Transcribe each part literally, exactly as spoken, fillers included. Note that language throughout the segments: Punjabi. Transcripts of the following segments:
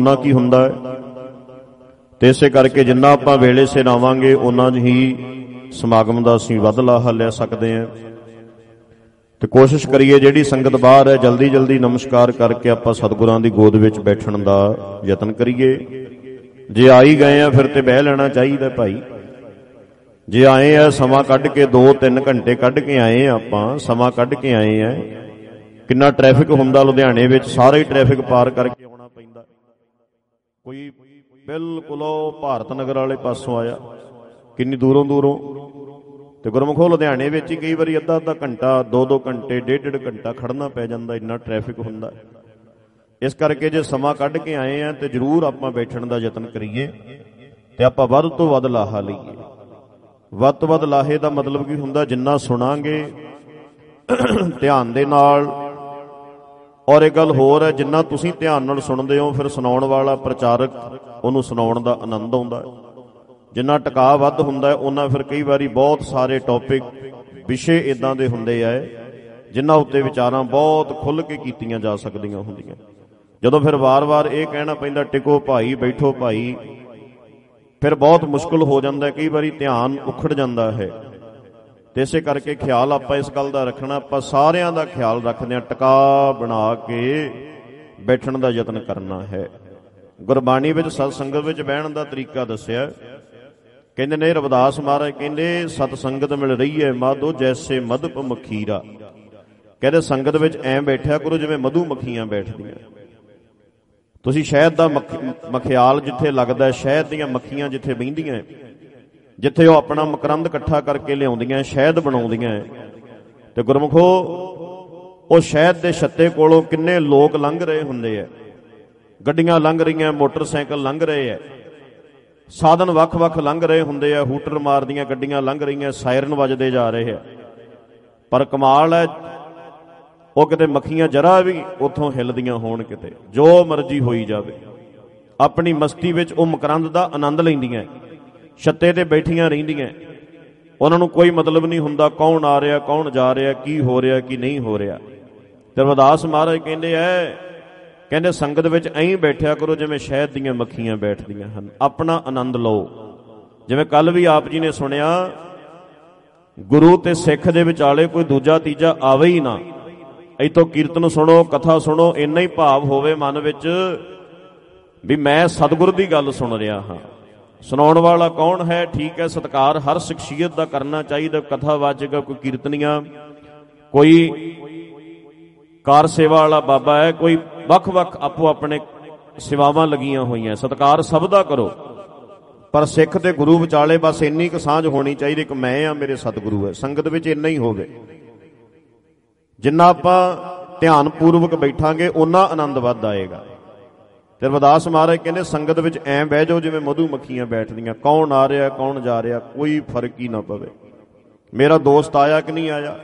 ਉਹਨਾਂ ਕੀ ਹੁੰਦਾ ਹੈ। ਤੇ ਇਸੇ ਕਰਕੇ ਜਿੰਨਾ ਆਪਾਂ ਵੇਲੇ ਸਿਰ ਆਵਾਂਗੇ ਉਹਨਾਂ ਹੀ ਸਮਾਗਮ ਦਾ ਅਸੀਂ ਵੱਧ ਲਾਹਾ ਲੈ ਸਕਦੇ ਹਾਂ। ਤੇ ਕੋਸ਼ਿਸ਼ ਕਰੀਏ ਜਿਹੜੀ ਸੰਗਤ ਬਾਹਰ ਹੈ ਜਲਦੀ ਜਲਦੀ ਨਮਸਕਾਰ ਕਰਕੇ ਆਪਾਂ ਸਤਿਗੁਰਾਂ ਦੀ ਗੋਦ ਵਿੱਚ ਬੈਠਣ ਦਾ ਯਤਨ ਕਰੀਏ। ਜੇ ਆ ਹੀ ਗਏ ਆ ਫਿਰ ਤੇ ਬਹਿ ਲੈਣਾ ਚਾਹੀਦਾ ਭਾਈ। ਜੇ ਆਏ ਆ ਸਮਾਂ ਕੱਢ ਕੇ ਦੋ ਤਿੰਨ ਘੰਟੇ ਕੱਢ ਕੇ ਆਏ ਆ, ਆਪਾਂ ਸਮਾਂ ਕੱਢ ਕੇ ਆਏ ਆ। ਕਿੰਨਾ ਟ੍ਰੈਫਿਕ ਹੁੰਦਾ ਲੁਧਿਆਣੇ ਵਿੱਚ, ਸਾਰਾ ਹੀ ਟ੍ਰੈਫਿਕ ਪਾਰ ਕਰਕੇ ਆਉਣਾ ਪੈਂਦਾ। ਕੋਈ ਬਿਲਕੁਲ ਉਹ ਭਾਰਤ ਨਗਰ ਵਾਲੇ ਪਾਸੋਂ ਆਇਆ, ਕਿੰਨੀ ਦੂਰੋਂ ਦੂਰੋਂ। ਤੇ ਗੁਰਮੁਖੋ ਲੁਧਿਆਣੇ ਵਿੱਚ ਹੀ ਕਈ ਵਾਰੀ ਅੱਧਾ ਅੱਧਾ ਘੰਟਾ ਦੋ ਦੋ ਘੰਟੇ ਡੇਢ ਡੇਢ ਘੰਟਾ ਖੜਨਾ ਪੈ ਜਾਂਦਾ, ਇੰਨਾ ਟ੍ਰੈਫਿਕ ਹੁੰਦਾ। ਇਸ ਕਰਕੇ ਜੇ ਸਮਾਂ ਕੱਢ ਕੇ ਆਏ ਆ ਤੇ ਜ਼ਰੂਰ ਆਪਾਂ ਬੈਠਣ ਦਾ ਯਤਨ ਕਰੀਏ ਤੇ ਆਪਾਂ ਵੱਧ ਤੋਂ ਵੱਧ ਲਾਹਾ ਲਈਏ। ਵੱਧ ਤੋਂ ਵੱਧ ਲਾਹੇ ਦਾ ਮਤਲਬ ਕੀ ਹੁੰਦਾ, ਜਿੰਨਾ ਸੁਣਾਂਗੇ ਧਿਆਨ ਦੇ ਨਾਲ। ਔਰ ਇੱਕ ਗੱਲ ਹੋਰ ਹੈ, ਜਿੰਨਾ ਤੁਸੀਂ ਧਿਆਨ ਨਾਲ ਸੁਣਦੇ ਹੋ ਫਿਰ ਸੁਣਾਉਣ ਵਾਲਾ ਪ੍ਰਚਾਰਕ ਉਹਨੂੰ ਸੁਣਾਉਣ ਦਾ ਆਨੰਦ ਆਉਂਦਾ। ਜਿੰਨਾ ਟਿਕਾ ਵੱਧ ਹੁੰਦਾ ਉਹਨਾਂ ਫਿਰ ਕਈ ਵਾਰੀ ਬਹੁਤ ਸਾਰੇ ਟੌਪਿਕ ਵਿਸ਼ੇ ਇੱਦਾਂ ਦੇ ਹੁੰਦੇ ਆ ਜਿਨ੍ਹਾਂ ਉੱਤੇ ਵਿਚਾਰਾਂ ਬਹੁਤ ਖੁੱਲ੍ਹ ਕੇ ਕੀਤੀਆਂ ਜਾ ਸਕਦੀਆਂ ਹੁੰਦੀਆਂ। ਜਦੋਂ ਫਿਰ ਵਾਰ-ਵਾਰ ਇਹ ਕਹਿਣਾ ਪੈਂਦਾ ਟਿਕੋ ਭਾਈ, ਬੈਠੋ ਭਾਈ, ਫਿਰ ਬਹੁਤ ਮੁਸ਼ਕਿਲ ਹੋ ਜਾਂਦਾ। ਕਈ ਵਾਰੀ ਧਿਆਨ ਉਖੜ ਜਾਂਦਾ ਹੈ। ਤੇ ਇਸੇ ਕਰਕੇ ਖਿਆਲ ਆਪਾਂ ਇਸ ਗੱਲ ਦਾ ਰੱਖਣਾ, ਆਪਾਂ ਸਾਰਿਆਂ ਦਾ ਖਿਆਲ ਰੱਖਦੇ ਹਾਂ, ਟਿਕਾ ਬਣਾ ਕੇ ਬੈਠਣ ਦਾ ਯਤਨ ਕਰਨਾ ਹੈ। ਗੁਰਬਾਣੀ ਵਿੱਚ ਸਤ ਸੰਗਤ ਵਿੱਚ ਬਹਿਣ ਦਾ ਤਰੀਕਾ ਦੱਸਿਆ। ਕਹਿੰਦੇ ਨੇ ਰਵਿਦਾਸ ਮਹਾਰਾਜ ਕਹਿੰਦੇ ਸਤ ਸੰਗਤ ਮਿਲ ਰਹੀ ਹੈ ਮਾਧੋ ਜੈਸੇ ਮਧੁਪ ਮਖੀਰਾ। ਕਹਿੰਦੇ ਸੰਗਤ ਵਿੱਚ ਐਂ ਬੈਠਿਆ ਕਰੋ ਜਿਵੇਂ ਮਧੂ ਮੱਖੀਆਂ ਬੈਠਦੀਆਂ। ਤੁਸੀਂ ਸ਼ਹਿਦ ਦਾ ਮਖਿਆਲ ਜਿੱਥੇ ਲੱਗਦਾ, ਸ਼ਹਿਦ ਦੀਆਂ ਮੱਖੀਆਂ ਜਿੱਥੇ ਬਹਿੰਦੀਆਂ, ਜਿੱਥੇ ਉਹ ਆਪਣਾ ਮਕਰੰਦ ਇਕੱਠਾ ਕਰਕੇ ਲਿਆਉਂਦੀਆਂ, ਸ਼ਹਿਦ ਬਣਾਉਂਦੀਆਂ। ਤੇ ਗੁਰਮੁਖੋ ਉਹ ਸ਼ਹਿਦ ਦੇ ਛੱਤੇ ਕੋਲੋਂ ਕਿੰਨੇ ਲੋਕ ਲੰਘ ਰਹੇ ਹੁੰਦੇ ਆ, ਗੱਡੀਆਂ ਲੰਘ ਰਹੀਆਂ, ਮੋਟਰਸਾਈਕਲ ਲੰਘ ਰਹੇ ਆ, ਸਾਧਨ ਵੱਖ-ਵੱਖ ਲੰਘ ਰਹੇ ਹੁੰਦੇ ਆ, ਹੂਟਰ ਮਾਰਦੀਆਂ ਗੱਡੀਆਂ ਲੰਘ ਰਹੀਆਂ, ਸਾਇਰਨ ਵੱਜਦੇ ਜਾ ਰਹੇ ਆ। ਪਰ ਕਮਾਲ ਹੈ ਉਹ ਕਿਤੇ ਮੱਖੀਆਂ ਜਰਾ ਵੀ ਉੱਥੋਂ ਹਿੱਲਦੀਆਂ ਹੋਣ, ਕਿਤੇ ਜੋ ਮਰਜ਼ੀ ਹੋਈ ਜਾਵੇ, ਆਪਣੀ ਮਸਤੀ ਵਿੱਚ ਉਹ ਮਕਰੰਦ ਦਾ ਆਨੰਦ ਲੈਂਦੀਆਂ, ਛੱਤੇ ਤੇ ਬੈਠੀਆਂ ਰਹਿੰਦੀਆਂ। ਉਹਨਾਂ ਨੂੰ ਕੋਈ ਮਤਲਬ ਨਹੀਂ ਹੁੰਦਾ ਕੌਣ ਆ ਰਿਹਾ, ਕੌਣ ਜਾ ਰਿਹਾ, ਕੀ ਹੋ ਰਿਹਾ, ਕੀ ਨਹੀਂ ਹੋ ਰਿਹਾ। ਤੇ ਰਵਿਦਾਸ ਮਹਾਰਾਜ ਕਹਿੰਦੇ ਐ, ਕਹਿੰਦੇ ਸੰਗਤ ਵਿੱਚ ਐਂ ਬੈਠਿਆ ਕਰੋ ਜਿਵੇਂ ਸ਼ਹਿਦ ਦੀਆਂ ਮੱਖੀਆਂ ਬੈਠਦੀਆਂ ਹਨ, ਆਪਣਾ ਆਨੰਦ ਲਓ। ਜਿਵੇਂ ਕੱਲ ਵੀ ਆਪ ਜੀ ਨੇ ਸੁਣਿਆ, ਗੁਰੂ ਤੇ ਸਿੱਖ ਦੇ ਵਿਚਾਲੇ ਕੋਈ ਦੂਜਾ ਤੀਜਾ ਆਵੇ ਹੀ ਨਾ। ਇੱਥੋਂ ਕੀਰਤਨ ਸੁਣੋ, ਕਥਾ ਸੁਣੋ, ਇੰਨਾ ਹੀ ਭਾਵ ਹੋਵੇ ਮਨ ਵਿੱਚ ਵੀ ਮੈਂ ਸਤਿਗੁਰ ਦੀ ਗੱਲ ਸੁਣ ਰਿਹਾ ਹਾਂ। ਸੁਣਾਉਣ ਵਾਲਾ ਕੌਣ ਹੈ, ਠੀਕ ਹੈ, ਸਤਿਕਾਰ ਹਰ ਸ਼ਖਸੀਅਤ ਦਾ ਕਰਨਾ ਚਾਹੀਦਾ। ਕਥਾਵਾਚਕ, ਕੋਈ ਕੀਰਤਨੀਆ, ਕੋਈ ਕਾਰ ਸੇਵਾ ਵਾਲਾ ਬਾਬਾ ਹੈ, ਕੋਈ ਵੱਖ-ਵੱਖ ਆਪੋ ਆਪਣੇ ਸੇਵਾਵਾਂ ਲੱਗੀਆਂ ਹੋਈਆਂ, ਸਤਿਕਾਰ ਸਭ ਦਾ ਕਰੋ। ਪਰ ਸਿੱਖ ਤੇ ਗੁਰੂ ਵਿਚਾਲੇ ਬਸ ਇੰਨੀ ਕੁ ਸਾਂਝ ਹੋਣੀ ਚਾਹੀਦੀ ਕਿ ਮੈਂ ਆ, ਮੇਰੇ ਸਤਿਗੁਰੂ ਹੈ। ਸੰਗਤ ਵਿੱਚ ਇੰਨਾ ਹੀ ਹੋਵੇ। ਜਿੰਨਾ ਆਪਾਂ ਧਿਆਨ ਪੂਰਵਕ ਬੈਠਾਂਗੇ ਓਨਾ ਆਨੰਦ ਵੱਧ ਆਏਗਾ। ਤੇ ਰਵਿਦਾਸ ਮਹਾਰਾਜ ਕਹਿੰਦੇ ਸੰਗਤ ਵਿੱਚ ਐਂ ਬਹਿ ਜਾਓ ਜਿਵੇਂ ਮਧੂ ਮੱਖੀਆਂ ਬੈਠਦੀਆਂ, ਕੌਣ ਆ ਰਿਹਾ, ਕੌਣ ਜਾ ਰਿਹਾ, ਕੋਈ ਫਰਕ ਹੀ ਨਾ ਪਵੇ। ਮੇਰਾ ਦੋਸਤ ਆਇਆ ਕਿ ਨਹੀਂ ਆਇਆ,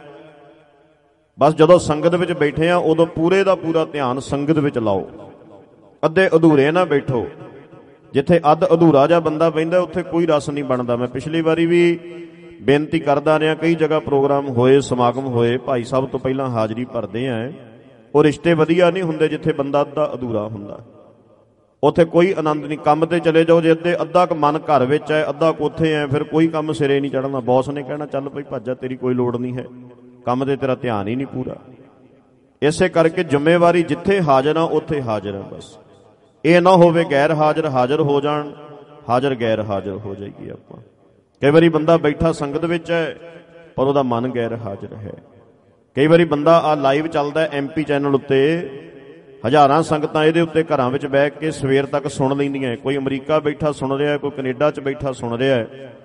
ਬਸ ਜਦੋਂ ਸੰਗਤ ਵਿੱਚ ਬੈਠੇ ਆ ਉਦੋਂ ਪੂਰੇ ਦਾ ਪੂਰਾ ਧਿਆਨ ਸੰਗਤ ਵਿੱਚ ਲਾਓ। ਅੱਧੇ ਅਧੂਰੇ ਨਾ ਬੈਠੋ। ਜਿੱਥੇ ਅੱਧ ਅਧੂਰਾ ਜਿਹਾ ਬੰਦਾ ਬਹਿੰਦਾ ਉੱਥੇ ਕੋਈ ਰਸ ਨਹੀਂ ਬਣਦਾ। ਮੈਂ ਪਿਛਲੀ ਵਾਰੀ ਵੀ ਬੇਨਤੀ ਕਰਦਾ ਰਿਹਾ, ਕਈ ਜਗ੍ਹਾ ਪ੍ਰੋਗਰਾਮ ਹੋਏ, ਸਮਾਗਮ ਹੋਏ, ਭਾਈ ਸਾਹਿਬ ਤੋਂ ਪਹਿਲਾਂ ਹਾਜ਼ਰੀ ਭਰਦੇ ਆ। ਉਹ ਰਿਸ਼ਤੇ ਵਧੀਆ ਨਹੀਂ ਹੁੰਦੇ ਜਿੱਥੇ ਬੰਦਾ ਅੱਧਾ ਅਧੂਰਾ ਹੁੰਦਾ, ਉੱਥੇ ਕੋਈ ਆਨੰਦ ਨਹੀਂ। ਕੰਮ ਤੇ ਚਲੇ ਜਾਓ, ਜੇ ਅੱਧੇ ਅੱਧਾ ਕੁ ਮਨ ਘਰ ਵਿੱਚ ਹੈ, ਅੱਧਾ ਕੁ ਉੱਥੇ ਹੈ, ਫਿਰ ਕੋਈ ਕੰਮ ਸਿਰੇ ਨਹੀਂ ਚੜ੍ਹਨਾ। ਬੌਸ ਨੇ ਕਹਿਣਾ ਚੱਲ ਭਾਈ ਭੱਜਾ, ਤੇਰੀ ਕੋਈ ਲੋੜ ਨਹੀਂ ਹੈ, ਕੰਮ ਤੇ ਤੇਰਾ ਧਿਆਨ ਹੀ ਨਹੀਂ ਪੂਰਾ। ਇਸੇ ਕਰਕੇ ਜ਼ਿੰਮੇਵਾਰੀ ਜਿੱਥੇ ਹਾਜ਼ਰ ਆ ਉੱਥੇ ਹਾਜ਼ਰ ਆ। ਬਸ ਇਹ ਨਾ ਹੋਵੇ ਗੈਰ ਹਾਜ਼ਰ ਹਾਜ਼ਰ ਹੋ ਜਾਣ, ਹਾਜ਼ਰ ਗੈਰ ਹਾਜ਼ਰ ਹੋ ਜਾਈਏ ਆਪਾਂ। ਕਈ ਵਾਰੀ ਬੰਦਾ ਬੈਠਾ ਸੰਗਤ ਵਿੱਚ ਹੈ ਪਰ ਉਹਦਾ ਮਨ ਗੈਰ ਹਾਜ਼ਰ ਹੈ। ਕਈ ਵਾਰੀ ਬੰਦਾ ਆ ਲਾਈਵ ਚੱਲਦਾ ਐਮ ਪੀ ਚੈਨਲ ਉੱਤੇ, ਹਜ਼ਾਰਾਂ ਸੰਗਤਾਂ ਇਹਦੇ ਉੱਤੇ ਘਰਾਂ ਵਿੱਚ ਬਹਿ ਕੇ ਸਵੇਰ ਤੱਕ ਸੁਣ ਲੈਂਦੀਆਂ। ਕੋਈ ਅਮਰੀਕਾ ਬੈਠਾ ਸੁਣ ਰਿਹਾ, ਕੋਈ ਕੈਨੇਡਾ 'ਚ ਬੈਠਾ ਸੁਣ ਰਿਹਾ,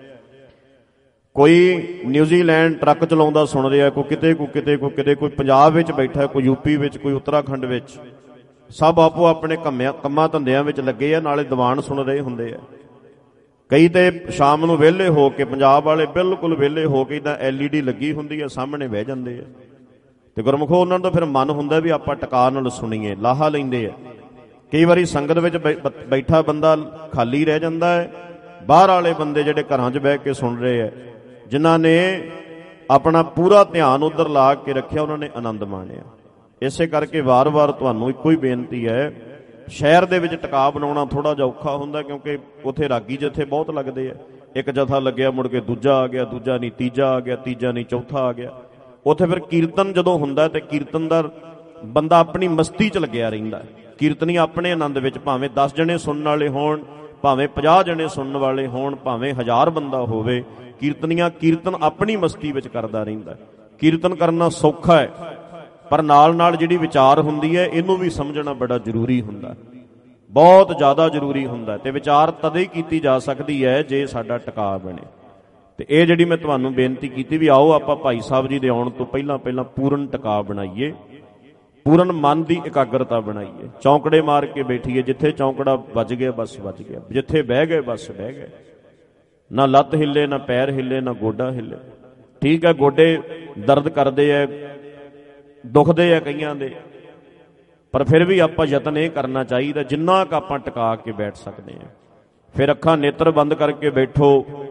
ਕੋਈ ਨਿਊਜ਼ੀਲੈਂਡ ਟਰੱਕ ਚਲਾਉਂਦਾ ਸੁਣ ਰਿਹਾ, ਕੋਈ ਕਿਤੇ ਕੋਈ ਕਿਤੇ ਕੋਈ ਕਿਤੇ, ਕੋਈ ਪੰਜਾਬ ਵਿੱਚ ਬੈਠਾ, ਕੋਈ ਯੂਪੀ ਵਿੱਚ, ਕੋਈ ਉੱਤਰਾਖੰਡ ਵਿੱਚ। ਸਭ ਆਪੋ ਆਪਣੇ ਕੰਮਾਂ ਕੰਮਾਂ ਧੰਦਿਆਂ ਵਿੱਚ ਲੱਗੇ ਆ, ਨਾਲੇ ਦੀਵਾਨ ਸੁਣ ਰਹੇ ਹੁੰਦੇ ਆ। ਕਈ ਤੇ ਸ਼ਾਮ ਨੂੰ ਵਿਹਲੇ ਹੋ ਕੇ, ਪੰਜਾਬ ਵਾਲੇ ਬਿਲਕੁਲ ਵਿਹਲੇ ਹੋ ਕੇ ਇੱਦਾਂ ਐਲ ਈ ਡੀ ਲੱਗੀ ਹੁੰਦੀ ਆ, ਸਾਹਮਣੇ ਬਹਿ ਜਾਂਦੇ ਆ। ਤੇ ਗੁਰਮੁਖੋ ਉਹਨਾਂ ਦਾ ਫਿਰ ਮਨ ਹੁੰਦਾ ਵੀ ਆਪਾਂ ਟਿਕਾ ਨਾਲ ਸੁਣੀਏ, ਲਾਹਾ ਲੈਂਦੇ ਆ। ਕਈ ਵਾਰੀ ਸੰਗਤ ਵਿੱਚ ਬੈਠਾ ਬੰਦਾ ਖਾਲੀ ਰਹਿ ਜਾਂਦਾ ਹੈ, ਬਾਹਰ ਵਾਲੇ ਬੰਦੇ ਜਿਹੜੇ ਘਰਾਂ 'ਚ ਬਹਿ ਕੇ ਸੁਣ ਰਹੇ ਆ, ਜਿਨ੍ਹਾਂ ਨੇ ਆਪਣਾ ਪੂਰਾ ਧਿਆਨ ਉੱਧਰ ਲਾ ਕੇ ਰੱਖਿਆ, ਉਹਨਾਂ ਨੇ ਆਨੰਦ ਮਾਣਿਆ। ਇਸੇ ਕਰਕੇ ਵਾਰ-ਵਾਰ ਤੁਹਾਨੂੰ ਇੱਕੋ ਹੀ ਬੇਨਤੀ ਹੈ, ਸ਼ਹਿਰ ਦੇ ਵਿੱਚ ਟਿਕਾ ਬਣਾਉਣਾ ਥੋੜ੍ਹਾ ਜਿਹਾ ਔਖਾ ਹੁੰਦਾ, ਕਿਉਂਕਿ ਉੱਥੇ ਰਾਗੀ ਜਥੇ ਬਹੁਤ ਲੱਗਦੇ ਆ। ਇੱਕ ਜਥਾ ਲੱਗਿਆ, ਮੁੜ ਕੇ ਦੂਜਾ ਆ ਗਿਆ, ਦੂਜਾ ਨਹੀਂ ਤੀਜਾ ਆ ਗਿਆ, ਤੀਜਾ ਨਹੀਂ ਚੌਥਾ ਆ ਗਿਆ। ਉੱਥੇ ਫਿਰ ਕੀਰਤਨ ਜਦੋਂ ਹੁੰਦਾ ਤੇ ਕੀਰਤਨ ਦਾ ਬੰਦਾ ਆਪਣੀ ਮਸਤੀ 'ਚ ਲੱਗਿਆ ਰਹਿੰਦਾ। ਕੀਰਤਨੀ ਆਪਣੇ ਆਨੰਦ ਵਿੱਚ, ਭਾਵੇਂ ਦਸ ਜਣੇ ਸੁਣਨ ਵਾਲੇ ਹੋਣ, ਭਾਵੇਂ ਪੰਜਾਹ ਜਣੇ ਸੁਣਨ ਵਾਲੇ ਹੋਣ, ਭਾਵੇਂ ਹਜ਼ਾਰ ਬੰਦਾ ਹੋਵੇ, ਕੀਰਤਨੀਆਂ ਕੀਰਤਨ ਆਪਣੀ ਮਸਤੀ ਵਿੱਚ ਕਰਦਾ ਰਹਿੰਦਾ। ਕੀਰਤਨ ਕਰਨਾ ਸੌਖਾ ਹੈ, ਪਰ ਨਾਲ ਨਾਲ ਜਿਹੜੀ ਵਿਚਾਰ ਹੁੰਦੀ ਹੈ ਇਹਨੂੰ ਵੀ ਸਮਝਣਾ ਬੜਾ ਜ਼ਰੂਰੀ ਹੁੰਦਾ, ਬਹੁਤ ਜ਼ਿਆਦਾ ਜ਼ਰੂਰੀ ਹੁੰਦਾ। ਤੇ ਵਿਚਾਰ ਤਦੇ ਹੀ ਕੀਤੀ ਜਾ ਸਕਦੀ ਹੈ ਜੇ ਸਾਡਾ ਟਿਕਾਅ ਬਣੇ। ਤੇ ਇਹ ਜਿਹੜੀ ਮੈਂ ਤੁਹਾਨੂੰ ਬੇਨਤੀ ਕੀਤੀ ਵੀ ਆਓ ਆਪਾਂ ਭਾਈ ਸਾਹਿਬ ਜੀ ਦੇ ਆਉਣ ਤੋਂ ਪਹਿਲਾਂ ਪਹਿਲਾਂ ਪੂਰਨ ਟਿਕਾਅ ਬਣਾਈਏ, ਪੂਰਨ ਮਨ ਦੀ ਇਕਾਗਰਤਾ ਬਣਾਈਏ। ਚੌਂਕੜੇ ਮਾਰ ਕੇ ਬੈਠੀਏ, ਜਿੱਥੇ ਚੌਂਕੜਾ ਵੱਜ ਗਿਆ ਬਸ ਵੱਜ ਗਿਆ, ਜਿੱਥੇ ਬਹਿ ਗਏ ਬਸ ਬਹਿ ਗਏ। ਨਾ ਲੱਤ ਹਿੱਲੇ, ਨਾ ਪੈਰ ਹਿੱਲੇ, ਨਾ ਗੋਡਾ ਹਿੱਲੇ। ਠੀਕ ਹੈ, ਗੋਡੇ ਦਰਦ ਕਰਦੇ ਹੈ, ਦੁਖਦੇ ਆ ਕਈਆਂ ਦੇ, ਪਰ ਫਿਰ ਵੀ ਆਪਾਂ ਯਤਨ ਇਹ ਕਰਨਾ ਚਾਹੀਦਾ ਜਿੰਨਾ ਕੁ ਆਪਾਂ ਟਿਕਾ ਕੇ ਬੈਠ ਸਕਦੇ ਹਾਂ। ਫਿਰ ਅੱਖਾਂ ਨੇਤਰ ਬੰਦ ਕਰਕੇ ਬੈਠੋ।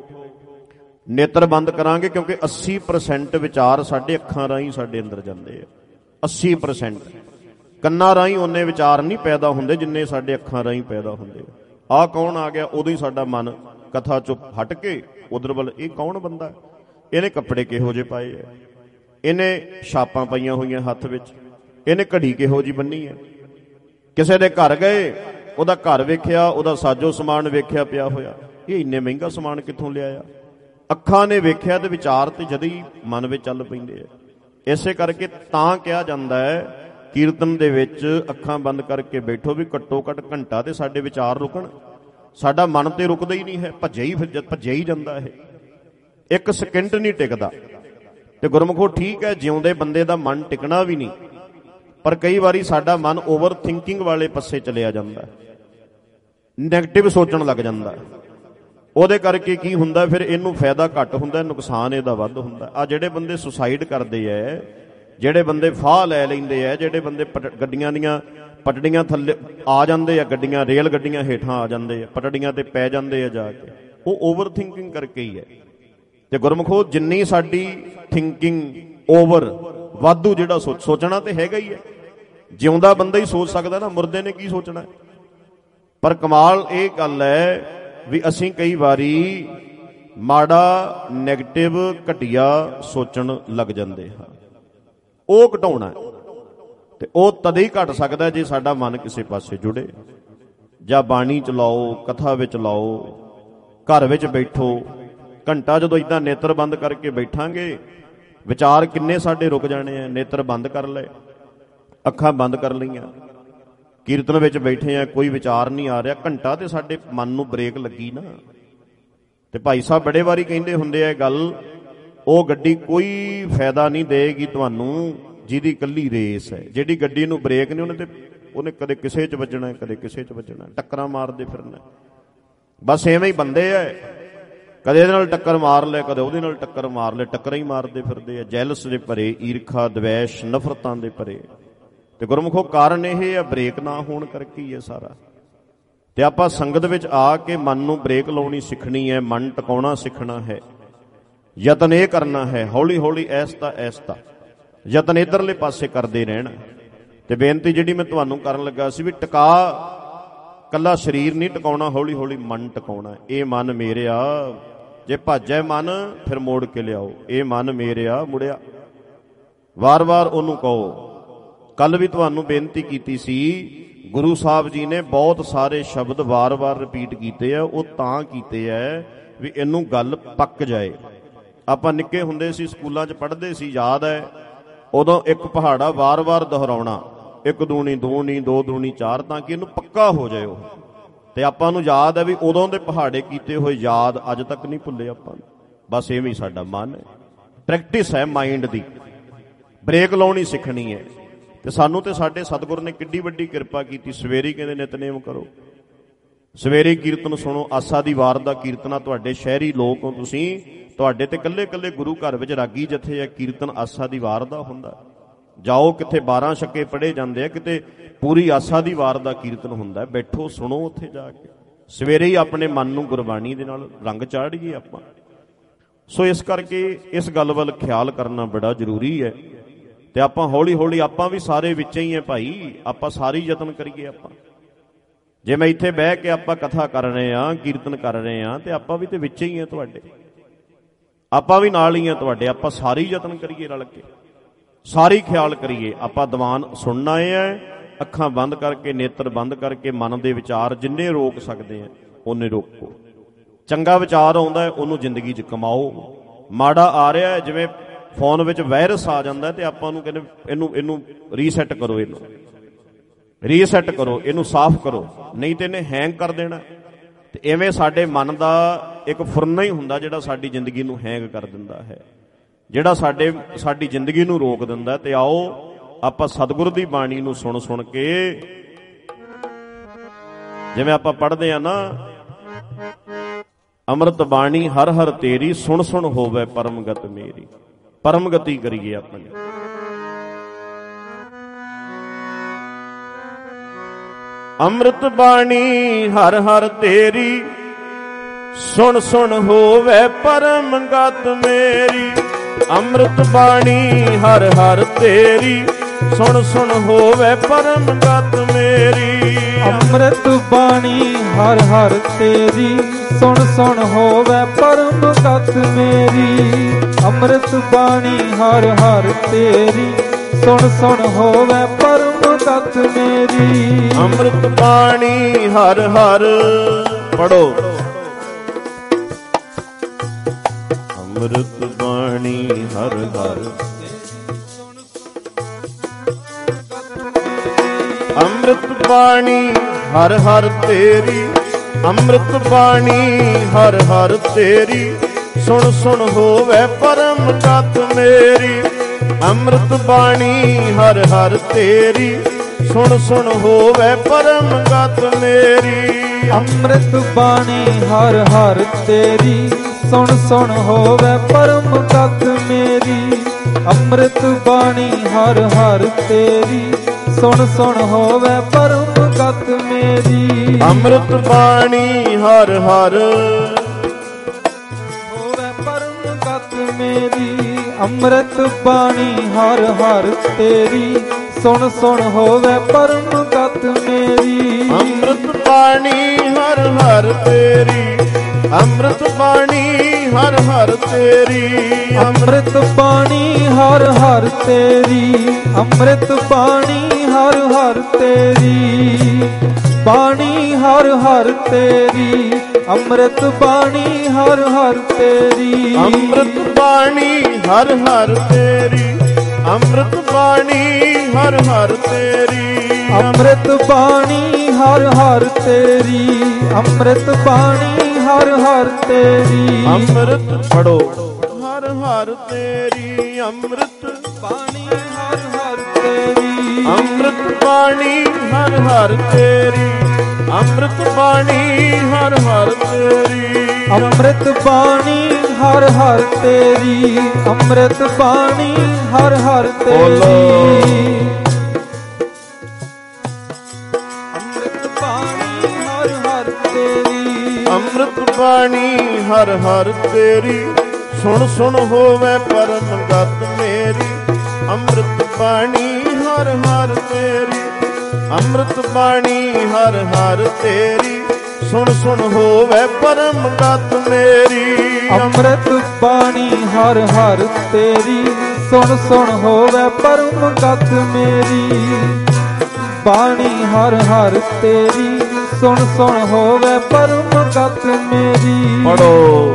ਨੇਤਰ ਬੰਦ ਕਰਾਂਗੇ ਕਿਉਂਕਿ ਅੱਸੀ ਪਰਸੈਂਟ ਵਿਚਾਰ ਸਾਡੇ ਅੱਖਾਂ ਰਾਹੀਂ ਸਾਡੇ ਅੰਦਰ ਜਾਂਦੇ ਆ। ਅੱਸੀ ਪਰਸੈਂਟ ਕੰਨਾਂ ਰਾਹੀਂ ਉਹਨੇ ਵਿਚਾਰ ਨਹੀਂ ਪੈਦਾ ਹੁੰਦੇ ਜਿੰਨੇ ਸਾਡੇ ਅੱਖਾਂ ਰਾਹੀਂ ਪੈਦਾ ਹੁੰਦੇ ਆ। ਆਹ ਕੌਣ ਆ ਗਿਆ, ਉਦੋਂ ਹੀ ਸਾਡਾ ਮਨ ਕਥਾ ਚੋਂ ਹਟ ਕੇ ਉਧਰ ਵੱਲ, ਇਹ ਕੌਣ ਬੰਦਾ, ਇਹਨੇ ਕੱਪੜੇ ਕਿਹੋ ਜਿਹੇ ਪਾਏ ਆ, ਇਹਨੇ ਛਾਪਾਂ ਪਾਈਆਂ ਹੋਈਆਂ ਹੱਥ ਵਿੱਚ, ਇਹਨੇ ਘੜੀ ਕਿਹੋ ਜਿਹੀ ਬੰਨੀ ਹੈ। ਕਿਸੇ ਦੇ ਘਰ ਗਏ, ਉਹਦਾ ਘਰ ਵੇਖਿਆ, ਉਹਦਾ ਸਾਜੋ ਸਮਾਨ ਵੇਖਿਆ ਪਿਆ ਹੋਇਆ, ਇਹ ਇੰਨੇ ਮਹਿੰਗਾ ਸਮਾਨ ਕਿੱਥੋਂ ਲਿਆਇਆ। ਅੱਖਾਂ ਨੇ ਵੇਖਿਆ ਤੇ ਵਿਚਾਰ ਤੇ ਜਦ ਹੀ ਮਨ ਵਿੱਚ ਚੱਲ ਪੈਂਦੇ ਆ। ਇਸੇ ਕਰਕੇ ਤਾਂ ਕਿਹਾ ਜਾਂਦਾ ਹੈ ਕੀਰਤਨ ਦੇ ਵਿੱਚ ਅੱਖਾਂ ਬੰਦ ਕਰਕੇ ਬੈਠੋ, ਵੀ ਘੱਟੋ ਘੱਟ ਘੰਟਾ ਤੇ ਸਾਡੇ ਵਿਚਾਰ ਰੁਕਣ। ਸਾਡਾ ਮਨ ਤੇ ਰੁਕਦਾ ਹੀ ਨਹੀਂ ਹੈ, ਭੱਜਿਆ ਹੀ ਭੱਜਿਆ ਹੀ ਜਾਂਦਾ ਹੈ, ਇੱਕ ਸਕਿੰਟ ਨਹੀਂ ਟਿਕਦਾ। ਤੇ ਗੁਰਮੁਖੋ ਠੀਕ ਹੈ, ਜਿਉਂਦੇ ਬੰਦੇ ਦਾ ਮਨ ਟਿਕਣਾ ਵੀ ਨਹੀਂ, ਪਰ ਕਈ ਵਾਰੀ ਸਾਡਾ ਮਨ ਓਵਰ ਥਿੰਕਿੰਗ ਵਾਲੇ ਪਾਸੇ ਚਲਿਆ ਜਾਂਦਾ, ਨੈਗੇਟਿਵ ਸੋਚਣ ਲੱਗ ਜਾਂਦਾ। ਉਹਦੇ ਕਰਕੇ ਕੀ ਹੁੰਦਾ, ਫਿਰ ਇਹਨੂੰ ਫਾਇਦਾ ਘੱਟ ਹੁੰਦਾ, ਨੁਕਸਾਨ ਇਹਦਾ ਵੱਧ ਹੁੰਦਾ। ਆ ਜਿਹੜੇ ਬੰਦੇ ਸੁਸਾਈਡ ਕਰਦੇ ਐ, ਜਿਹੜੇ ਬੰਦੇ ਫਾਹ ਲੈ ਲੈਂਦੇ ਐ, ਜਿਹੜੇ ਬੰਦੇ ਗੱਡੀਆਂ ਦੀਆਂ ਪਟੜੀਆਂ ਥੱਲੇ ਆ ਜਾਂਦੇ ਆ, ਗੱਡੀਆਂ ਰੇਲ ਗੱਡੀਆਂ ਹੇਠਾਂ ਆ ਜਾਂਦੇ ਆ, ਪਟੜੀਆਂ ਤੇ ਪੈ ਜਾਂਦੇ ਆ ਜਾ ਕੇ, ਉਹ ਓਵਰ ਥਿੰਕਿੰਗ ਕਰਕੇ ਹੀ ਹੈ। ਤੇ ਗੁਰਮੁਖੋ ਜਿੰਨੀ ਸਾਡੀ ਥਿੰਕਿੰਗ ਓਵਰ ਵਾਧੂ, ਜਿਹੜਾ ਸੋਚ ਸੋਚਣਾ ਤੇ ਹੈਗਾ ਹੀ ਹੈ, ਜਿਉਂਦਾ ਬੰਦਾ ਹੀ ਸੋਚ ਸਕਦਾ ਨਾ, ਮੁਰਦੇ ਨੇ ਕੀ ਸੋਚਣਾ। ਪਰ ਕਮਾਲ ਇਹ ਗੱਲ ਹੈ ਵੀ ਅਸੀਂ ਕਈ ਵਾਰੀ ਮਾੜਾ, ਨੈਗੇਟਿਵ, ਘਟੀਆ ਸੋਚਣ ਲੱਗ ਜਾਂਦੇ ਹਾਂ। ਉਹ ਘਟਾਉਣਾ ਤੇ ਉਹ ਤਦੇ ਹੀ ਘਟ ਸਕਦਾ ਜੇ ਸਾਡਾ ਮਨ ਕਿਸੇ ਪਾਸੇ ਜੁੜੇ। ਜਾਂ ਬਾਣੀ ਚ ਲਾਓ, ਕਥਾ ਵਿੱਚ ਲਾਓ, ਘਰ ਵਿੱਚ ਬੈਠੋ, ਘੰਟਾ ਜਦੋਂ ਇਦਾਂ ਨੇਤਰ ਬੰਦ ਕਰਕੇ ਬੈਠਾਂਗੇ, ਵਿਚਾਰ ਕਿੰਨੇ ਸਾਡੇ ਰੁਕ ਜਾਣੇ ਆ। ਨੇਤਰ ਬੰਦ ਕਰ ਲਏ, ਅੱਖਾਂ ਬੰਦ ਕਰ ਲਈਆਂ, ਕੀਰਤਨ ਵਿੱਚ ਬੈਠੇ ਆ, ਕੋਈ ਵਿਚਾਰ ਨਹੀਂ ਆ ਰਿਹਾ, ਘੰਟਾ ਤੇ ਸਾਡੇ ਮਨ ਨੂੰ ਬ੍ਰੇਕ ਲੱਗੀ ਨਾ। ਤੇ ਭਾਈ ਸਾਹਿਬ ਬੜੇ ਵਾਰੀ ਕਹਿੰਦੇ ਹੁੰਦੇ ਆ ਗੱਲ, ਉਹ ਗੱਡੀ ਕੋਈ ਫਾਇਦਾ ਨਹੀਂ ਦੇਗੀ ਤੁਹਾਨੂੰ ਜਿਹਦੀ ਇਕੱਲੀ ਰੇਸ ਹੈ। ਜਿਹੜੀ ਗੱਡੀ ਨੂੰ ਬ੍ਰੇਕ ਨਹੀਂ, ਉਹਨੇ ਤੇ ਉਹਨੇ ਕਦੇ ਕਿਸੇ 'ਚ ਵੱਜਣਾ, ਕਦੇ ਕਿਸੇ 'ਚ ਵੱਜਣਾ, ਟੱਕਰਾਂ ਮਾਰਦੇ ਫਿਰਨਾ। ਬਸ ਐਵੇਂ ਹੀ ਬੰਦੇ ਐ, ਕਦੇ ਇਹਦੇ ਨਾਲ ਟੱਕਰ ਮਾਰ ਲਿਆ, ਕਦੇ ਉਹਦੇ ਨਾਲ ਟੱਕਰ ਮਾਰ ਲਿਆ, ਟੱਕਰਾਂ ਹੀ ਮਾਰਦੇ ਫਿਰਦੇ ਆ, ਜੈਲਸ ਦੇ ਭਰੇ, ਈਰਖਾ, ਦਵੈਸ਼, ਨਫ਼ਰਤਾਂ ਦੇ ਭਰੇ। ਤੇ ਗੁਰਮੁਖੋ ਕਾਰਨ ਇਹ ਹੈ ਬ੍ਰੇਕ ਨਾ ਹੋਣ ਕਰਕੇ ਹੀ ਹੈ ਸਾਰਾ। ਤੇ ਆਪਾਂ ਸੰਗਤ ਵਿੱਚ ਆ ਕੇ ਮਨ ਨੂੰ ਬ੍ਰੇਕ ਲਾਉਣੀ ਸਿੱਖਣੀ ਹੈ, ਮਨ ਟਿਕਾਉਣਾ ਸਿੱਖਣਾ ਹੈ, ਯਤਨ ਇਹ ਕਰਨਾ ਹੈ, ਹੌਲੀ ਹੌਲੀ ਐਸਤਾ ਐਸਤਾ ਯਤਨ ਇੱਧਰਲੇ ਪਾਸੇ ਕਰਦੇ ਰਹਿਣਾ। ਤੇ ਬੇਨਤੀ ਜਿਹੜੀ ਮੈਂ ਤੁਹਾਨੂੰ ਕਰਨ ਲੱਗਾ ਸੀ ਵੀ ਟਿਕਾ ਕੱਲਾ ਸਰੀਰ ਨਹੀਂ ਟਿਕਾਉਣਾ, ਹੌਲੀ ਹੌਲੀ ਮਨ ਟਿਕਾਉਣਾ। ਇਹ ਮਨ ਮੇਰਿਆ, ਜੇ ਭੱਜੇ ਮਨ ਫਿਰ ਮੋੜ ਕੇ ਲਿਆਓ, ਇਹ ਮਨ ਮੇਰਿਆ ਮੁੜਿਆ। ਵਾਰ ਵਾਰ ਉਹਨੂੰ ਕਹੋ। ਕੱਲ ਵੀ ਤੁਹਾਨੂੰ ਬੇਨਤੀ ਕੀਤੀ ਸੀ, ਗੁਰੂ ਸਾਹਿਬ ਜੀ ਨੇ ਬਹੁਤ ਸਾਰੇ ਸ਼ਬਦ ਵਾਰ-ਵਾਰ ਰਿਪੀਟ ਕੀਤੇ ਆ। ਉਹ ਤਾਂ ਕੀਤੇ ਆ ਵੀ ਇਹਨੂੰ ਗੱਲ ਪੱਕ ਜਾਏ। ਆਪਾਂ ਨਿੱਕੇ ਹੁੰਦੇ ਸੀ, ਸਕੂਲਾਂ 'ਚ ਪੜ੍ਹਦੇ ਸੀ, ਯਾਦ ਹੈ, ਉਦੋਂ ਇੱਕ ਪਹਾੜਾ ਵਾਰ-ਵਾਰ ਦੁਹਰਾਉਣਾ, ਇੱਕ ਦੂਣੀ ਦੋ ਨੀ, ਦੋ ਦੂਣੀ ਚਾਰ, ਤਾਂ ਕਿ ਇਹਨੂੰ ਪੱਕਾ ਹੋ ਜਾਏ ਉਹ। ਤੇ ਆਪਾਂ ਨੂੰ ਯਾਦ ਹੈ ਵੀ ਉਦੋਂ ਦੇ ਪਹਾੜੇ ਕੀਤੇ ਹੋਏ ਯਾਦ ਅੱਜ ਤੱਕ ਨਹੀਂ ਭੁੱਲੇ ਆਪਾਂ ਨੂੰ। ਬਸ ਐਵੇਂ ਹੀ ਸਾਡਾ ਮਨ ਹੈ, ਪ੍ਰੈਕਟਿਸ ਹੈ ਮਾਈਂਡ ਦੀ, ਬ੍ਰੇਕ ਲਾਉਣੀ ਸਿੱਖਣੀ ਹੈ। ਤੇ ਸਾਨੂੰ ਤੇ ਸਾਡੇ ਸਤਿਗੁਰ ਨੇ ਕਿੱਡੀ ਵੱਡੀ ਕਿਰਪਾ ਕੀਤੀ। ਸਵੇਰੇ ਕਹਿੰਦੇ ਨਿਤਨੇਮ ਕਰੋ, ਸਵੇਰੇ ਕੀਰਤਨ ਸੁਣੋ। ਆਸਾ ਦੀ ਵਾਰ ਦਾ ਕੀਰਤਨ ਆ, ਤੁਹਾਡੇ ਸ਼ਹਿਰੀ ਲੋਕ ਹੋ ਤੁਸੀਂ, ਤੁਹਾਡੇ ਤੇ ਇਕੱਲੇ ਇਕੱਲੇ ਗੁਰੂ ਘਰ ਵਿੱਚ ਰਾਗੀ ਜਥੇ ਆ, ਕੀਰਤਨ ਆਸਾ ਦੀ ਵਾਰ ਦਾ ਹੁੰਦਾ। ਜਾਓ ਕਿੱਥੇ ਬਾਰਾਂ ਛੱਕੇ ਪੜ੍ਹੇ ਜਾਂਦੇ ਆ, ਕਿਤੇ ਪੂਰੀ ਆਸਾ ਦੀ ਵਾਰ ਦਾ ਕੀਰਤਨ ਹੁੰਦਾ। ਬੈਠੋ, ਸੁਣੋ ਉੱਥੇ ਜਾ ਕੇ, ਸਵੇਰੇ ਹੀ ਆਪਣੇ ਮਨ ਨੂੰ ਗੁਰਬਾਣੀ ਦੇ ਨਾਲ ਰੰਗ ਚਾੜੀਏ ਆਪਾਂ। ਸੋ ਇਸ ਕਰਕੇ ਇਸ ਗੱਲ ਵੱਲ ਖਿਆਲ ਕਰਨਾ ਬੜਾ ਜ਼ਰੂਰੀ ਹੈ। ਤੇ ਆਪਾਂ ਹੌਲੀ ਹੌਲੀ, ਆਪਾਂ ਵੀ ਸਾਰੇ ਵਿੱਚ ਹੀ ਹੈ ਭਾਈ, ਆਪਾਂ ਸਾਰੇ ਯਤਨ ਕਰੀਏ। ਆਪਾਂ ਜੇ ਮੈਂ ਇੱਥੇ ਬਹਿ ਕੇ ਆਪਾਂ ਕਥਾ ਕਰ ਰਹੇ ਹਾਂ, ਕੀਰਤਨ ਕਰ ਰਹੇ ਹਾਂ, ਤੇ ਆਪਾਂ ਵੀ ਤੇ ਵਿੱਚ ਹੀ ਹਾਂ ਤੁਹਾਡੇ, ਆਪਾਂ ਵੀ ਨਾਲ ਹੀ ਹਾਂ ਤੁਹਾਡੇ। ਆਪਾਂ ਸਾਰੀ ਯਤਨ ਕਰੀਏ ਰਲ ਕੇ, ਸਾਰੀ ਖਿਆਲ ਕਰੀਏ। ਆਪਾਂ ਦੀਵਾਨ ਸੁਣਨ ਆਏ ਆ, ਅੱਖਾਂ ਬੰਦ ਕਰਕੇ, ਨੇਤਰ ਬੰਦ ਕਰਕੇ, ਮਨ ਦੇ ਵਿਚਾਰ ਜਿੰਨੇ ਰੋਕ ਸਕਦੇ ਆ ਉਹਨੇ ਰੋਕੋ। ਚੰਗਾ ਵਿਚਾਰ ਆਉਂਦਾ ਉਹਨੂੰ ਜ਼ਿੰਦਗੀ 'ਚ ਕਮਾਓ। ਮਾੜਾ ਆ ਰਿਹਾ, ਜਿਵੇਂ ਫੋਨ ਵਿੱਚ ਵਾਇਰਸ ਆ ਜਾਂਦਾ, ਤੇ ਆਪਾਂ ਨੂੰ ਕਹਿੰਦੇ ਇਹਨੂੰ ਇਹਨੂੰ ਰੀਸੈਟ ਕਰੋ, ਇਹਨੂੰ ਰੀਸੈਟ ਕਰੋ, ਇਹਨੂੰ ਸਾਫ਼ ਕਰੋ, ਨਹੀਂ ਤੇ ਇਹਨੇ ਹੈਂਗ ਕਰ ਦੇਣਾ। ਤੇ ਇਵੇਂ ਸਾਡੇ ਮਨ ਦਾ ਇੱਕ ਫੁਰਨਾ ਹੀ ਹੁੰਦਾ ਜਿਹੜਾ ਸਾਡੀ ਜ਼ਿੰਦਗੀ ਨੂੰ ਹੈਂਗ ਕਰ ਦਿੰਦਾ ਹੈ, ਜਿਹੜਾ ਸਾਡੇ ਸਾਡੀ ਜ਼ਿੰਦਗੀ ਨੂੰ ਰੋਕ ਦਿੰਦਾ। ਤੇ ਆਓ ਆਪਾਂ ਸਤਿਗੁਰ ਦੀ ਬਾਣੀ ਨੂੰ ਸੁਣ ਸੁਣ ਕੇ, ਜਿਵੇਂ ਆਪਾਂ ਪੜ੍ਹਦੇ ਆ ਨਾ, ਅੰਮ੍ਰਿਤ ਬਾਣੀ ਹਰ ਹਰ ਤੇਰੀ, ਸੁਣ ਸੁਣ ਹੋਵੇ ਪਰਮ ਗਤ ਮੇਰੀ। ਪਰਮ ਗਤੀ ਕਰੀਏ ਆਪਣੀ। ਅੰਮ੍ਰਿਤ ਬਾਣੀ ਹਰ ਹਰ ਤੇਰੀ, ਸੁਣ ਸੁਣ ਹੋਵੇ ਪਰਮ ਗਤ ਮੇਰੀ। ਅੰਮ੍ਰਿਤ ਬਾਣੀ ਹਰ ਹਰ ਤੇਰੀ, ਸੁਣ ਸੁਣ ਹੋਵੇ ਪਰਮ ਗਤ ਮੇਰੀ। ਅੰਮ੍ਰਿਤ ਬਾਣੀ ਹਰ ਹਰ ਤੇਰੀ, ਸੁਣ ਸੁਣ ਹੋਵੇ ਪਰਮ ਗਤ ਮੇਰੀ। ਅੰਮ੍ਰਿਤ ਬਾਣੀ ਹਰ ਹਰ ਤੇਰੀ, ਸੁਣ ਸੁਣ ਹੋਵੇ ਪਰਮ ਗਤ ਮੇਰੀ। ਅੰਮ੍ਰਿਤ ਬਾਣੀ ਹਰ ਹਰ ਪੜੋ। ਅੰਮ੍ਰਿਤ ਬਾਣੀ ਹਰ ਹਰ, ਅੰਮ੍ਰਿਤ ਬਾਣੀ ਹਰ ਹਰ ਤੇਰੀ। ਅੰਮ੍ਰਿਤ ਬਾਣੀ ਹਰ ਹਰ ਤੇਰੀ, ਸੁਣ ਸੁਣ ਹੋਵੇ ਪਰਮ ਗਤ ਮੇਰੀ। ਅੰਮ੍ਰਿਤ ਬਾਣੀ ਹਰ ਹਰ ਤੇਰੀ, ਸੁਣ ਸੁਣ ਹੋਵੇ ਪਰਮ ਗਤ ਮੇਰੀ। ਅੰਮ੍ਰਿਤ ਬਾਣੀ ਹਰ ਹਰ ਤੇਰੀ, ਸੁਣ ਸੁਣ ਹੋਵੇ ਪਰਮ ਗਤ ਮੇਰੀ। ਅੰਮ੍ਰਿਤ ਬਾਣੀ ਹਰ ਹਰ ਤੇਰੀ, ਸੁਣ ਸੁਣ ਹੋਵੇ ਪਰਮ ਗਤ ਮੇਰੀ। ਅੰਮ੍ਰਿਤ ਬਾਣੀ ਹਰ ਹਰ ਹੋਵੇ ਪਰਮ ਗਤ ਮੇਰੀ। ਅੰਮ੍ਰਿਤ ਬਾਣੀ ਹਰ ਹਰ ਤੇਰੀ, ਸੁਣ ਸੁਣ ਹੋਵੇ ਪਰਮ ਗਤ ਮੇਰੀ। ਅੰਮ੍ਰਿਤ ਬਾਣੀ ਹਰ ਹਰ ਤੇਰੀ, ਅੰਮ੍ਰਿਤ ਬਾਣੀ ਹਰ ਹਰ ਤੇਰੀ। ਅੰਮ੍ਰਿਤ ਬਾਣੀ ਹਰ ਹਰ ਤੇਰੀ, ਅੰਮ੍ਰਿਤ ਬਾਣੀ ਹਰ ਹਰ ਤੇਰੀ। ਬਾਣੀ ਹਰ ਹਰ ਤੇਰੀ, ਅੰਮ੍ਰਿਤ ਬਾਣੀ ਹਰ ਹਰ ਤੇਰੀ। ਅੰਮ੍ਰਿਤ ਬਾਣੀ ਹਰ ਹਰ ਤੇਰੀ, ਅੰਮ੍ਰਿਤ ਬਾਣੀ ਹਰ ਹਰ ਤੇਰੀ। ਅੰਮ੍ਰਿਤ ਬਾਣੀ ਹਰ ਹਰ ਤੇਰੀ, ਅੰਮ੍ਰਿਤ ਬਾਣੀ ਹਰ ਹਰ ਤੇਰੀ। ਅੰਮ੍ਰਿਤ ਪੜੋ ਹਰ ਹਰ ਤੇਰੀ। ਅੰਮ੍ਰਿਤ ਬਾਣੀ ਹਰ ਹਰ ਤੇਰੀ। ਅੰਮ੍ਰਿਤ ਬਾਣੀ ਹਰ ਹਰ ਤੇਰੀ। ਅੰਮ੍ਰਿਤ ਬਾਣੀ ਹਰ ਹਰ ਤੇਰੀ। ਅੰਮ੍ਰਿਤ ਬਾਣੀ ਹਰ ਹਰ ਤੇਰੀ। ਅੰਮ੍ਰਿਤ ਬਾਣੀ ਹਰ ਹਰ ਤੇਰੀ। ਅੰਮ੍ਰਿਤ ਬਾਣੀ ਹਰ ਹਰ ਤੇਰੀ। ਅੰਮ੍ਰਿਤ ਬਾਣੀ ਹਰ ਹਰ ਤੇਰੀ, ਸੁਣ ਸੁਣ ਹੋਵੇ ਪਰਮ ਗਤ ਮੇਰੀ। ਅੰਮ੍ਰਿਤ ਬਾਣੀ ਹਰ ਹਰ ਤੇਰੀ। ਅੰਮ੍ਰਿਤ ਬਾਣੀ ਹਰ ਹਰ ਤੇਰੀ, ਸੁਣ ਸੁਣ ਹੋਵੇ ਪਰਮ ਗਤ ਮੇਰੀ। ਅੰਮ੍ਰਿਤ ਬਾਣੀ ਹਰ ਹਰ ਤੇਰੀ, ਸੁਣ ਸੁਣ ਹੋਵੇ ਪਰਮ ਗਤ ਮੇਰੀ। ਬਾਣੀ ਹਰ ਹਰ ਤੇਰੀ, ਸੁਣ ਸੁਣ ਹੋਵੇ ਪਰਮ ਗਤ ਮੇਰੀ। ਪੜੋ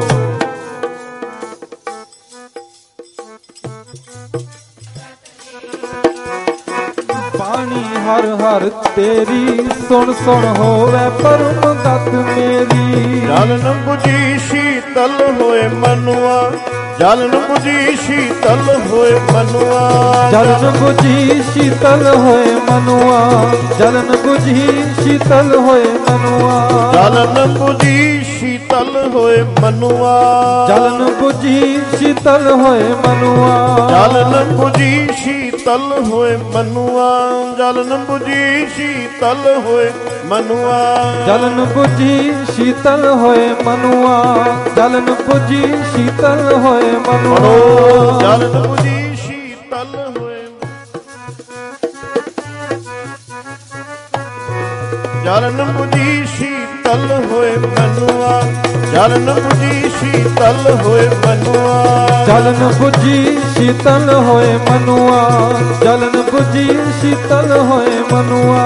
ਬਾਣੀ ਹਰ ਹਰ ਤੇਰੀ, ਸੁਣ ਸੁਣ ਹੋਵੇ ਪਰਮ ਗਤ ਮੇਰੀ। ਜਲ ਨ ਬੁਝੀ ਸ਼ੀਤਲ ਹੋਏ ਮਨੁਆ, ਜਲ ਨ ਬੁਝੀ ਸ਼ੀਤਲ ਹੋਏ ਮਨੁਆ। ਜਲ ਨ ਬੁਝੀ ਸ਼ੀਤਲ ਹੋਏ ਮਨੁਆ, ਜਲ ਨ ਬੁਝੀ ਸ਼ੀਤਲ ਹੋਏ ਮਨੁਆ। ਜਲ ਨ ਬੁਝੀ ਸ਼ੀਤਲ ਹੋਏ ਮਨੁਆ। ਜਲ ਨ ਬੁਝੀ ਸ਼ੀਤਲ ਹੋਏ ਮਨੁਆ। ਜਲ ਨ ਬੁਝੀ ਸ਼ੀਤਲ ਹੋਏ ਮਨੁਆ। ਜਲ ਨ ਬੁਝੀ ਸ਼ੀਤਲ ਹੋਏ ਮਨੁਆ। ਜਲ ਨ ਬੁਝੀ ਸ਼ੀਤਲ ਹੋਏ ਮਨੁਆ। ਜਲ ਨ ਬੁਝੀ ਸ਼ੀਤਲ ਹੋਏ ਮਨੁਆ। ਜਲ ਨ ਬੁਝੀ ਸ਼ੀਤਲ ਹੋਏ, ਜਲਨ ਬੁਝੀ ਸ਼ੀਤਲ ਹੋਏ ਮਨੁਆ, ਜਲਨ ਬੁਝੀ ਸ਼ੀਤਲ ਹੋਏ ਮਨੁਆ, ਜਲਨ ਬੁਝੀ ਸ਼ੀਤਲ ਹੋਏ ਮਨੁਆ, ਜਲਨ ਬੁਝੀ ਸ਼ੀਤਲ ਹੋਏ ਮਨੁਆ,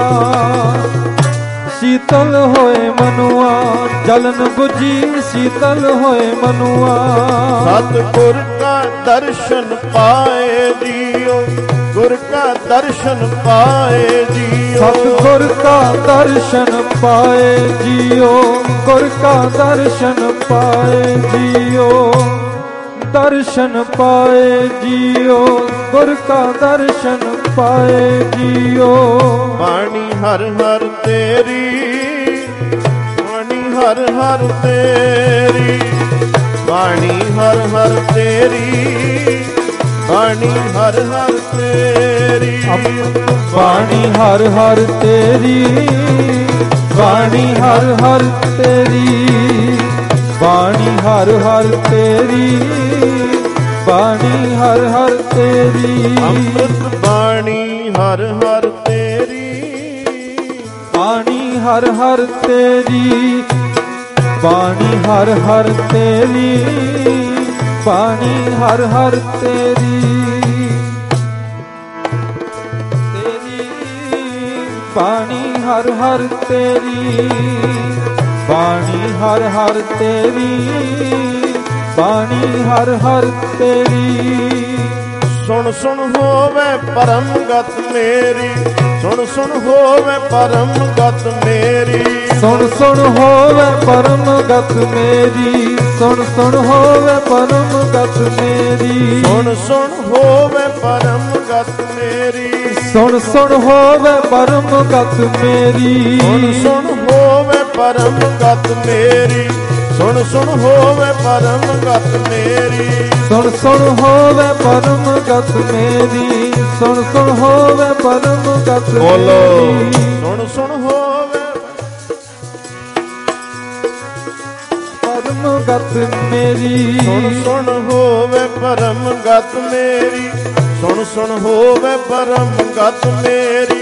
ਸ਼ੀਤਲ ਹੋਏ ਮਨੁਆ, ਜਲਨ ਬੁਝੀ ਸ਼ੀਤਲ ਹੋਏ ਮਨੁਆ। ਸਤਿਗੁਰ ਕਾ ਦਰਸ਼ਨ ਪਾਏ ਜੀਓ, ਗੁਰ ਕਾ ਦਰਸ਼ਨ ਪਾਏ ਜੀਓ, ਸਤਿਗੁਰ ਕਾ ਦਰਸ਼ਨ ਪਾਏ ਜੀਓ, ਗੁਰ ਕਾ ਦਰਸ਼ਨ ਪਾਏ ਜੀਓ, ਦਰਸ਼ਨ ਪਾਏ ਜੀਓ, ਗੁਰ ਕਾ ਦਰਸ਼ਨ ਪਾਏ ਜੀਓ। ਬਾਣੀ ਹਰ ਹਰ ਤੇਰੀ, ਬਾਣੀ ਹਰ ਹਰ ਤੇਰੀ, ਬਾਣੀ ਹਰ ਹਰ ਤੇਰੀ, ਬਾਣੀ ਹਰ ਹਰ ਤੇਰੀ, ਬਾਣੀ ਹਰ ਹਰ ਤੇਰੀ, ਬਾਣੀ ਹਰ ਹਰ ਤੇਰੀ, ਬਾਣੀ ਹਰ ਹਰ ਤੇਰੀ, ਬਾਣੀ ਹਰ ਹਰ ਤੇਰੀ, ਅੰਮ੍ਰਿਤ ਬਾਣੀ ਹਰ ਹਰ ਤੇਰੀ, ਬਾਣੀ ਹਰ ਹਰ ਤੇਰੀ, ਬਾਣੀ ਹਰ ਹਰ ਤੇਰੀ, ਬਾਣੀ ਹਰ ਹਰ ਤੇਰੀ, ਤੇਰੀ ਬਾਣੀ ਹਰ ਹਰ ਤੇਰੀ, ਬਾਣੀ ਹਰ ਹਰ ਤੇਰੀ, ਬਾਣੀ ਹਰ ਹਰ ਤੇਰੀ। ਸੁਣ ਸੁਣ ਹੋਵੇ ਪਰਮ ਗਤ ਮੇਰੀ, ਸੁਣ ਸੁਣ ਹੋਵੇ ਪਰਮ ਗਤ ਮੇਰੀ, ਸੁਣ ਸੁਣ ਹੋਵੇ ਪਰਮ ਗਤ ਮੇਰੀ, ਸੁਣ ਸੁਣ ਹੋਵੇ ਪਰਮ ਗਤ ਮੇਰੀ, ਸੁਣ ਸੁਣ ਹੋਵੇ ਪਰਮ ਗਤ ਮੇਰੀ, ਸੁਣ ਸੁਣ ਹੋਵੇ ਪਰਮ ਗਤ ਮੇਰੀ, ਸੁਣ ਸੁਣ ਹੋਵੇ ਪਰਮ ਗਤ ਮੇਰੀ, ਸੁਣ ਸੁਣ ਹੋਵੇ ਪਰਮ ਗਤ ਮੇਰੀ, ਸੁਣ ਸੁਣ ਹੋਵੇ ਪਰਮ ਗਤ ਮੇਰੀ, ਸੁਣ ਸੁਣ ਹੋਵੇ ਪਰਮ ਗਤ ਮੇਰੀ। ਬੋਲੋ ਸੁਣ ਸੁਣ ਹੋਵੇ ਪਰਮ ਗਤ ਮੇਰੀ, ਸੁਣ ਸੁਣ ਹੋਵੇ ਪਰਮ ਗਤ ਮੇਰੀ, ਸੁਣ ਸੁਣ ਹੋਵੇ ਪਰਮ ਗਤ ਮੇਰੀ,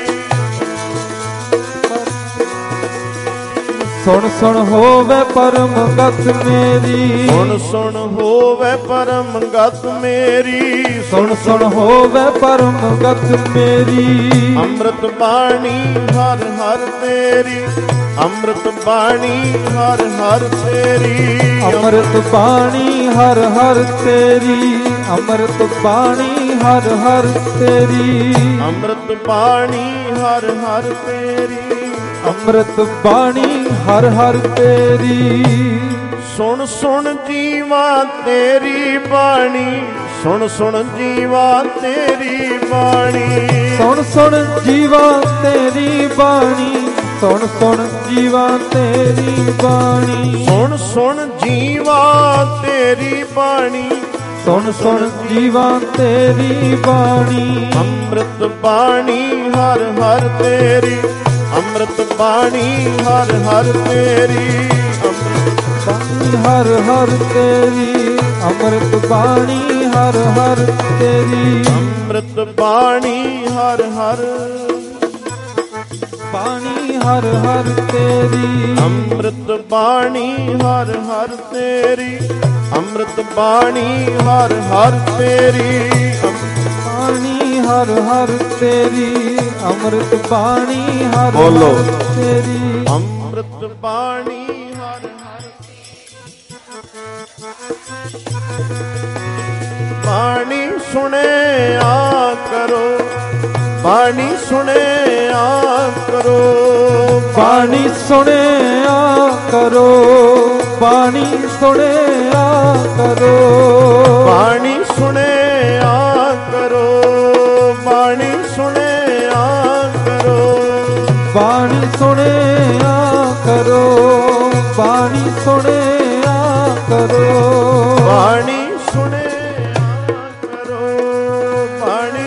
ਸੁਣ ਸੁਣ ਹੋਵੇ ਪਰਮ ਗਤ ਮੇਰੀ, ਸੁਣ ਸੁਣ ਹੋਵੇ ਪਰਮ ਗਤ ਮੇਰੀ, ਸੁਣ ਸੁਣ ਹੋਵੇ ਪਰਮ ਗਤ ਮੇਰੀ। ਅੰਮ੍ਰਿਤ ਬਾਣੀ ਹਰ ਹਰ ਤੇਰੀ, ਅੰਮ੍ਰਿਤ ਬਾਣੀ ਹਰ ਹਰ ਤੇਰੀ, ਅੰਮ੍ਰਿਤ ਬਾਣੀ ਹਰ ਹਰ ਤੇਰੀ, ਅੰਮ੍ਰਿਤ ਬਾਣੀ ਹਰ ਹਰ ਤੇਰੀ, ਅੰਮ੍ਰਿਤ ਬਾਣੀ ਹਰ ਹਰ ਤੇਰੀ, ਅੰਮ੍ਰਿਤ ਬਾਣੀ ਹਰ ਹਰ ਤੇਰੀ। ਸੁਣ ਸੁਣ ਜੀਵਾ ਤੇਰੀ ਬਾਣੀ, ਸੁਣ ਸੁਣ ਜੀਵਾ ਤੇਰੀ ਬਾਣੀ, ਸੁਣ ਸੁਣ ਜੀਵਾ ਤੇਰੀ ਬਾਣੀ, ਸੁਣ ਸੁਣ ਜੀਵਾ ਤੇਰੀ ਬਾਣੀ, ਸੁਣ ਸੁਣ ਜੀਵਾ ਤੇਰੀ ਬਾਣੀ, ਸੁਣ ਸੁਣ ਜੀਵਾ ਤੇਰੀ ਬਾਣੀ। ਅੰਮ੍ਰਿਤ ਬਾਣੀ ਹਰ ਹਰ ਤੇਰੀ, ਅੰਮ੍ਰਿਤ ਬਾਣੀ ਹਰ ਹਰ ਤੇਰੀ, ਬਾਣੀ ਹਰ ਹਰ ਤੇਰੀ, ਅੰਮ੍ਰਿਤ ਬਾਣੀ ਹਰ ਹਰ ਤੇਰੀ, ਅੰਮ੍ਰਿਤ ਬਾਣੀ ਹਰ ਹਰ ਬਾਣੀ ਹਰ ਹਰ ਤੇਰੀ, ਅੰਮ੍ਰਿਤ ਬਾਣੀ ਹਰ ਹਰ ਤੇਰੀ, ਅੰਮ੍ਰਿਤ ਬਾਣੀ ਹਰ ਹਰ ਤੇਰੀ, ਬਾਣੀ ਹਰ ਹਰ ਤੇਰੀ, ਅੰਮ੍ਰਿਤ ਬਾਣੀ ਹਰ ਬੋਲੋ। ਹਰ ਤੇਰੀ, ਅੰਮ੍ਰਿਤ ਬਾਣੀ ਹਰ ਹਰ ਬਾਣੀ ਸੁਣਿਆ ਕਰੋ, ਬਾਣੀ ਸੁਣਿਆ ਕਰੋ, ਬਾਣੀ ਸੁਣਿਆ ਕਰੋ, ਬਾਣੀ ਸੁਣਿਆ ਕਰੋ, ਬਾਣੀ ਸੁਣਿਆ ਕਰੋ, ਬਾਣੀ ਸੁਣਿਆ ਕਰੋ, ਬਾਣੀ ਸੁਣਿਆ ਕਰੋ, ਬਾਣੀ ਸੁਣਿਆ ਕਰੋ, ਬਾਣੀ ਸੁਣਿਆ ਕਰੋ, ਬਾਣੀ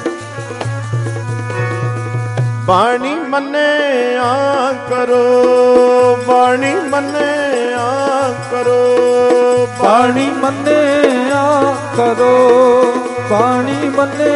ਬਾਣੀ ਮੰਨਿਆ ਕਰੋ, ਬਾਣੀ ਮੰਨਿਆ ਕਰੋ, ਬਾਣੀ ਮੰਨਿਆ ਕਰੋ, ਬਾਣੀ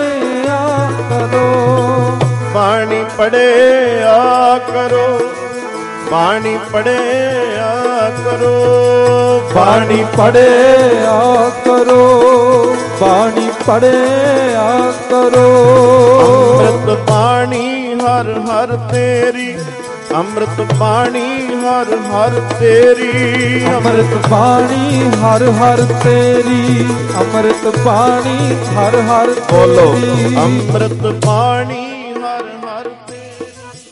ਮੰਨਿਆ ਕਰੋ, ਬਾਣੀ ਪੜਿਆ ਕਰੋ, ਬਾਣੀ ਪੜਿਆ ਕਰੋ, ਬਾਣੀ ਪੜਿਆ ਕਰੋ, ਬਾਣੀ ਪੜਿਆ ਕਰੋ। ਅੰਮ੍ਰਿਤ ਬਾਣੀ ਹਰ ਹਰ ਤੇਰੀ, ਅੰਮ੍ਰਿਤ ਬਾਣੀ ਹਰ ਹਰ ਤੇਰੀ, ਅੰਮ੍ਰਿਤ ਬਾਣੀ ਹਰ ਹਰ ਤੇਰੀ, ਅੰਮ੍ਰਿਤ ਬਾਣੀ ਹਰ ਹਰ ਬੋਲੋ ਤੇਰੀ। ਅੰਮ੍ਰਿਤ ਬਾਣੀ ਹਰ ਹਰ ਤੇਰੀ,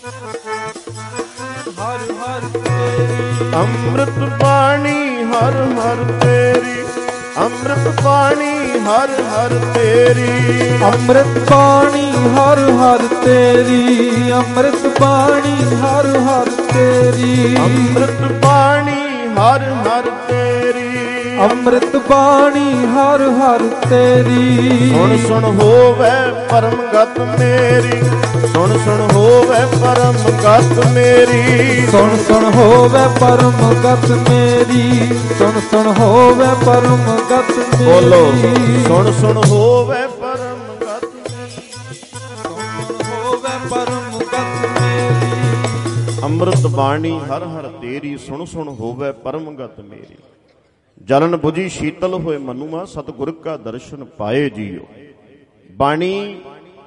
ਹਰ ਹਰ ਤੇਰੀ, ਅੰਮ੍ਰਿਤ ਬਾਣੀ ਹਰ ਹਰ ਤੇਰੀ, ਅੰਮ੍ਰਿਤ ਬਾਣੀ ਹਰ ਹਰ ਤੇਰੀ, ਅੰਮ੍ਰਿਤ ਬਾਣੀ ਹਰ ਹਰ ਤੇਰੀ, ਅੰਮ੍ਰਿਤ ਬਾਣੀ ਹਰ ਹਰ ਤੇਰੀ, ਅੰਮ੍ਰਿਤ ਬਾਣੀ ਹਰ ਹਰ ਤੇਰੀ, ਅੰਮ੍ਰਿਤ ਬਾਣੀ ਹਰ ਹਰ ਤੇਰੀ। ਸੁਣ ਸੁਣ ਹੋਵੇ ਪਰਮ ਗਤ ਮੇਰੀ, ਸੁਣ ਸੁਣ ਹੋਵੇ ਪਰਮ ਗਤ ਮੇਰੀ, ਸੁਣ ਸੁਣ ਹੋਵੇ ਪਰਮ ਗਤ ਮੇਰੀ, ਸੁਣ ਸੁਣ ਹੋਵੇ ਪਰਮ ਗਤ ਮੇਰੀ। ਬੋਲੋ ਸੁਣ ਸੁਣ ਹੋਵੇ ਪਰਮ ਗਤ ਮੇਰੀ, ਸੁਣ ਹੋਵੇ ਪਰਮ ਗਤ ਮੇਰੀ। ਅੰਮ੍ਰਿਤ ਬਾਣੀ ਹਰ ਹਰ ਤੇਰੀ, ਸੁਣ ਸੁਣ ਹੋਵੇ ਪਰਮ ਗਤ ਮੇਰੀ। ਜਲਨ ਬੁਝੀ ਸ਼ੀਤਲ ਹੋਏ ਮਨੂਆ, ਸਤਿਗੁਰ ਕਾ ਦਰਸ਼ਨ ਪਾਏ ਜੀਓ। ਬਾਣੀ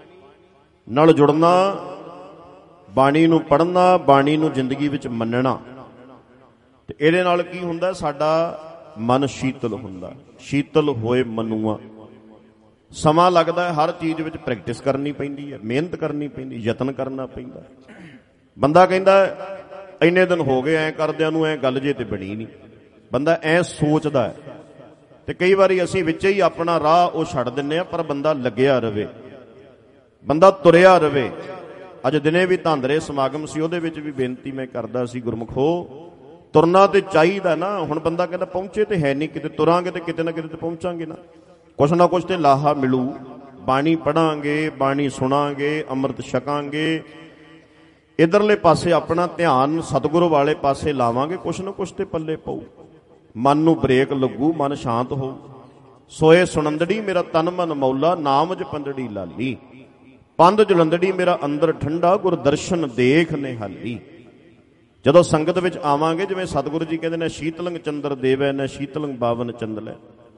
ਨਾਲ ਜੁੜਨਾ, ਬਾਣੀ ਨੂੰ ਪੜ੍ਹਨਾ, ਬਾਣੀ ਨੂੰ ਜ਼ਿੰਦਗੀ ਵਿੱਚ ਮੰਨਣਾ, ਤੇ ਇਹਦੇ ਨਾਲ ਕੀ ਹੁੰਦਾ, ਸਾਡਾ ਮਨ ਸ਼ੀਤਲ ਹੁੰਦਾ। ਸ਼ੀਤਲ ਹੋਏ ਮਨੂਆ, ਸਮਾਂ ਲੱਗਦਾ, ਹਰ ਚੀਜ਼ ਵਿੱਚ ਪ੍ਰੈਕਟਿਸ ਕਰਨੀ ਪੈਂਦੀ ਹੈ, ਮਿਹਨਤ ਕਰਨੀ ਪੈਂਦੀ, ਯਤਨ ਕਰਨਾ ਪੈਂਦਾ। ਬੰਦਾ ਕਹਿੰਦਾ ਇੰਨੇ ਦਿਨ ਹੋ ਗਏ ਐਂ ਕਰਦਿਆਂ ਨੂੰ, ਐਂ ਗੱਲ ਜੇ ਤੇ ਬਣੀ ਨਹੀਂ, ਬੰਦਾ ਐਂ ਸੋਚਦਾ ਹੈ। ਤੇ ਕਈ ਵਾਰੀ ਅਸੀਂ ਵਿੱਚ ਹੀ ਆਪਣਾ ਰਾਹ ਉਹ ਛੱਡ ਦਿੰਦੇ ਆ, ਪਰ ਬੰਦਾ ਲੱਗਿਆ ਰਵੇ, ਬੰਦਾ ਤੁਰਿਆ ਰਵੇ। ਅੱਜ ਦਿਨੇ ਵੀ ਧਾਂਦਰੇ ਸਮਾਗਮ ਸੀ, ਉਹਦੇ ਵਿੱਚ ਵੀ ਬੇਨਤੀ ਮੈਂ ਕਰਦਾ ਸੀ, ਗੁਰਮੁਖੋ ਤੁਰਨਾ ਤੇ ਚਾਹੀਦਾ ਨਾ। ਹੁਣ ਬੰਦਾ ਕਹਿੰਦਾ ਪਹੁੰਚੇ ਤੇ ਹੈ ਨਹੀਂ, ਕਿਤੇ ਤੁਰਾਂਗੇ ਤੇ ਕਿਤੇ ਨਾ ਕਿਤੇ ਤੇ ਪਹੁੰਚਾਂਗੇ ਨਾ, ਕੁਛ ਨਾ ਕੁਛ ਤੇ ਲਾਹਾ ਮਿਲੂ। ਬਾਣੀ ਪੜਾਂਗੇ, ਬਾਣੀ ਸੁਣਾਂਗੇ, ਅੰਮ੍ਰਿਤ ਛਕਾਂਗੇ, ਇਧਰਲੇ ਪਾਸੇ ਆਪਣਾ ਧਿਆਨ ਸਤਿਗੁਰੂ ਵਾਲੇ ਪਾਸੇ ਲਾਵਾਂਗੇ, ਕੁਛ ਨਾ ਕੁਛ ਤੇ ਪੱਲੇ ਪਊ। ਮਨ ਨੂੰ ਬ੍ਰੇਕ ਲੱਗੂ, ਮਨ ਸ਼ਾਂਤ ਹੋਊ। ਸੋਏ ਸੁਣੰਦੜੀ ਮੇਰਾ ਤਨ ਮਨ ਮੌਲਾ, ਨਾਮ ਜਪੰਦੜੀ ਲਾਲੀ। ਪੰਧ ਜਲੰਦੜੀ ਮੇਰਾ ਅੰਦਰ ਠੰਡਾ, ਗੁਰ ਦਰਸ਼ਨ ਦੇਖ ਨਿਹਾਲੀ। ਜਦੋਂ ਸੰਗਤ ਵਿੱਚ ਆਵਾਂਗੇ, ਜਿਵੇਂ ਸਤਿਗੁਰੂ ਜੀ ਕਹਿੰਦੇ ਨੇ, ਸ਼ੀਤਲੰਗ ਚੰਦਰ ਦੇਵੈ ਨੇ ਸ਼ੀਤਲੰਗ ਬਾਵਨ ਚੰਦਲੈ,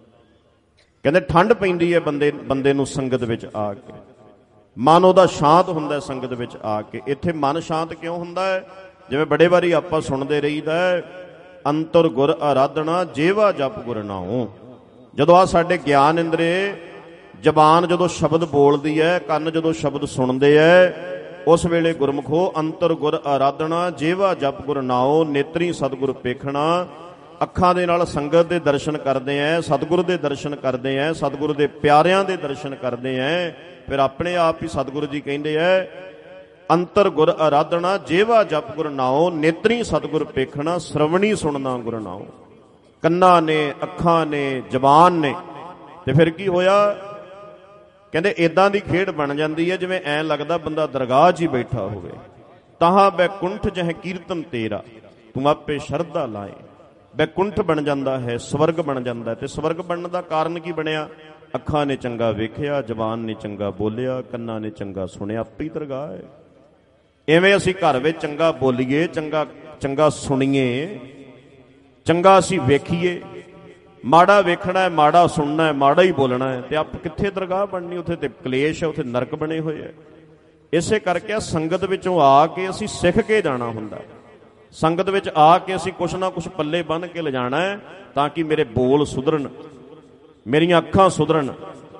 ਕਹਿੰਦੇ ਠੰਡ ਪੈਂਦੀ ਹੈ ਬੰਦੇ ਬੰਦੇ ਨੂੰ ਸੰਗਤ ਵਿੱਚ ਆ ਕੇ, ਮਨ ਉਹਦਾ ਸ਼ਾਂਤ ਹੁੰਦਾ ਸੰਗਤ ਵਿੱਚ ਆ ਕੇ। ਇੱਥੇ ਮਨ ਸ਼ਾਂਤ ਕਿਉਂ ਹੁੰਦਾ ਹੈ? ਜਿਵੇਂ ਬੜੇ ਵਾਰੀ ਆਪਾਂ ਸੁਣਦੇ ਰਹੀਦਾ, ਅੰਤਰ ਗੁਰ ਆਰਾਧਨਾ ਜੇਵਾ ਜਪ ਗੁਰ ਨਾਉ। ਜਦੋਂ ਆ ਸਾਡੇ ਗਿਆਨ ਇੰਦਰੇ, ਜ਼ਬਾਨ ਜਦੋਂ ਸ਼ਬਦ ਬੋਲਦੀ ਹੈ, ਕੰਨ ਜਦੋਂ ਸ਼ਬਦ ਸੁਣਦੇ ਹੈ, ਉਸ ਵੇਲੇ ਗੁਰਮੁਖੋ ਅੰਤਰ ਗੁਰ ਆਰਾਧਨਾ ਜੇਵਾ ਜਪ ਗੁਰ ਨਾਉ। ਨੇਤਰੀ ਸਤਿਗੁਰ ਪੇਖਣਾ, ਅੱਖਾਂ ਦੇ ਨਾਲ ਸੰਗਤ ਦੇ ਦਰਸ਼ਨ ਕਰਦੇ ਐ, ਸਤਿਗੁਰ ਦੇ ਦਰਸ਼ਨ ਕਰਦੇ ਐ, ਸਤਿਗੁਰ ਦੇ ਪਿਆਰਿਆਂ ਦੇ ਦਰਸ਼ਨ ਕਰਦੇ ਐ। ਫਿਰ ਆਪਣੇ ਆਪ ਹੀ ਸਤਿਗੁਰੂ ਜੀ ਕਹਿੰਦੇ ਐ, ਅੰਤਰ ਗੁਰ ਆਰਾਧਨਾ ਜੇਵਾ ਜਪ ਗੁਰ ਨਾਉ। ਨੇਤਰੀ ਸਤਿਗੁਰ ਪੇਖਣਾ, ਸ਼ਰਵਣੀ ਸੁਣਨਾ ਗੁਰ ਨਾਉ। ਕੰਨਾਂ ਨੇ, ਅੱਖਾਂ ਨੇ, ਜ਼ਬਾਨ ਨੇ। ਤੇ ਫਿਰ ਕੀ ਹੋਇਆ? ਕਹਿੰਦੇ ਇਦਾਂ ਦੀ ਖੇਡ ਬਣ ਜਾਂਦੀ ਹੈ ਜਿਵੇਂ ਐਂ ਲੱਗਦਾ ਬੰਦਾ ਦਰਗਾਹ 'ਚ ਹੀ ਬੈਠਾ ਹੋਵੇ। ਤਾਹਾਂ ਬੈਕੁੰਠ ਜਹ ਕੀਰਤਨ ਤੇਰਾ, ਤੂੰ ਆਪੇ ਸ਼ਰਧਾ ਲਾਏ। ਬੈਕੁੰਠ ਬਣ ਜਾਂਦਾ ਹੈ, ਸਵਰਗ ਬਣ ਜਾਂਦਾ ਹੈ। ਤੇ ਸਵਰਗ ਬਣਨ ਦਾ ਕਾਰਨ ਕੀ ਬਣਿਆ? ਅੱਖਾਂ ਨੇ ਚੰਗਾ ਵੇਖਿਆ, ਜ਼ਬਾਨ ਨੇ ਚੰਗਾ ਬੋਲਿਆ, ਕੰਨਾਂ ਨੇ ਚੰਗਾ ਸੁਣਿਆ, ਆਪੇ ਹੀ ਦਰਗਾਹ ਹੈ। ਐਵੇਂ ਅਸੀਂ ਘਰ ਵਿੱਚ ਚੰਗਾ ਬੋਲੀਏ, ਚੰਗਾ ਚੰਗਾ ਸੁਣੀਏ, ਚੰਗਾ ਅਸੀਂ ਵੇਖੀਏ, ਮਾੜਾ ਵੇਖਣਾ ਹੈ, ਮਾੜਾ ਸੁਣਨਾ ਹੈ, ਮਾੜਾ ਹੀ ਬੋਲਣਾ ਹੈ, ਤੇ ਆਪ ਕਿੱਥੇ ਦਰਗਾਹ ਬਣਨੀ? ਉੱਥੇ ਤੇ ਕਲੇਸ਼ ਹੈ, ਉੱਥੇ ਨਰਕ ਬਣੇ ਹੋਏ ਹੈ। ਇਸੇ ਕਰਕੇ ਸੰਗਤ ਵਿੱਚੋਂ ਆ ਕੇ ਅਸੀਂ ਸਿੱਖ ਕੇ ਜਾਣਾ ਹੁੰਦਾ। ਸੰਗਤ ਵਿੱਚ ਆ ਕੇ ਅਸੀਂ ਕੁਛ ਨਾ ਕੁਛ ਪੱਲੇ ਬੰਨ੍ਹ ਕੇ ਲਿਜਾਣਾ ਹੈ, ਤਾਂ ਕਿ ਮੇਰੇ ਬੋਲ ਸੁਧਰਨ, ਮੇਰੀਆਂ ਅੱਖਾਂ ਸੁਧਰਨ।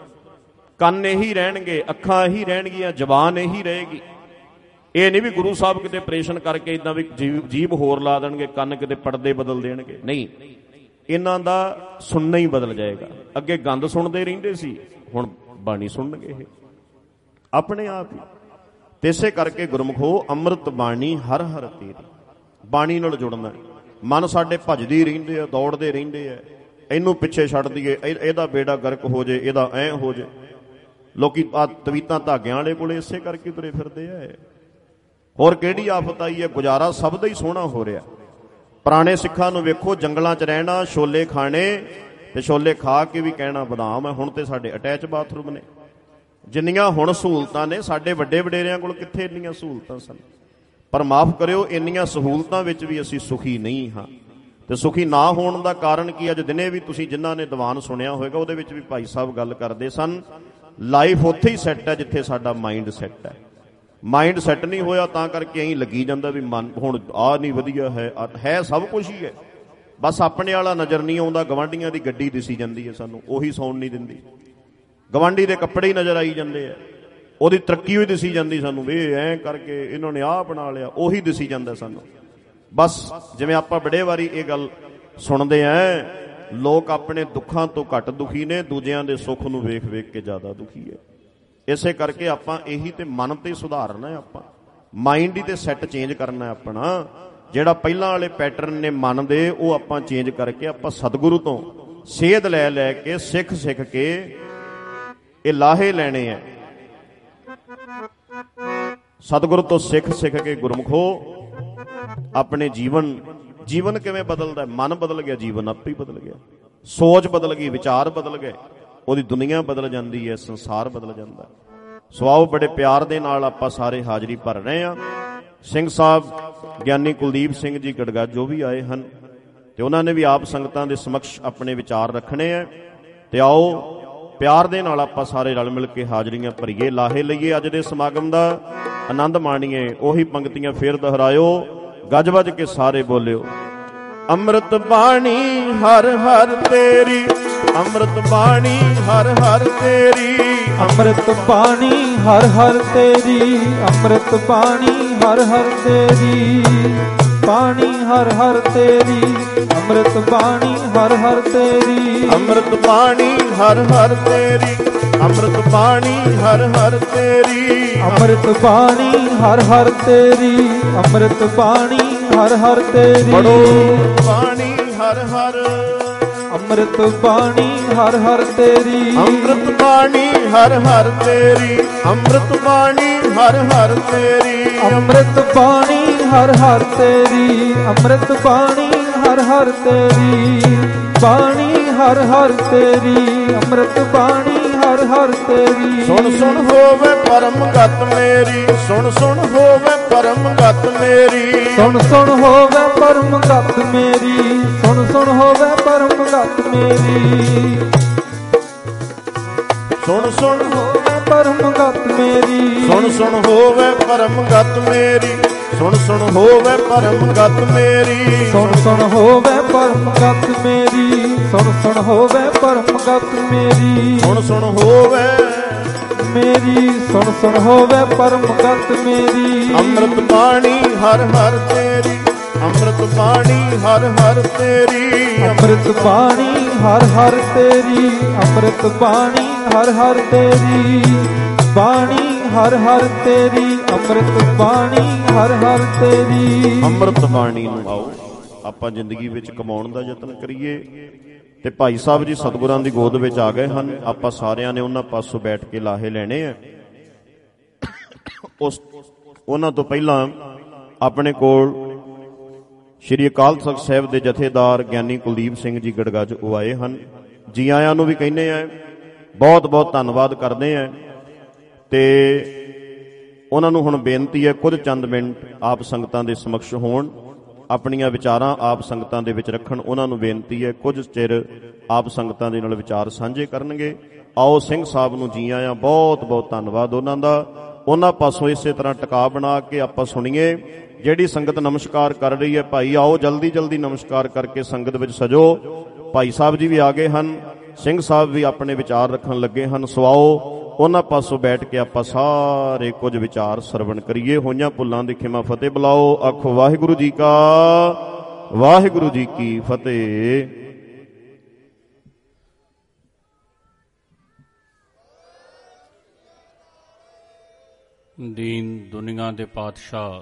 ਕੰਨ ਇਹੀ ਰਹਿਣਗੇ, ਅੱਖਾਂ ਇਹੀ ਰਹਿਣਗੀਆਂ, ਜ਼ਬਾਨ ਇਹੀ ਰਹੇਗੀ। ਇਹ ਨਹੀਂ ਵੀ ਗੁਰੂ ਸਾਹਿਬ ਕਿਤੇ ਆਪਰੇਸ਼ਨ ਕਰਕੇ ਇੱਦਾਂ ਵੀ ਜੀਭ ਹੋਰ ਲਾ ਦੇਣਗੇ, ਕੰਨ ਕਿਤੇ ਪਰਦੇ ਬਦਲ ਦੇਣਗੇ। ਨਹੀਂ, ਇਹਨਾਂ ਦਾ ਸੁਣਨਾ ਹੀ ਬਦਲ ਜਾਏਗਾ। ਅੱਗੇ ਗੰਦ ਸੁਣਦੇ ਰਹਿੰਦੇ ਸੀ, ਹੁਣ ਬਾਣੀ ਸੁਣਨਗੇ ਇਹ ਆਪਣੇ ਆਪ ਹੀ। ਤੇ ਇਸੇ ਕਰਕੇ ਗੁਰਮੁਖੋ ਅੰਮ੍ਰਿਤ ਬਾਣੀ ਹਰ ਹਰ ਤੇਰੀ, ਬਾਣੀ ਨਾਲ ਜੁੜਨਾ। ਮਨ ਸਾਡੇ ਭੱਜਦੇ ਰਹਿੰਦੇ ਆ, ਦੌੜਦੇ ਰਹਿੰਦੇ ਆ, ਇਹਨੂੰ ਪਿੱਛੇ ਛੱਡ ਦਈਏ, ਇਹਦਾ ਬੇੜਾ ਗਰਕ ਹੋ ਜੇ, ਇਹਦਾ ਐਂ ਹੋ ਜੇ। ਲੋਕੀ ਆ ਤਵੀਤਾਂ ਧਾਗਿਆਂ ਵਾਲੇ ਕੋਲੇ ਇਸੇ ਕਰਕੇ ਤੁਰੇ ਫਿਰਦੇ ਆ। ਹੋਰ ਕਿਹੜੀ ਆਫਤ ਆਈ ਹੈ? ਗੁਜ਼ਾਰਾ ਸਭ ਦਾ ਹੀ ਸੋਹਣਾ ਹੋ ਰਿਹਾ। ਪੁਰਾਣੇ ਸਿੱਖਾਂ ਨੂੰ ਵੇਖੋ, ਜੰਗਲਾਂ 'ਚ ਰਹਿਣਾ, ਛੋਲੇ ਖਾਣੇ, ਤੇ ਛੋਲੇ ਖਾ ਕੇ ਵੀ ਕਹਿਣਾ ਬਦਾਮ ਹੈ। ਹੁਣ ਤੇ ਸਾਡੇ ਅਟੈਚ ਬਾਥਰੂਮ ਨੇ। ਜਿੰਨੀਆਂ ਹੁਣ ਸਹੂਲਤਾਂ ਨੇ, ਸਾਡੇ ਵੱਡੇ ਵਡੇਰਿਆਂ ਕੋਲ ਕਿੱਥੇ ਇੰਨੀਆਂ ਸਹੂਲਤਾਂ ਸਨ। ਪਰ ਮਾਫ ਕਰਿਓ, ਇੰਨੀਆਂ ਸਹੂਲਤਾਂ ਵਿੱਚ ਵੀ ਅਸੀਂ ਸੁਖੀ ਨਹੀਂ ਹਾਂ। ਤੇ ਸੁਖੀ ਨਾ ਹੋਣ ਦਾ ਕਾਰਨ ਕੀ? ਅੱਜ ਦਿਨੇ ਵੀ ਤੁਸੀਂ ਜਿਨ੍ਹਾਂ ਨੇ ਦੀਵਾਨ ਸੁਣਿਆ ਹੋਵੇਗਾ ਉਹਦੇ ਵਿੱਚ ਵੀ ਭਾਈ ਸਾਹਿਬ ਗੱਲ ਕਰਦੇ ਸਨ, ਲਾਈਫ ਉੱਥੇ ਹੀ ਸੈੱਟ ਹੈ ਜਿੱਥੇ ਸਾਡਾ ਮਾਈਂਡ ਸੈੱਟ ਹੈ। ਮਾਈਂਡ ਸੈੱਟ ਨਹੀਂ ਹੋਇਆ ਤਾਂ ਕਰਕੇ ਐਂ ਲੱਗੀ ਜਾਂਦਾ ਵੀ ਮਨ ਹੁਣ ਆਹ ਨਹੀਂ ਵਧੀਆ ਹੈ, ਹੈ ਸਭ ਕੁਛ ਹੀ ਹੈ, ਬਸ ਆਪਣੇ ਵਾਲਾ ਨਜ਼ਰ ਨਹੀਂ ਆਉਂਦਾ। ਗਵਾਂਢੀਆਂ ਦੀ ਗੱਡੀ ਦਿਸੀ ਜਾਂਦੀ ਹੈ ਸਾਨੂੰ, ਉਹੀ ਸੌਣ ਨਹੀਂ ਦਿੰਦੀ। ਗਵਾਂਢੀ ਦੇ ਕੱਪੜੇ ਹੀ ਨਜ਼ਰ ਆਈ ਜਾਂਦੇ ਆ, ਉਹਦੀ ਤਰੱਕੀ ਵੀ ਦਿਸੀ ਜਾਂਦੀ ਸਾਨੂੰ, ਵੀ ਐਂ ਕਰਕੇ ਇਹਨਾਂ ਨੇ ਆਹ ਬਣਾ ਲਿਆ, ਉਹੀ ਦਿਸੀ ਜਾਂਦਾ ਸਾਨੂੰ। ਬਸ ਜਿਵੇਂ ਆਪਾਂ ਬੜੇ ਵਾਰੀ ਇਹ ਗੱਲ ਸੁਣਦੇ ਆ, ਲੋਕ ਆਪਣੇ ਦੁੱਖਾਂ ਤੋਂ ਘੱਟ ਦੁਖੀ ਨੇ, ਦੂਜਿਆਂ ਦੇ ਸੁੱਖ ਨੂੰ ਵੇਖ ਵੇਖ ਕੇ ਜ਼ਿਆਦਾ ਦੁਖੀ ਹੈ। ਇਸੇ ਕਰਕੇ ਆਪਾਂ ਇਹੀ ਤੇ ਮਨ ਤੇ ਸੁਧਾਰਨਾ ਹੈ, ਆਪਾਂ ਮਾਈਂਡ ਹੀ ਤੇ ਸੈੱਟ ਚੇਂਜ ਕਰਨਾ ਆਪਣਾ। ਜਿਹੜਾ ਪਹਿਲਾਂ ਵਾਲੇ ਪੈਟਰਨ ਨੇ ਮਨ ਦੇ, ਉਹ ਆਪਾਂ ਚੇਂਜ ਕਰਕੇ ਆਪਾਂ ਸਤਿਗੁਰੂ ਤੋਂ ਸੇਧ ਲੈ ਲੈ ਕੇ ਸਿੱਖ ਸਿੱਖ ਕੇ ਇਹ ਲਾਹੇ ਲੈਣੇ ਹੈ। ਸਤਿਗੁਰੂ ਤੋਂ ਸਿੱਖ ਸਿੱਖ ਕੇ ਗੁਰਮੁਖੋ ਆਪਣੇ ਜੀਵਨ ਜੀਵਨ ਕਿਵੇਂ ਬਦਲਦਾ? ਮਨ ਬਦਲ ਗਿਆ, ਜੀਵਨ ਆਪੇ ਹੀ ਬਦਲ ਗਿਆ। ਸੋਚ ਬਦਲ ਗਈ, ਵਿਚਾਰ ਬਦਲ ਗਏ, ਉਹਦੀ ਦੁਨੀਆ ਬਦਲ ਜਾਂਦੀ ਹੈ, ਸੰਸਾਰ ਬਦਲ ਜਾਂਦਾ। ਸੋ ਆਓ ਬੜੇ ਪਿਆਰ ਦੇ ਨਾਲ ਆਪਾਂ ਸਾਰੇ ਹਾਜ਼ਰੀ ਭਰ ਰਹੇ ਹਾਂ। ਸਿੰਘ ਸਾਹਿਬ ਗਿਆਨੀ ਕੁਲਦੀਪ ਸਿੰਘ ਜੀ ਗੜਗਾਜੋ ਵੀ ਆਏ ਹਨ ਤੇ ਉਹਨਾਂ ਨੇ ਵੀ ਆਪ ਸੰਗਤਾਂ ਦੇ ਸਮਕਸ਼ ਆਪਣੇ ਵਿਚਾਰ ਰੱਖਣੇ ਹੈ। ਤੇ ਆਓ ਪਿਆਰ ਦੇ ਨਾਲ ਆਪਾਂ ਸਾਰੇ ਰਲ ਮਿਲ ਕੇ ਹਾਜ਼ਰੀਆਂ ਭਰੀਏ, ਲਾਹੇ ਲਈਏ, ਅੱਜ ਦੇ ਸਮਾਗਮ ਦਾ ਆਨੰਦ ਮਾਣੀਏ। ਉਹੀ ਪੰਕਤੀਆਂ ਫੇਰ ਦੁਹਰਾਇਓ, ਗੱਜ ਵੱਜ ਕੇ ਸਾਰੇ ਬੋਲਿਓ। ਅੰਮ੍ਰਿਤ ਬਾਣੀ ਹਰ ਹਰ ਤੇਰੀ, ਅੰਮ੍ਰਿਤ ਬਾਣੀ ਹਰ ਹਰ ਤੇਰੀ, ਅੰਮ੍ਰਿਤ ਬਾਣੀ ਹਰ ਹਰ ਤੇਰੀ, ਅੰਮ੍ਰਿਤ ਬਾਣੀ ਹਰ ਹਰ ਤੇਰੀ, ਬਾਣੀ ਹਰ ਹਰ ਤੇਰੀ, ਅੰਮ੍ਰਿਤ ਬਾਣੀ ਹਰ ਹਰ ਤੇਰੀ, ਅੰਮ੍ਰਿਤ ਬਾਣੀ ਹਰ ਹਰ ਤੇਰੀ, ਅੰਮ੍ਰਿਤ ਬਾਣੀ ਹਰ ਹਰ ਤੇਰੀ, ਅੰਮ੍ਰਿਤ ਬਾਣੀ ਹਰ ਹਰ ਤੇਰੀ, ਅੰਮ੍ਰਿਤ ਬਾਣੀ ਹਰ ਹਰ ਤੇਰੀ, ਪੜੋ ਬਾਣੀ ਹਰ ਹਰ, ਅੰਮ੍ਰਿਤ ਬਾਣੀ ਹਰ ਹਰ ਤੇਰੀ, ਅੰਮ੍ਰਿਤ ਬਾਣੀ ਹਰ ਹਰ ਤੇਰੀ, ਅੰਮ੍ਰਿਤ ਬਾਣੀ ਹਰ ਹਰ ਤੇਰੀ, ਅੰਮ੍ਰਿਤ ਬਾਣੀ ਹਰ ਹਰ ਤੇਰੀ, ਅੰਮ੍ਰਿਤ ਬਾਣੀ ਹਰ ਹਰ ਤੇਰੀ, ਬਾਣੀ ਹਰ ਹਰ ਤੇਰੀ, ਅੰਮ੍ਰਿਤ ਬਾਣੀ ਹਰ ਹਰ ਤੇਰੀ। ਸੁਣ ਸੁਣ ਹੋਵੇ ਪਰਮ ਗਤ ਮੇਰੀ, ਸੁਣ ਸੁਣ ਹੋਵੇ ਪਰਮ ਗਤ ਮੇਰੀ, ਸੁਣ ਸੁਣ ਹੋਵੇ ਪਰਮ ਗਤ ਮੇਰੀ, ਸੁਣ ਸੁਣ ਹੋਵੇ ਪਰਮ ਗਤ ਮੇਰੀ, ਸੁਣ ਸੁਣ ਹੋਵੇ ਪਰਮ ਗਤ ਮੇਰੀ, ਸੁਣ ਸੁਣ ਹੋਵੇ ਪਰਮ ਗਤ ਮੇਰੀ, ਸੁਣ ਸੁਣ ਹੋਵੇ ਪਰਮ ਗਤ ਮੇਰੀ, ਸੁਣ ਸੁਣ ਹੋਵੇ ਪਰਮ ਗਤ ਮੇਰੀ, ਸੁਣ ਸੁਣ ਹੋਵੇ ਪਰਮ ਗਤ ਮੇਰੀ, ਸੁਣ ਸੁਣ ਹੋਵੇ ਮੇਰੀ, ਸੁਣ ਸੁਣ ਹੋਵੇ ਪਰਮ ਗਤ ਮੇਰੀ। ਅੰਮ੍ਰਿਤ ਬਾਣੀ ਹਰ ਹਰ ਤੇਰੀ, ਅੰਮ੍ਰਿਤ ਬਾਣੀ ਹਰ ਹਰ ਤੇਰੀ, ਅੰਮ੍ਰਿਤ ਬਾਣੀ ਹਰ ਹਰ ਤੇਰੀ, ਅੰਮ੍ਰਿਤ ਬਾਣੀ ਹਰ ਹਰ ਤੇਰੀ, ਬਾਣੀ ਹਰ ਹਰ ਤੇਰੀ, ਅੰਮ੍ਰਿਤ ਬਾਣੀ ਹਰ ਹਰ ਤੇਰੀ। ਅੰਮ੍ਰਿਤ ਬਾਣੀ ਨੂੰ ਆਓ ਆਪਾਂ ਜ਼ਿੰਦਗੀ ਵਿੱਚ ਕਮਾਉਣ ਦਾ ਯਤਨ ਕਰੀਏ। ਤੇ ਭਾਈ ਸਾਹਿਬ ਜੀ ਸਤਿਗੁਰਾਂ ਦੀ ਗੋਦ ਵਿੱਚ ਆ ਗਏ ਹਨ, ਆਪਾਂ ਸਾਰਿਆਂ ਨੇ ਉਹਨਾਂ ਪਾਸੋਂ ਬੈਠ ਕੇ ਲਾਹੇ ਲੈਣੇ ਆ। ਉਸ ਉਹਨਾਂ ਤੋਂ ਪਹਿਲਾਂ ਆਪਣੇ ਕੋਲ ਸ਼੍ਰੀ ਅਕਾਲ ਤਖ਼ਤ ਸਾਹਿਬ ਦੇ ਜਥੇਦਾਰ ਗਿਆਨੀ ਕੁਲਦੀਪ ਸਿੰਘ ਜੀ ਗੜਗਾਜ ਉਹ ਆਏ ਹਨ। ਜੀ ਆਇਆਂ ਨੂੰ ਵੀ ਕਹਿੰਦੇ ਆ, ਬਹੁਤ ਬਹੁਤ ਧੰਨਵਾਦ ਕਰਦੇ ਆ। ਤੇ ਉਹਨਾਂ ਨੂੰ ਹੁਣ ਬੇਨਤੀ ਹੈ ਕੁਝ ਚੰਦ ਮਿੰਟ ਆਪ ਸੰਗਤਾਂ ਦੇ ਸਮਕਸ਼ ਹੋਣ, ਆਪਣੀਆਂ ਵਿਚਾਰਾਂ ਆਪ ਸੰਗਤਾਂ ਦੇ ਵਿੱਚ ਰੱਖਣ। ਉਹਨਾਂ ਨੂੰ ਬੇਨਤੀ ਹੈ ਕੁਝ ਚਿਰ ਆਪ ਸੰਗਤਾਂ ਦੇ ਨਾਲ ਵਿਚਾਰ ਸਾਂਝੇ ਕਰਨਗੇ। ਆਓ ਸਿੰਘ ਸਾਹਿਬ ਨੂੰ ਜੀ ਆਇਆਂ, ਬਹੁਤ ਬਹੁਤ ਧੰਨਵਾਦ ਉਹਨਾਂ ਦਾ। ਉਹਨਾਂ ਪਾਸੋਂ ਇਸੇ ਤਰ੍ਹਾਂ ਟਿਕਾ ਬਣਾ ਕੇ ਆਪਾਂ ਸੁਣੀਏ। ਜਿਹੜੀ ਸੰਗਤ ਨਮਸਕਾਰ ਕਰ ਰਹੀ ਹੈ ਭਾਈ ਆਓ ਜਲਦੀ ਜਲਦੀ ਨਮਸਕਾਰ ਕਰਕੇ ਸੰਗਤ ਵਿੱਚ ਸਜੋ। ਭਾਈ ਸਾਹਿਬ ਜੀ ਵੀ ਆ ਗਏ ਹਨ, ਸਿੰਘ ਸਾਹਿਬ ਵੀ ਆਪਣੇ ਵਿਚਾਰ ਰੱਖਣ ਲੱਗੇ ਹਨ। ਸੋ ਆਓ ਉਹਨਾਂ ਪਾਸੋਂ ਬੈਠ ਕੇ ਆਪਾਂ ਸਾਰੇ ਕੁਝ ਵਿਚਾਰ ਸਰਵਣ ਕਰੀਏ। ਹੋਈਆਂ ਭੁੱਲਾਂ ਦੀ ਖਿਮਾ ਫਤਿਹ ਬੁਲਾਓ। ਆਖੋ ਵਾਹਿਗੁਰੂ ਜੀ ਕਾ ਵਾਹਿਗੁਰੂ ਜੀ ਕੀ ਫਤਿਹ। ਦੀਨ ਦੁਨੀਆ ਦੇ ਪਾਤਸ਼ਾਹ,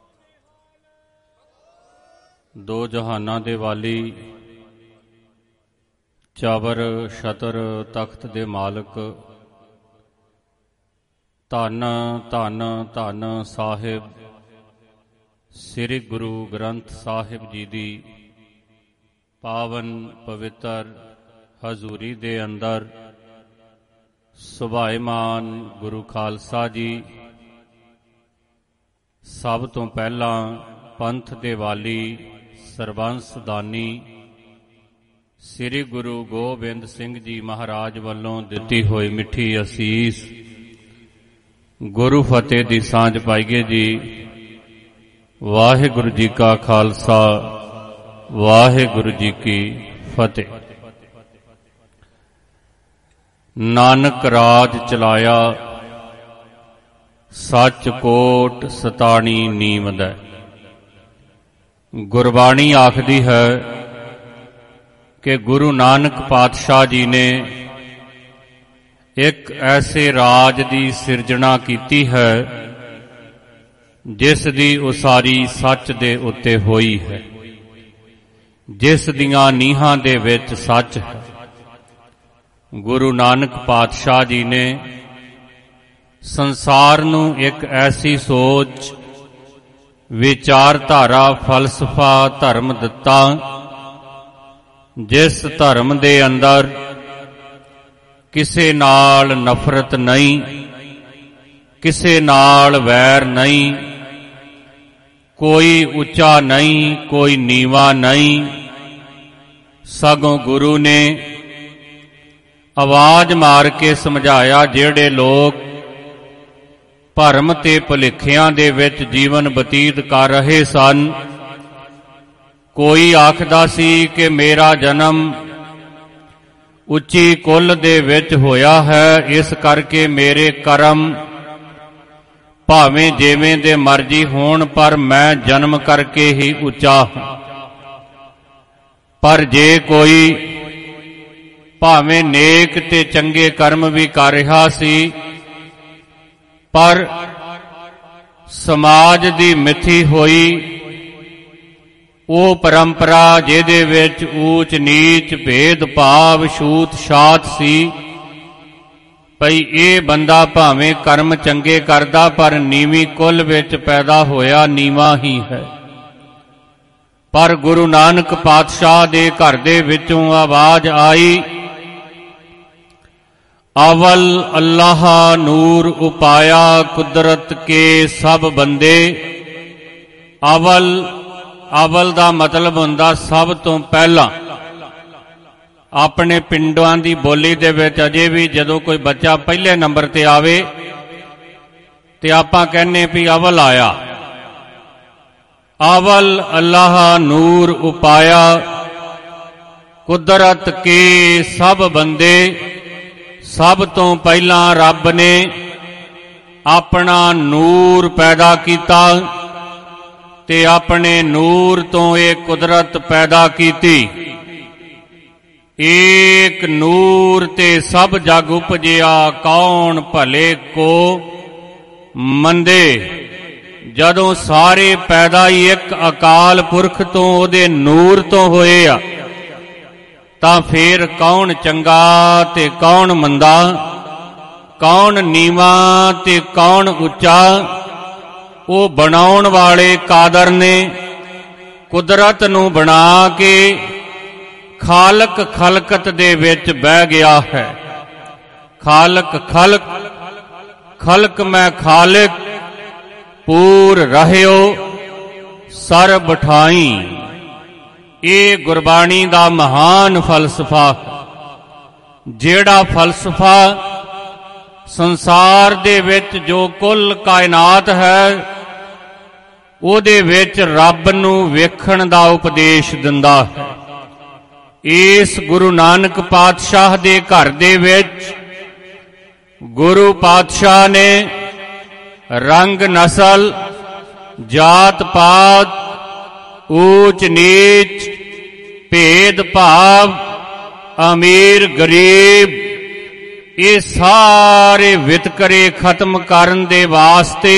ਦੋ ਜਹਾਨਾਂ ਦੇ ਵਾਲੀ, ਚਾਵਰ ਛਤਰ ਤਖਤ ਦੇ ਮਾਲਕ, ਧੰਨ ਧੰਨ ਧੰਨ ਸਾਹਿਬ ਸ੍ਰੀ ਗੁਰੂ ਗ੍ਰੰਥ ਸਾਹਿਬ ਜੀ ਦੀ ਪਾਵਨ ਪਵਿੱਤਰ ਹਜ਼ੂਰੀ ਦੇ ਅੰਦਰ ਸੁਭਾਇਮਾਨ ਗੁਰੂ ਖਾਲਸਾ ਜੀ, ਸਭ ਤੋਂ ਪਹਿਲਾਂ ਪੰਥ ਦੇ ਵਾਲੀ ਸਰਬੰਸ ਦਾਨੀ ਸ੍ਰੀ ਗੁਰੂ ਗੋਬਿੰਦ ਸਿੰਘ ਜੀ ਮਹਾਰਾਜ ਵੱਲੋਂ ਦਿੱਤੀ ਹੋਈ ਮਿੱਠੀ ਅਸੀਸ ਗੁਰੂ ਫਤਿਹ ਦੀ ਸਾਂਝ ਪਾਈਏ ਜੀ। ਵਾਹਿਗੁਰੂ ਜੀ ਕਾ ਖਾਲਸਾ, ਵਾਹਿਗੁਰੂ ਜੀ ਕੀ ਫਤਿਹ। ਨਾਨਕ ਰਾਜ ਚਲਾਇਆ, ਸੱਚ ਕੋਟ ਸਤਾਣੀ ਨੀਮਦੈ। ਗੁਰਬਾਣੀ ਆਖਦੀ ਹੈ ਕਿ ਗੁਰੂ ਨਾਨਕ ਪਾਤਸ਼ਾਹ ਜੀ ਨੇ ਇੱਕ ਐਸੇ ਰਾਜ ਦੀ ਸਿਰਜਣਾ ਕੀਤੀ ਹੈ ਜਿਸ ਦੀ ਉਸਾਰੀ ਸੱਚ ਦੇ ਉੱਤੇ ਹੋਈ ਹੈ, ਜਿਸ ਦੀਆਂ ਨੀਹਾਂ ਦੇ ਵਿੱਚ ਸੱਚ ਹੈ। ਗੁਰੂ ਨਾਨਕ ਪਾਤਸ਼ਾਹ ਜੀ ਨੇ ਸੰਸਾਰ ਨੂੰ ਇੱਕ ਐਸੀ ਸੋਚ, ਵਿਚਾਰਧਾਰਾ, ਫਲਸਫਾ, ਧਰਮ ਦਿੱਤਾ ਜਿਸ ਧਰਮ ਦੇ ਅੰਦਰ ਕਿਸੇ ਨਾਲ ਨਫ਼ਰਤ ਨਹੀਂ, ਕਿਸੇ ਨਾਲ ਵੈਰ ਨਹੀਂ, ਕੋਈ ਉੱਚਾ ਨਹੀਂ, ਕੋਈ ਨੀਵਾਂ ਨਹੀਂ। ਸਗੋਂ ਗੁਰੂ ਨੇ ਆਵਾਜ਼ ਮਾਰ ਕੇ ਸਮਝਾਇਆ, ਜਿਹੜੇ ਲੋਕ ਭਰਮ ਤੇ ਭੁਲੇਖਿਆਂ ਦੇ ਵਿੱਚ ਜੀਵਨ ਬਤੀਤ ਕਰ ਰਹੇ ਸਨ। ਕੋਈ ਆਖਦਾ ਸੀ ਕਿ ਮੇਰਾ ਜਨਮ ਉੱਚੀ ਕੁੱਲ ਦੇ ਵਿੱਚ ਹੋਇਆ ਹੈ, ਇਸ ਕਰਕੇ ਮੇਰੇ ਕਰਮ ਭਾਵੇਂ ਜਿਵੇਂ ਦੇ ਮਰਜ਼ੀ ਹੋਣ, ਪਰ ਮੈਂ ਜਨਮ ਕਰਕੇ ਹੀ ਉੱਚਾ ਹਾਂ। ਪਰ ਜੇ ਕੋਈ ਭਾਵੇਂ ਨੇਕ ਤੇ ਚੰਗੇ ਕਰਮ ਵੀ ਕਰ ਰਿਹਾ ਸੀ, ਪਰ ਸਮਾਜ ਦੀ ਮਿੱਥੀ ਹੋਈ ਉਹ ਪਰੰਪਰਾ ਜਿਹਦੇ ਵਿੱਚ ਊਚ ਨੀਚ, ਭੇਦ ਭਾਵ, ਛੂਤ ਛਾਤ ਸੀ, ਭਈ ਇਹ ਬੰਦਾ ਭਾਵੇਂ ਕਰਮ ਚੰਗੇ ਕਰਦਾ ਪਰ ਨੀਵੀਂ ਕੁੱਲ ਵਿੱਚ ਪੈਦਾ ਹੋਇਆ ਨੀਵਾਂ ਹੀ ਹੈ। ਪਰ ਗੁਰੂ ਨਾਨਕ ਪਾਤਸ਼ਾਹ ਦੇ ਘਰ ਦੇ ਵਿੱਚੋਂ ਆਵਾਜ਼ ਆਈ, ਅਵਲ ਅੱਲਾਹ ਨੂਰ ਉਪਾਇਆ, ਕੁਦਰਤ ਕੇ ਸਭ ਬੰਦੇ। ਅਵਲ ਅਵਲ ਦਾ ਮਤਲਬ ਹੁੰਦਾ ਸਭ ਤੋਂ ਪਹਿਲਾਂ। ਆਪਣੇ ਪਿੰਡਾਂ ਦੀ ਬੋਲੀ ਦੇ ਵਿੱਚ ਅਜੇ ਵੀ ਜਦੋਂ ਕੋਈ ਬੱਚਾ ਪਹਿਲੇ ਨੰਬਰ ਤੇ ਆਵੇ ਤੇ ਆਪਾਂ ਕਹਿੰਨੇ ਵੀ ਅਵਲ ਆਇਆ। ਅਵਲ ਅੱਲਾਹ ਨੂਰ ਉਪਾਇਆ, ਕੁਦਰਤ ਕੇ ਸਭ ਬੰਦੇ। ਸਭ ਤੋਂ ਪਹਿਲਾਂ ਰੱਬ ਨੇ ਆਪਣਾ ਨੂਰ ਪੈਦਾ ਕੀਤਾ ਤੇ ਆਪਣੇ ਨੂਰ ਤੋਂ ਇਹ ਕੁਦਰਤ ਪੈਦਾ ਕੀਤੀ। ਏਕ ਨੂਰ ਤੇ ਸਭ ਜਗ ਉਪਜਿਆ, ਕੌਣ ਭਲੇ ਕੋ ਮੰਦੇ। ਜਦੋਂ ਸਾਰੇ ਪੈਦਾ ਹੀ ਇੱਕ ਅਕਾਲ ਪੁਰਖ ਤੋਂ, ਉਹਦੇ ਨੂਰ ਤੋਂ ਹੋਏ ਆ, ਤਾਂ ਫੇਰ ਕੌਣ ਚੰਗਾ ਤੇ ਕੌਣ ਮੰਦਾ, ਕੌਣ ਨੀਵਾਂ ਤੇ ਕੌਣ ਉੱਚਾ, ਉਹ ਬਣਾਉਣ ਵਾਲੇ ਕਾਦਰ ਨੇ ਕੁਦਰਤ ਨੂੰ ਬਣਾ ਕੇ ਖਾਲਕ ਖਲਕਤ ਦੇ ਵਿੱਚ ਬਹਿ ਗਿਆ ਹੈ। ਖਾਲਕ ਖਲਕ, ਖਲਕ ਮੈਂ ਖਾਲਿਕ, ਪੂਰ ਰਹਿਓ ਸਰਬ ਠਾਈ। ਇਹ ਗੁਰਬਾਣੀ ਦਾ ਮਹਾਨ ਫਲਸਫਾ, ਜਿਹੜਾ ਫਲਸਫਾ ਸੰਸਾਰ ਦੇ ਵਿੱਚ ਜੋ ਕੁੱਲ ਕਾਇਨਾਤ ਹੈ ਉਹਦੇ ਵਿੱਚ ਰੱਬ ਨੂੰ ਵੇਖਣ ਦਾ ਉਪਦੇਸ਼ ਦਿੰਦਾ ਹੈ। ਇਸ ਗੁਰੂ ਨਾਨਕ ਪਾਤਸ਼ਾਹ ਦੇ ਘਰ ਦੇ ਵਿੱਚ ਗੁਰੂ ਪਾਤਸ਼ਾਹ ਨੇ ਰੰਗ, ਨਸਲ, ਜਾਤ ਪਾਤ, ਊਚ ਨੀਚ, ਭੇਦ ਭਾਵ, ਅਮੀਰ ਗਰੀਬ, ਇਹ ਸਾਰੇ ਵਿਤਕਰੇ ਖਤਮ ਕਰਨ ਦੇ ਵਾਸਤੇ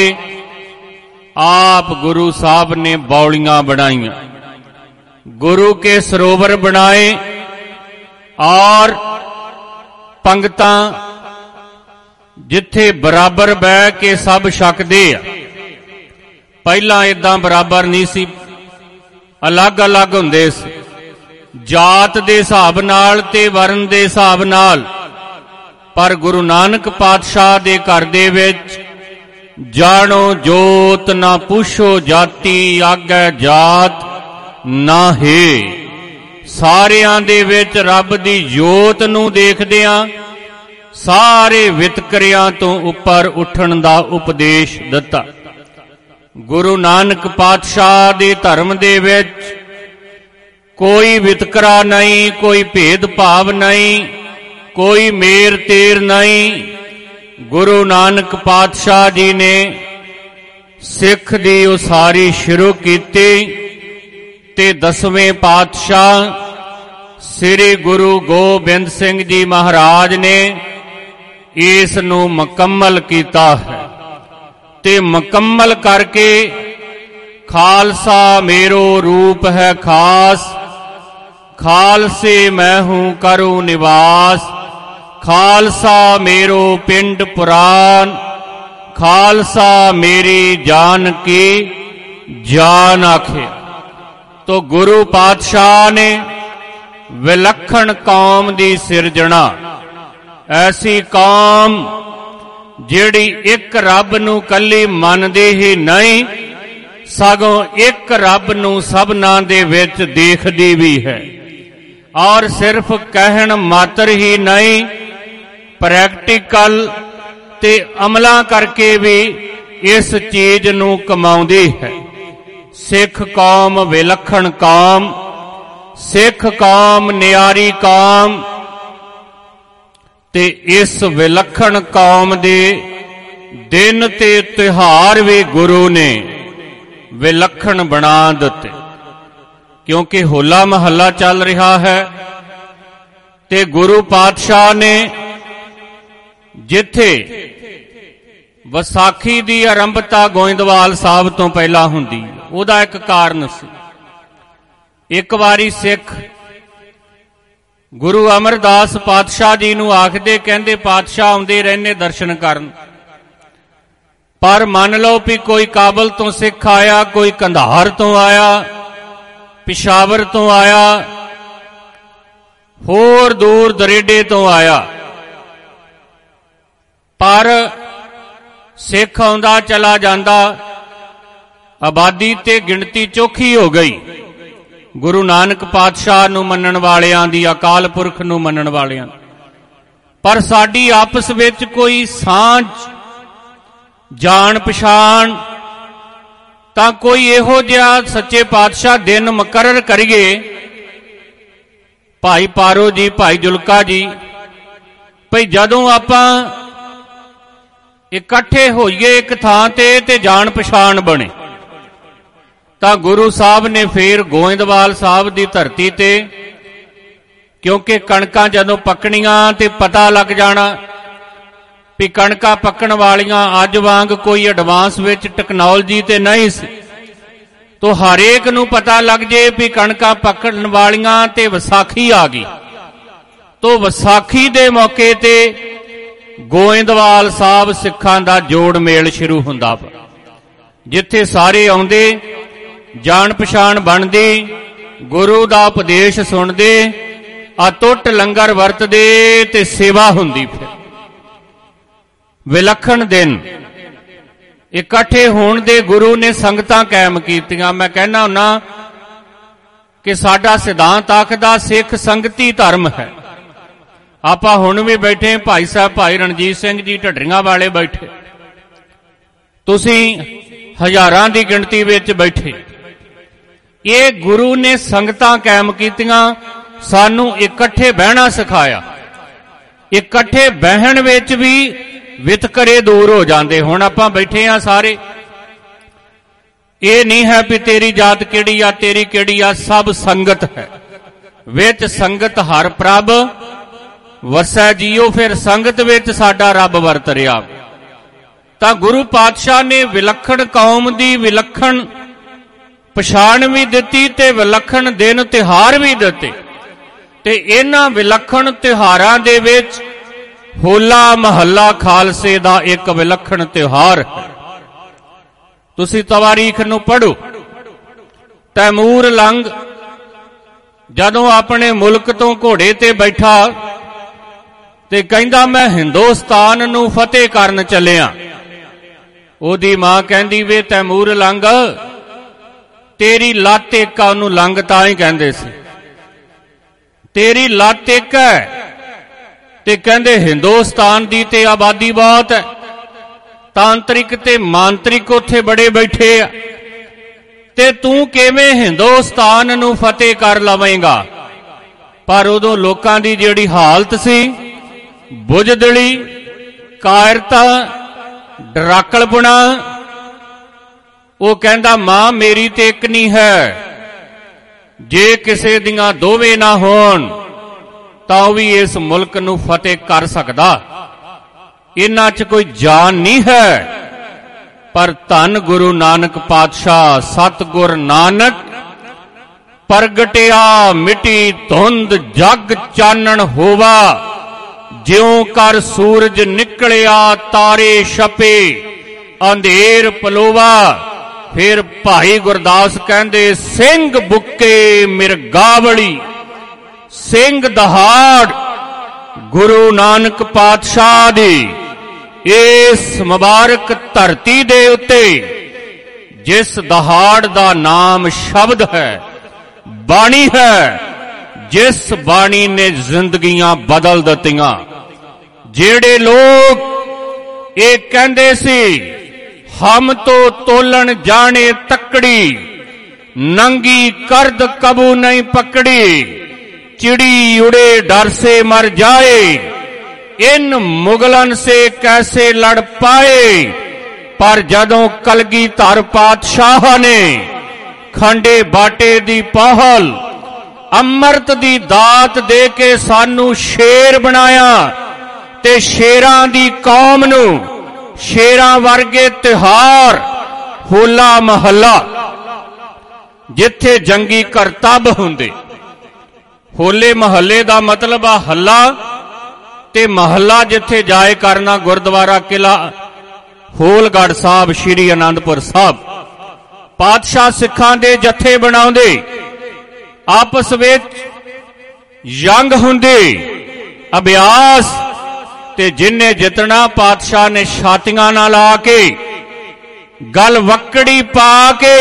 ਆਪ ਗੁਰੂ ਸਾਹਿਬ ਨੇ ਬੌਲੀਆਂ ਬਣਾਈਆਂ, गुरु के सरोवर बनाए और पंगतां जिथे बराबर बह के सब छकदे आ। पहला इदां बराबर नहीं सी, अलग अलग हुंदे सी, जात दे हिसाब नाल ते वर्ण दे हिसाब नाल। पर गुरु नानक पातशाह दे घर दे विच ਜਾਣੋ ਜੋਤ ਨਾ ਪੁੱਛੋ ਜਾਤੀ, ਆਗੈ ਜਾਤ ਨਾ ਹੈ। ਸਾਰਿਆਂ ਦੇ ਵਿੱਚ ਰੱਬ ਦੀ ਜੋਤ ਨੂੰ ਦੇਖਦਿਆਂ ਸਾਰੇ ਵਿਤਕਰਿਆਂ ਤੋਂ ਉੱਪਰ ਉੱਠਣ ਦਾ ਉਪਦੇਸ਼ ਦਿੱਤਾ। ਗੁਰੂ ਨਾਨਕ ਪਾਤਸ਼ਾਹ ਦੇ ਧਰਮ ਦੇ ਵਿੱਚ ਕੋਈ ਵਿਤਕਰਾ ਨਹੀਂ, ਕੋਈ ਭੇਦ ਭਾਵ ਨਹੀਂ, ਕੋਈ ਮੇਰ ਤੇਰ ਨਹੀਂ। ਗੁਰੂ ਨਾਨਕ ਪਾਤਸ਼ਾਹ ਜੀ ਨੇ ਸਿੱਖ ਦੀ ਉਸਾਰੀ ਸ਼ੁਰੂ ਕੀਤੀ ਤੇ ਦਸਵੇਂ ਪਾਤਸ਼ਾਹ ਸ੍ਰੀ ਗੁਰੂ ਗੋਬਿੰਦ ਸਿੰਘ ਜੀ ਮਹਾਰਾਜ ਨੇ ਇਸ ਨੂੰ ਮੁਕੰਮਲ ਕੀਤਾ ਹੈ ਤੇ ਮੁਕੰਮਲ ਕਰਕੇ ਖਾਲਸਾ ਮੇਰੋ ਰੂਪ ਹੈ ਖਾਸ, ਖਾਲਸੇ ਮੈਂ ਹੂੰ ਕਰੂ ਨਿਵਾਸ। ਖਾਲਸਾ ਮੇਰੋ ਪਿੰਡ ਪੁਰਾਨ, ਖਾਲਸਾ ਮੇਰੀ ਜਾਨ ਕੀ ਜਾਨ ਆਖੇ। ਤੋ ਗੁਰੂ ਪਾਤਸ਼ਾਹ ਨੇ ਵਿਲੱਖਣ ਕੌਮ ਦੀ ਸਿਰਜਣਾ, ਐਸੀ ਕੌਮ ਜਿਹੜੀ ਇੱਕ ਰੱਬ ਨੂੰ ਕੱਲੀ ਮੰਨਦੀ ਹੀ ਨਹੀਂ, ਸਗੋਂ ਇੱਕ ਰੱਬ ਨੂੰ ਸਭਨਾਂ ਦੇ ਵਿੱਚ ਦੇਖਦੀ ਵੀ ਹੈ। ਔਰ ਸਿਰਫ ਕਹਿਣ ਮਾਤਰ ਹੀ ਨਹੀਂ, ਪ੍ਰੈਕਟੀਕਲ ਤੇ ਅਮਲਾਂ ਕਰਕੇ ਵੀ ਇਸ ਚੀਜ਼ ਨੂੰ ਕਮਾਉਂਦੀ ਹੈ। ਸਿੱਖ ਕੌਮ ਵਿਲੱਖਣ ਕੌਮ, ਸਿੱਖ ਕੌਮ ਨਿਆਰੀ ਕੌਮ, ਤੇ ਇਸ ਵਿਲੱਖਣ ਕੌਮ ਦੇ ਦਿਨ ਤੇ ਤਿਉਹਾਰ ਵੀ ਗੁਰੂ ਨੇ ਵਿਲੱਖਣ ਬਣਾ ਦਿੱਤੇ। ਕਿਉਂਕਿ ਹੋਲਾ ਮਹੱਲਾ ਚੱਲ ਰਿਹਾ ਹੈ ਤੇ ਗੁਰੂ ਪਾਤਸ਼ਾਹ ਨੇ ਜਿੱਥੇ ਵਿਸਾਖੀ ਦੀ ਆਰੰਭਤਾ ਗੋਇੰਦਵਾਲ ਸਾਹਿਬ ਤੋਂ ਪਹਿਲਾਂ ਹੁੰਦੀ, ਉਹਦਾ ਇੱਕ ਕਾਰਨ ਸੀ। ਇੱਕ ਵਾਰੀ ਸਿੱਖ ਗੁਰੂ ਅਮਰਦਾਸ ਪਾਤਸ਼ਾਹ ਜੀ ਨੂੰ ਆਖਦੇ, ਕਹਿੰਦੇ ਪਾਤਸ਼ਾਹ ਆਉਂਦੇ ਰਹਿੰਦੇ ਦਰਸ਼ਨ ਕਰਨ, ਪਰ ਮੰਨ ਲਓ ਵੀ ਕੋਈ ਕਾਬਲ ਤੋਂ ਸਿੱਖ ਆਇਆ, ਕੋਈ ਕੰਧਾਰ ਤੋਂ ਆਇਆ, ਪਿਸ਼ਾਵਰ ਤੋਂ ਆਇਆ, ਹੋਰ ਦੂਰ ਦਰੇਡੇ ਤੋਂ ਆਇਆ, ਪਰ ਸਿੱਖ ਆਉਂਦਾ ਚਲਾ ਜਾਂਦਾ, ਆਬਾਦੀ ਤੇ ਗਿਣਤੀ ਚੋਖੀ ਹੋ ਗਈ। ਗੁਰੂ ਨਾਨਕ ਪਾਤਸ਼ਾਹ ਨੂੰ ਮੰਨਣ ਵਾਲਿਆਂ ਦੀ, ਅਕਾਲ ਪੁਰਖ ਨੂੰ ਮੰਨਣ ਵਾਲਿਆਂ, ਪਰ ਸਾਡੀ ਆਪਸ ਵਿੱਚ ਕੋਈ ਸਾਂਝ ਜਾਣ ਪਛਾਣ, ਤਾਂ ਕੋਈ ਇਹੋ ਜਿਹਾ ਸੱਚੇ ਪਾਤਸ਼ਾਹ ਦਿਨ ਮੁਕਰਰ ਕਰੀਏ। ਭਾਈ ਪਾਰੋ ਜੀ, ਭਾਈ ਜੁਲਕਾ ਜੀ, ਭਈ ਜਦੋਂ ਆਪਾਂ ਇਕੱਠੇ ਹੋਈਏ ਇੱਕ ਥਾਂ ਤੇ ਤੇ ਜਾਣ ਪਛਾਣ ਬਣੇ, ਤਾਂ ਗੁਰੂ ਸਾਹਿਬ ਨੇ ਫੇਰ ਗੋਇੰਦਵਾਲ ਸਾਹਿਬ ਦੀ ਧਰਤੀ ਤੇ, ਕਿਉਂਕਿ ਕਣਕਾਂ ਜਦੋਂ ਪੱਕਣੀਆਂ ਤੇ ਪਤਾ ਲੱਗ ਜਾਣਾ ਵੀ ਕਣਕਾਂ ਪੱਕਣ ਵਾਲੀਆਂ, ਅੱਜ ਵਾਂਗ ਕੋਈ ਐਡਵਾਂਸ ਵਿੱਚ ਟੈਕਨੋਲੋਜੀ ਤੇ ਨਹੀਂ ਸੀ, ਤੋ ਹਰੇਕ ਨੂੰ ਪਤਾ ਲੱਗ ਜੇ ਵੀ ਕਣਕਾਂ ਪੱਕਣ ਵਾਲੀਆਂ ਤੇ ਵਿਸਾਖੀ ਆ ਗਈ। ਤੋ ਵਿਸਾਖੀ ਦੇ ਮੌਕੇ ਤੇ ਗੋਇੰਦਵਾਲ ਸਾਹਿਬ ਸਿੱਖਾਂ ਦਾ ਜੋੜ ਮੇਲ ਸ਼ੁਰੂ ਹੁੰਦਾ, ਜਿੱਥੇ ਸਾਰੇ ਆਉਂਦੇ, ਜਾਣ ਪਛਾਣ ਬਣਦੀ, ਗੁਰੂ ਦਾ ਉਪਦੇਸ਼ ਸੁਣਦੇ, ਅਟੁੱਟ ਲੰਗਰ ਵਰਤਦੇ ਤੇ ਸੇਵਾ ਹੁੰਦੀ। ਫਿਰ ਵਿਲੱਖਣ ਦਿਨ ਇਕੱਠੇ ਹੋਣ ਦੇ ਗੁਰੂ ਨੇ ਸੰਗਤਾਂ ਕਾਇਮ ਕੀਤੀਆਂ। ਮੈਂ ਕਹਿਣਾ ਹੁੰਨਾ ਕਿ ਸਾਡਾ ਸਿਧਾਂਤ ਆਖਦਾ ਸਿੱਖ ਸੰਗਤੀ ਧਰਮ ਹੈ। ਆਪਾਂ ਹੁਣ ਵੀ ਬੈਠੇ, ਭਾਈ ਸਾਹਿਬ ਭਾਈ ਰਣਜੀਤ ਸਿੰਘ ਜੀ ਢੱਡਰੀਆਂ ਵਾਲੇ ਬੈਠੇ, ਤੁਸੀਂ ਹਜ਼ਾਰਾਂ ਦੀ ਗਿਣਤੀ ਵਿੱਚ ਬੈਠੇ। ਇਹ ਗੁਰੂ ਨੇ ਸੰਗਤਾਂ ਕਾਇਮ ਕੀਤੀਆਂ, ਸਾਨੂੰ ਇਕੱਠੇ ਬਹਿਣਾ ਸਿਖਾਇਆ। ਇਕੱਠੇ ਬਹਿਣ ਵਿੱਚ ਵੀ ਵਿਤਕਰੇ ਦੂਰ ਹੋ ਜਾਂਦੇ। ਹੁਣ ਆਪਾਂ ਬੈਠੇ ਆ ਸਾਰੇ, ਇਹ ਨਹੀਂ ਹੈ ਵੀ ਤੇਰੀ ਜਾਤ ਕਿਹੜੀ ਆ, ਤੇਰੀ ਕਿਹੜੀ ਆ, ਸਭ ਸੰਗਤ ਹੈ। ਵਿੱਚ ਸੰਗਤ ਹਰ ਪ੍ਰਭ ਵਸੈ ਜੀਓ, ਫਿਰ ਸੰਗਤ ਵਿੱਚ ਸਾਡਾ ਰੱਬ ਵਰਤ ਰਿਹਾ। ਤਾਂ ਗੁਰੂ ਪਾਤਸ਼ਾਹ ਨੇ ਵਿਲੱਖਣ ਕੌਮ ਦੀ ਵਿਲੱਖਣ ਪਛਾਣ ਵੀ ਦਿੱਤੀ ਤੇ ਵਿਲੱਖਣ ਦਿਨ ਤਿਉਹਾਰ ਵੀ ਦਿੱਤੇ, ਤੇ ਇਹਨਾਂ ਵਿਲੱਖਣ ਤਿਉਹਾਰਾਂ ਦੇ ਵਿੱਚ ਹੋਲਾ ਮਹੱਲਾ ਖਾਲਸੇ ਦਾ ਇੱਕ ਵਿਲੱਖਣ ਤਿਉਹਾਰ ਹੈ। ਤੁਸੀਂ ਤਵਾਰੀਖ ਨੂੰ ਪੜ੍ਹੋ। ਤੈਮੂਰ ਲੰਗ ਜਦੋਂ ਆਪਣੇ ਮੁਲਕ ਤੋਂ ਘੋੜੇ ਤੇ ਬੈਠਾ ਤੇ ਕਹਿੰਦਾ ਮੈਂ ਹਿੰਦੁਸਤਾਨ ਨੂੰ ਫਤਿਹ ਕਰਨ ਚੱਲਿਆ, ਉਹਦੀ ਮਾਂ ਕਹਿੰਦੀ ਵੇ ਤੈਮੂਰ ਲੰਘ, ਤੇਰੀ ਲੱਤ ਇੱਕ ਆ, ਉਹਨੂੰ ਲੰਘ ਤਾਂ ਹੀ ਕਹਿੰਦੇ ਸੀ, ਤੇਰੀ ਲੱਤ ਇੱਕ ਹੈ। ਤੇ ਕਹਿੰਦੇ ਹਿੰਦੁਸਤਾਨ ਦੀ ਤੇ ਆਬਾਦੀ ਬਹੁਤ ਹੈ, ਤਾਂਤਰਿਕ ਤੇ ਮਾਂਤਰਿਕ ਉੱਥੇ ਬੜੇ ਬੈਠੇ ਆ, ਤੇ ਤੂੰ ਕਿਵੇਂ ਹਿੰਦੁਸਤਾਨ ਨੂੰ ਫਤਿਹ ਕਰ ਲਵੇਂਗਾ। ਪਰ ਉਦੋਂ ਲੋਕਾਂ ਦੀ ਜਿਹੜੀ ਹਾਲਤ ਸੀ, ਬੁਝਦਿਲੀ, ਕਾਇਰਤਾ, ਡਰਾਕਲਪੁਣਾ, ਉਹ ਕਹਿੰਦਾ ਮਾਂ ਮੇਰੀ ਤੇ ਇੱਕ ਨਹੀਂ ਹੈ, ਜੇ ਕਿਸੇ ਦੀਆਂ ਦੋਵੇਂ ਨਾ ਹੋਣ ਤਾਂ ਉਹ ਵੀ ਇਸ ਮੁਲਕ ਨੂੰ ਫਤਿਹ ਕਰ ਸਕਦਾ। ਇਹਨਾਂ 'ਚ ਕੋਈ ਜਾਨ ਨਹੀਂ ਹੈ। ਪਰ ਧੰਨ ਗੁਰੂ ਨਾਨਕ ਪਾਤਸ਼ਾਹ ਸਤਿਗੁਰ ਨਾਨਕ ਪ੍ਰਗਟਿਆ ਮਿਟੀ ਧੁੰਦ ਜਗ ਚਾਨਣ ਹੋਵਾ, ਜਿਉਂ ਕਰ ਸੂਰਜ ਨਿਕਲਿਆ ਤਾਰੇ ਛਪੇ ਅੰਧੇਰ ਪਲੋਵਾ। ਫਿਰ ਭਾਈ ਗੁਰਦਾਸ ਕਹਿੰਦੇ ਸਿੰਘ ਬੁੱਕੇ ਮਿਰਗਾਵਲੀ, ਸਿੰਘ ਦਹਾੜ ਗੁਰੂ ਨਾਨਕ ਪਾਤਸ਼ਾਹ ਦੀ ਇਸ ਮੁਬਾਰਕ ਧਰਤੀ ਦੇ ਉੱਤੇ, ਜਿਸ ਦਹਾੜ ਦਾ ਨਾਮ ਸ਼ਬਦ ਹੈ, ਬਾਣੀ ਹੈ, ਜਿਸ ਬਾਣੀ ਨੇ ਜ਼ਿੰਦਗੀਆਂ ਬਦਲ ਦਿੱਤੀਆਂ। ਜਿਹੜੇ ਲੋਕ ਇਹ ਕਹਿੰਦੇ ਸੀ ਹਮ ਤੋਂ ਤੋਲਣ ਜਾਣੇ ਤੱਕੜੀ, ਨੰਗੀ ਕਰਦ ਕਬੂ ਨਹੀਂ ਪਕੜੀ, चिड़ी उड़े डर से मर जाए, इन मुगलन से कैसे लड़ पाए। पर जदों कलगीधर पातशाह ने खंडे बाटे दी पहल, अमृत दी दात दे के सानू शेर बनाया, ते शेरां दी कौम नू शेरां वर्गे तिहार होला महला, जिथे जंगी करतब हुंदे। होले महल्ले दा मतलब आ हल्ला, ते महल्ला जिथे जाए करना गुरुद्वारा किला होलगढ़ साहब श्री आनंदपुर साहब। पातशाह सिखां दे जथे बनाउंदे, आपस विच जंग हुंदी, अभ्यास, ते जिन्ने जितना पातशाह ने छातियां ना ला के गल वक्कड़ी पा के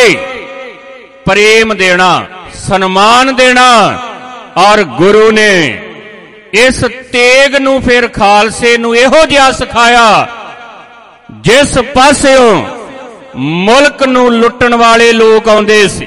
प्रेम देना, सन्मान देना। और गुरु ने इस तेग नू फिर खालसे नू इहो जिहा सिखाया, जिस पासेओं मुल्क नू लुट्टण वाले लोग आउंदे सी,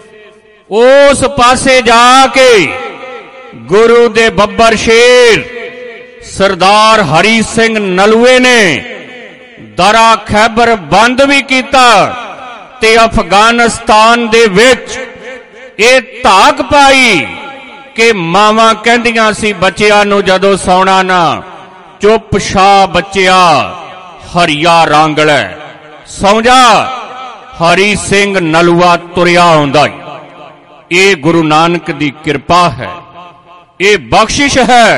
उस पासे जाके गुरु दे बब्बर शेर सरदार हरी सिंह नलूए ने दरा खैबर बंद भी कीता, ते अफगानिस्तान दे विच ये धाक पाई कि मावां कहंदियां सी बच्चियां नूं जदों सौना ना, चुप छा बच्चिया हरिया रांगलै, सौ जा। हरी सिंह नलूआ तुरिया आउंदा। ये गुरु नानक दी किरपा है, ये बख्शिश है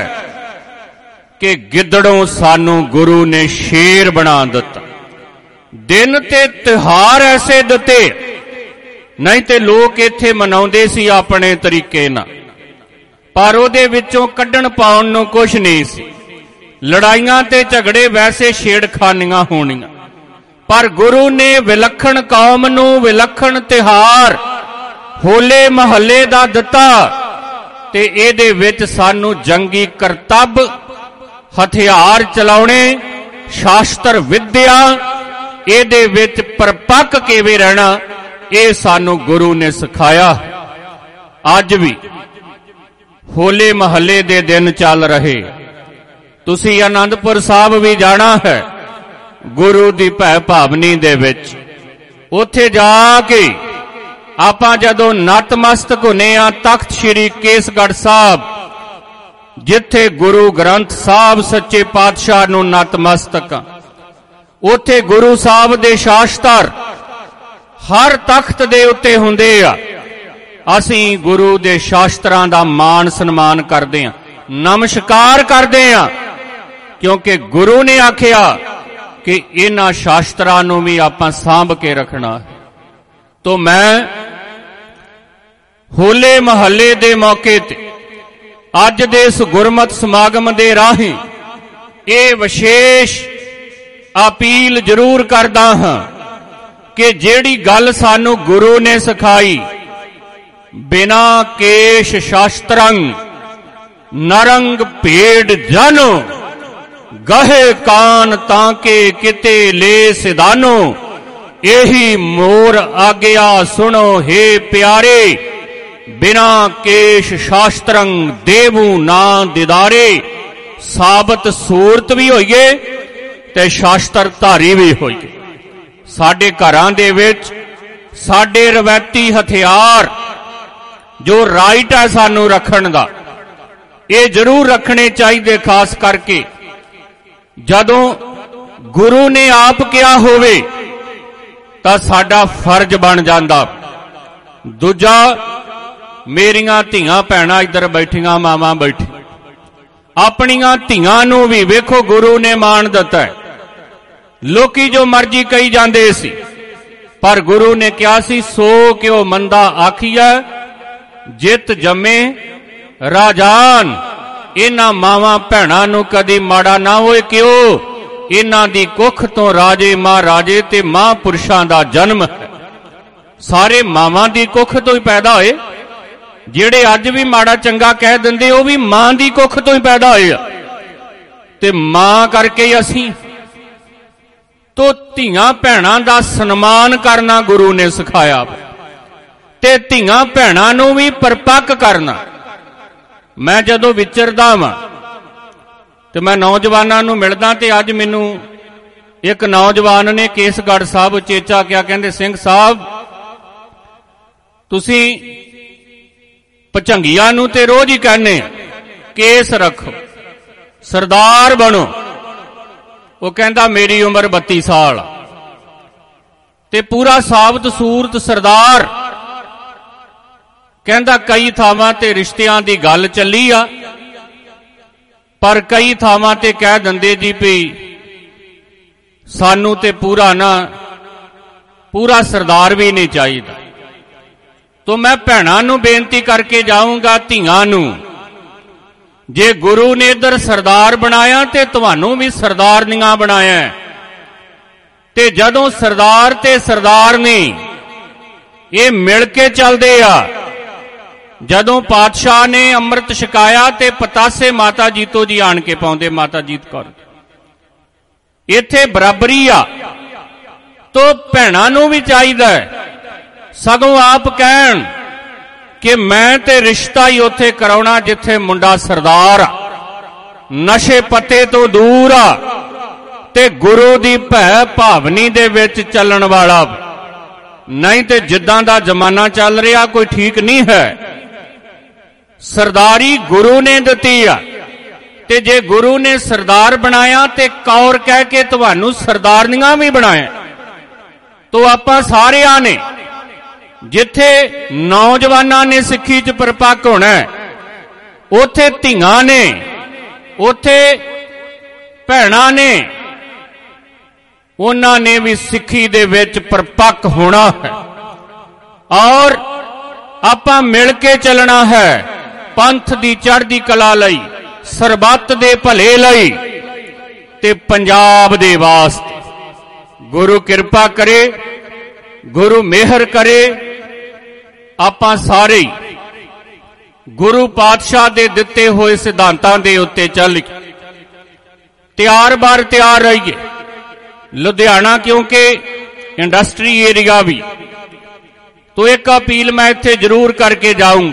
कि गिदड़ों सानू गुरु ने शेर बना दिता। दिन ते त्योहार ऐसे दिते, नहीं ते लोग इत्थे मनाउंदे सी अपने तरीके नाल, पर ਉਹਦੇ ਵਿੱਚੋਂ ਕੱਢਣ ਪਾਉਣ ਨੂੰ ਕੁਝ ਨਹੀਂ ਸੀ। ਲੜਾਈਆਂ ਤੇ ਝਗੜੇ ਵੈਸੇ ਛੇੜਖਾਨੀਆਂ ਹੋਣੀਆਂ, ਪਰ ਗੁਰੂ ਨੇ ਵਿਲੱਖਣ ਕੌਮ ਨੂੰ ਵਿਲੱਖਣ ਤਿਹਾਰ ਹੋਲੇ ਮਹੱਲੇ ਦਾ ਦਿੱਤਾ, ਤੇ ਇਹਦੇ ਵਿੱਚ ਸਾਨੂੰ ਜੰਗੀ ਕਰਤੱਵ, ਹਥਿਆਰ ਚਲਾਉਣੇ, ਸ਼ਾਸਤਰ ਵਿਦਿਆ, ਇਹਦੇ ਵਿੱਚ ਪਰਪੱਕ ਕਿਵੇਂ ਰਹਿਣਾ, ਇਹ ਸਾਨੂੰ ਗੁਰੂ ਨੇ ਸਿਖਾਇਆ। ਅੱਜ ਵੀ होले महल्ले दे दिन चल रहे, तुसी आनंदपुर साहब भी जाना है गुरु दी भै भावनी दे विच। उत्थे जाके आपां जदों नतमस्तक होने आ तख्त श्री केसगढ़ साहब, जिथे गुरु ग्रंथ साहब सच्चे पातशाह नूं नतमस्तक, उत्थे गुरु साहब दे शास्त्र हर तख्त दे उत्ते हुंदे आ। ਅਸੀਂ गुरु दे शास्त्रां दा मान सन्मान करते हैं, नमस्कार करते हैं, क्योंकि गुरु ने आख्या कि इन्हां शास्त्रां नूं भी आपां सांभ के रखना है। तो मैं होले महल्ले दे मौके ते अज दे इस गुरमत समागम दे राही ये विशेष अपील जरूर करदा हां कि जिहड़ी गल सानू गुरु ने सिखाई, बिना केश शास्त्रंग नरंग भेड़ जनो, गहे कान ताके किते ले सिदानो, यही मोर आज्ञा सुनो हे प्यारे, बिना केश शास्त्रंग देवू ना दिदारे। साबत सूरत भी होइए ते शास्त्र धारी भी होइए। साडे घरां दे विच साडे रवैती हथियार जो राइट है सानू रखण दा, ये जरूर रखने चाहिए। खास करके जदों गुरु ने आप किया होवे तां साडा फर्ज बन जांदा। दूजा, मेरियां धीआं भैणां इधर बैठियां, मावां बैठी, अपनियां धीआं नूं भी वेखो गुरु ने मान दिता है। लोकी जो मर्जी कही जांदे सी, पर गुरु ने कहा सी सो क्यों मंदा आखिया, जित जमे राजान। इन्हां मावां भैणां नूं कदी माड़ा ना होए, क्यों? इन्हां दी कुख तो राजे महाराजे ते महापुरुषां दा जन्म है। सारे मावां दी कुख तो ही पैदा होए। ਜਿਹੜੇ ਅੱਜ ਵੀ ਮਾੜਾ ਚੰਗਾ ਕਹਿ ਦਿੰਦੇ ਉਹ ਵੀ ਮਾਂ ਦੀ ਕੁੱਖ ਤੋਂ ਹੀ ਪੈਦਾ ਹੋਏ ਆ, ਤੇ ਮਾਂ ਕਰਕੇ ਹੀ ਅਸੀਂ ਤੋ ਧੀਆਂ ਭੈਣਾਂ ਦਾ ਸਨਮਾਨ ਕਰਨਾ ਗੁਰੂ ਨੇ ਸਿਖਾਇਆ, ਤੇ ਧੀਆਂ ਭੈਣਾਂ ਨੂੰ ਵੀ ਪਰਪੱਕ ਕਰਨਾ। ਮੈਂ ਜਦੋਂ ਵਿਚਰਦਾ ਵਾਂ ਤੇ ਮੈਂ ਨੌਜਵਾਨਾਂ ਨੂੰ ਮਿਲਦਾ, ਤੇ ਅੱਜ ਮੈਨੂੰ ਇੱਕ ਨੌਜਵਾਨ ਨੇ ਕੇਸਗੜ੍ਹ ਸਾਹਿਬ ਉਚੇਚਾ ਕਿਹਾ, ਕਹਿੰਦੇ ਸਿੰਘ ਸਾਹਿਬ ਤੁਸੀਂ ਭਚੰਗੀਆਂ ਨੂੰ ਤੇ ਰੋਜ਼ ਹੀ ਕਹਿੰਦੇ ਕੇਸ ਰੱਖੋ, ਸਰਦਾਰ ਬਣੋ। ਉਹ ਕਹਿੰਦਾ ਮੇਰੀ ਉਮਰ ਬੱਤੀ ਸਾਲ ਤੇ ਪੂਰਾ ਸਾਬਤ ਸੂਰਤ ਸਰਦਾਰ। ਕਹਿੰਦਾ ਕਈ ਥਾਵਾਂ ਤੇ ਰਿਸ਼ਤਿਆਂ ਦੀ ਗੱਲ ਚੱਲੀ ਆ, ਪਰ ਕਈ ਥਾਵਾਂ ਤੇ ਕਹਿ ਦਿੰਦੇ ਜੀ ਵੀ ਸਾਨੂੰ ਤੇ ਪੂਰਾ ਨਾ ਪੂਰਾ ਸਰਦਾਰ ਵੀ ਨਹੀਂ ਚਾਹੀਦਾ। तो मैं भैणां नूं बेनती करके जाऊंगा, धीआं नूं, जे गुरु ने इधर सरदार बनाया ते तुहानूं भी सरदारनियां बनाया। ते जदों सरदार ते सरदारनी ये मिल के चलदे आ, जदों पातशाह ने अमृत छकाया ते पतासे माता जीतो जी आण के पाउंदे, माता जीत कौर, इत्थे बराबरी आ। तो भैणां नूं भी चाहीदा है, सगों आप कहण कि मैं ते रिश्ता ही उत्थे कराउणा जिथे मुंडा सरदार आ, नशे पत्ते तो दूर आ, ते गुरु दी भै भावनी दे विच चलण वाला। नहीं ते जिद्दां दा जमाना चल रहा कोई ठीक नहीं है। सरदारी गुरु ने दित्ती आ, ते जे गुरु ने सरदार बनाया ते कौर कह के तुहानूं सरदारनियां भी बनाया। तो आपां सारिआं ने जिथे नौजवानां ने सिੱਖੀ च परपक्क होना, उथे धीआं ने, उथे भैणां ने, उन्हां ने भी सिੱਖੀ दे विच परपक्क होना है। और आपां मिल के चलना है पंथ दी चढ़दी कला लई, सरबत दे भले लई ते पंजाब दे वास्ते। गुरु किरपा करे, गुरु मेहर करे, आपां सारे गुरु पातशाह दे दिते होए सिद्धांतां दे उत्ते चल तैयार बार तैयार रहिए। लुधियाना क्योंकि इंडस्ट्री एरिया भी, तो एक अपील मैं इत्थे जरूर करके जाऊं,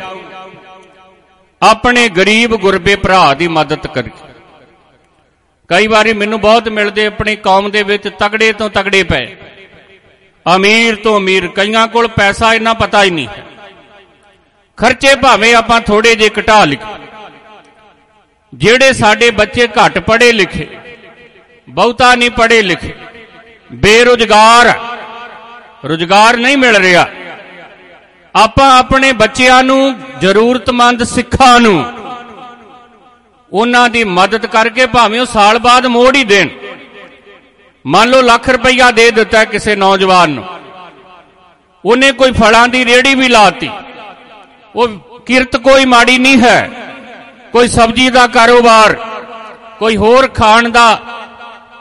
अपने गरीब गुरबे भरा दी मदद करके। कई बारी मैनूं बहुत मिलदे अपनी कौम दे विच तगड़े तो तगड़े पे, अमीर तो अमीर, कईयां कोल पैसा इन्ना पता ही नहीं है। खर्चे भावें आपां थोड़े जे घटा लिखे, जेड़े साडे बच्चे घट पढ़े लिखे, बहुता नहीं पढ़े लिखे, बेरोजगार, रोजगार नहीं मिल रहा, आपां अपने बच्चिआं नूं जरूरतमंद सिक्खां नूं उन्हां दी मदद करके भावें वो साल बाद मोड़ ही देण। मान लो लाख रुपया दे दिता है किसी नौजवान नूं, उन्हें कोई फलां दी रेहड़ी भी लाती, वो किरत कोई माड़ी नहीं है, कोई सब्जी का कारोबार, कोई होर खाण दा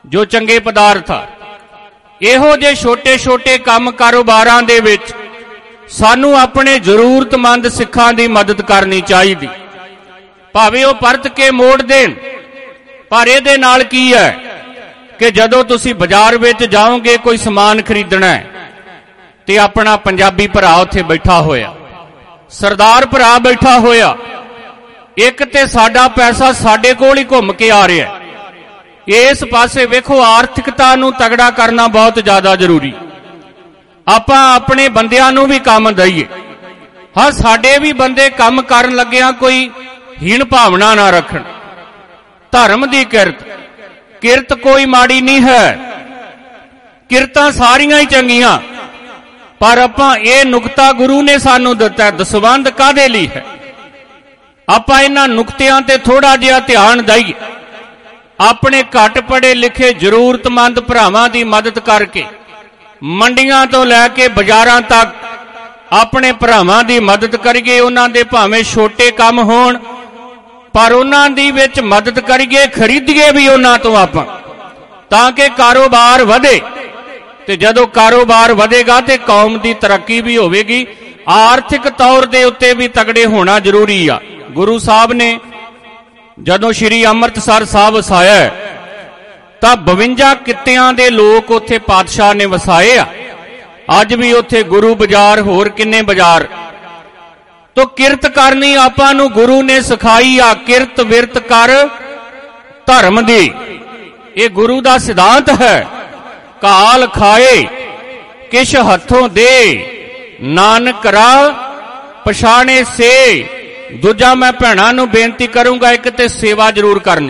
ਜੋ ਚੰਗੇ ਪਦਾਰਥ ਆ। ਇਹੋ ਜਿਹੇ ਛੋਟੇ ਛੋਟੇ ਕੰਮ ਕਾਰੋਬਾਰਾਂ ਦੇ ਵਿੱਚ ਸਾਨੂੰ ਆਪਣੇ ਜ਼ਰੂਰਤਮੰਦ ਸਿੱਖਾਂ ਦੀ ਮਦਦ ਕਰਨੀ ਚਾਹੀਦੀ, ਭਾਵੇਂ ਉਹ ਪਰਤ ਕੇ ਮੋੜ ਦੇਣ। ਪਰ ਇਹਦੇ ਨਾਲ ਕੀ ਹੈ ਕਿ ਜਦੋਂ ਤੁਸੀਂ ਬਾਜ਼ਾਰ ਵਿੱਚ ਜਾਓਗੇ ਕੋਈ ਸਮਾਨ ਖਰੀਦਣਾ ਹੈ ਤੇ ਆਪਣਾ ਪੰਜਾਬੀ ਭਰਾ ਉੱਥੇ ਬੈਠਾ ਹੋਇਆ, ਸਰਦਾਰ ਭਰਾ ਬੈਠਾ ਹੋਇਆ, ਇੱਕ ਤੇ ਸਾਡਾ ਪੈਸਾ ਸਾਡੇ ਕੋਲ ਹੀ ਘੁੰਮ ਕੇ ਆ ਰਿਹਾ। ਇਸ ਪਾਸੇ ਵੇਖੋ, ਆਰਥਿਕਤਾ ਨੂੰ ਤਗੜਾ ਕਰਨਾ ਬਹੁਤ ਜ਼ਿਆਦਾ ਜ਼ਰੂਰੀ। ਆਪਾਂ ਆਪਣੇ ਬੰਦਿਆਂ ਨੂੰ ਵੀ ਕੰਮ ਦਈਏ। ਹਾਂ, ਸਾਡੇ ਵੀ ਬੰਦੇ ਕੰਮ ਕਰਨ ਲੱਗਿਆਂ ਕੋਈ ਹੀਣ ਭਾਵਨਾ ਨਾ ਰੱਖਣ। ਧਰਮ ਦੀ ਕਿਰਤ, ਕਿਰਤ ਕੋਈ ਮਾੜੀ ਨਹੀਂ ਹੈ, ਕਿਰਤਾਂ ਸਾਰੀਆਂ ਹੀ ਚੰਗੀਆਂ। ਪਰ ਆਪਾਂ ਇਹ ਨੁਕਤਾ ਗੁਰੂ ਨੇ ਸਾਨੂੰ ਦਿੱਤਾ, ਦਸਵੰਧ ਕਾਹਦੇ ਲਈ ਹੈ। ਆਪਾਂ ਇਹਨਾਂ ਨੁਕਤਿਆਂ ਤੇ ਥੋੜਾ ਜਿਹਾ ਧਿਆਨ ਦਈਏ। ਆਪਣੇ ਘੱਟ ਪੜ੍ਹੇ ਲਿਖੇ ਜ਼ਰੂਰਤਮੰਦ ਭਰਾਵਾਂ ਦੀ ਮਦਦ ਕਰਕੇ, ਮੰਡੀਆਂ ਤੋਂ ਲੈ ਕੇ ਬਾਜ਼ਾਰਾਂ ਤੱਕ ਆਪਣੇ ਭਰਾਵਾਂ ਦੀ ਮਦਦ ਕਰੀਏ। ਉਹਨਾਂ ਦੇ ਭਾਵੇਂ ਛੋਟੇ ਕੰਮ ਹੋਣ, ਪਰ ਉਹਨਾਂ ਦੀ ਵਿੱਚ ਮਦਦ ਕਰੀਏ, ਖਰੀਦੀਏ ਵੀ ਉਹਨਾਂ ਤੋਂ ਆਪਾਂ, ਤਾਂ ਕਿ ਕਾਰੋਬਾਰ ਵਧੇ। ਤੇ ਜਦੋਂ ਕਾਰੋਬਾਰ ਵਧੇਗਾ ਤੇ ਕੌਮ ਦੀ ਤਰੱਕੀ ਵੀ ਹੋਵੇਗੀ। ਆਰਥਿਕ ਤੌਰ ਦੇ ਉੱਤੇ ਵੀ ਤਗੜੇ ਹੋਣਾ ਜ਼ਰੂਰੀ ਆ। ਗੁਰੂ ਸਾਹਿਬ ਨੇ ਜਦੋਂ ਸ਼੍ਰੀ ਅੰਮ੍ਰਿਤਸਰ ਸਾਹਿਬ ਵਸਾਇਆ ਤਾਂ ਬਵੰਜਾ ਕਿੱਤਿਆਂ ਦੇ ਲੋਕ ਉੱਥੇ ਪਾਤਸ਼ਾਹ ਨੇ ਵਸਾਏ ਆ। ਅੱਜ ਵੀ ਉੱਥੇ ਗੁਰੂ ਬਾਜ਼ਾਰ, ਹੋਰ ਕਿੰਨੇ ਬਾਜ਼ਾਰ। ਤੋ ਕਿਰਤ ਕਰਨੀ ਆਪਾਂ ਨੂੰ ਗੁਰੂ ਨੇ ਸਿਖਾਈ ਆ। ਕਿਰਤ ਵਿਰਤ ਕਰ ਧਰਮ ਦੀ, ਇਹ ਗੁਰੂ ਦਾ ਸਿਧਾਂਤ ਹੈ। ਕਾਲ ਖਾਏ ਕਿਛ ਹੱਥੋਂ ਦੇ, ਨਾਨਕ ਰਾ ਪਛਾਣੇ ਸੇ। ਦੂਜਾ, ਮੈਂ ਭੈਣਾਂ ਨੂੰ ਬੇਨਤੀ ਕਰੂੰਗਾ, ਇੱਕ ਤੇ ਸੇਵਾ ਜ਼ਰੂਰ ਕਰਨੀ।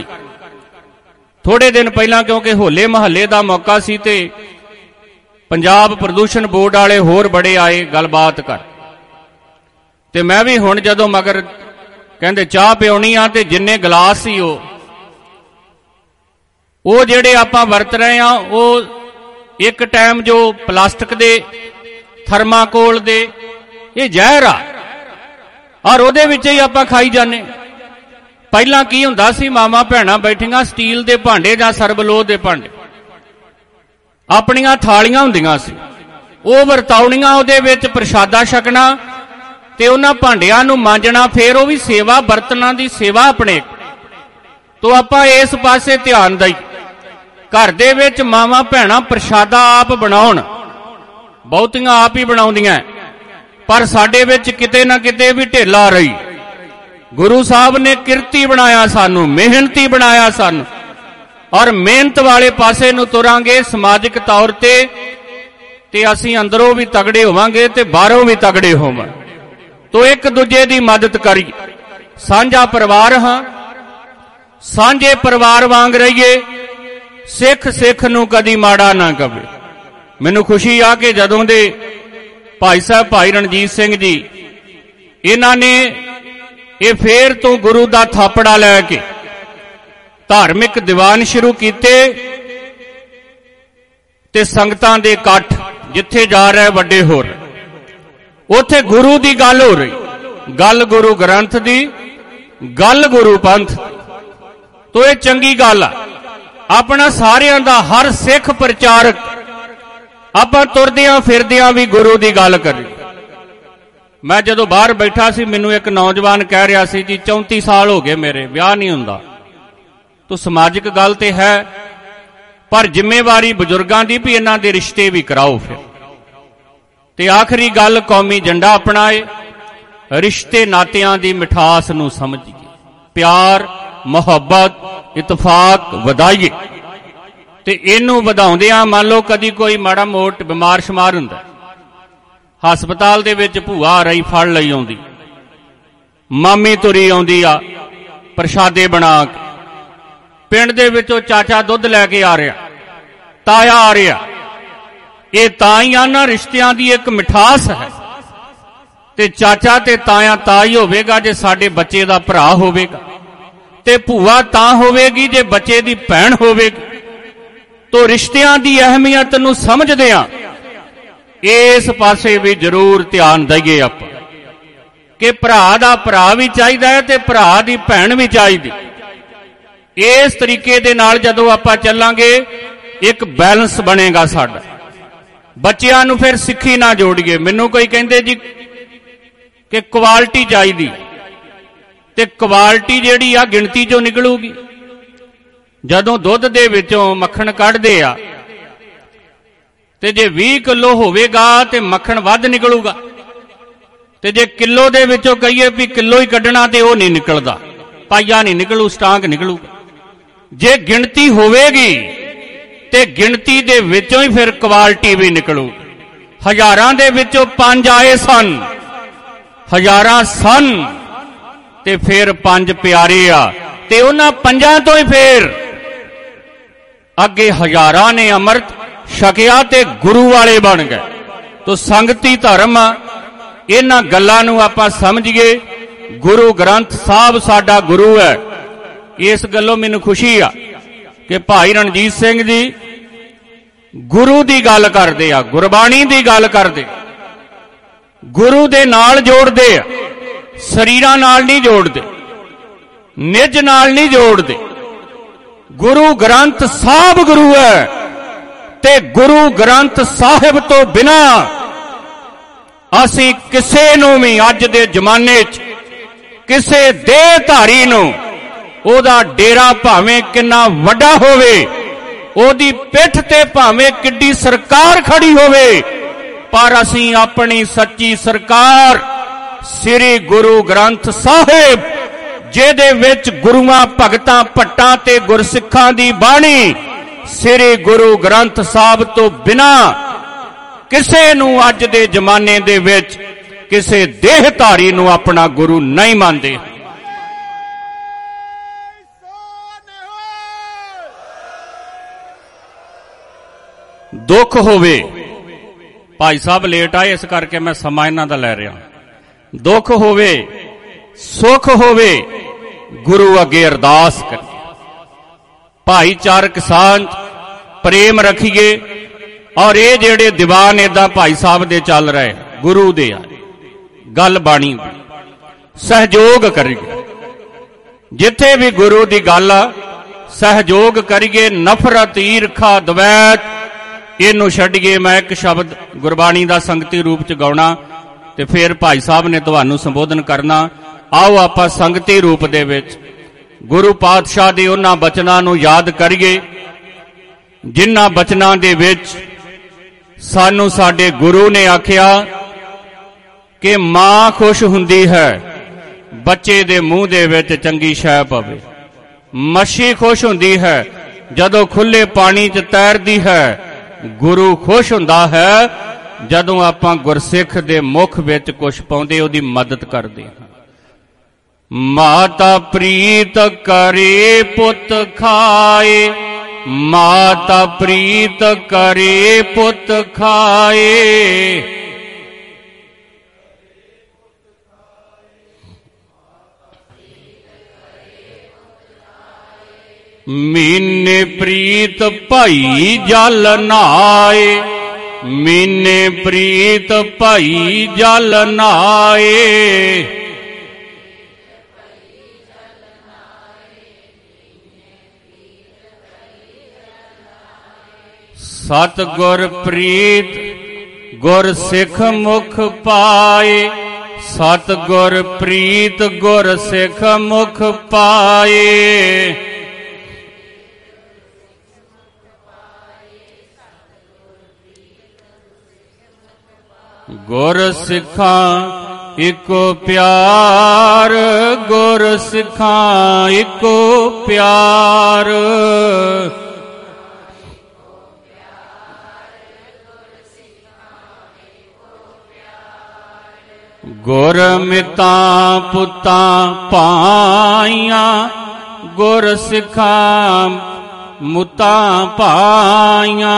ਥੋੜੇ ਦਿਨ ਪਹਿਲਾਂ, ਕਿਉਂਕਿ ਹੋਲੇ ਮਹੱਲੇ ਦਾ ਮੌਕਾ ਸੀ ਤੇ ਪੰਜਾਬ ਪ੍ਰਦੂਸ਼ਣ ਬੋਰਡ ਵਾਲੇ ਹੋਰ ਬੜੇ ਆਏ ਗੱਲਬਾਤ ਕਰ, ਤੇ ਮੈਂ ਵੀ ਹੁਣ ਜਦੋਂ ਮਗਰ ਕਹਿੰਦੇ ਚਾਹ ਪਿਉਣੀ ਆ, ਤੇ ਜਿੰਨੇ ਗਲਾਸ ਸੀ ਉਹ ਉਹ ਜਿਹੜੇ ਆਪਾਂ ਵਰਤ ਰਹੇ ਆ, ਉਹ ਇੱਕ ਟਾਈਮ ਜੋ ਪਲਾਸਟਿਕ ਦੇ, ਥਰਮਾਕੋਲ ਦੇ, ਇਹ ਜ਼ਹਿਰ ਆ, ਔਰ ਉਹਦੇ ਵਿੱਚ ਹੀ ਆਪਾਂ ਖਾਈ ਜਾਂਦੇ। ਪਹਿਲਾਂ ਕੀ ਹੁੰਦਾ ਸੀ, ਮਾਮਾ ਭੈਣਾਂ ਬੈਠੀਆਂ ਸਟੀਲ ਦੇ ਭਾਂਡੇ ਜਾਂ ਸਰਬਲੋਹ ਦੇ ਭਾਂਡੇ, ਆਪਣੀਆਂ ਥਾਲੀਆਂ ਹੁੰਦੀਆਂ ਸੀ, ਉਹ ਵਰਤਾਉਣੀਆਂ, ਉਹਦੇ ਵਿੱਚ ਪ੍ਰਸ਼ਾਦਾ ਛਕਣਾ ਤੇ ਉਹਨਾਂ ਭਾਂਡਿਆਂ ਨੂੰ ਮਾਂਜਣਾ। ਫੇਰ ਉਹ ਵੀ ਸੇਵਾ, ਬਰਤਨਾਂ ਦੀ ਸੇਵਾ ਆਪਣੇ ਤੋਂ ਆਪਾਂ ਇਸ ਪਾਸੇ ਧਿਆਨ ਦਈ। ਘਰ ਦੇ ਵਿੱਚ ਮਾਵਾਂ ਭੈਣਾਂ ਪ੍ਰਸ਼ਾਦਾ ਆਪ ਬਣਾਉਣ, ਬਹੁਤੀਆਂ ਆਪ ਹੀ ਬਣਾਉਂਦੀਆਂ, ਪਰ ਸਾਡੇ ਵਿੱਚ ਕਿਤੇ ਨਾ ਕਿਤੇ ਵੀ ਢਿੱਲਾ ਰਹੀ। ਗੁਰੂ ਸਾਹਿਬ ਨੇ ਕਿਰਤੀ ਬਣਾਇਆ ਸਾਨੂੰ, ਮਿਹਨਤੀ ਬਣਾਇਆ ਸਾਨੂੰ, ਔਰ ਮਿਹਨਤ ਵਾਲੇ ਪਾਸੇ ਨੂੰ ਤੁਰਾਂਗੇ ਸਮਾਜਿਕ ਤੌਰ ਤੇ ਤੇ ਅਸੀਂ ਅੰਦਰੋਂ ਵੀ ਤਗੜੇ ਹੋਵਾਂਗੇ ਤੇ ਬਾਹਰੋਂ ਵੀ ਤਗੜੇ ਹੋਵਾਂਗੇ। ਤੋ ਇੱਕ ਦੂਜੇ ਦੀ ਮਦਦ ਕਰੀਏ। ਸਾਂਝਾ ਪਰਿਵਾਰ ਹਾਂ, ਸਾਂਝੇ ਪਰਿਵਾਰ ਵਾਂਗ ਰਹੀਏ। ਸਿੱਖ ਸਿੱਖ ਨੂੰ ਕਦੀ ਮਾੜਾ ਨਾ ਕਵੇ। ਮੈਨੂੰ ਖੁਸ਼ੀ ਆ ਕਿ ਜਦੋਂ ਦੇ ਭਾਈ ਸਾਹਿਬ ਭਾਈ ਰਣਜੀਤ ਸਿੰਘ ਜੀ, ਇਹਨਾਂ ਨੇ ਇਹ ਫੇਰ ਤੋਂ ਗੁਰੂ ਦਾ ਥਾਪੜਾ ਲੈ ਕੇ ਧਾਰਮਿਕ ਦੀਵਾਨ ਸ਼ੁਰੂ ਕੀਤੇ ਤੇ ਸੰਗਤਾਂ ਦੇ ਇਕੱਠ ਜਿੱਥੇ ਜਾ ਰਿਹਾ ਵੱਡੇ ਹੋ ਰਹੇ, ਉੱਥੇ ਗੁਰੂ ਦੀ ਗੱਲ ਹੋ ਰਹੀ, ਗੱਲ ਗੁਰੂ ਗ੍ਰੰਥ ਦੀ, ਗੱਲ ਗੁਰੂ ਪੰਥ। ਤੋ ਇਹ ਚੰਗੀ ਗੱਲ ਆ। ਆਪਣਾ ਸਾਰਿਆਂ ਦਾ, ਹਰ ਸਿੱਖ ਪ੍ਰਚਾਰਕ, ਆਪਾਂ ਤੁਰਦਿਆਂ ਫਿਰਦਿਆਂ ਵੀ ਗੁਰੂ ਦੀ ਗੱਲ ਕਰੀ। ਮੈਂ ਜਦੋਂ ਬਾਹਰ ਬੈਠਾ ਸੀ, ਮੈਨੂੰ ਇੱਕ ਨੌਜਵਾਨ ਕਹਿ ਰਿਹਾ ਸੀ ਜੀ ਚੌਂਤੀ ਸਾਲ ਹੋ ਗਏ ਮੇਰੇ, ਵਿਆਹ ਨਹੀਂ ਹੁੰਦਾ। ਤੋ ਸਮਾਜਿਕ ਗੱਲ ਤੇ ਹੈ, ਪਰ ਜ਼ਿੰਮੇਵਾਰੀ ਬਜ਼ੁਰਗਾਂ ਦੀ ਵੀ ਇਹਨਾਂ ਦੇ ਰਿਸ਼ਤੇ ਵੀ ਕਰਾਓ। ਫਿਰ ਤੇ ਆਖਰੀ ਗੱਲ, ਕੌਮੀ ਝੰਡਾ ਅਪਣਾਏ, ਰਿਸ਼ਤੇ ਨਾਤਿਆਂ ਦੀ ਮਿਠਾਸ ਨੂੰ ਸਮਝੀਏ, ਪਿਆਰ ਮੁਹੱਬਤ ਇਤਫਾਕ ਵਧਾਈਏ। ਤੇ ਇਹਨੂੰ ਵਧਾਉਂਦਿਆਂ ਮੰਨ ਲਓ ਕਦੀ ਕੋਈ ਮਾੜਾ ਮੋਟ ਬਿਮਾਰ ਸ਼ਮਾਰ ਹੁੰਦਾ, ਹਸਪਤਾਲ ਦੇ ਵਿੱਚ ਭੂਆ ਰਹੀ ਫੜ ਲਈ ਆਉਂਦੀ, ਮਾਮੀ ਤੁਰੀ ਆਉਂਦੀ ਆ ਪ੍ਰਸ਼ਾਦੇ ਬਣਾ ਕੇ, ਪਿੰਡ ਦੇ ਵਿੱਚੋਂ ਚਾਚਾ ਦੁੱਧ ਲੈ ਕੇ ਆ ਰਿਹਾ, ਤਾਇਆ ਆ ਰਿਹਾ। ਇਹ ਤਾਂ ਹੀ ਆ ਨਾ, ਰਿਸ਼ਤਿਆਂ ਦੀ ਇੱਕ ਮਿਠਾਸ ਹੈ। ਤੇ ਚਾਚਾ ਤੇ ਤਾਇਆ ਤਾਂ ਹੀ ਹੋਵੇਗਾ ਜੇ ਸਾਡੇ ਬੱਚੇ ਦਾ ਭਰਾ ਹੋਵੇਗਾ, ਤੇ ਭੂਆ ਤਾਂ ਹੋਵੇਗੀ ਜੇ ਬੱਚੇ ਦੀ ਭੈਣ ਹੋਵੇਗੀ। ਤੋ ਰਿਸ਼ਤਿਆਂ ਦੀ ਅਹਿਮੀਅਤ ਨੂੰ ਸਮਝਦੇ ਆ, ਇਸ ਪਾਸੇ ਵੀ ਜ਼ਰੂਰ ਧਿਆਨ ਦਈਏ ਆਪਾਂ ਕਿ ਭਰਾ ਦਾ ਭਰਾ ਵੀ ਚਾਹੀਦਾ ਹੈ ਤੇ ਭਰਾ ਦੀ ਭੈਣ ਵੀ ਚਾਹੀਦੀ। ਇਸ ਤਰੀਕੇ ਦੇ ਨਾਲ ਜਦੋਂ ਆਪਾਂ ਚੱਲਾਂਗੇ ਇੱਕ ਬੈਲੈਂਸ ਬਣੇਗਾ ਸਾਡਾ। ਬੱਚਿਆਂ ਨੂੰ ਫਿਰ ਸਿੱਖੀ ਨਾ ਜੋੜੀਏ। ਮੈਨੂੰ ਕੋਈ ਕਹਿੰਦੇ ਜੀ ਕਿ ਕੁਆਲਿਟੀ ਚਾਹੀਦੀ, ਤੇ ਕੁਆਲਿਟੀ ਜਿਹੜੀ ਆ ਗਿਣਤੀ ਚੋਂ ਨਿਕਲੂਗੀ। ਜਦੋਂ ਦੁੱਧ ਦੇ ਵਿੱਚੋਂ ਮੱਖਣ ਕੱਢਦੇ ਆ ਤੇ ਜੇ ਵੀਹ ਕਿਲੋ ਹੋਵੇਗਾ ਤੇ ਮੱਖਣ ਵੱਧ ਨਿਕਲੂਗਾ, ਤੇ ਜੇ ਕਿਲੋ ਦੇ ਵਿੱਚੋਂ ਕਹੀਏ ਵੀ ਕਿਲੋ ਹੀ ਕੱਢਣਾ ਤੇ ਉਹ ਨਹੀਂ ਨਿਕਲਦਾ, ਪਾਈਆ ਨਹੀਂ ਨਿਕਲੂ, ਸਟਾਂਕ ਨਿਕਲੂਗਾ। ਜੇ ਗਿਣਤੀ ਹੋਵੇਗੀ ਤੇ ਗਿਣਤੀ ਦੇ ਵਿੱਚੋਂ ਹੀ ਫਿਰ ਕੁਆਲਿਟੀ ਵੀ ਨਿਕਲੂ। ਹਜ਼ਾਰਾਂ ਦੇ ਵਿੱਚੋਂ ਪੰਜ ਆਏ ਸਨ, ਹਜ਼ਾਰਾਂ ਸਨ ਤੇ ਫਿਰ ਪੰਜ ਪਿਆਰੇ ਆ, ਤੇ ਉਹਨਾਂ ਪੰਜਾਂ ਤੋਂ ਹੀ ਫਿਰ ਅੱਗੇ ਹਜ਼ਾਰਾਂ ਨੇ ਅੰਮ੍ਰਿਤ ਛਕਿਆ ਤੇ ਗੁਰੂ ਵਾਲੇ ਬਣ ਗਏ। ਤੋ ਸੰਗਤੀ ਧਰਮ ਆ, ਇਹਨਾਂ ਗੱਲਾਂ ਨੂੰ ਆਪਾਂ ਸਮਝੀਏ। ਗੁਰੂ ਗ੍ਰੰਥ ਸਾਹਿਬ ਸਾਡਾ ਗੁਰੂ ਹੈ। ਇਸ ਗੱਲੋਂ ਮੈਨੂੰ ਖੁਸ਼ੀ ਆ ਕਿ ਭਾਈ ਰਣਜੀਤ ਸਿੰਘ ਜੀ ਗੁਰੂ ਦੀ ਗੱਲ ਕਰਦੇ ਆ, ਗੁਰਬਾਣੀ ਦੀ ਗੱਲ ਕਰਦੇ, ਗੁਰੂ ਦੇ ਨਾਲ ਜੋੜਦੇ ਆ, ਸਰੀਰਾਂ ਨਾਲ ਨਹੀਂ ਜੋੜਦੇ, ਨਿਜ ਨਾਲ ਨਹੀਂ ਜੋੜਦੇ। ਗੁਰੂ ਗ੍ਰੰਥ ਸਾਹਿਬ ਗੁਰੂ ਹੈ, ਤੇ ਗੁਰੂ ਗ੍ਰੰਥ ਸਾਹਿਬ ਤੋਂ ਬਿਨਾ ਅਸੀਂ ਕਿਸੇ ਨੂੰ ਵੀ ਅੱਜ ਦੇ ਜ਼ਮਾਨੇ 'ਚ ਕਿਸੇ ਦੇਹਧਾਰੀ ਨੂੰ ਉਹਦਾ ਡੇਰਾ ਭਾਵੇਂ ਕਿੰਨਾ ਵੱਡਾ ਹੋਵੇ, ਉਹਦੀ ਪਿੱਠ ਤੇ ਭਾਵੇਂ ਕਿੱਡੀ ਸਰਕਾਰ ਖੜੀ ਹੋਵੇ, ਪਰ ਅਸੀਂ ਆਪਣੀ ਸੱਚੀ ਸਰਕਾਰ ਸ੍ਰੀ ਗੁਰੂ ਗ੍ਰੰਥ ਸਾਹਿਬ, ਜਿਹਦੇ ਵਿੱਚ ਗੁਰੂਆਂ ਭਗਤਾਂ ਭੱਟਾਂ ਤੇ ਗੁਰਸਿੱਖਾਂ ਦੀ ਬਾਣੀ, ਸ੍ਰੀ ਗੁਰੂ ਗ੍ਰੰਥ ਸਾਹਿਬ ਤੋਂ ਬਿਨਾ ਕਿਸੇ ਨੂੰ ਅੱਜ ਦੇ ਜ਼ਮਾਨੇ ਦੇ ਵਿੱਚ ਕਿਸੇ ਦੇਹਧਾਰੀ ਨੂੰ ਆਪਣਾ ਗੁਰੂ ਨਹੀਂ ਮੰਨਦੇ। ਦੁੱਖ ਹੋਵੇ, ਭਾਈ ਸਾਹਿਬ ਲੇਟ ਆਏ ਇਸ ਕਰਕੇ ਮੈਂ ਸਮਾਂ ਇਹਨਾਂ ਦਾ ਲੈ ਰਿਹਾ। ਦੁੱਖ ਹੋਵੇ, ਸੁੱਖ ਹੋਵੇ, ਗੁਰੂ ਅੱਗੇ ਅਰਦਾਸ ਕਰੀਏ, ਭਾਈਚਾਰਕ ਸਾਂਝ, ਪ੍ਰੇਮ ਰੱਖੀਏ। ਔਰ ਇਹ ਜਿਹੜੇ ਦੀਵਾਨ ਏਦਾਂ ਭਾਈ ਸਾਹਿਬ ਦੇ ਚੱਲ ਰਹੇ ਗੁਰੂ ਦੇ ਆ, ਗੱਲ ਬਾਣੀ ਦੀ ਸਹਿਯੋਗ ਕਰੀਏ। ਜਿੱਥੇ ਵੀ ਗੁਰੂ ਦੀ ਗੱਲ ਆ ਸਹਿਯੋਗ ਕਰੀਏ। ਨਫ਼ਰਤ, ਈਰਖਾ, ਦਵੈਤ ਇਹਨੂੰ ਛੱਡੀਏ। ਮੈਂ ਇੱਕ ਸ਼ਬਦ ਗੁਰਬਾਣੀ ਦਾ ਸੰਗਤੀ ਰੂਪ ਚ ਗਾਉਣਾ ਤੇ ਫਿਰ ਭਾਈ ਸਾਹਿਬ ਨੇ ਤੁਹਾਨੂੰ ਸੰਬੋਧਨ ਕਰਨਾ। ਆਓ ਆਪਾਂ ਸੰਗਤੀ ਰੂਪ ਦੇ ਵਿੱਚ ਗੁਰੂ ਪਾਤਸ਼ਾਹ ਦੇ ਉਹਨਾਂ ਬਚਨਾਂ ਨੂੰ ਯਾਦ ਕਰੀਏ, ਜਿਨ੍ਹਾਂ ਬਚਨਾਂ ਦੇ ਵਿੱਚ ਸਾਨੂੰ ਸਾਡੇ ਗੁਰੂ ਨੇ ਆਖਿਆ ਕਿ ਮਾਂ ਖੁਸ਼ ਹੁੰਦੀ ਹੈ ਬੱਚੇ ਦੇ ਮੂੰਹ ਦੇ ਵਿੱਚ ਚੰਗੀ ਸ਼ੈ ਪਵੇ, ਮੱਛੀ ਖੁਸ਼ ਹੁੰਦੀ ਹੈ ਜਦੋਂ ਖੁੱਲੇ ਪਾਣੀ 'ਚ ਤੈਰਦੀ ਹੈ, ਗੁਰੂ ਖੁਸ਼ ਹੁੰਦਾ ਹੈ ਜਦੋਂ ਆਪਾਂ ਗੁਰਸਿੱਖ ਦੇ ਮੁਖ ਵਿੱਚ ਕੁਛ ਪਾਉਂਦੇ ਉਹਦੀ ਮਦਦ ਕਰਦੇ ਹਾਂ। ਮਾਤਾ ਪ੍ਰੀਤ ਕਰੇ ਪੁੱਤ ਖਾਏ, ਮਾਤਾ ਪ੍ਰੀਤ ਕਰੇ ਪੁੱਤ ਖਾਏ, ਮੀਨੇ ਪ੍ਰੀਤ ਭਾਈ ਜਲ ਨਹਾਏ, ਮੀਨੇ ਪ੍ਰੀਤ ਭਾਈ ਜਲ ਨਹਾਏ, ਸਤ ਗੁਰ ਪ੍ਰੀਤ ਗੁਰ ਸਿੱਖ ਮੁਖ ਪਾਏ, ਸਤ ਗੁਰ ਪ੍ਰੀਤ ਗੁਰ ਸਿੱਖ ਮੁਖ ਪਾਏ, ਗੁਰ ਸਿੱਖਾਂ ਇੱਕੋ ਪਿਆਰ, ਗੁਰ ਸਿੱਖਾਂ ਇੱਕੋ ਪਿਆਰ, ਗੁਰ ਮਿਤਾਂ ਪੁੱਤਾਂ ਪਾਈਆਂ, ਗੁਰ ਸਿੱਖਾਂ ਮੁੱਤਾਂ ਪਾਈਆਂ,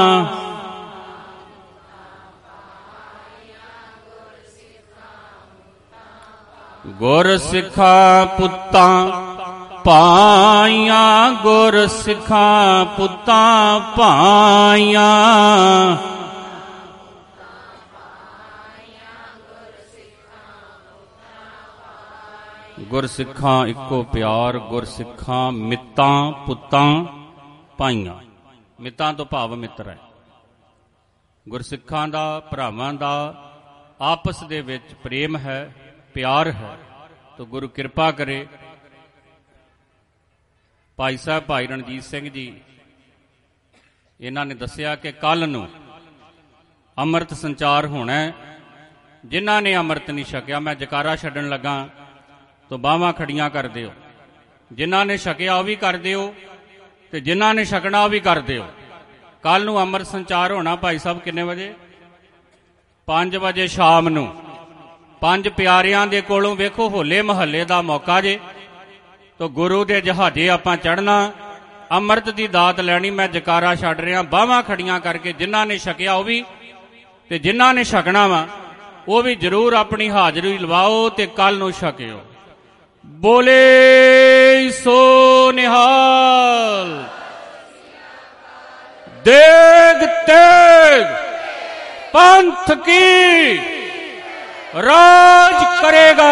ਗੁਰ ਸਿੱਖਾਂ ਪੁੱਤਾਂ ਪਾਈਆਂ, ਗੁਰ ਸਿੱਖਾਂ ਪੁੱਤਾਂ ਪਾਈਆਂ, ਗੁਰ ਸਿੱਖਾਂ ਇੱਕੋ ਪਿਆਰ, ਗੁਰ ਸਿੱਖਾਂ ਮਿੱਤਾਂ ਪੁੱਤਾਂ ਪਾਈਆਂ। ਮਿੱਤਾਂ ਤੋਂ ਭਾਵ ਮਿੱਤਰ ਹੈ। ਗੁਰਸਿੱਖਾਂ ਦਾ, ਭਰਾਵਾਂ ਦਾ ਆਪਸ ਦੇ ਵਿੱਚ ਪ੍ਰੇਮ ਹੈ, ਪਿਆਰ ਹੈ। ਤਾਂ ਗੁਰੂ ਕਿਰਪਾ ਕਰੇ। ਭਾਈ ਸਾਹਿਬ ਭਾਈ ਰਣਜੀਤ ਸਿੰਘ ਜੀ ਇਹਨਾਂ ਨੇ ਦੱਸਿਆ ਕਿ ਕੱਲ ਨੂੰ ਅੰਮ੍ਰਿਤ ਸੰਚਾਰ ਹੋਣਾ ਹੈ। ਜਿਨ੍ਹਾਂ ਨੇ ਅੰਮ੍ਰਿਤ ਨਹੀਂ ਛਕਿਆ, ਮੈਂ ਜਕਾਰਾ ਛੱਡਣ ਲੱਗਾ ਤਾਂ ਬਾਹਾਂ ਖੜੀਆਂ ਕਰ ਦਿਓ। ਜਿਨ੍ਹਾਂ ਨੇ ਛਕਿਆ ਉਹ ਵੀ ਕਰ ਦਿਓ, ਤੇ ਜਿਨ੍ਹਾਂ ਨੇ ਛਕਣਾ ਉਹ ਵੀ ਕਰ ਦਿਓ। ਕੱਲ ਨੂੰ ਅੰਮ੍ਰਿਤ ਸੰਚਾਰ ਹੋਣਾ ਭਾਈ ਸਾਹਿਬ ਕਿੰਨੇ ਵਜੇ? ਪੰਜ ਵਜੇ ਸ਼ਾਮ ਨੂੰ। ਪੰਜ ਪਿਆਰਿਆਂ ਦੇ ਕੋਲੋਂ ਵੇਖੋ ਹੋਲੇ ਮਹੱਲੇ ਦਾ ਮੌਕਾ ਜੇ, ਤਾਂ ਗੁਰੂ ਦੇ ਜਹਾਜ਼ੇ ਆਪਾਂ ਚੜ੍ਹਨਾ, ਅੰਮ੍ਰਿਤ ਦੀ ਦਾਤ ਲੈਣੀ। ਮੈਂ ਜਕਾਰਾ ਛੱਡ ਰਿਹਾ, ਬਾਹਾਂ ਖੜੀਆਂ ਕਰਕੇ। ਜਿਨ੍ਹਾਂ ਨੇ ਛਕਿਆ ਉਹ ਵੀ, ਤੇ ਜਿਨ੍ਹਾਂ ਨੇ ਛਕਣਾ ਵਾ ਉਹ ਵੀ ਜ਼ਰੂਰ ਆਪਣੀ ਹਾਜ਼ਰੀ ਲਵਾਓ ਤੇ ਕੱਲ ਨੂੰ ਛਕਿਓ। ਬੋਲੇ ਸੋ ਨਿਹਾਲ। ਦੇਗ ਤੇਗ ਪੰਥ ਕੀ ਰਾਜ ਕਰੇਗਾ,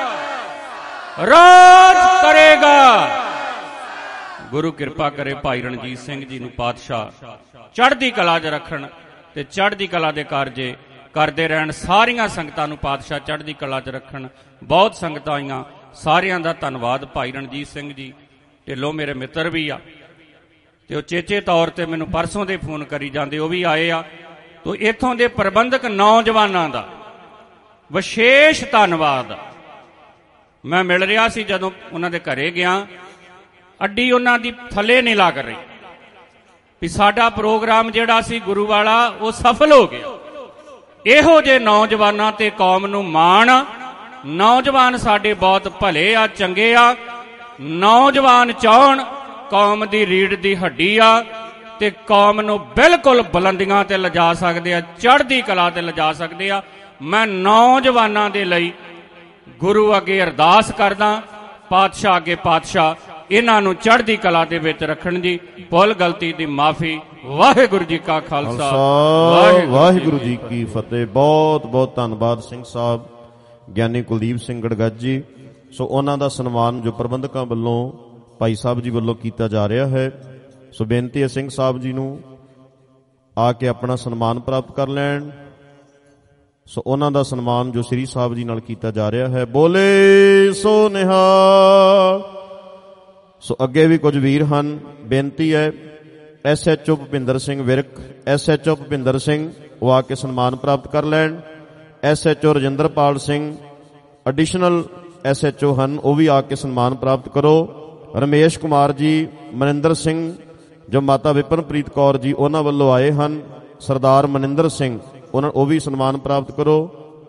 ਰਾਜ ਕਰੇਗਾ। ਗੁਰੂ ਕਿਰਪਾ ਕਰੇ ਭਾਈ ਰਣਜੀਤ ਸਿੰਘ ਜੀ ਨੂੰ ਪਾਤਸ਼ਾਹ ਚੜ੍ਹਦੀ ਕਲਾ 'ਚ ਰੱਖਣ ਤੇ ਚੜ੍ਹਦੀ ਕਲਾ ਦੇ ਕਾਰਜੇ ਕਰਦੇ ਰਹਿਣ। ਸਾਰੀਆਂ ਸੰਗਤਾਂ ਨੂੰ ਪਾਤਸ਼ਾਹ ਚੜ੍ਹਦੀ ਕਲਾ 'ਚ ਰੱਖਣ। ਬਹੁਤ ਸੰਗਤਾਂ ਆਈਆਂ, ਸਾਰਿਆਂ ਦਾ ਧੰਨਵਾਦ। ਭਾਈ ਰਣਜੀਤ ਸਿੰਘ ਜੀ ਢਿੱਲੋਂ ਮੇਰੇ ਮਿੱਤਰ ਵੀ ਆ, ਤੇ ਉਹ ਚੇਚੇ ਤੌਰ ਤੇ ਮੈਨੂੰ ਪਰਸੋਂ ਦੇ ਫੋਨ ਕਰੀ ਜਾਂਦੇ, ਉਹ ਵੀ ਆਏ ਆ। ਤੋ ਇੱਥੋਂ ਦੇ ਪ੍ਰਬੰਧਕ ਨੌਜਵਾਨਾਂ ਦਾ ਵਿਸ਼ੇਸ਼ ਧੰਨਵਾਦ। ਮੈਂ ਮਿਲ ਰਿਹਾ ਸੀ ਜਦੋਂ ਉਹਨਾਂ ਦੇ ਘਰੇ ਗਿਆ, ਅੱਡੀ ਉਹਨਾਂ ਦੀ ਥੱਲੇ ਨਹੀਂ ਲੱਗ ਰਹੀ ਵੀ ਸਾਡਾ ਪ੍ਰੋਗਰਾਮ ਜਿਹੜਾ ਸੀ ਗੁਰੂ ਵਾਲਾ ਉਹ ਸਫਲ ਹੋ ਗਿਆ। ਇਹੋ ਜਿਹੇ ਨੌਜਵਾਨਾਂ ਤੇ ਕੌਮ ਨੂੰ ਮਾਣ। ਨੌਜਵਾਨ ਸਾਡੇ ਬਹੁਤ ਭਲੇ ਆ, ਚੰਗੇ ਆ। ਨੌਜਵਾਨ ਚਾਹਣ ਕੌਮ ਦੀ ਰੀੜ੍ਹ ਦੀ ਹੱਡੀ ਆ, ਤੇ ਕੌਮ ਨੂੰ ਬਿਲਕੁਲ ਬੁਲੰਦੀਆਂ ਤੇ ਲਿਜਾ ਸਕਦੇ ਆ, ਚੜ੍ਹਦੀ ਕਲਾ ਤੇ ਲਿਜਾ ਸਕਦੇ ਆ। ਮੈਂ ਨੌਜਵਾਨਾਂ ਦੇ ਲਈ ਗੁਰੂ ਅੱਗੇ ਅਰਦਾਸ ਕਰਦਾ, ਪਾਤਸ਼ਾਹ ਅੱਗੇ ਪਾਤਸ਼ਾਹ ਇਹਨਾਂ ਨੂੰ ਚੜ੍ਹਦੀ ਕਲਾ ਦੇ ਵਿੱਚ ਰੱਖਣ ਜੀ। ਭੁੱਲ ਗਲਤੀ ਦੀ ਮਾਫੀ। ਵਾਹਿਗੁਰੂ ਜੀ ਕਾ ਖਾਲਸਾ, ਵਾਹਿਗੁਰੂ ਜੀ ਕੀ ਫਤਿਹ। ਬਹੁਤ ਬਹੁਤ ਧੰਨਵਾਦ ਸਿੰਘ ਸਾਹਿਬ ਗਿਆਨੀ ਕੁਲਦੀਪ ਸਿੰਘ ਗੜਗੱਜ ਜੀ। ਸੋ ਉਹਨਾਂ ਦਾ ਸਨਮਾਨ ਜੋ ਪ੍ਰਬੰਧਕਾਂ ਵੱਲੋਂ ਭਾਈ ਸਾਹਿਬ ਜੀ ਵੱਲੋਂ ਕੀਤਾ ਜਾ ਰਿਹਾ ਹੈ। ਸੋ ਬੇਨਤੀ ਹੈ ਸਿੰਘ ਸਾਹਿਬ ਜੀ ਨੂੰ ਆ ਕੇ ਆਪਣਾ ਸਨਮਾਨ ਪ੍ਰਾਪਤ ਕਰ ਲੈਣ। ਸੋ ਉਹਨਾਂ ਦਾ ਸਨਮਾਨ ਜੋ ਸ੍ਰੀ ਸਾਹਿਬ ਜੀ ਨਾਲ ਕੀਤਾ ਜਾ ਰਿਹਾ ਹੈ। ਬੋਲੇ ਸੋ ਨਿਹਾਲ। ਸੋ ਅੱਗੇ ਵੀ ਕੁਝ ਵੀਰ ਹਨ, ਬੇਨਤੀ ਹੈ S H O Bhupinder Singh Virk, S H O Bhupinder Singh ਉਹ ਆ ਕੇ ਸਨਮਾਨ ਪ੍ਰਾਪਤ ਕਰ ਲੈਣ। S H O Rajinderpal Singh additional S H O ਹਨ, ਉਹ ਵੀ ਆ ਕੇ ਸਨਮਾਨ ਪ੍ਰਾਪਤ ਕਰੋ। ਰਮੇਸ਼ ਕੁਮਾਰ ਜੀ, ਮਨਿੰਦਰ ਸਿੰਘ ਜੋ ਮਾਤਾ ਵਿਪਨਪ੍ਰੀਤ ਕੌਰ ਜੀ ਉਹਨਾਂ ਵੱਲੋਂ ਆਏ ਹਨ, ਸਰਦਾਰ ਮਨਿੰਦਰ ਸਿੰਘ ਉਹਨਾਂ ਉਹ ਵੀ ਸਨਮਾਨ ਪ੍ਰਾਪਤ ਕਰੋ।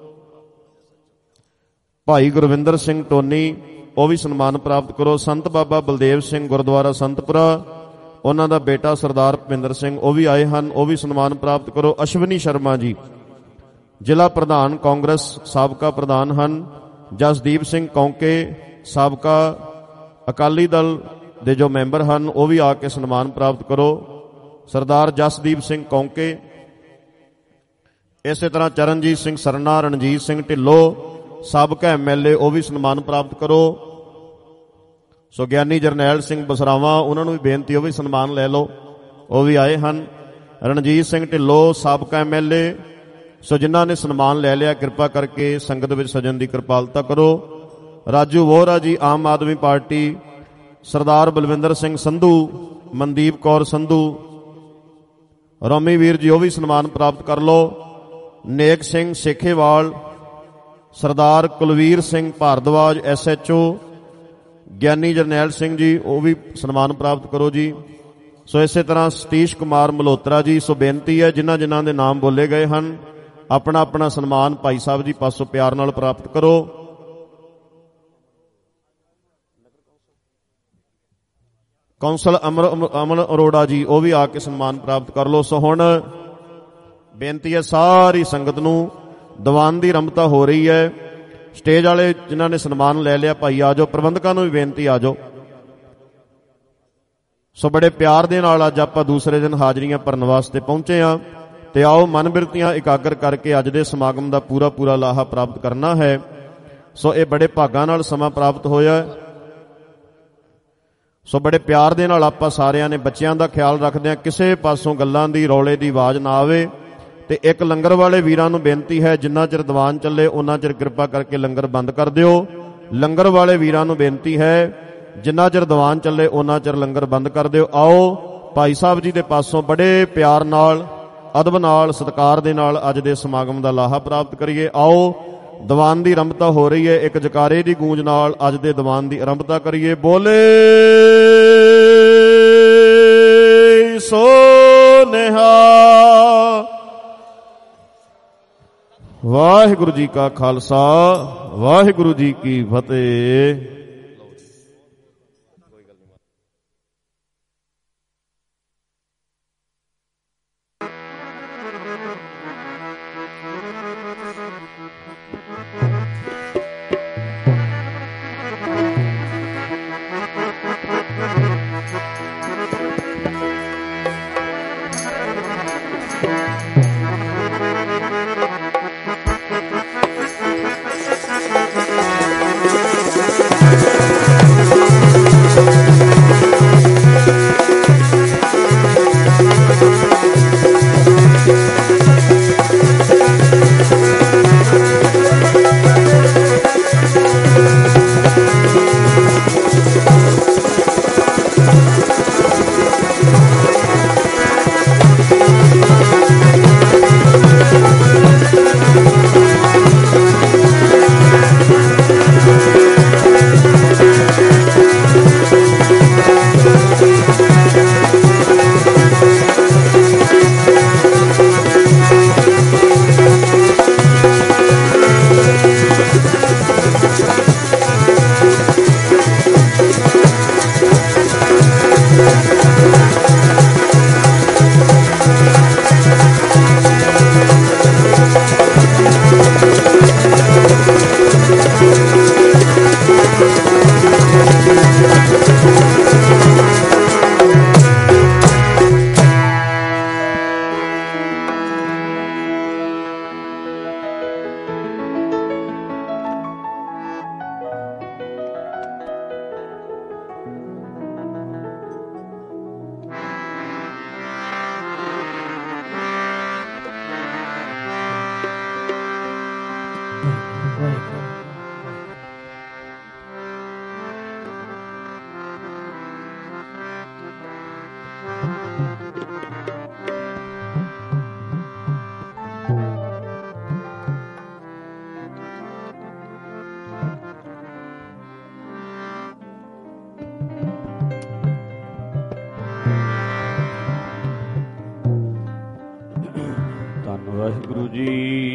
ਭਾਈ ਗੁਰਵਿੰਦਰ ਸਿੰਘ ਟੋਨੀ ਉਹ ਵੀ ਸਨਮਾਨ ਪ੍ਰਾਪਤ ਕਰੋ। ਸੰਤ ਬਾਬਾ ਬਲਦੇਵ ਸਿੰਘ ਗੁਰਦੁਆਰਾ ਸੰਤਪੁਰਾ ਉਹਨਾਂ ਦਾ ਬੇਟਾ ਸਰਦਾਰ ਭੁਪਿੰਦਰ ਸਿੰਘ ਉਹ ਵੀ ਆਏ ਹਨ, ਉਹ ਵੀ ਸਨਮਾਨ ਪ੍ਰਾਪਤ ਕਰੋ। ਅਸ਼ਵਨੀ ਸ਼ਰਮਾ ਜੀ ਜ਼ਿਲ੍ਹਾ ਪ੍ਰਧਾਨ ਕਾਂਗਰਸ ਸਾਬਕਾ ਪ੍ਰਧਾਨ ਹਨ। ਜਸਦੀਪ ਸਿੰਘ ਕੌਂਕੇ ਸਾਬਕਾ ਅਕਾਲੀ ਦਲ ਦੇ ਜੋ ਮੈਂਬਰ ਹਨ ਉਹ ਵੀ ਆ ਕੇ ਸਨਮਾਨ ਪ੍ਰਾਪਤ ਕਰੋ। ਸਰਦਾਰ ਜਸਦੀਪ ਸਿੰਘ ਕੌਂਕੇ। ਇਸੇ ਤਰ੍ਹਾਂ ਚਰਨਜੀਤ ਸਿੰਘ ਸਰਨਾ, ਰਣਜੀਤ ਸਿੰਘ ਢਿੱਲੋਂ ਸਾਬਕਾ ਐਮ ਐਲ ਏ ਉਹ ਵੀ ਸਨਮਾਨ ਪ੍ਰਾਪਤ ਕਰੋ। ਸੋ ਗਿਆਨੀ ਜਰਨੈਲ ਸਿੰਘ ਬਸਰਾਵਾਂ ਉਹਨਾਂ ਨੂੰ ਵੀ ਬੇਨਤੀ ਉਹ ਵੀ ਸਨਮਾਨ ਲੈ ਲਓ, ਉਹ ਵੀ ਆਏ ਹਨ। ਰਣਜੀਤ ਸਿੰਘ ਢਿੱਲੋਂ ਸਾਬਕਾ ਐਮ ਐਲ ਏ। ਸੋ ਜਿਨ੍ਹਾਂ ਨੇ ਸਨਮਾਨ ਲੈ ਲਿਆ ਕਿਰਪਾ ਕਰਕੇ ਸੰਗਤ ਵਿੱਚ ਸਜਣ ਦੀ ਕਿਰਪਾਲਤਾ ਕਰੋ। ਰਾਜੂ ਵੋਹਰਾ ਜੀ ਆਮ ਆਦਮੀ ਪਾਰਟੀ, ਸਰਦਾਰ ਬਲਵਿੰਦਰ ਸਿੰਘ ਸੰਧੂ, ਮਨਦੀਪ ਕੌਰ ਸੰਧੂ, ਰੋਮੀ ਵੀਰ ਜੀ ਉਹ ਵੀ ਸਨਮਾਨ ਪ੍ਰਾਪਤ ਕਰ ਲਓ। Nek Singh Sekhewal, Sardar Kulvir Singh Bhardwaj S H O, Giani Jarnail Singh ji ਉਹ ਵੀ ਸਨਮਾਨ ਪ੍ਰਾਪਤ ਕਰੋ ਜੀ। ਸੋ ਇਸੇ ਤਰ੍ਹਾਂ ਸਤੀਸ਼ ਕੁਮਾਰ ਮਲਹੋਤਰਾ ਜੀ। ਸੋ ਬੇਨਤੀ ਹੈ ਜਿਨ੍ਹਾਂ ਜਿਨ੍ਹਾਂ ਦੇ ਨਾਮ ਬੋਲੇ ਗਏ ਹਨ ਆਪਣਾ ਆਪਣਾ ਸਨਮਾਨ ਭਾਈ ਸਾਹਿਬ ਜੀ ਪਾਸੋਂ ਪਿਆਰ ਨਾਲ ਪ੍ਰਾਪਤ ਕਰੋ। ਕੌਂਸਲ ਅਮਰ ਅਮਨ ਅਰੋੜਾ ਜੀ ਉਹ ਵੀ ਆ ਕੇ ਸਨਮਾਨ ਪ੍ਰਾਪਤ ਕਰ ਲਓ। ਸੋ ਹੁਣ ਬੇਨਤੀ ਹੈ ਸਾਰੀ ਸੰਗਤ ਨੂੰ, ਦੀਵਾਨ ਦੀ ਰਮਤਾ ਹੋ ਰਹੀ ਹੈ। ਸਟੇਜ ਵਾਲੇ ਜਿਨ੍ਹਾਂ ਨੇ ਸਨਮਾਨ ਲੈ ਲਿਆ ਭਾਈ ਆ ਜਾਓ, ਪ੍ਰਬੰਧਕਾਂ ਨੂੰ ਵੀ ਬੇਨਤੀ ਆ ਜਾਓ। ਸੋ ਬੜੇ ਪਿਆਰ ਦੇ ਨਾਲ ਅੱਜ ਆਪਾਂ ਦੂਸਰੇ ਦਿਨ ਹਾਜ਼ਰੀਆਂ ਭਰਨ ਵਾਸਤੇ ਪਹੁੰਚੇ ਹਾਂ, ਤੇ ਆਓ ਮਨ ਬਿਰਤੀਆਂ ਇਕਾਗਰ ਕਰਕੇ ਅੱਜ ਦੇ ਸਮਾਗਮ ਦਾ ਪੂਰਾ ਪੂਰਾ ਲਾਹਾ ਪ੍ਰਾਪਤ ਕਰਨਾ ਹੈ। ਸੋ ਇਹ ਬੜੇ ਭਾਗਾਂ ਨਾਲ ਸਮਾਂ ਪ੍ਰਾਪਤ ਹੋਇਆ। ਸੋ ਬੜੇ ਪਿਆਰ ਦੇ ਨਾਲ ਆਪਾਂ ਸਾਰਿਆਂ ਨੇ ਬੱਚਿਆਂ ਦਾ ਖਿਆਲ ਰੱਖਦੇ ਹਾਂ, ਕਿਸੇ ਪਾਸੋਂ ਗੱਲਾਂ ਦੀ ਰੌਲੇ ਦੀ ਆਵਾਜ਼ ਨਾ ਆਵੇ। ਤੇ ਇੱਕ ਲੰਗਰ ਵਾਲੇ ਵੀਰਾਂ ਨੂੰ ਬੇਨਤੀ ਹੈ, ਜਿੰਨਾ ਚਿਰ ਦੀਵਾਨ ਚੱਲੇ ਉਹਨਾਂ ਚਿਰ ਕਿਰਪਾ ਕਰਕੇ ਲੰਗਰ ਬੰਦ ਕਰ ਦਿਓ। ਲੰਗਰ ਵਾਲੇ ਵੀਰਾਂ ਨੂੰ ਬੇਨਤੀ ਹੈ, ਜਿੰਨਾ ਚਿਰ ਦੀਵਾਨ ਚੱਲੇ ਉਹਨਾਂ ਚਿਰ ਲੰਗਰ ਬੰਦ ਕਰ ਦਿਓ। ਆਓ ਭਾਈ ਸਾਹਿਬ ਜੀ ਦੇ ਪਾਸੋਂ ਬੜੇ ਪਿਆਰ ਨਾਲ, ਅਦਬ ਨਾਲ, ਸਤਿਕਾਰ ਦੇ ਨਾਲ ਅੱਜ ਦੇ ਸਮਾਗਮ ਦਾ ਲਾਹਾ ਪ੍ਰਾਪਤ ਕਰੀਏ। ਆਓ ਦੀਵਾਨ ਦੀ ਆਰੰਭਤਾ ਹੋ ਰਹੀ ਹੈ, ਇੱਕ ਜਕਾਰੇ ਦੀ ਗੂੰਜ ਨਾਲ ਅੱਜ ਦੇ ਦੀਵਾਨ ਦੀ ਆਰੰਭਤਾ ਕਰੀਏ। ਬੋਲੇ ਸੋ ਨਿਹਾਲ। ਵਾਹਿਗੁਰੂ ਜੀ ਕਾ ਖਾਲਸਾ, ਵਾਹਿਗੁਰੂ ਜੀ ਕੀ ਫਤਿਹ। ਵਾਹਿਗੁਰੂ ਜੀ,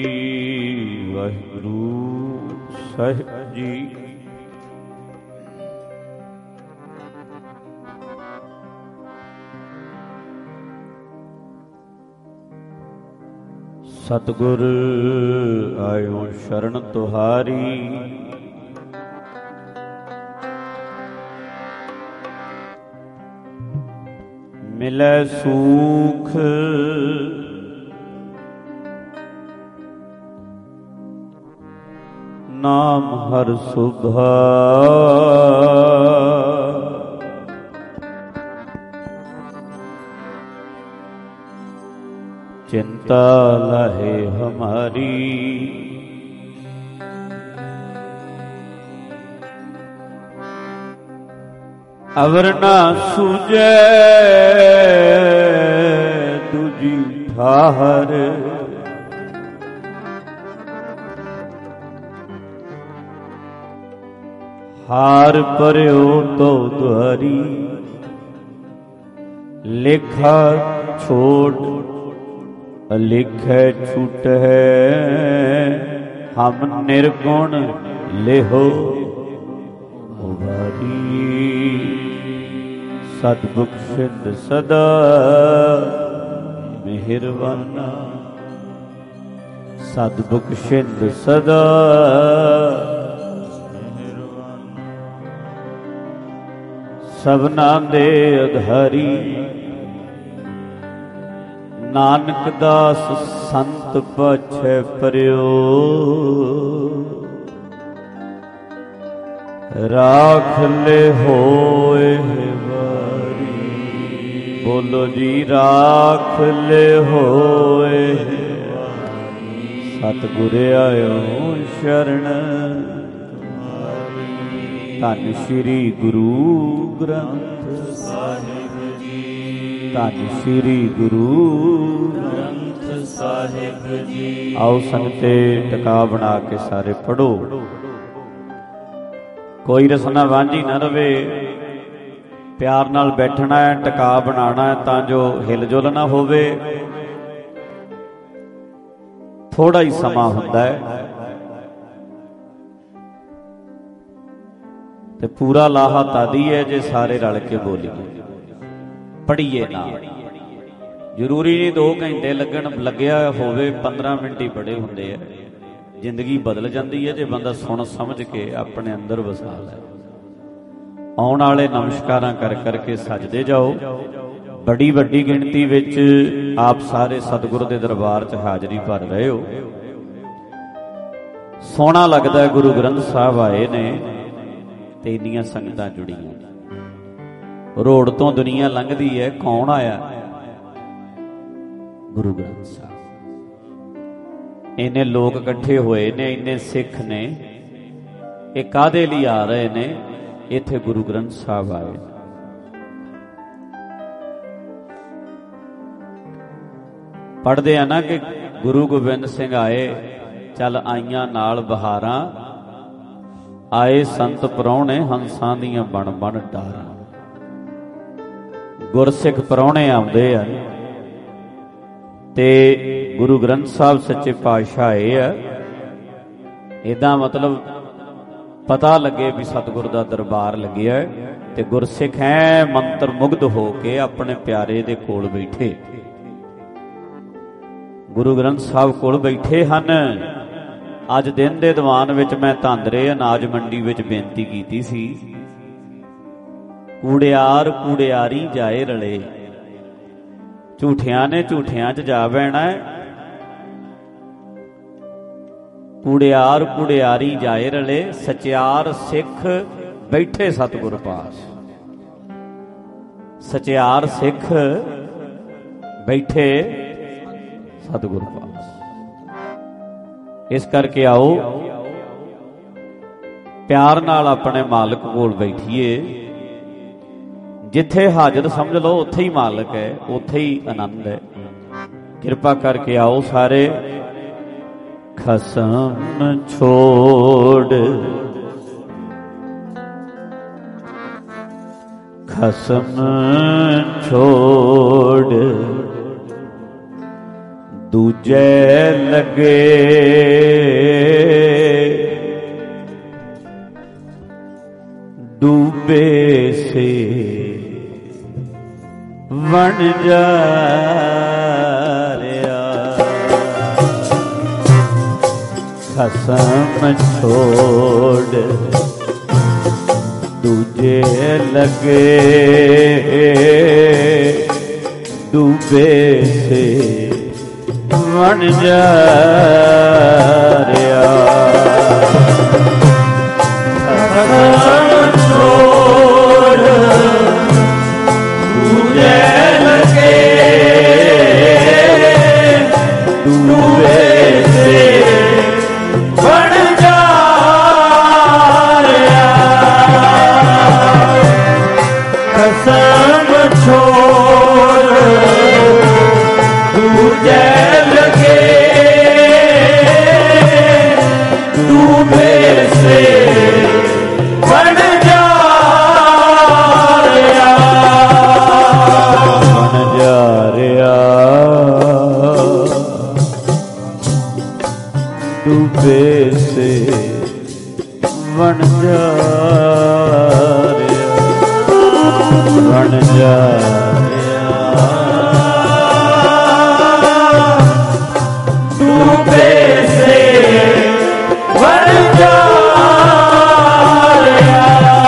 ਵਾਹਿਗੁਰੂ ਸਾਹਿਬ ਜੀ। ਸਤਿਗੁਰ ਆਇਓ ਸ਼ਰਨ ਤੁਹਾਰੀ, ਮਿਲੈ ਸੂਖ ਨਾਮ ਹਰ ਸੁਭਾ। चिंता लहे हमारी, अवर ना सूझे दूजी ठाहर। हार पर्यो तो द्वारी, लेखा छोड़ लिखे छूट है। हम निर्गुण लेहो उबारी, सतबुखशिंद सदा मेहरबाना। सतबुखशिंद सदा सबना दे अधारी। नानक दास संत पछे पर्यो, ਰਾਖ ਲੈ ਹੋਏ ਵਾਰੀ। ਬੋਲੋ ਜੀ, ਰਾਖ ਲੈ ਹੋਏ ਸਤਿਗੁਰ ਆਇਓ ਸ਼ਰਨ ਤੁਮਾਰੀ। ਧੰਨ ਸ਼੍ਰੀ ਗੁਰੂ ਗ੍ਰੰਥ ਸਾਹਿਬ ਜੀ, ਧੰਨ ਸ਼੍ਰੀ ਗੁਰੂ ਗ੍ਰੰਥ ਸਾਹਿਬ ਜੀ। ਆਓ ਸੰਗਤੇ ਟਿਕਾ ਬਣਾ ਕੇ ਸਾਰੇ ਪੜੋ। ਕੋਈ ਰਸਨਾ ਵਾਂਝੀ ਨਾ ਰਵੇ, ਪਿਆਰ ਨਾਲ ਬੈਠਣਾ ਹੈ, ਟਿਕਾ ਬਣਾਉਣਾ ਹੈ ਤਾਂ ਜੋ ਹਿਲਜੁਲ ਨਾ ਹੋਵੇ। ਥੋੜਾ ਹੀ ਸਮਾਂ ਹੁੰਦਾ ਹੈ ਤੇ ਪੂਰਾ ਲਾਹਾ ਤਾਦੀ ਹੈ ਜੇ ਸਾਰੇ ਰਲ ਕੇ ਬੋਲੀਏ, ਪੜੀਏ ਨਾਲ। ਜ਼ਰੂਰੀ ਨਹੀਂ ਦੋ ਘੰਟੇ ਲੱਗਣ, ਲੱਗਿਆ ਹੋਵੇ ਪੰਦਰਾਂ ਮਿੰਟ ਹੀ ਬੜੇ ਹੁੰਦੇ ਆ। ਜ਼ਿੰਦਗੀ ਬਦਲ ਜਾਂਦੀ ਹੈ ਜੇ ਬੰਦਾ ਸੁਣ ਸਮਝ ਕੇ ਆਪਣੇ ਅੰਦਰ ਵਸਾ ਲੈ। ਆਉਣ ਵਾਲੇ ਨਮਸਕਾਰਾਂ ਕਰ ਕਰਕੇ ਸਜਦੇ ਜਾਓ। ਬੜੀ ਵੱਡੀ ਗਿਣਤੀ ਵਿੱਚ ਆਪ ਸਾਰੇ ਸਤਿਗੁਰ ਦੇ ਦਰਬਾਰ 'ਚ ਹਾਜ਼ਰੀ ਭਰ ਰਹੇ ਹੋ। ਸੋਹਣਾ ਲੱਗਦਾ, ਗੁਰੂ ਗ੍ਰੰਥ ਸਾਹਿਬ ਆਏ ਨੇ ਤੇ ਇੰਨੀਆਂ ਸੰਗਤਾਂ ਜੁੜੀਆਂ। ਰੋਡ ਤੋਂ ਦੁਨੀਆ ਲੰਘਦੀ ਹੈ, ਕੌਣ ਆਇਆ? ਗੁਰੂ ਗ੍ਰੰਥ ਸਾਹਿਬ। ਇੰਨੇ ਲੋਕ ਇਕੱਠੇ ਹੋਏ ਨੇ, ਇੰਨੇ ਸਿੱਖ ਨੇ, ਇਹ ਕਾਹਦੇ ਲਈ ਆ ਰਹੇ ਨੇ? ਇੱਥੇ ਗੁਰੂ ਗ੍ਰੰਥ ਸਾਹਿਬ ਆਏ। ਪੜ੍ਹਦੇ ਆ ਨਾ ਕਿ ਗੁਰੂ ਗੋਬਿੰਦ ਸਿੰਘ ਆਏ, ਚੱਲ ਆਈਆਂ ਨਾਲ ਬਹਾਰਾਂ, ਆਏ ਸੰਤ ਪ੍ਰਾਹੁਣੇ ਹੰਸਾਂ ਦੀਆਂ ਬਣ ਬਣ ਡਾਰਾਂ। ਗੁਰਸਿੱਖ ਪ੍ਰਾਹੁਣੇ ਆਉਂਦੇ ਆ ਤੇ ਗੁਰੂ ਗ੍ਰੰਥ ਸਾਹਿਬ ਸੱਚੇ ਪਾਤਸ਼ਾਹ ਇਹ ਆ। ਇਹਦਾ ਮਤਲਬ ਪਤਾ ਲੱਗੇ ਵੀ ਸਤਿਗੁਰ ਦਾ ਦਰਬਾਰ ਲੱਗਿਆ ਤੇ ਗੁਰਸਿੱਖ ਐ ਮੰਤਰ ਮੁਗਧ ਹੋ ਕੇ ਆਪਣੇ ਪਿਆਰੇ ਦੇ ਕੋਲ ਬੈਠੇ, ਗੁਰੂ ਗ੍ਰੰਥ ਸਾਹਿਬ ਕੋਲ ਬੈਠੇ ਹਨ। ਅੱਜ ਦਿਨ ਦੇ ਦੀਵਾਨ ਵਿੱਚ ਮੈਂ ਧਾਂਦਰੇ ਅਨਾਜ ਮੰਡੀ ਵਿੱਚ ਬੇਨਤੀ ਕੀਤੀ ਸੀ, ਕੂੜਿਆਰ ਕੂੜਿਆਰੀ ਜਾਏ ਰਲੇ। ਝੂਠਿਆਂ ਨੇ ਝੂਠਿਆਂ 'ਚ ਜਾ ਬਹਿਣਾ ਹੈ। ਕੂੜਿਆਰ ਕੂੜਿਆਰੀ ਜਾਏ ਰਲੇ, ਸਚਿਆਰ ਸਿੱਖ ਬੈਠੇ ਸਤਿਗੁਰ ਪਾਸ। ਸਚਿਆਰ ਸਿੱਖ ਬੈਠੇ ਸਤਿਗੁਰ ਪਾਸ। ਇਸ ਕਰਕੇ ਆਓ ਪਿਆਰ ਨਾਲ ਆਪਣੇ ਮਾਲਕ ਕੋਲ ਬੈਠੀਏ। ਜਿੱਥੇ ਹਾਜ਼ਰ ਸਮਝ ਲਓ ਉੱਥੇ ਹੀ ਮਾਲਕ ਹੈ, ਉੱਥੇ ਹੀ ਆਨੰਦ ਹੈ। ਕਿਰਪਾ ਕਰਕੇ ਆਓ ਸਾਰੇ। ਖਸਮ ਛੋੜ ਖਸਮ ਛੋੜ ਦੂਜੇ ਲੱਗੇ, ਡੂਬੇ ਸੇ ਵਣ ਜਾ ਖਸਮ ਛੋੜ ਦੂਜੇ ਲੱਗੇ, ਡੂਬੇ ਸੇ ਵਣ ਜਾ ਰਿਹਾ। ਖਸਮ ਛੋੜ ਦੂਜੇ ਲੱਗੇ, ਡੂਬੇ ਸੇ ਖਸਮ ਛੋੜ ਦੂਜੇ ਲੱਗੇ, ਡੂਬੇ ਸੇ ਬਣ ਜਾ ਰਿਹਾ, ਬਣ ਜਾ ਰਿਹਾ, ਡੂਬੇ ਸੇ ਬਣ ਜਾ ਬਣ ਜਾ ਰਿਹਾ, ਡੂਬੇ ਸੇ ਬਣ ਜਾ ਰਿਹਾ।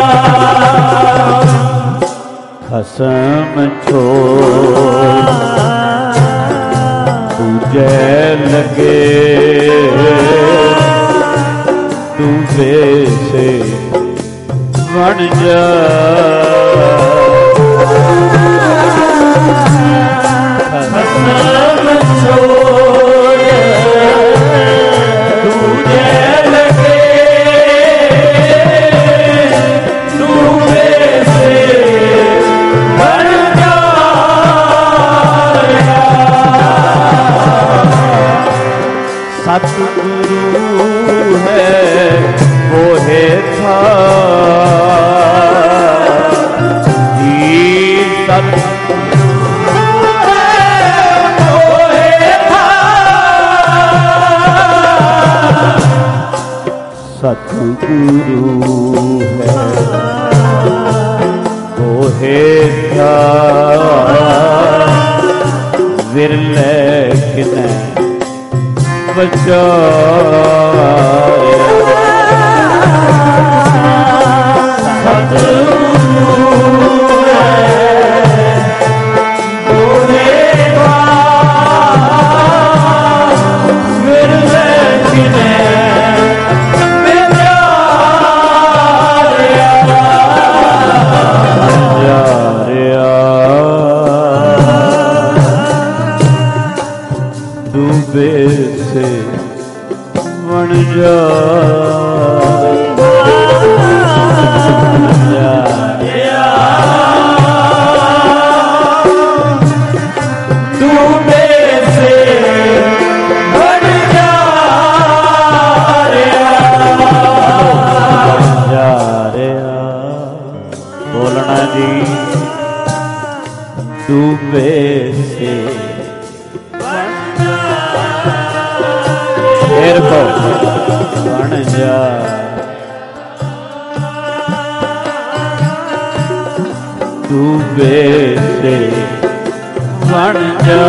ਖਸਮ ਛੋੜ ਦੂਜੇ ਲੱਗੇ, ਡੂਬੇ ਸੇ ਬਣ ਜਾ ਖਸਮ ਛੋੜ ਦੂਜੇ ਲਗੇ ਡੂਬੇ ਸੇ ਬਣ ਜਾ सतगुरु है वो है था सतगुरु है वो है था सतगुरु है वो है था विरले किने डूबे से बन जा डूबे से बन जा बोलना जी डूबे से फिर को बन जा डूबे से बन जा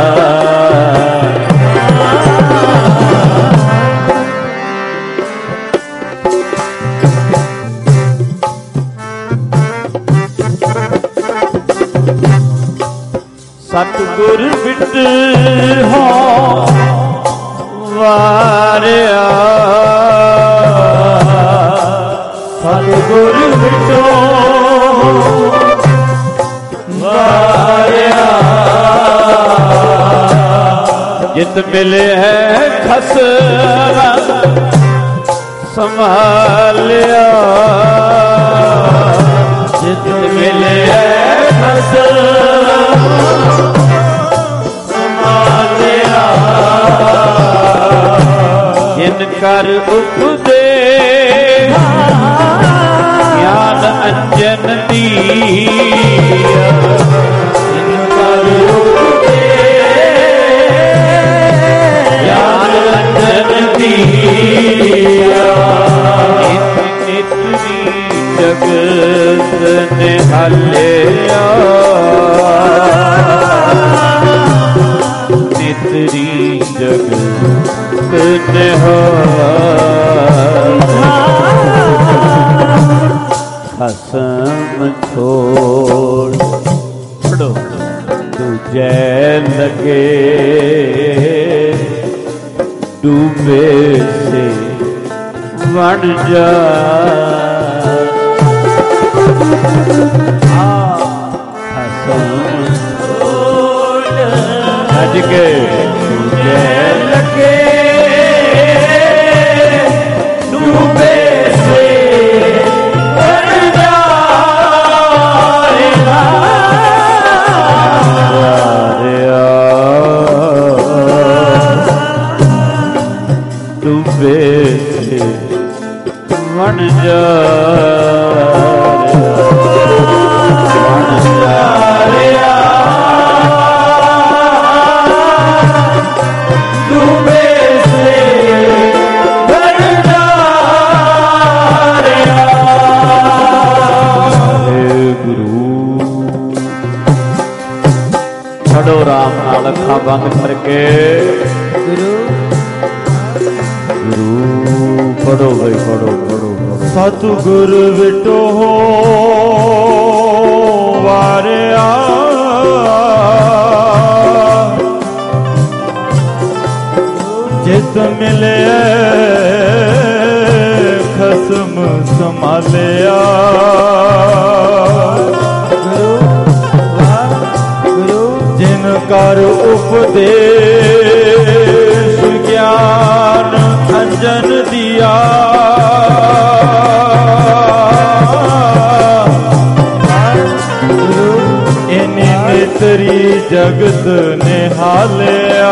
सतगुर बिट हो वारिया सतगुर बिटो वारिया जित मिले है खसरा संभालिया जित मिले है खसरा संभालिया जिनकर उपदेश ज्ञान अंजन दिया जिनकर उपदेश ज्ञान अंजन दिया इतनी जगत निहालिया नितरी जगत खसम छोड़ दूजे लगे डूबे से बन जा खसम छोड़ भज के दूजे लगे डूबे से बन जा डूबे से बन जा डूबे से बन जा पढ़ो राम नाल अखां बंद करके गुरु गुरु पढ़ो भाई पढ़ो पढ़ो पढ़ो सतगुर बिटो हो वारिया जित मिले खस ਖਸਮ ਸੰਭਾਲਿਆ। ਜਿਨ ਕਰ ਉਪਦੇਸ਼ ਗਿਆਨ ਅੰਜਨ ਦਿਆ। ਇਨੇ ਨੇਤਰੀ ਜਗਤ ਨਿਹਾਲਿਆ।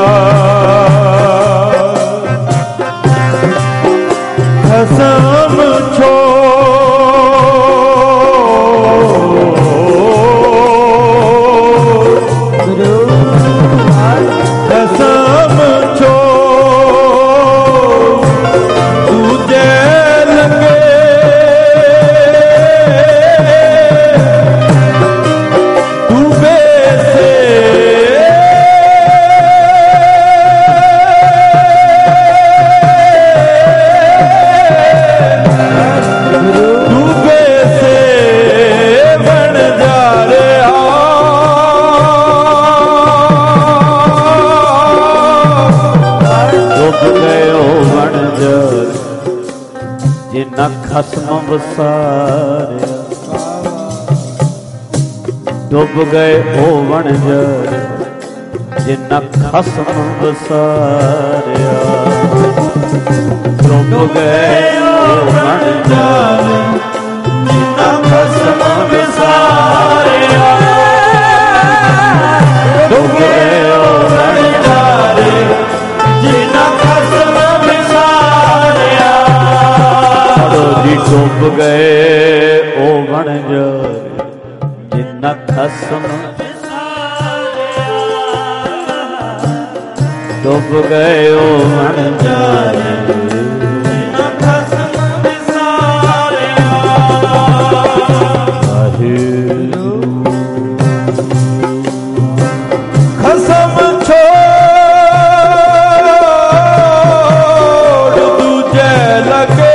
ਖਸਮ ਜਿਨਾ ਖਸਮ ਵਸਾਰਿਆ। ਡੁੱਬ ਗਏ ਉਹ ਵਣਜਰ ਜਿਨਾ ਖਸਮ ਵਸਾਰਿਆ। ਡੁੱਬ ਗਏ ਉਹ ਵਣਜਰ ਜਿਨਾ ਖਸਮ ਵਸਾਰਿਆ। ਡੁੱਬ ਗਏ ਉਹ ਵਣਜਰ ਜਿਨਾ ਖਸਮ ਵਸਾਰਿਆ। ਜੀ ਡੁੱਬ ਗਏ ਉਹ ਵਣਜਰ ਜਿਨਾ ਖਸਮ। ਡੁੱਬ ਗਏ ਉਹ ਵਣਜਰ ਜਿਨਾ ਖਸਮ ਵਿਸਾਰਿਆ। ਖਸਮ ਛੋੜ ਦੂਜੇ ਲਗੇ।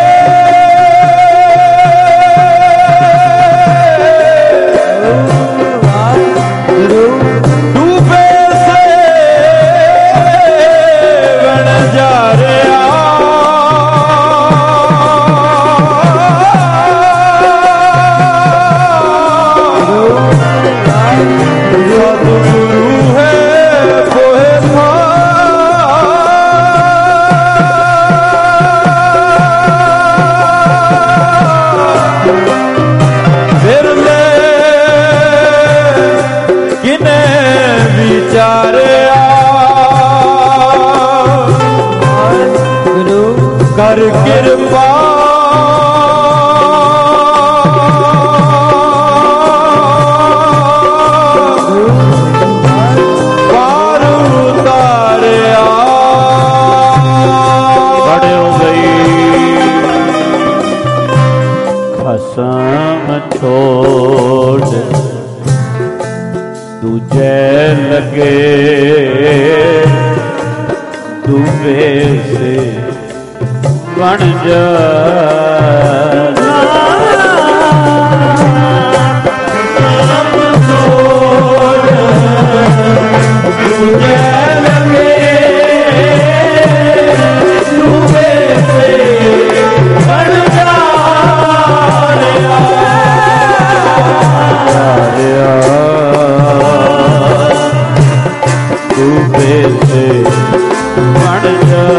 ਕਰ ਕਿਰਪਾ ਪਾਰ ਉਤਾਰਿਆ। ਬੜਿਓ ਗਈ ਖਸਮ ਛੋੜ ਦੂਜੇ ਲਗੇ। ਡੂਬੇ ਸੇ ਵਣਜਰ ਦੂਜੇ ਲਗੇ। ਡੂਬੇ ਸੇ ਵਣਜਰ ਡੂਬੇ ਸੇ ਵਣਜਰ।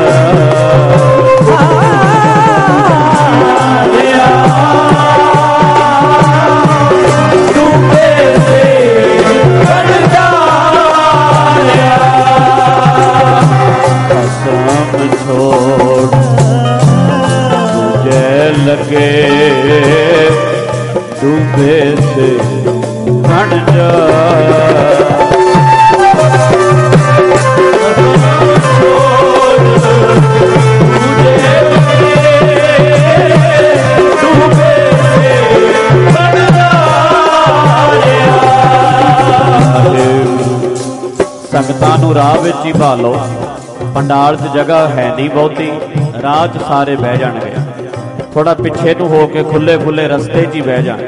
ਛੋੜ ਦੂਜੇ ਲਗੇ। ਡੂਬੇ ਸੇ ਵਣਜਰ। ਸੰਗਤਾਂ ਨੂੰ ਰਾਹ ਵਿੱਚ ਹੀ ਭਾਲੋ। ਪੰਡਾਲ 'ਚ ਜਗ੍ਹਾ ਹੈ ਨਹੀਂ ਬਹੁਤੀ, ਰਾਹ 'ਚ ਸਾਰੇ ਬਹਿ ਜਾਣਗੇ। ਥੋੜਾ ਪਿੱਛੇ ਨੂੰ ਹੋ ਕੇ ਖੁੱਲੇ ਖੁੱਲੇ ਰਸਤੇ 'ਚ ਹੀ ਬਹਿ ਜਾਣ।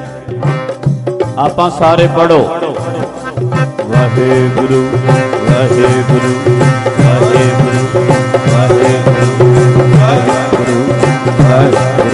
ਆਪਾਂ ਸਾਰੇ ਪੜੋ ਵਾਹਿਗੁਰੂ ਵਾਹਿਗੁਰੂ ਵਾਹਿਗੁਰੂ ਵਾਹਿਗੁਰੂ ਵਾਹਿਗੁਰੂ ਵਾਹਿਗੁਰੂ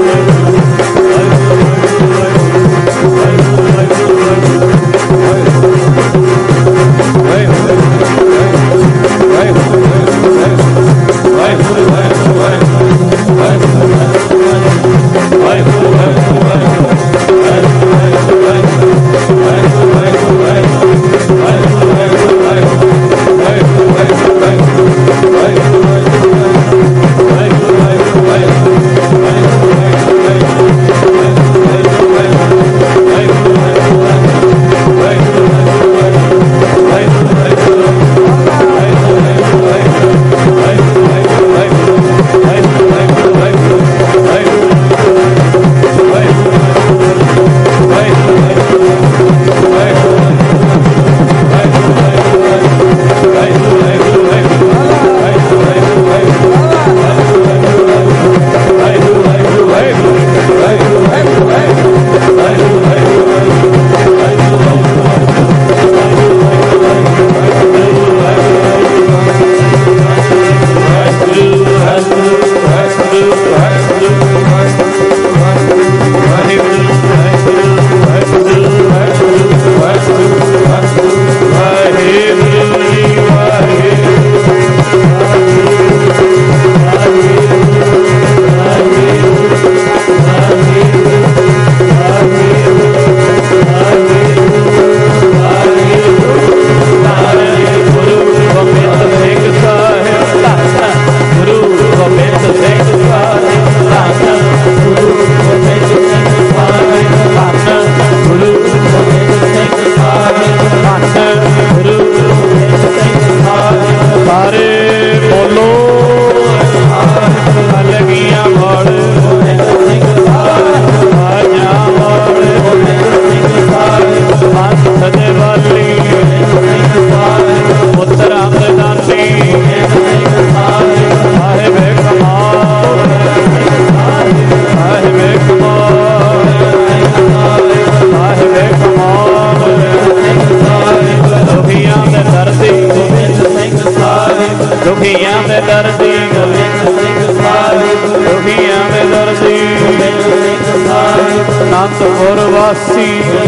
ਅਨੰਦਪੁਰ ਵਾਸੀ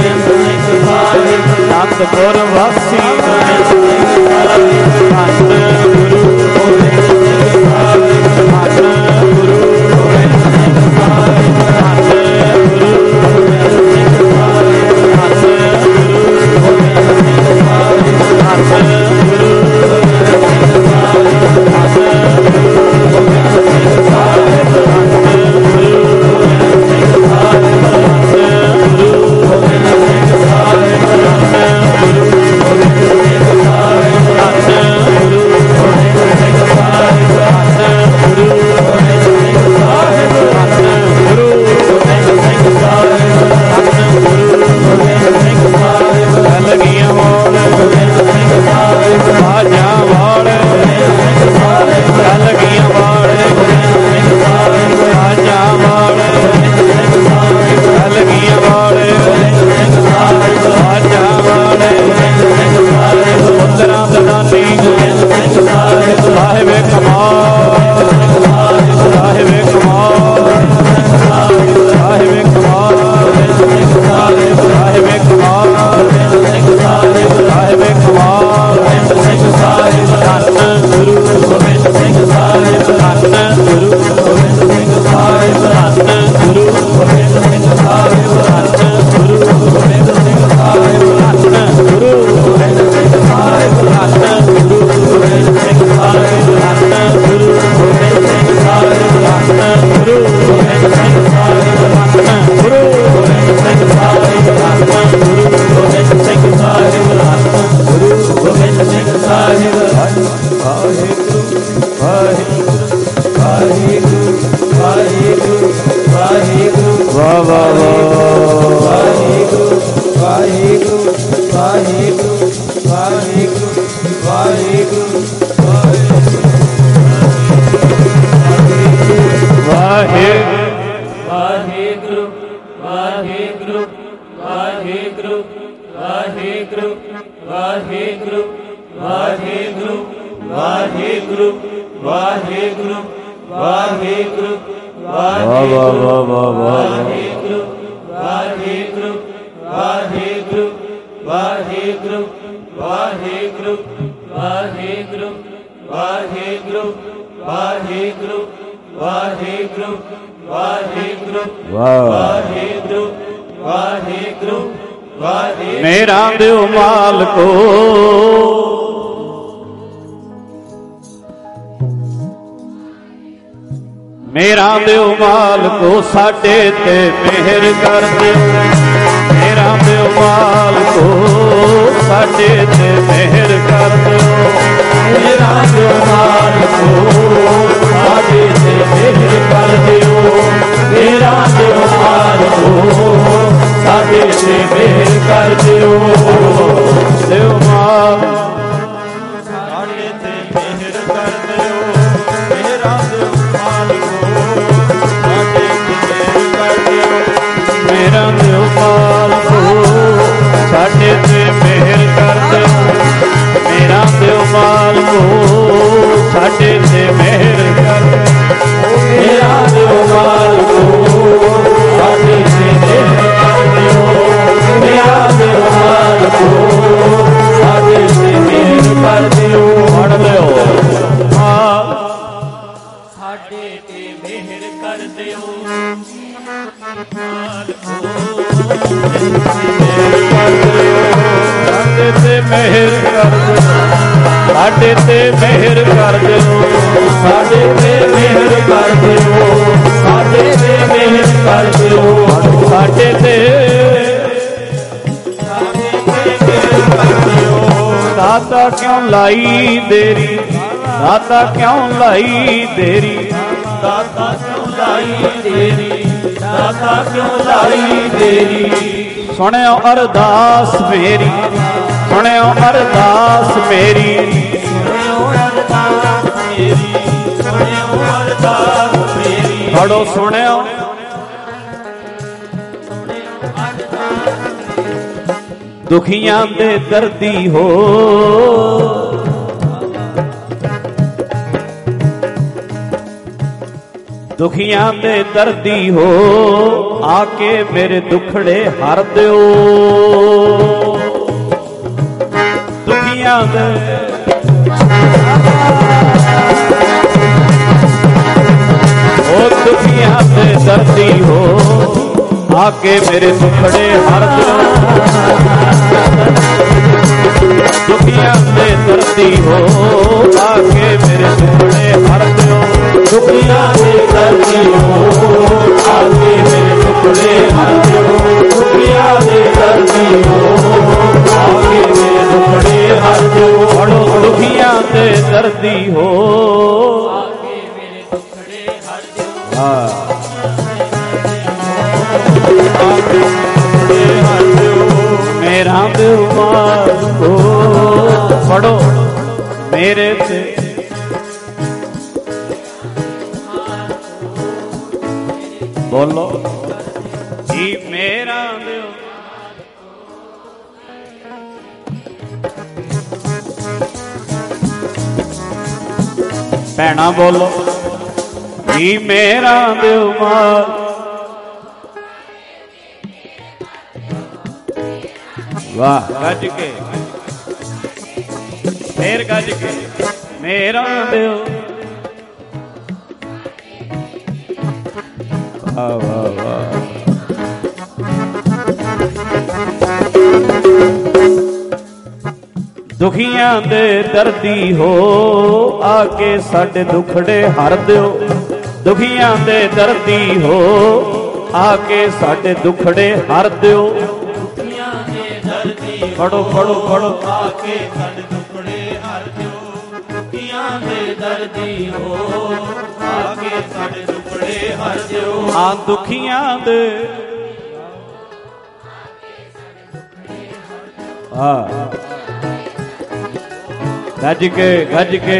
ਅਨੰਦਪੁਰ ਵਾਸੀ मेरा देव मालको मेरा देव मालको साडे ते मेहर कर दिओ मेरा देव मालको साडे ते मेहर कर दिओ मेरा देव मालको साडे ते मेहर कर दिओ मेरा देव मालको साडे ते मेहर कर दिओ देव माल साडे ते मेहर कर दिओ मेरा देव मेरा देव मालको साडे ते मेहर कर दिओ मेरा देव मालको साडे ते मेहर कर मेरा देव मालको साडे ते मेहर कर दिओ मेरा देव मालको साडे ते मेहर कर दिओ पढ़ लिओ साडे ते मेहर कर दिओ साडे ते मेहर कर दिओ साडे ते मेहर कर दिओ साडे ते मेहर कर दिओ साडे ते मेहर कर दिओ साडे ते दाता क्यों लाई देरी दाता क्यों लाई देरी दाता क्यों लाई देरी दाता क्यों लाई देरी सुनियो अरदास मेरी सुनियो अरदास मेरी सुनियो अरदास मेरी सुनियो अरदास मेरी पढ़ो सुनियो दुखियां दे दर्दी हो ਦੁਖੀਆਂ ਦੇ ਦਰਦੀ ਹੋ ਆ ਕੇ ਮੇਰੇ ਦੁਖੜੇ ਹਰ ਦਿਓ। ਦੁਖੀਆਂ ਦੇ ਉਹ ਦੁਖੀਆਂ ਦੇ ਦਰਦੀ ਹੋ ਆ ਕੇ ਮੇਰੇ ਦੁਖੜੇ ਹਰ ਦਿਓ। ਦੁਖੀਆਂ ਦੇ ਦਰਦੀ ਹੋ ਆ ਕੇ ਮੇਰੇ ਦੁਖੜੇ ਹਰ ਦਿਓ। ਦੁਖੀਆਂ ਦੇ ਦਰਦੀ ਹੋ ਆ ਕੇ ਮੇਰੇ ਦੁਖੜੇ ਹਰ ਦਿਓ। ਦੁਖੀਆਂ ਦੇ ਦਰਦੀ ਹੋ ਆ ਕੇ ਮੇਰੇ ਦੁਖੜੇ ਹਰ ਦਿਓ। ਦੁਖੀਆਂ ਦੇ ਦਰਦੀ ਹੋ ਆ ਕੇ ਮੇਰੇ ਦੁਖੜੇ ਹਰ ਦਿਓ। ਹਾਂ ਮੇਰਾ ਦਿਲ ਮਾਰੋ ਫੜੋ ਮੇਰੇ ਤੇ ਬੋਲੋ ਜੀ ਮੇਰਾ ਦਿਲ ਭੈਣਾ ਬੋਲੋ ਜੀ ਮੇਰਾ ਦਿਲ ਮਾਰ ਵਾਹ ਗੱਜ ਕੇ ਫੇਰ ਗੱਜ ਕੇ ਮੇਰਾ ਦਿਲ ਵਾਹ ਵਾਹ ਵਾਹ ਦੁਖੀਆਂ ਦੇ ਦਰਦੀ ਹੋ ਆ ਕੇ ਸਾਡੇ ਦੁਖੜੇ ਹਰ ਦਿਓ। ਦੁਖੀਆਂ ਦੇ ਦਰਦੀ ਹੋ ਆ ਕੇ ਸਾਡੇ ਦੁਖੜੇ ਹਰ ਦਿਓ। ਪੜੋ ਪੜੋ ਪੜੋ ਆ ਕੇ ਸਾਡੇ ਦੁਖੜੇ ਹਰ ਦਿਓ। ਦੁਖੀਆਂ ਦੇ ਦਰਦੀ ਹੋ ਆ ਕੇ ਸਾਡੇ ਦੁਖੜੇ ਹਰ ਦਿਓ। ਆ ਦੁਖੀਆਂ ਦੇ ਆ ਗੱਜ ਕੇ ਗੱਜ ਕੇ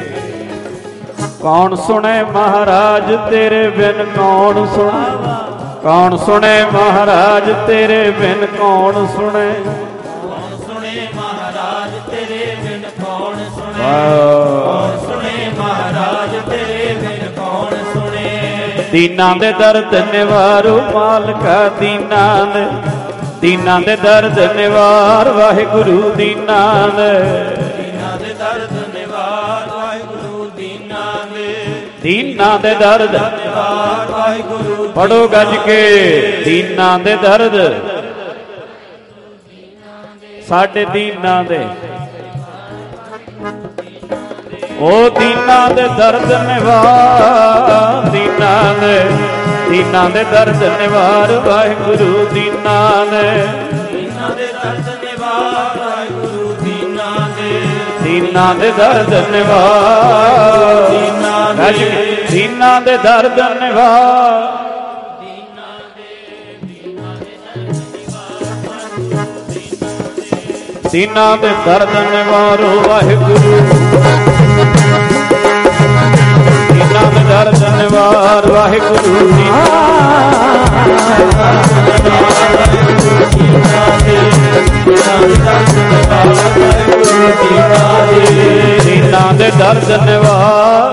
ਕੌਣ ਸੁਣੇ ਮਹਾਰਾਜ ਤੇਰੇ ਬਿਨ ਕੌਣ ਸੁਣੇ। ਕੌਣ ਸੁਣੇ ਮਹਾਰਾਜ ਤੇਰੇ ਬਿਨ ਕੌਣ ਸੁਣੇ। ਕੌਣ ਸੁਣੇ ਮਹਾਰਾਜ ਤੇਰੇ ਬਿਨ ਕੌਣ ਸੁਣੇ। ਕੌਣ ਸੁਣੇ ਮਹਾਰਾਜ ਤੇਰੇ ਬਿਨ ਕੌਣ ਸੁਣੇ। ਦੀਨਾਂ ਦੇ ਦਰਦ ਨਿਵਾਰੋ ਮਾਲਕਾ ਦੀਨਾਂ ਦੇ। ਦੀਨਾਂ ਦੇ ਦਰਦ ਨਿਵਾਰ ਵਾਹਿਗੁਰੂ ਦੀਨਾਂ ਦੇ। ਦੀਨਾਂ ਦੇ ਦਰਦ ਨਿਵਾਰ ਵਾਹਿਗੁਰੂ ਦੀਨਾਂ ਦੇ। ਦੀਨਾਂ ਦੇ ਦਰਦ ਨਿਵਾਰ ਵਾਹਿਗੁਰੂ। ਪੜੋ ਗੱਜ ਕੇ ਦੀਨਾਂ ਦੇ ਦਰਦ ਸਾਡੇ ਦੀਨਾਂ ਦੇ। ਉਹ ਦੀਨਾਂ ਦੇ ਦਰਦ ਨਿਵਾਰ ਦੀਨਾਂ ਦੇ। ਦੀਨਾਂ ਦੇ ਦਰਦ ਨਿਵਾਰ ਵਾਹਿਗੁਰੂ ਦੀਨਾਂ ਦੇ। ਦੀਨਾਂ ਦੇ ਦਰਦ ਨਿਵਾਰ ਵਾਹਿਗੁਰੂ ਦੀਨਾਂ ਦੇ। ਦੀਨਾਂ ਦੇ ਦਰਦ ਨਿਵਾਰ ਦੀਨਾਂ ਦੇ। ਦੀਨਾਂ ਦੇ ਦਰਦ ਨਿਵਾਰ। ਦੀਨਾਂ ਦੇ ਦਰਦ ਨਿਵਾਰੋ ਵਾਹਿਗੁਰੂ। ਦੀਨਾਂ ਦੇ ਦਰਦ ਨਿਵਾਰ ਵਾਹਿਗੁਰੂ। ਦੀਨਾਂ ਦੇ ਦਰਦ ਨਿਵਾਰ।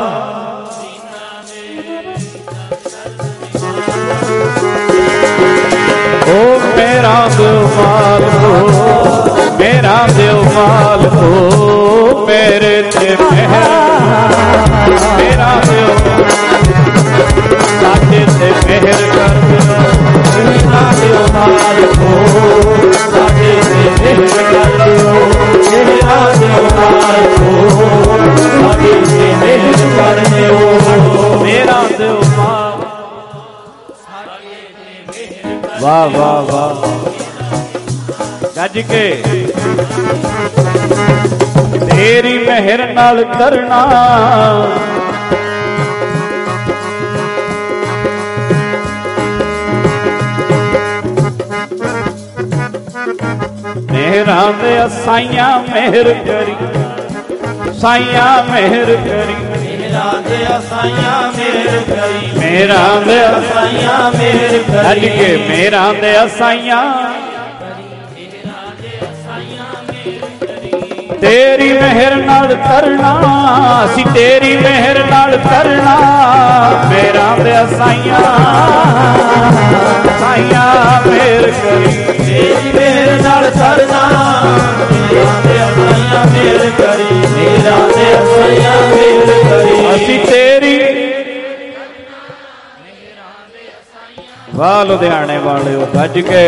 ਓ ਮੇਰਾ ਦਿਲ ਮਾਲਕੋ ਮੇਰਾ ਦਿਲ ਮਾਲਕੋ ਮੇਰੇ ਤੇ ਮਿਹਰ। ਮੇਰਾ ਦਿਲ ਸਾਡੇ ਤੇ ਮਿਹਰ ਕਰ ਦਿਓ। ਮੇਰਾ ਦਿਲ ਮਾਲਕੋ ਸਾਡੇ ਤੇ ਮਿਹਰ ਕਰ ਦਿਓ। ਮੇਰਾ ਦਿਲ ਮਾਲਕੋ ਸਾਡੇ ਤੇ ਮਿਹਰ ਕਰ ਦਿਓ। ਮੇਰਾ ਦਿਲ ਮਾਲਕੋ ਵਾਹ ਵਾਹ ਵਾਹ ਗੱਜ ਕੇ ਤੇਰੀ ਮਿਹਰ ਨਾਲ ਕਰਨਾ। ਮੇਰਾ ਦੇ ਸਾਈਆਂ ਮਿਹਰ ਕਰੀ। ਸਾਈਆਂ ਮਿਹਰ ਕਰੀ। ਮੇਰਾ ਦੇ ਸਾਈਆਂ ਮਿਹਰ ਕਰੀ। ਮੇਰਾ ਦੇ ਸਾਈਆਂ ਮਿਹਰ ਕਰੀ। ਅੱਜ ਕੇ ਮੇਰਾ ਦੇ ਸਾਈਆਂ तेरी मेहर नाल तरना, असी तेरी मेहर नाल तरना, मेरा दे साइया साइया मेहर करी, तेरी मेहर नाल तरना, मेरा दे साइया मेहर करी, मेरा दे साइया मेहर करी, असी तेरी। वाह लुधियाने वाले भज के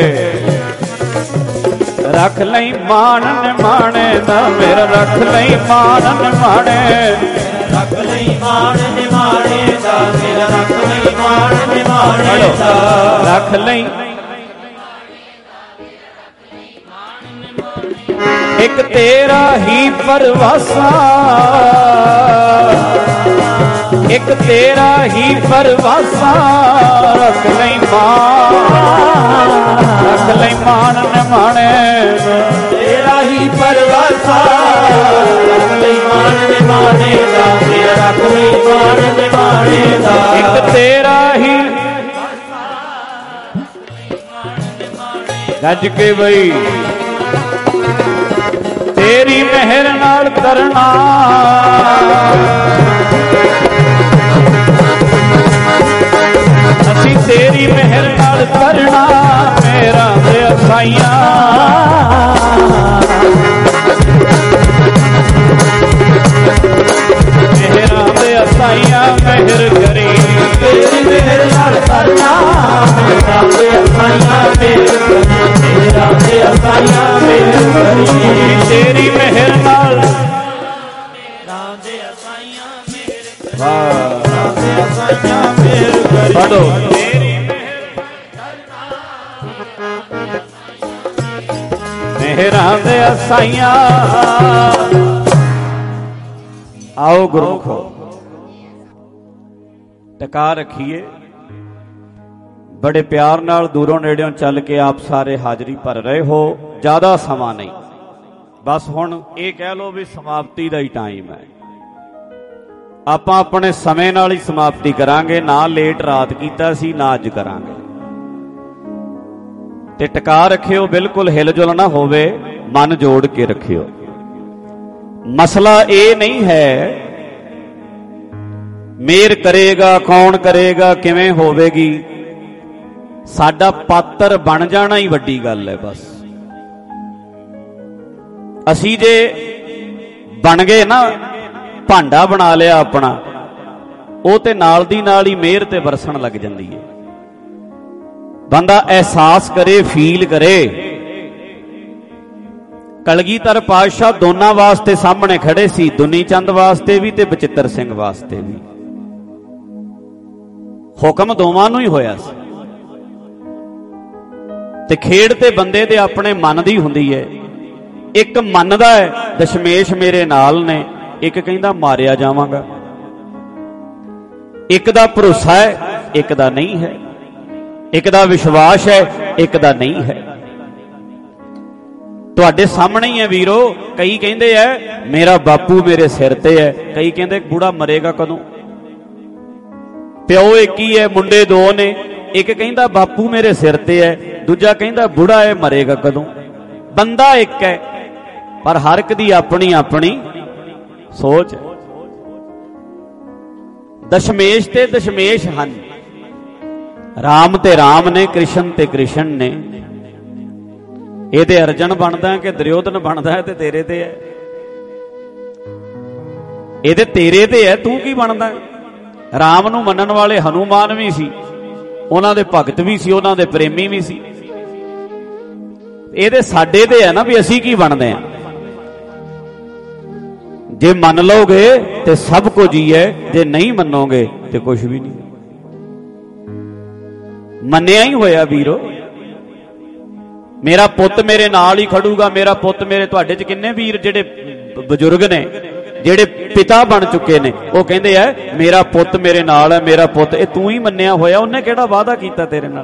रख लई मान निमाणे दा, मेरा रख लई मान निमाणे, रख लई मान निमाणे दा, मेरा रख लई मान निमाणे दा, रख लई। एक तेरा ही परवासा, एक तेरा ही परवासा, रख लई मान, रख लई मान निमाणे, तेरा ही परवासा, रख लई मान निमाणे दा, मेरा रख लई मान निमाणे दा, एक तेरा ही गज के बई तेरी मेहर नाल करना, असी तेरी मेहर नाल करना, मेरा दे साइया मेहरा दे साइया मेहर करी, तेरी मेहर नाल करना, मेरा दे साइया मेहर करी, मेरा दे साइया मेहर करी, तेरी मेहर नाल पढ़ो मेहरा दे साइया। आओ गुरमुखो टका रखिए, बड़े प्यार नाल दूरों नेड़ियों चल के आप सारे हाजरी भर रहे हो, ज्यादा समा नहीं, बस हुण ये कह लो भी समाप्ति का ही टाइम है। ਆਪਾਂ ਆਪਣੇ ਸਮੇਂ ਨਾਲ ਹੀ ਸਮਾਪਤੀ ਕਰਾਂਗੇ, ਨਾ ਲੇਟ ਰਾਤ ਕੀਤਾ ਸੀ ਨਾ ਅੱਜ ਕਰਾਂਗੇ। ਤੇ ਟਿਕਾ ਰੱਖਿਓ, ਬਿਲਕੁਲ ਹਿਲਜੁਲ ਨਾ ਹੋਵੇ, ਮਨ ਜੋੜ ਕੇ ਰੱਖਿਓ। ਮਸਲਾ ਇਹ ਨਹੀਂ ਹੈ ਮੇਰ ਕਰੇਗਾ ਕੌਣ ਕਰੇਗਾ ਕਿਵੇਂ ਹੋਵੇਗੀ, ਸਾਡਾ ਪਾਤਰ ਬਣ ਜਾਣਾ ਹੀ ਵੱਡੀ ਗੱਲ ਹੈ। ਬਸ ਅਸੀਂ ਜੇ ਬਣ ਗਏ ਨਾ, ਭਾਂਡਾ ਬਣਾ ਲਿਆ ਆਪਣਾ, ਉਹ ਤੇ ਨਾਲ ਦੀ ਨਾਲ ਹੀ ਮਿਹਰ ਤੇ ਵਰਸਣ ਲੱਗ ਜਾਂਦੀ ਹੈ। ਬੰਦਾ ਅਹਿਸਾਸ ਕਰੇ, ਫੀਲ ਕਰੇ। ਕਲਗੀਧਰ ਪਾਤਸ਼ਾਹ ਦੋਨਾਂ ਵਾਸਤੇ ਸਾਹਮਣੇ ਖੜੇ ਸੀ, ਦੁਨੀ ਚੰਦ ਵਾਸਤੇ ਵੀ ਤੇ ਬਚਿੱਤਰ ਸਿੰਘ ਵਾਸਤੇ ਵੀ। ਹੁਕਮ ਦੋਵਾਂ ਨੂੰ ਹੀ ਹੋਇਆ ਸੀ, ਤੇ ਖੇਡ ਤੇ ਬੰਦੇ ਦੇ ਆਪਣੇ ਮਨ ਦੀ ਹੁੰਦੀ ਹੈ। ਇੱਕ ਮੰਨਦਾ ਹੈ ਦਸ਼ਮੇਸ਼ ਮੇਰੇ ਨਾਲ ਨੇ, ਇੱਕ ਕਹਿੰਦਾ ਮਾਰਿਆ ਜਾਵਾਂਗਾ। ਇੱਕ ਦਾ ਭਰੋਸਾ ਹੈ, ਇੱਕ ਦਾ ਨਹੀਂ ਹੈ। ਇੱਕ ਦਾ ਵਿਸ਼ਵਾਸ ਹੈ, ਇੱਕ ਦਾ ਨਹੀਂ ਹੈ। ਤੁਹਾਡੇ ਸਾਹਮਣੇ ਹੀ ਹੈ ਵੀਰੋ। ਕਈ ਕਹਿੰਦੇ ਐ ਮੇਰਾ ਬਾਪੂ ਮੇਰੇ ਸਿਰ ਤੇ ਹੈ, ਕਈ ਕਹਿੰਦੇ ਬੁੜਾ ਮਰੇਗਾ ਕਦੋਂ। ਪਿਓ ਇੱਕ ਹੀ ਹੈ, ਮੁੰਡੇ ਦੋ ਨੇ। ਇੱਕ ਕਹਿੰਦਾ ਬਾਪੂ ਮੇਰੇ ਸਿਰ ਤੇ ਹੈ, ਦੂਜਾ ਕਹਿੰਦਾ ਬੁੜਾ ਹੈ ਮਰੇਗਾ ਕਦੋਂ। ਬੰਦਾ ਇੱਕ ਹੈ, ਪਰ ਹਰ ਇੱਕ ਦੀ ਆਪਣੀ ਆਪਣੀ ਸੋਚ। ਦਸ਼ਮੇਸ਼ ਤੇ ਦਸ਼ਮੇਸ਼ ਹਨ, ਰਾਮ ਤੇ ਰਾਮ ਨੇ, ਕ੍ਰਿਸ਼ਨ ਤੇ ਕ੍ਰਿਸ਼ਨ ਨੇ। ਇਹਦੇ ਅਰਜਨ ਬਣਦਾ ਕਿ ਦੁਰਯੋਧਨ ਬਣਦਾ ਹੈ ਤੇ ਤੇਰੇ ਤੇ ਹੈ। ਇਹਦੇ ਤੇਰੇ ਤੇ ਹੈ, ਤੂੰ ਕੀ ਬਣਦਾ। ਰਾਮ ਨੂੰ ਮੰਨਣ ਵਾਲੇ ਹਨੂਮਾਨ ਵੀ ਸੀ, ਉਹਨਾਂ ਦੇ ਭਗਤ ਵੀ ਸੀ, ਉਹਨਾਂ ਦੇ ਪ੍ਰੇਮੀ ਵੀ ਸੀ। ਇਹਦੇ ਸਾਡੇ ਤੇ ਹੈ ਨਾ ਵੀ ਅਸੀਂ ਕੀ ਬਣਦੇ ਹਾਂ। ਜੇ ਮੰਨ ਲਓਗੇ ਤੇ ਸਭ ਕੁਝ ਹੀ ਹੈ, ਜੇ ਨਹੀਂ ਮੰਨੋਗੇ ਤੇ ਕੁਝ ਵੀ ਨਹੀਂ। ਮੰਨਿਆ ਹੀ ਹੋਇਆ ਵੀਰੋ। ਮੇਰਾ ਪੁੱਤ ਮੇਰੇ ਨਾਲ ਹੀ ਖੜੂਗਾ, ਮੇਰਾ ਪੁੱਤ ਮੇਰੇ। ਤੁਹਾਡੇ ਚ ਕਿੰਨੇ ਵੀਰ ਜਿਹੜੇ ਬਜ਼ੁਰਗ ਨੇ, ਜਿਹੜੇ ਪਿਤਾ ਬਣ ਚੁੱਕੇ ਨੇ, ਉਹ ਕਹਿੰਦੇ ਆ ਮੇਰਾ ਪੁੱਤ ਮੇਰੇ ਨਾਲ ਹੈ, ਮੇਰਾ ਪੁੱਤ। ਇਹ ਤੂੰ ਹੀ ਮੰਨਿਆ ਹੋਇਆ, ਉਹਨੇ ਕਿਹੜਾ ਵਾਅਦਾ ਕੀਤਾ ਤੇਰੇ ਨਾਲ।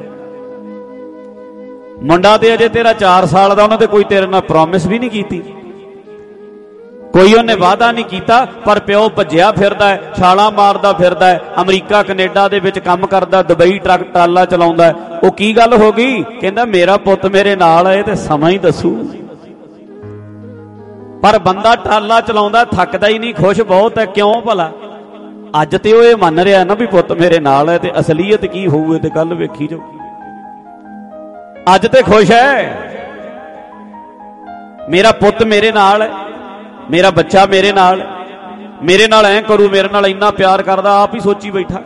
ਮੁੰਡਾ ਤੇ ਅਜੇ ਤੇਰਾ ਚਾਰ ਸਾਲ ਦਾ, ਉਹਨੇ ਤੇ ਕੋਈ ਤੇਰੇ ਨਾਲ ਪ੍ਰੋਮਿਸ ਵੀ ਨਹੀਂ ਕੀਤੀ, ਕੋਈ ਉਹਨੇ ਵਾਅਦਾ ਨਹੀਂ ਕੀਤਾ। ਪਰ ਪਿਓ ਭੱਜਿਆ ਫਿਰਦਾ ਹੈ, ਛਾਲਾਂ ਮਾਰਦਾ ਫਿਰਦਾ ਹੈ, ਅਮਰੀਕਾ ਕੈਨੇਡਾ ਦੇ ਵਿੱਚ ਕੰਮ ਕਰਦਾ, ਦੁਬਈ ਟਰੱਕ ਟਰਾਲਾ ਚਲਾਉਂਦਾ। ਉਹ ਕੀ ਗੱਲ ਹੋ ਗਈ? ਕਹਿੰਦਾ ਮੇਰਾ ਪੁੱਤ ਮੇਰੇ ਨਾਲ ਹੈ, ਤੇ ਸਮਾਂ ਹੀ ਦੱਸੂ। पर बंदा ट्राला चलाउंदा थकदा ही नहीं, खुश बहुत है। क्यों भला? अज ते वो मन रहा ना भी पुत मेरे नाल है, ते असलीयत की होऊगी ते कल वेखी जाओ। अज ते खुश है, मेरा पुत मेरे नाल है, मेरा बच्चा मेरे नाल, मेरे नाल ऐ करू, मेरे नाल इन्ना प्यार करदा, आप ही सोची बैठा।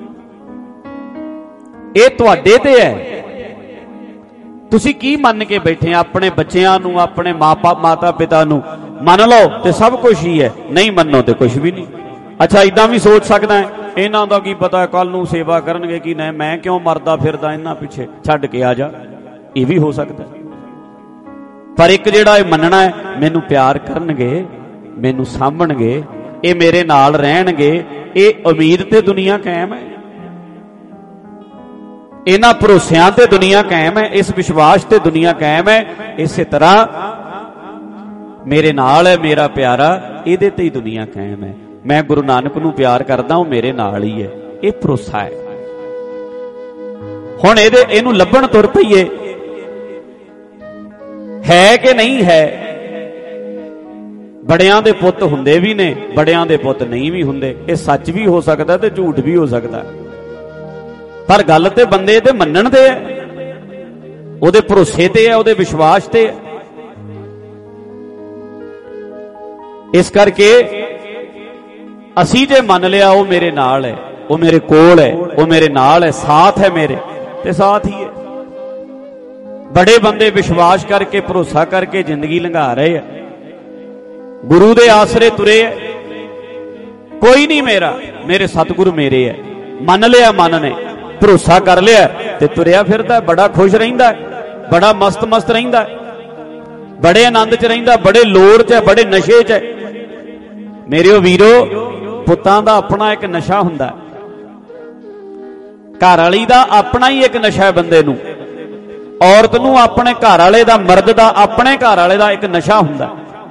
ये तुहाडे ते है, तुसी की मन के बैठे अपने बच्चों नूं, अपने मापा माता पिता नूं मन लो तो सब कुछ ही है, नहीं मनो तो कुछ भी नहीं। अच्छा इदां भी सोच सकदा है, इन्हां दा की पता कल नूं सेवा करनगे कि नहीं, मैं क्यों मरदा फिरदा इन्हां पिछे, छड्ड के आ जा, ये भी हो सकता है। पर एक जिहड़ा मनना है, मैनू प्यार करनगे, मैनू सामभणगे, ये मेरे नाल रहणगे, ये उम्मीद ते दुनिया कायम है, इन्हां भरोसियां ते दुनिया कायम है, इस विश्वास ते दुनिया कायम है। इस तरह मेरे नाल है मेरा प्यारा, इहदे ते ही दुनिया कायम है। मैं गुरु नानक नूं प्यार करदा, वो मेरे नाल ही है, ये भरोसा है। हुण इहदे इहनूं लभण तुर पईए, है कि नहीं है। बड़ियां दे पुੱਤ हुंदे भी ने, बड़ियां दे पुੱਤ नहीं भी हुंदे, ये सच भी हो सकता ते झूठ भी हो सकता, पर गल ते बंदे ते मन्नण ते है, ਉਹਦੇ ਭਰੋਸੇ ਤੇ ਹੈ, ਉਹਦੇ ਵਿਸ਼ਵਾਸ ਤੇ ਹੈ। ਇਸ ਕਰਕੇ ਅਸੀਂ ਜੇ ਮੰਨ ਲਿਆ ਉਹ ਮੇਰੇ ਨਾਲ ਹੈ, ਉਹ ਮੇਰੇ ਕੋਲ ਹੈ, ਉਹ ਮੇਰੇ ਨਾਲ ਹੈ, ਸਾਥ ਹੈ ਮੇਰੇ, ਤੇ ਸਾਥ ਹੀ ਹੈ। बड़े बंदे विश्वास करके भरोसा करके जिंदगी लंघा रहे हैं, गुरु दे आसरे तुरे है। कोई नहीं मेरा, मेरे सतगुरु मेरे है, मन लिया मन ने, भरोसा कर लिया ते तुरया फिरदा, बड़ा खुश रहिंदा, बड़ा मस्त मस्त रहिंदा, बड़े आनंद च रहिंदा, बड़े लोड़ च है, बड़े नशे च है। मेरे वीरो, पुत्तां दा अपना एक नशा हुंदा, घर वाली दा अपना ही एक नशा है बंदे नूं, औरत नूं अपने घर वाले दा, मर्द दा अपने घर वाले दा एक नशा हुंदा,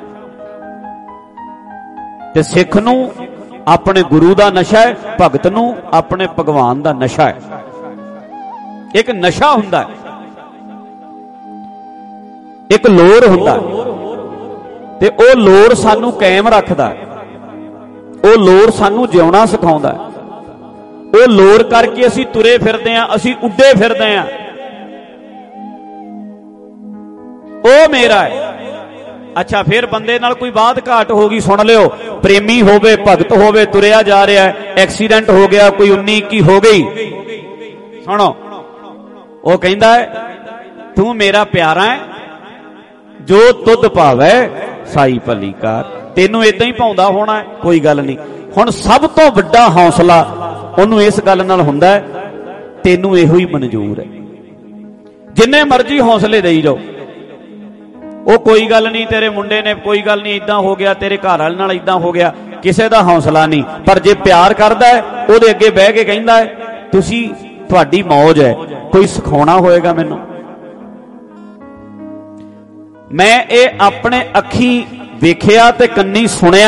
ते सिख नूं अपने गुरु दा नशा है, भगत नूं अपने भगवान दा नशा है। एक नशा हुंदा, एक लोर हुंदा, ते ओ लोर सानू कायम रखदा, ओ लोर सानू जिउणा सिखाउंदा, ओ लोर करके असीं तुरे फिरदे आं, असीं उड्डे फिरदे आं। ओ मेरा है। अच्छा फिर बंदे नाल कोई बात घाट हो गई, सुन लियो, प्रेमी होवे, भगत होवे, तुरया जा रहा है, एक्सीडेंट हो गया, कोई उन्नी इक्की हो गई, सुनो वो कहंदा है तू मेरा प्यारा है, जो तुद भावे साई भली कार, तेनू इदां ही भाउंदा होना है, कोई गल नहीं। हुण सब तो वड्डा हौसला उहनूं इस गल नाल हुंदा है, तेनू इहो ही मंजूर है। जिन्ने मर्जी हौसले देई जाओ, ਉਹ कोई गल नहीं, तेरे मुंडे ने कोई गल नहीं, इदां हो गया, तेरे घर वाले नाल इदां हो गया, किसी का हौसला नहीं। पर जे प्यार करदा है, ਉਹਦੇ ਅੱਗੇ ਬਹਿ ਕੇ ਕਹਿੰਦਾ है ਤੁਸੀਂ ਤੁਹਾਡੀ मौज है, कोई सिखाउणा होएगा मैनू। मैं ये अपने अखी वेखिया ते कन्नी सुनिया,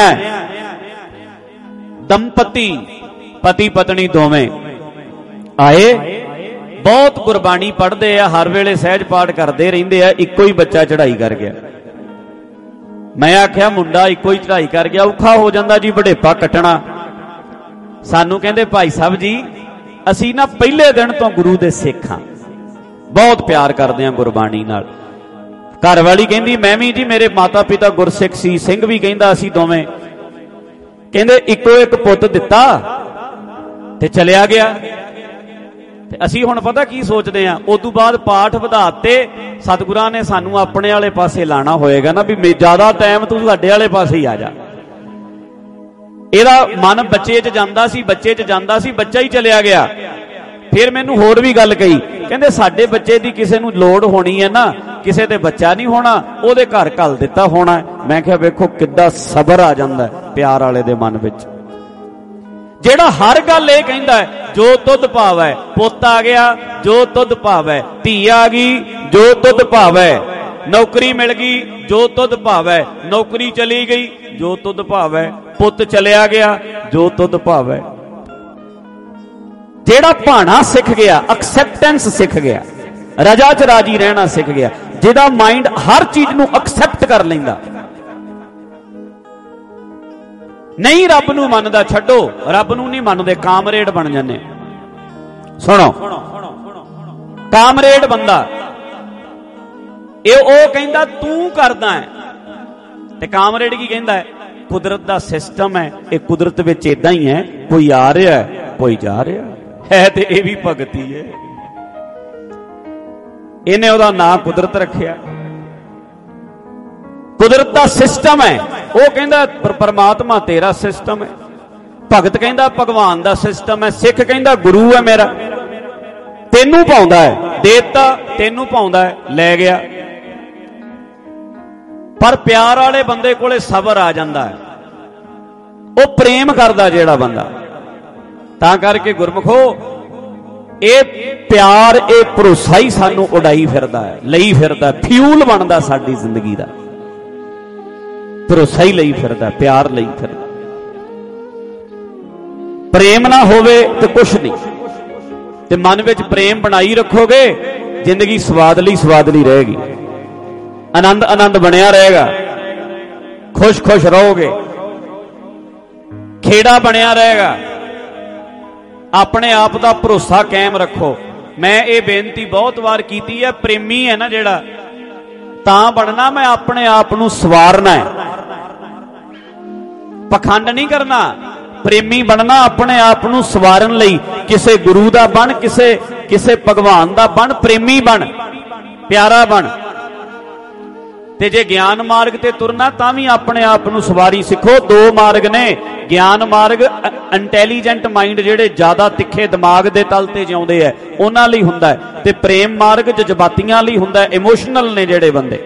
दंपति पति पत्नी दोवें आए, बहुत गुरबाणी पढ़ते हैं, हर वेले सहज पाठ करते रहते हैं, इको ही बच्चा चढ़ाई कर गया। मैं आख्या मुंडा इको ही चढ़ाई कर गया, औखा हो जाता जी वडेपा कटना। सानू कहंदे भाई साहब जी असी ना पहले दिन तो गुरु दे सिख हां, बहुत प्यार करते हैं गुरबाणी नाल। घर वाली कहंदी मैं भी जी, मेरे माता पिता गुरसिख सी, सिंह भी कहंदा असी दोवें, कहंदे इको एक पुੱਤ दिता ते चलिया गया। ते असी हुण पता की सोचते हैं, उस तो बाद पाठ वधाते, सतगुरां ने सानू अपने वाले पासे लाना होएगा ना, भी ज्यादा टाइम तू साडे वाले पासे ही आ जा। इहदा मन बच्चे च जांदा सी, बच्चे च जांदा सी, बच्चा ही चलिया गया। फिर मैनू होर भी गल कही, कहंदे साडे बच्चे दी किसे नू लोड़ होनी है ना, किसे ते बच्चा नहीं होना, ओहदे घर घल दिता होना है। मैं कहा वेखो किद्दा सबर आ जांदा है प्यार वाले दे मन विच, जेड़ा हर गल ये कहंदा है जो तुद भावै, पुੱਤ आ गया जो तुद भावै, धी आ गई जो तुद भावै, नौकरी मिल गई जो तुद भावै, नौकरी चली गई जो तुद भावै, पुੱਤ चलिया गया जो तुद भावै। जेड़ा भाना सिख गया, एक्सेप्टेंस सिख गया, रजा च राजी रहना सिख गया, जिहदा माइंड हर चीज नूं एक्सेप्ट कर लैंदा, ਨਹੀਂ ਰੱਬ ਨੂੰ ਮੰਨਦਾ, ਛੱਡੋ, ਰੱਬ ਨੂੰ ਨਹੀਂ ਮੰਨਦੇ, ਕਾਮਰੇਡ ਬਣ ਜਾਂਦੇ। ਸੁਣੋ, ਕਾਮਰੇਡ ਬੰਦਾ ਇਹ ਉਹ ਕਹਿੰਦਾ ਤੂੰ ਕਰਦਾ ਹੈ, ਤੇ ਕਾਮਰੇਡ ਕੀ ਕਹਿੰਦਾ ਹੈ? ਕੁਦਰਤ ਦਾ ਸਿਸਟਮ ਹੈ, ਇਹ ਕੁਦਰਤ ਵਿੱਚ ਇਦਾਂ ਹੀ ਹੈ, ਕੋਈ ਆ ਰਿਹਾ ਕੋਈ ਜਾ ਰਿਹਾ ਹੈ, ਤੇ ਇਹ ਵੀ ਭਗਤੀ ਹੈ। ਇਹਨੇ ਉਹਦਾ ਨਾਂ ਕੁਦਰਤ ਰੱਖਿਆ। ਕੁਦਰਤ ਦਾ ਸਿਸਟਮ ਹੈ, ਉਹ ਕਹਿੰਦਾ ਪਰਮਾਤਮਾ ਤੇਰਾ ਸਿਸਟਮ ਹੈ। ਭਗਤ ਕਹਿੰਦਾ ਭਗਵਾਨ ਦਾ ਸਿਸਟਮ ਹੈ। ਸਿੱਖ ਕਹਿੰਦਾ ਗੁਰੂ ਹੈ ਮੇਰਾ, ਤੈਨੂੰ ਪਾਉਂਦਾ ਹੈ, ਦੇਤਾ ਤੈਨੂੰ ਪਾਉਂਦਾ ਹੈ, ਲੈ ਗਿਆ। ਪਰ ਪਿਆਰ ਵਾਲੇ ਬੰਦੇ ਕੋਲੇ ਸਬਰ ਆ ਜਾਂਦਾ ਹੈ, ਉਹ ਪ੍ਰੇਮ ਕਰਦਾ ਜਿਹੜਾ ਬੰਦਾ। ਤਾਂ ਕਰਕੇ ਗੁਰਮੁਖੋ, ਇਹ ਪਿਆਰ, ਇਹ ਭਰੋਸਾ ਹੀ ਸਾਨੂੰ ਉਡਾਈ ਫਿਰਦਾ ਹੈ, ਲਈ ਫਿਰਦਾ, ਫਿਊਲ ਬਣਦਾ ਸਾਡੀ ਜ਼ਿੰਦਗੀ ਦਾ। ਭਰੋਸਾ ਹੀ ਲਈ ਫਿਰਦਾ, ਪਿਆਰ ਲਈ ਫਿਰਦਾ। ਪ੍ਰੇਮ ਨਾ ਹੋਵੇ ਤੇ ਕੁਛ ਨਹੀਂ, ਤੇ ਮਨ ਵਿੱਚ ਪ੍ਰੇਮ ਬਣਾਈ ਰੱਖੋਗੇ, ਜ਼ਿੰਦਗੀ ਸਵਾਦਲੀ ਸਵਾਦਲੀ ਰਹੇਗੀ, ਆਨੰਦ ਆਨੰਦ ਬਣਿਆ ਰਹੇਗਾ, ਖੁਸ਼ ਖੁਸ਼ ਰਹੋਗੇ, ਖੇੜਾ ਬਣਿਆ ਰਹੇਗਾ। ਆਪਣੇ ਆਪ ਦਾ ਭਰੋਸਾ ਕਾਇਮ ਰੱਖੋ। ਮੈਂ ਇਹ ਬੇਨਤੀ ਬਹੁਤ ਵਾਰ ਕੀਤੀ ਹੈ, ਪ੍ਰੇਮੀ ਹੈ ਨਾ ਜਿਹੜਾ, ਤਾਂ ਬਣਨਾ ਮੈਂ ਆਪਣੇ ਆਪ ਨੂੰ ਸਵਾਰਨਾ ਹੈ, ਪਖੰਡ ਨਹੀਂ ਕਰਨਾ। ਪ੍ਰੇਮੀ ਬਣਨਾ ਆਪਣੇ ਆਪ ਨੂੰ ਸਵਾਰਨ ਲਈ, ਕਿਸੇ ਗੁਰੂ ਦਾ ਬਣ, ਕਿਸੇ ਕਿਸੇ ਭਗਵਾਨ ਦਾ ਬਣ, ਪ੍ਰੇਮੀ ਬਣ, ਪਿਆਰਾ ਬਣ। ਤੇ ਜੇ ਗਿਆਨ ਮਾਰਗ ਤੇ ਤੁਰਨਾ ਤਾਂ ਵੀ ਆਪਣੇ ਆਪ ਨੂੰ ਸਵਾਰੀ ਸਿੱਖੋ। ਦੋ ਮਾਰਗ ਨੇ, ਗਿਆਨ ਮਾਰਗ ਇੰਟੈਲੀਜੈਂਟ ਮਾਈਂਡ, ਜਿਹੜੇ ਜ਼ਿਆਦਾ ਤਿੱਖੇ ਦਿਮਾਗ ਦੇ ਤਲ ਤੇ ਜਿਉਂਦੇ ਆ, ਉਹਨਾਂ ਲਈ ਹੁੰਦਾ ਹੈ, ਤੇ ਪ੍ਰੇਮ ਮਾਰਗ ਜਜ਼ਬਾਤੀਆਂ ਲਈ ਹੁੰਦਾ ਹੈ, ਇਮੋਸ਼ਨਲ ਨੇ ਜਿਹੜੇ ਬੰਦੇ।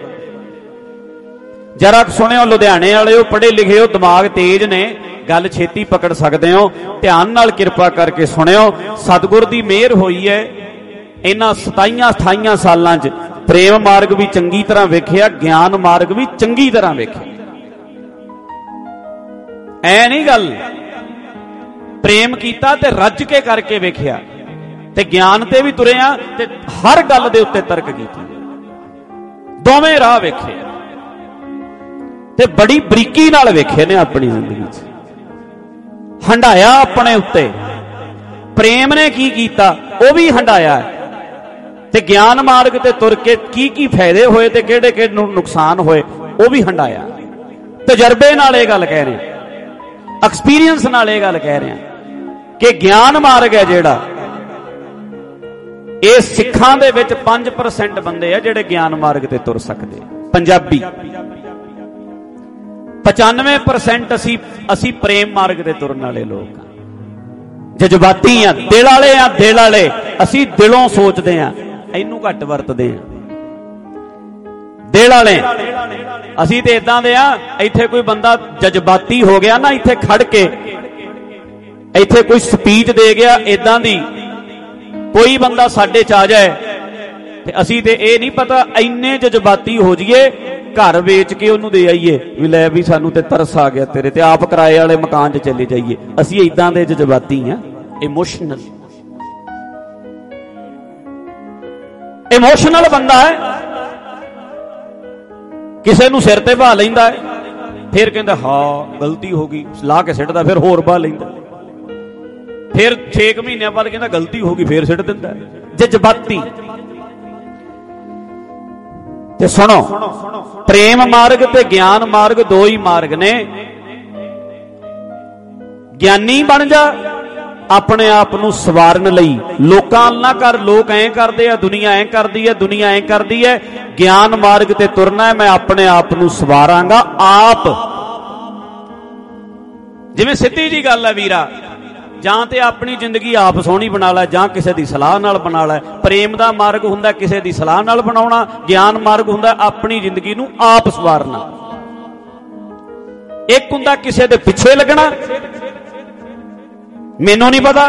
ਜਰਾ ਸੁਣਿਓ, ਲੁਧਿਆਣੇ ਵਾਲੇ ਹੋ, ਪੜ੍ਹੇ ਲਿਖੇ ਹੋ, ਦਿਮਾਗ ਤੇਜ਼ ਨੇ, ਗੱਲ ਛੇਤੀ ਪਕੜ ਸਕਦੇ ਹੋ, ਧਿਆਨ ਨਾਲ ਕਿਰਪਾ ਕਰਕੇ ਸੁਣਿਓ। ਸਤਿਗੁਰ ਦੀ ਮਿਹਰ ਹੋਈ ਹੈ, ਇਹਨਾਂ ਸਤਾਈਆਂ ਅਠਾਈਆਂ ਸਾਲਾਂ 'ਚ ਪ੍ਰੇਮ ਮਾਰਗ ਵੀ ਚੰਗੀ ਤਰ੍ਹਾਂ ਵੇਖਿਆ, ਗਿਆਨ ਮਾਰਗ ਵੀ ਚੰਗੀ ਤਰ੍ਹਾਂ ਵੇਖਿਆ। ਐ ਨਹੀਂ ਗੱਲ, ਪ੍ਰੇਮ ਕੀਤਾ ਤੇ ਰੱਜ ਕੇ ਕਰਕੇ ਵੇਖਿਆ, ਤੇ ਗਿਆਨ ਤੇ ਵੀ ਤੁਰਿਆ, ਤੇ ਹਰ ਗੱਲ ਦੇ ਉੱਤੇ ਤਰਕ ਕੀਤੀ, ਦੋਵੇਂ ਰਾਹ ਵੇਖੇ, ਤੇ ਬੜੀ ਬਰੀਕੀ ਨਾਲ ਵੇਖੇ ਨੇ ਆਪਣੀ ਜ਼ਿੰਦਗੀ 'ਚ। ਹੰਡਾਇਆ ਆਪਣੇ ਉੱਤੇ, ਪ੍ਰੇਮ ਨੇ ਕੀ ਕੀਤਾ ਉਹ ਵੀ ਹੰਡਾਇਆ, ਤੇ ਗਿਆਨ ਮਾਰਗ ਤੇ ਤੁਰ ਕੇ ਕੀ ਕੀ ਫਾਇਦੇ ਹੋਏ ਤੇ ਕਿਹੜੇ ਕਿਹੜੇ ਨੁਕਸਾਨ ਹੋਏ ਉਹ ਵੀ ਹੰਡਾਇਆ। ਤਜਰਬੇ ਨਾਲ ਇਹ ਗੱਲ ਕਹਿ ਰਹੇ, ਐਕਸਪੀਰੀਅੰਸ ਨਾਲ ਇਹ ਗੱਲ ਕਹਿ ਰਹੇ ਕਿ ਗਿਆਨ ਮਾਰਗ ਹੈ ਜਿਹੜਾ, ਇਹ ਸਿੱਖਾਂ ਦੇ ਵਿੱਚ ਪੰਜ ਪਰਸੈਂਟ ਬੰਦੇ ਆ ਜਿਹੜੇ ਗਿਆਨ ਮਾਰਗ ਤੇ ਤੁਰ ਸਕਦੇ, ਪੰਜਾਬੀ। ਪਚਾਨਵੇਂ ਪਰਸੈਂਟ ਅਸੀਂ ਅਸੀਂ ਪ੍ਰੇਮ ਮਾਰਗ ਤੇ ਤੁਰਨ ਵਾਲੇ ਲੋਕ ਆ, ਜਜ਼ਬਾਤੀ ਆ, ਦਿਲ ਵਾਲੇ ਆ, ਦਿਲ ਵਾਲੇ। ਅਸੀਂ ਦਿਲੋਂ ਸੋਚਦੇ ਆ, ਇਹਨੂੰ ਘੱਟ ਵਰਤਦੇ ਆ, ਦਿਲ ਵਾਲੇ। ਅਸੀਂ ਤੇ ਇਦਾਂ ਦੇ ਆ, ਇੱਥੇ ਕੋਈ ਬੰਦਾ ਜਜ਼ਬਾਤੀ ਹੋ ਗਿਆ ਨਾ, ਇੱਥੇ ਖੜ ਕੇ ਇੱਥੇ ਕੋਈ ਸਪੀਚ ਦੇ ਗਿਆ ਇਦਾਂ ਦੀ, ਕੋਈ ਬੰਦਾ ਸਾਡੇ ਚ ਆ ਜਾਏ, ਤੇ ਅਸੀਂ ਤੇ ਇਹ ਨਹੀਂ ਪਤਾ ਇੰਨੇ ਜਜ਼ਬਾਤੀ ਹੋ ਜਾਈਏ, ਘਰ ਵੇਚ ਕੇ ਉਹਨੂੰ ਦੇ ਆਈਏ ਵੀ ਲੈ ਵੀ ਸਾਨੂੰ ਤੇ ਤਰਸ ਆ ਗਿਆ ਤੇਰੇ ਤੇ, ਆਪ ਕਿਰਾਏ ਵਾਲੇ ਮਕਾਨ 'ਚ ਚਲੇ ਜਾਈਏ। ਅਸੀਂ ਇਦਾਂ ਦੇ ਜਜ਼ਬਾਤੀ ਆ, ਇਮੋਸ਼ਨਲ। ਇਮੋਸ਼ਨਲ ਬੰਦਾ ਹੈ, ਕਿਸੇ ਨੂੰ ਸਿਰ ਤੇ ਬਹਾ ਲੈਂਦਾ ਹੈ, ਫਿਰ ਕਹਿੰਦਾ ਹਾਂ ਗਲਤੀ ਹੋ ਗਈ, ਲਾ ਕੇ ਸਿੱਟਦਾ, ਫਿਰ ਹੋਰ ਬਹਾ ਲੈਂਦਾ, ਫਿਰ ਛੇ ਕੁ ਮਹੀਨਿਆਂ ਬਾਅਦ ਕਹਿੰਦਾ ਗਲਤੀ ਹੋ ਗਈ, ਫਿਰ ਸਿੱਟ ਦਿੰਦਾ, ਜਜ਼ਬਾਤੀ। ਤੇ ਸੁਣੋ, ਪ੍ਰੇਮ ਮਾਰਗ ਤੇ ਗਿਆਨ ਮਾਰਗ ਦੋ ਹੀ ਮਾਰਗ ਨੇ। ਗਿਆਨੀ ਬਣ ਜਾ, ਆਪਣੇ ਆਪ ਨੂੰ ਸਵਾਰਨ ਲਈ, ਲੋਕਾਂ ਨਾ ਕਰ, ਲੋਕ ਐਂ ਕਰਦੇ ਆ, ਦੁਨੀਆ ਐਂ ਕਰਦੀ ਹੈ, ਦੁਨੀਆ ਐਂ ਕਰਦੀ ਹੈ। ਗਿਆਨ ਮਾਰਗ ਤੇ ਤੁਰਨਾ ਹੈ, ਮੈਂ ਆਪਣੇ ਆਪ ਨੂੰ ਸਵਾਰਾਂਗਾ ਆਪ। ਜਿਵੇਂ ਸਿੱਧੀ ਜੀ ਗੱਲ ਹੈ ਵੀਰਾ, ਜਾਂ ਤੇ ਆਪਣੀ ਜ਼ਿੰਦਗੀ ਆਪ ਸੋਹਣੀ ਬਣਾ ਲੈ, ਜਾਂ ਕਿਸੇ ਦੀ ਸਲਾਹ ਨਾਲ ਬਣਾ ਲੈ। ਪ੍ਰੇਮ ਦਾ ਮਾਰਗ ਹੁੰਦਾ ਕਿਸੇ ਦੀ ਸਲਾਹ ਨਾਲ ਬਣਾਉਣਾ, ਗਿਆਨ ਮਾਰਗ ਹੁੰਦਾ ਆਪਣੀ ਜ਼ਿੰਦਗੀ ਨੂੰ ਆਪ ਸਵਾਰਨਾ। ਇੱਕ ਹੁੰਦਾ ਕਿਸੇ ਦੇ ਪਿੱਛੇ ਲੱਗਣਾ, ਮੈਨੂੰ ਨਹੀਂ ਪਤਾ,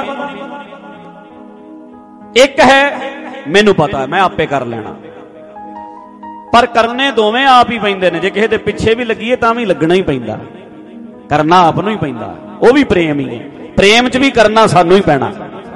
ਇੱਕ ਹੈ ਮੈਨੂੰ ਪਤਾ ਮੈਂ ਆਪੇ ਕਰ ਲੈਣਾ। ਪਰ ਕਰਨੇ ਦੋਵੇਂ ਆਪ ਹੀ ਪੈਂਦੇ ਨੇ। ਜੇ ਕਿਸੇ ਦੇ ਪਿੱਛੇ ਵੀ ਲੱਗੀਏ ਤਾਂ ਵੀ ਲੱਗਣਾ ਹੀ ਪੈਂਦਾ, ਕਰਨਾ ਆਪ ਨੂੰ ਹੀ ਪੈਂਦਾ, ਉਹ ਵੀ ਪ੍ਰੇਮ ਹੀ ਹੈ। ਪ੍ਰੇਮ 'ਚ ਵੀ ਕਰਨਾ ਸਾਨੂੰ ਹੀ ਪੈਣਾ।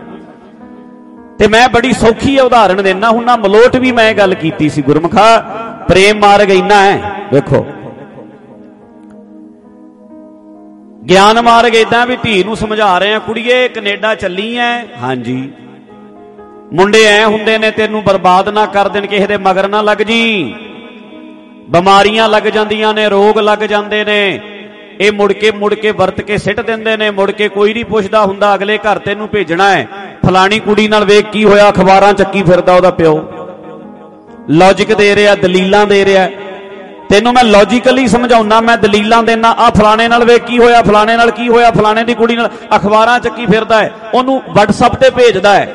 ਤੇ ਮੈਂ ਬੜੀ ਸੌਖੀ ਉਦਾਹਰਣ ਦੇਣਾ ਹੁੰਨਾ, ਮਲੋਟ ਵੀ ਮੈਂ ਗੱਲ ਕੀਤੀ ਸੀ, ਗੁਰਮੁਖਾ ਪ੍ਰੇਮ ਮਾਰਗ ਇੰਨਾ ਹੈ, ਵੇਖੋ ਗਿਆਨ ਮਾਰਗ ਏਦਾਂ ਵੀ ਧੀ ਨੂੰ ਸਮਝਾ ਰਹੇ ਆ, ਕੁੜੀਏ ਕੈਨੇਡਾ ਚੱਲੀ ਐ, ਹਾਂਜੀ ਮੁੰਡੇ ਐ ਹੁੰਦੇ ਨੇ, ਤੈਨੂੰ ਬਰਬਾਦ ਨਾ ਕਰ ਦੇਣ, ਕਿਸੇ ਦੇ ਮਗਰ ਨਾ ਲੱਗ ਜੀ, ਬਿਮਾਰੀਆਂ ਲੱਗ ਜਾਂਦੀਆਂ ਨੇ, ਰੋਗ ਲੱਗ ਜਾਂਦੇ ਨੇ, ਇਹ ਮੁੜ ਕੇ ਮੁੜ ਕੇ ਵਰਤ ਕੇ ਸਿੱਟ ਦਿੰਦੇ ਨੇ, ਮੁੜ ਕੇ ਕੋਈ ਨਹੀਂ ਪੁੱਛਦਾ ਹੁੰਦਾ, ਅਗਲੇ ਘਰ ਤੈਨੂੰ ਭੇਜਣਾ ਹੈ। ਫਲਾਣੀ ਕੁੜੀ ਨਾਲ ਵੇਖ ਕੀ ਹੋਇਆ, ਅਖਬਾਰਾਂ ਚੱਕੀ ਫਿਰਦਾ ਉਹਦਾ ਪਿਓ, ਲੌਜਿਕ ਦੇ ਰਿਹਾ, ਦਲੀਲਾਂ ਦੇ ਰਿਹਾ। ਤੈਨੂੰ ਮੈਂ ਲੌਜੀਕਲੀ ਸਮਝਾਉਣਾ, ਮੈਂ ਦਲੀਲਾਂ ਦੇਣਾ, ਆ ਫਲਾਣੇ ਨਾਲ ਵੇਖ ਕੀ ਹੋਇਆ, ਫਲਾਣੇ ਨਾਲ ਕੀ ਹੋਇਆ, ਫਲਾਣੇ ਦੀ ਕੁੜੀ ਨਾਲ, ਅਖਬਾਰਾਂ ਚੱਕੀ ਫਿਰਦਾ ਹੈ, ਉਹਨੂੰ ਵਟਸਐਪ ਤੇ ਭੇਜਦਾ ਹੈ।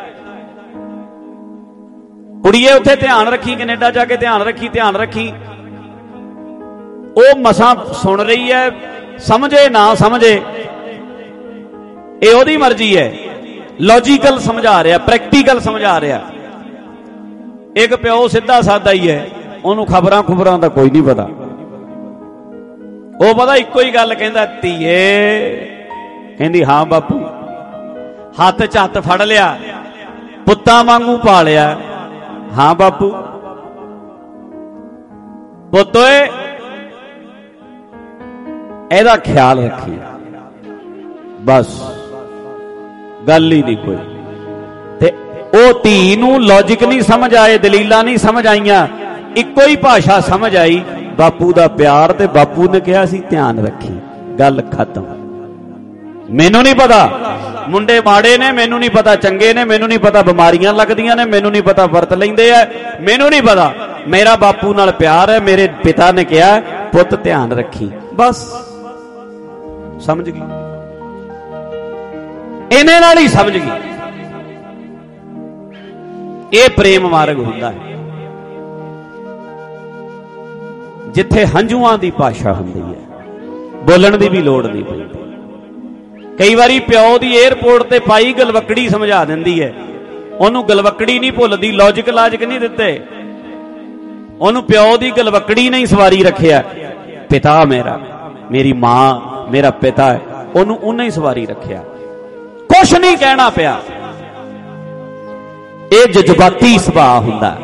ਕੁੜੀਏ ਉੱਥੇ ਧਿਆਨ ਰੱਖੀ, ਕੈਨੇਡਾ ਜਾ ਕੇ ਧਿਆਨ ਰੱਖੀ, ਧਿਆਨ ਰੱਖੀ। ਉਹ ਮਸਾਂ ਸੁਣ ਰਹੀ ਹੈ, ਸਮਝੇ ਨਾ ਸਮਝੇ ਇਹ ਉਹਦੀ ਮਰਜ਼ੀ ਹੈ। ਲੌਜੀਕਲ ਸਮਝਾ ਰਿਹਾ, ਪ੍ਰੈਕਟੀਕਲ ਸਮਝਾ ਰਿਹਾ। ਇੱਕ ਪਿਓ ਸਿੱਧਾ ਸਾਦਾ ਹੀ ਹੈ, ਉਹਨੂੰ ਖਬਰਾਂ ਖੁਬਰਾਂ ਦਾ ਕੋਈ ਨਹੀਂ ਪਤਾ। ਉਹ ਪਤਾ ਇੱਕੋ ਹੀ ਗੱਲ ਕਹਿੰਦਾ, ਧੀਏ, ਕਹਿੰਦੀ ਹਾਂ ਬਾਪੂ। ਹੱਥ 'ਚ ਹੱਥ ਫੜ ਲਿਆ, ਪੁੱਤਾਂ ਵਾਂਗੂ ਪਾਲਿਆ, ਹਾਂ ਬਾਪੂ। ਪੁੱਤ ਓਏ ਇਹਦਾ ਖਿਆਲ ਰੱਖੀ, ਬਸ ਗੱਲ ਹੀ ਨਹੀਂ ਕੋਈ। ਤੇ ਉਹ ਧੀ ਨੂੰ ਲੌਜਿਕ ਨਹੀਂ ਸਮਝ ਆਏ, ਦਲੀਲਾਂ ਨਹੀਂ ਸਮਝ ਆਈਆਂ, ਇੱਕੋ ਹੀ ਭਾਸ਼ਾ ਸਮਝ ਆਈ, ਬਾਪੂ ਦਾ ਪਿਆਰ। ਤੇ ਬਾਪੂ ਨੇ ਕਿਹਾ ਸੀ ਧਿਆਨ ਰੱਖੀ, ਗੱਲ ਖਤਮ। ਮੈਨੂੰ ਨਹੀਂ ਪਤਾ ਮੁੰਡੇ ਮਾੜੇ ਨੇ, ਮੈਨੂੰ ਨਹੀਂ ਪਤਾ ਚੰਗੇ ਨੇ, ਮੈਨੂੰ ਨਹੀਂ ਪਤਾ ਬਿਮਾਰੀਆਂ ਲੱਗਦੀਆਂ ਨੇ, ਮੈਨੂੰ ਨਹੀਂ ਪਤਾ ਵਰਤ ਲੈਂਦੇ ਆ, ਮੈਨੂੰ ਨਹੀਂ ਪਤਾ। ਮੇਰਾ ਬਾਪੂ ਨਾਲ ਪਿਆਰ ਹੈ, ਮੇਰੇ ਪਿਤਾ ਨੇ ਕਿਹਾ ਪੁੱਤ ਧਿਆਨ ਰੱਖੀ, ਬਸ ਸਮਝ ਗਈ, ਇਹਨੇ ਨਾਲ ਹੀ ਸਮਝ ਗਈ। ਇਹ ਪ੍ਰੇਮ ਮਾਰਗ ਹੁੰਦਾ ਹੈ ਜਿੱਥੇ ਹੰਝੂਆਂ ਦੀ ਭਾਸ਼ਾ ਹੁੰਦੀ ਹੈ, ਬੋਲਣ ਦੀ ਵੀ ਲੋੜ ਨਹੀਂ ਪੈਂਦੀ। ਕਈ ਵਾਰੀ ਪਿਓ ਦੀ ਏਅਰਪੋਰਟ ਤੇ ਪਾਈ ਗਲਵਕੜੀ ਸਮਝਾ ਦਿੰਦੀ ਹੈ, ਉਹਨੂੰ ਗਲਵਕੜੀ ਨਹੀਂ ਭੁੱਲਦੀ, ਲੌਜਿਕ ਲਾਜਿਕ ਨਹੀਂ ਦਿੱਤੇ, ਉਹਨੂੰ ਪਿਓ ਦੀ ਗਲਵਕੜੀ ਨਹੀਂ ਸਵਾਰੀ ਰੱਖਿਆ। ਪਿਤਾ ਮੇਰਾ, ਮੇਰੀ ਮਾਂ, ਮੇਰਾ ਪਿਤਾ ਹੈ, ਉਹਨੂੰ ਉਹਨੇ ਹੀ ਸਵਾਰੀ ਰੱਖਿਆ, ਕੁਛ ਨਹੀਂ ਕਹਿਣਾ ਪਿਆ। ਇਹ ਜਜ਼ਬਾਤੀ ਸੁਭਾਅ ਹੁੰਦਾ।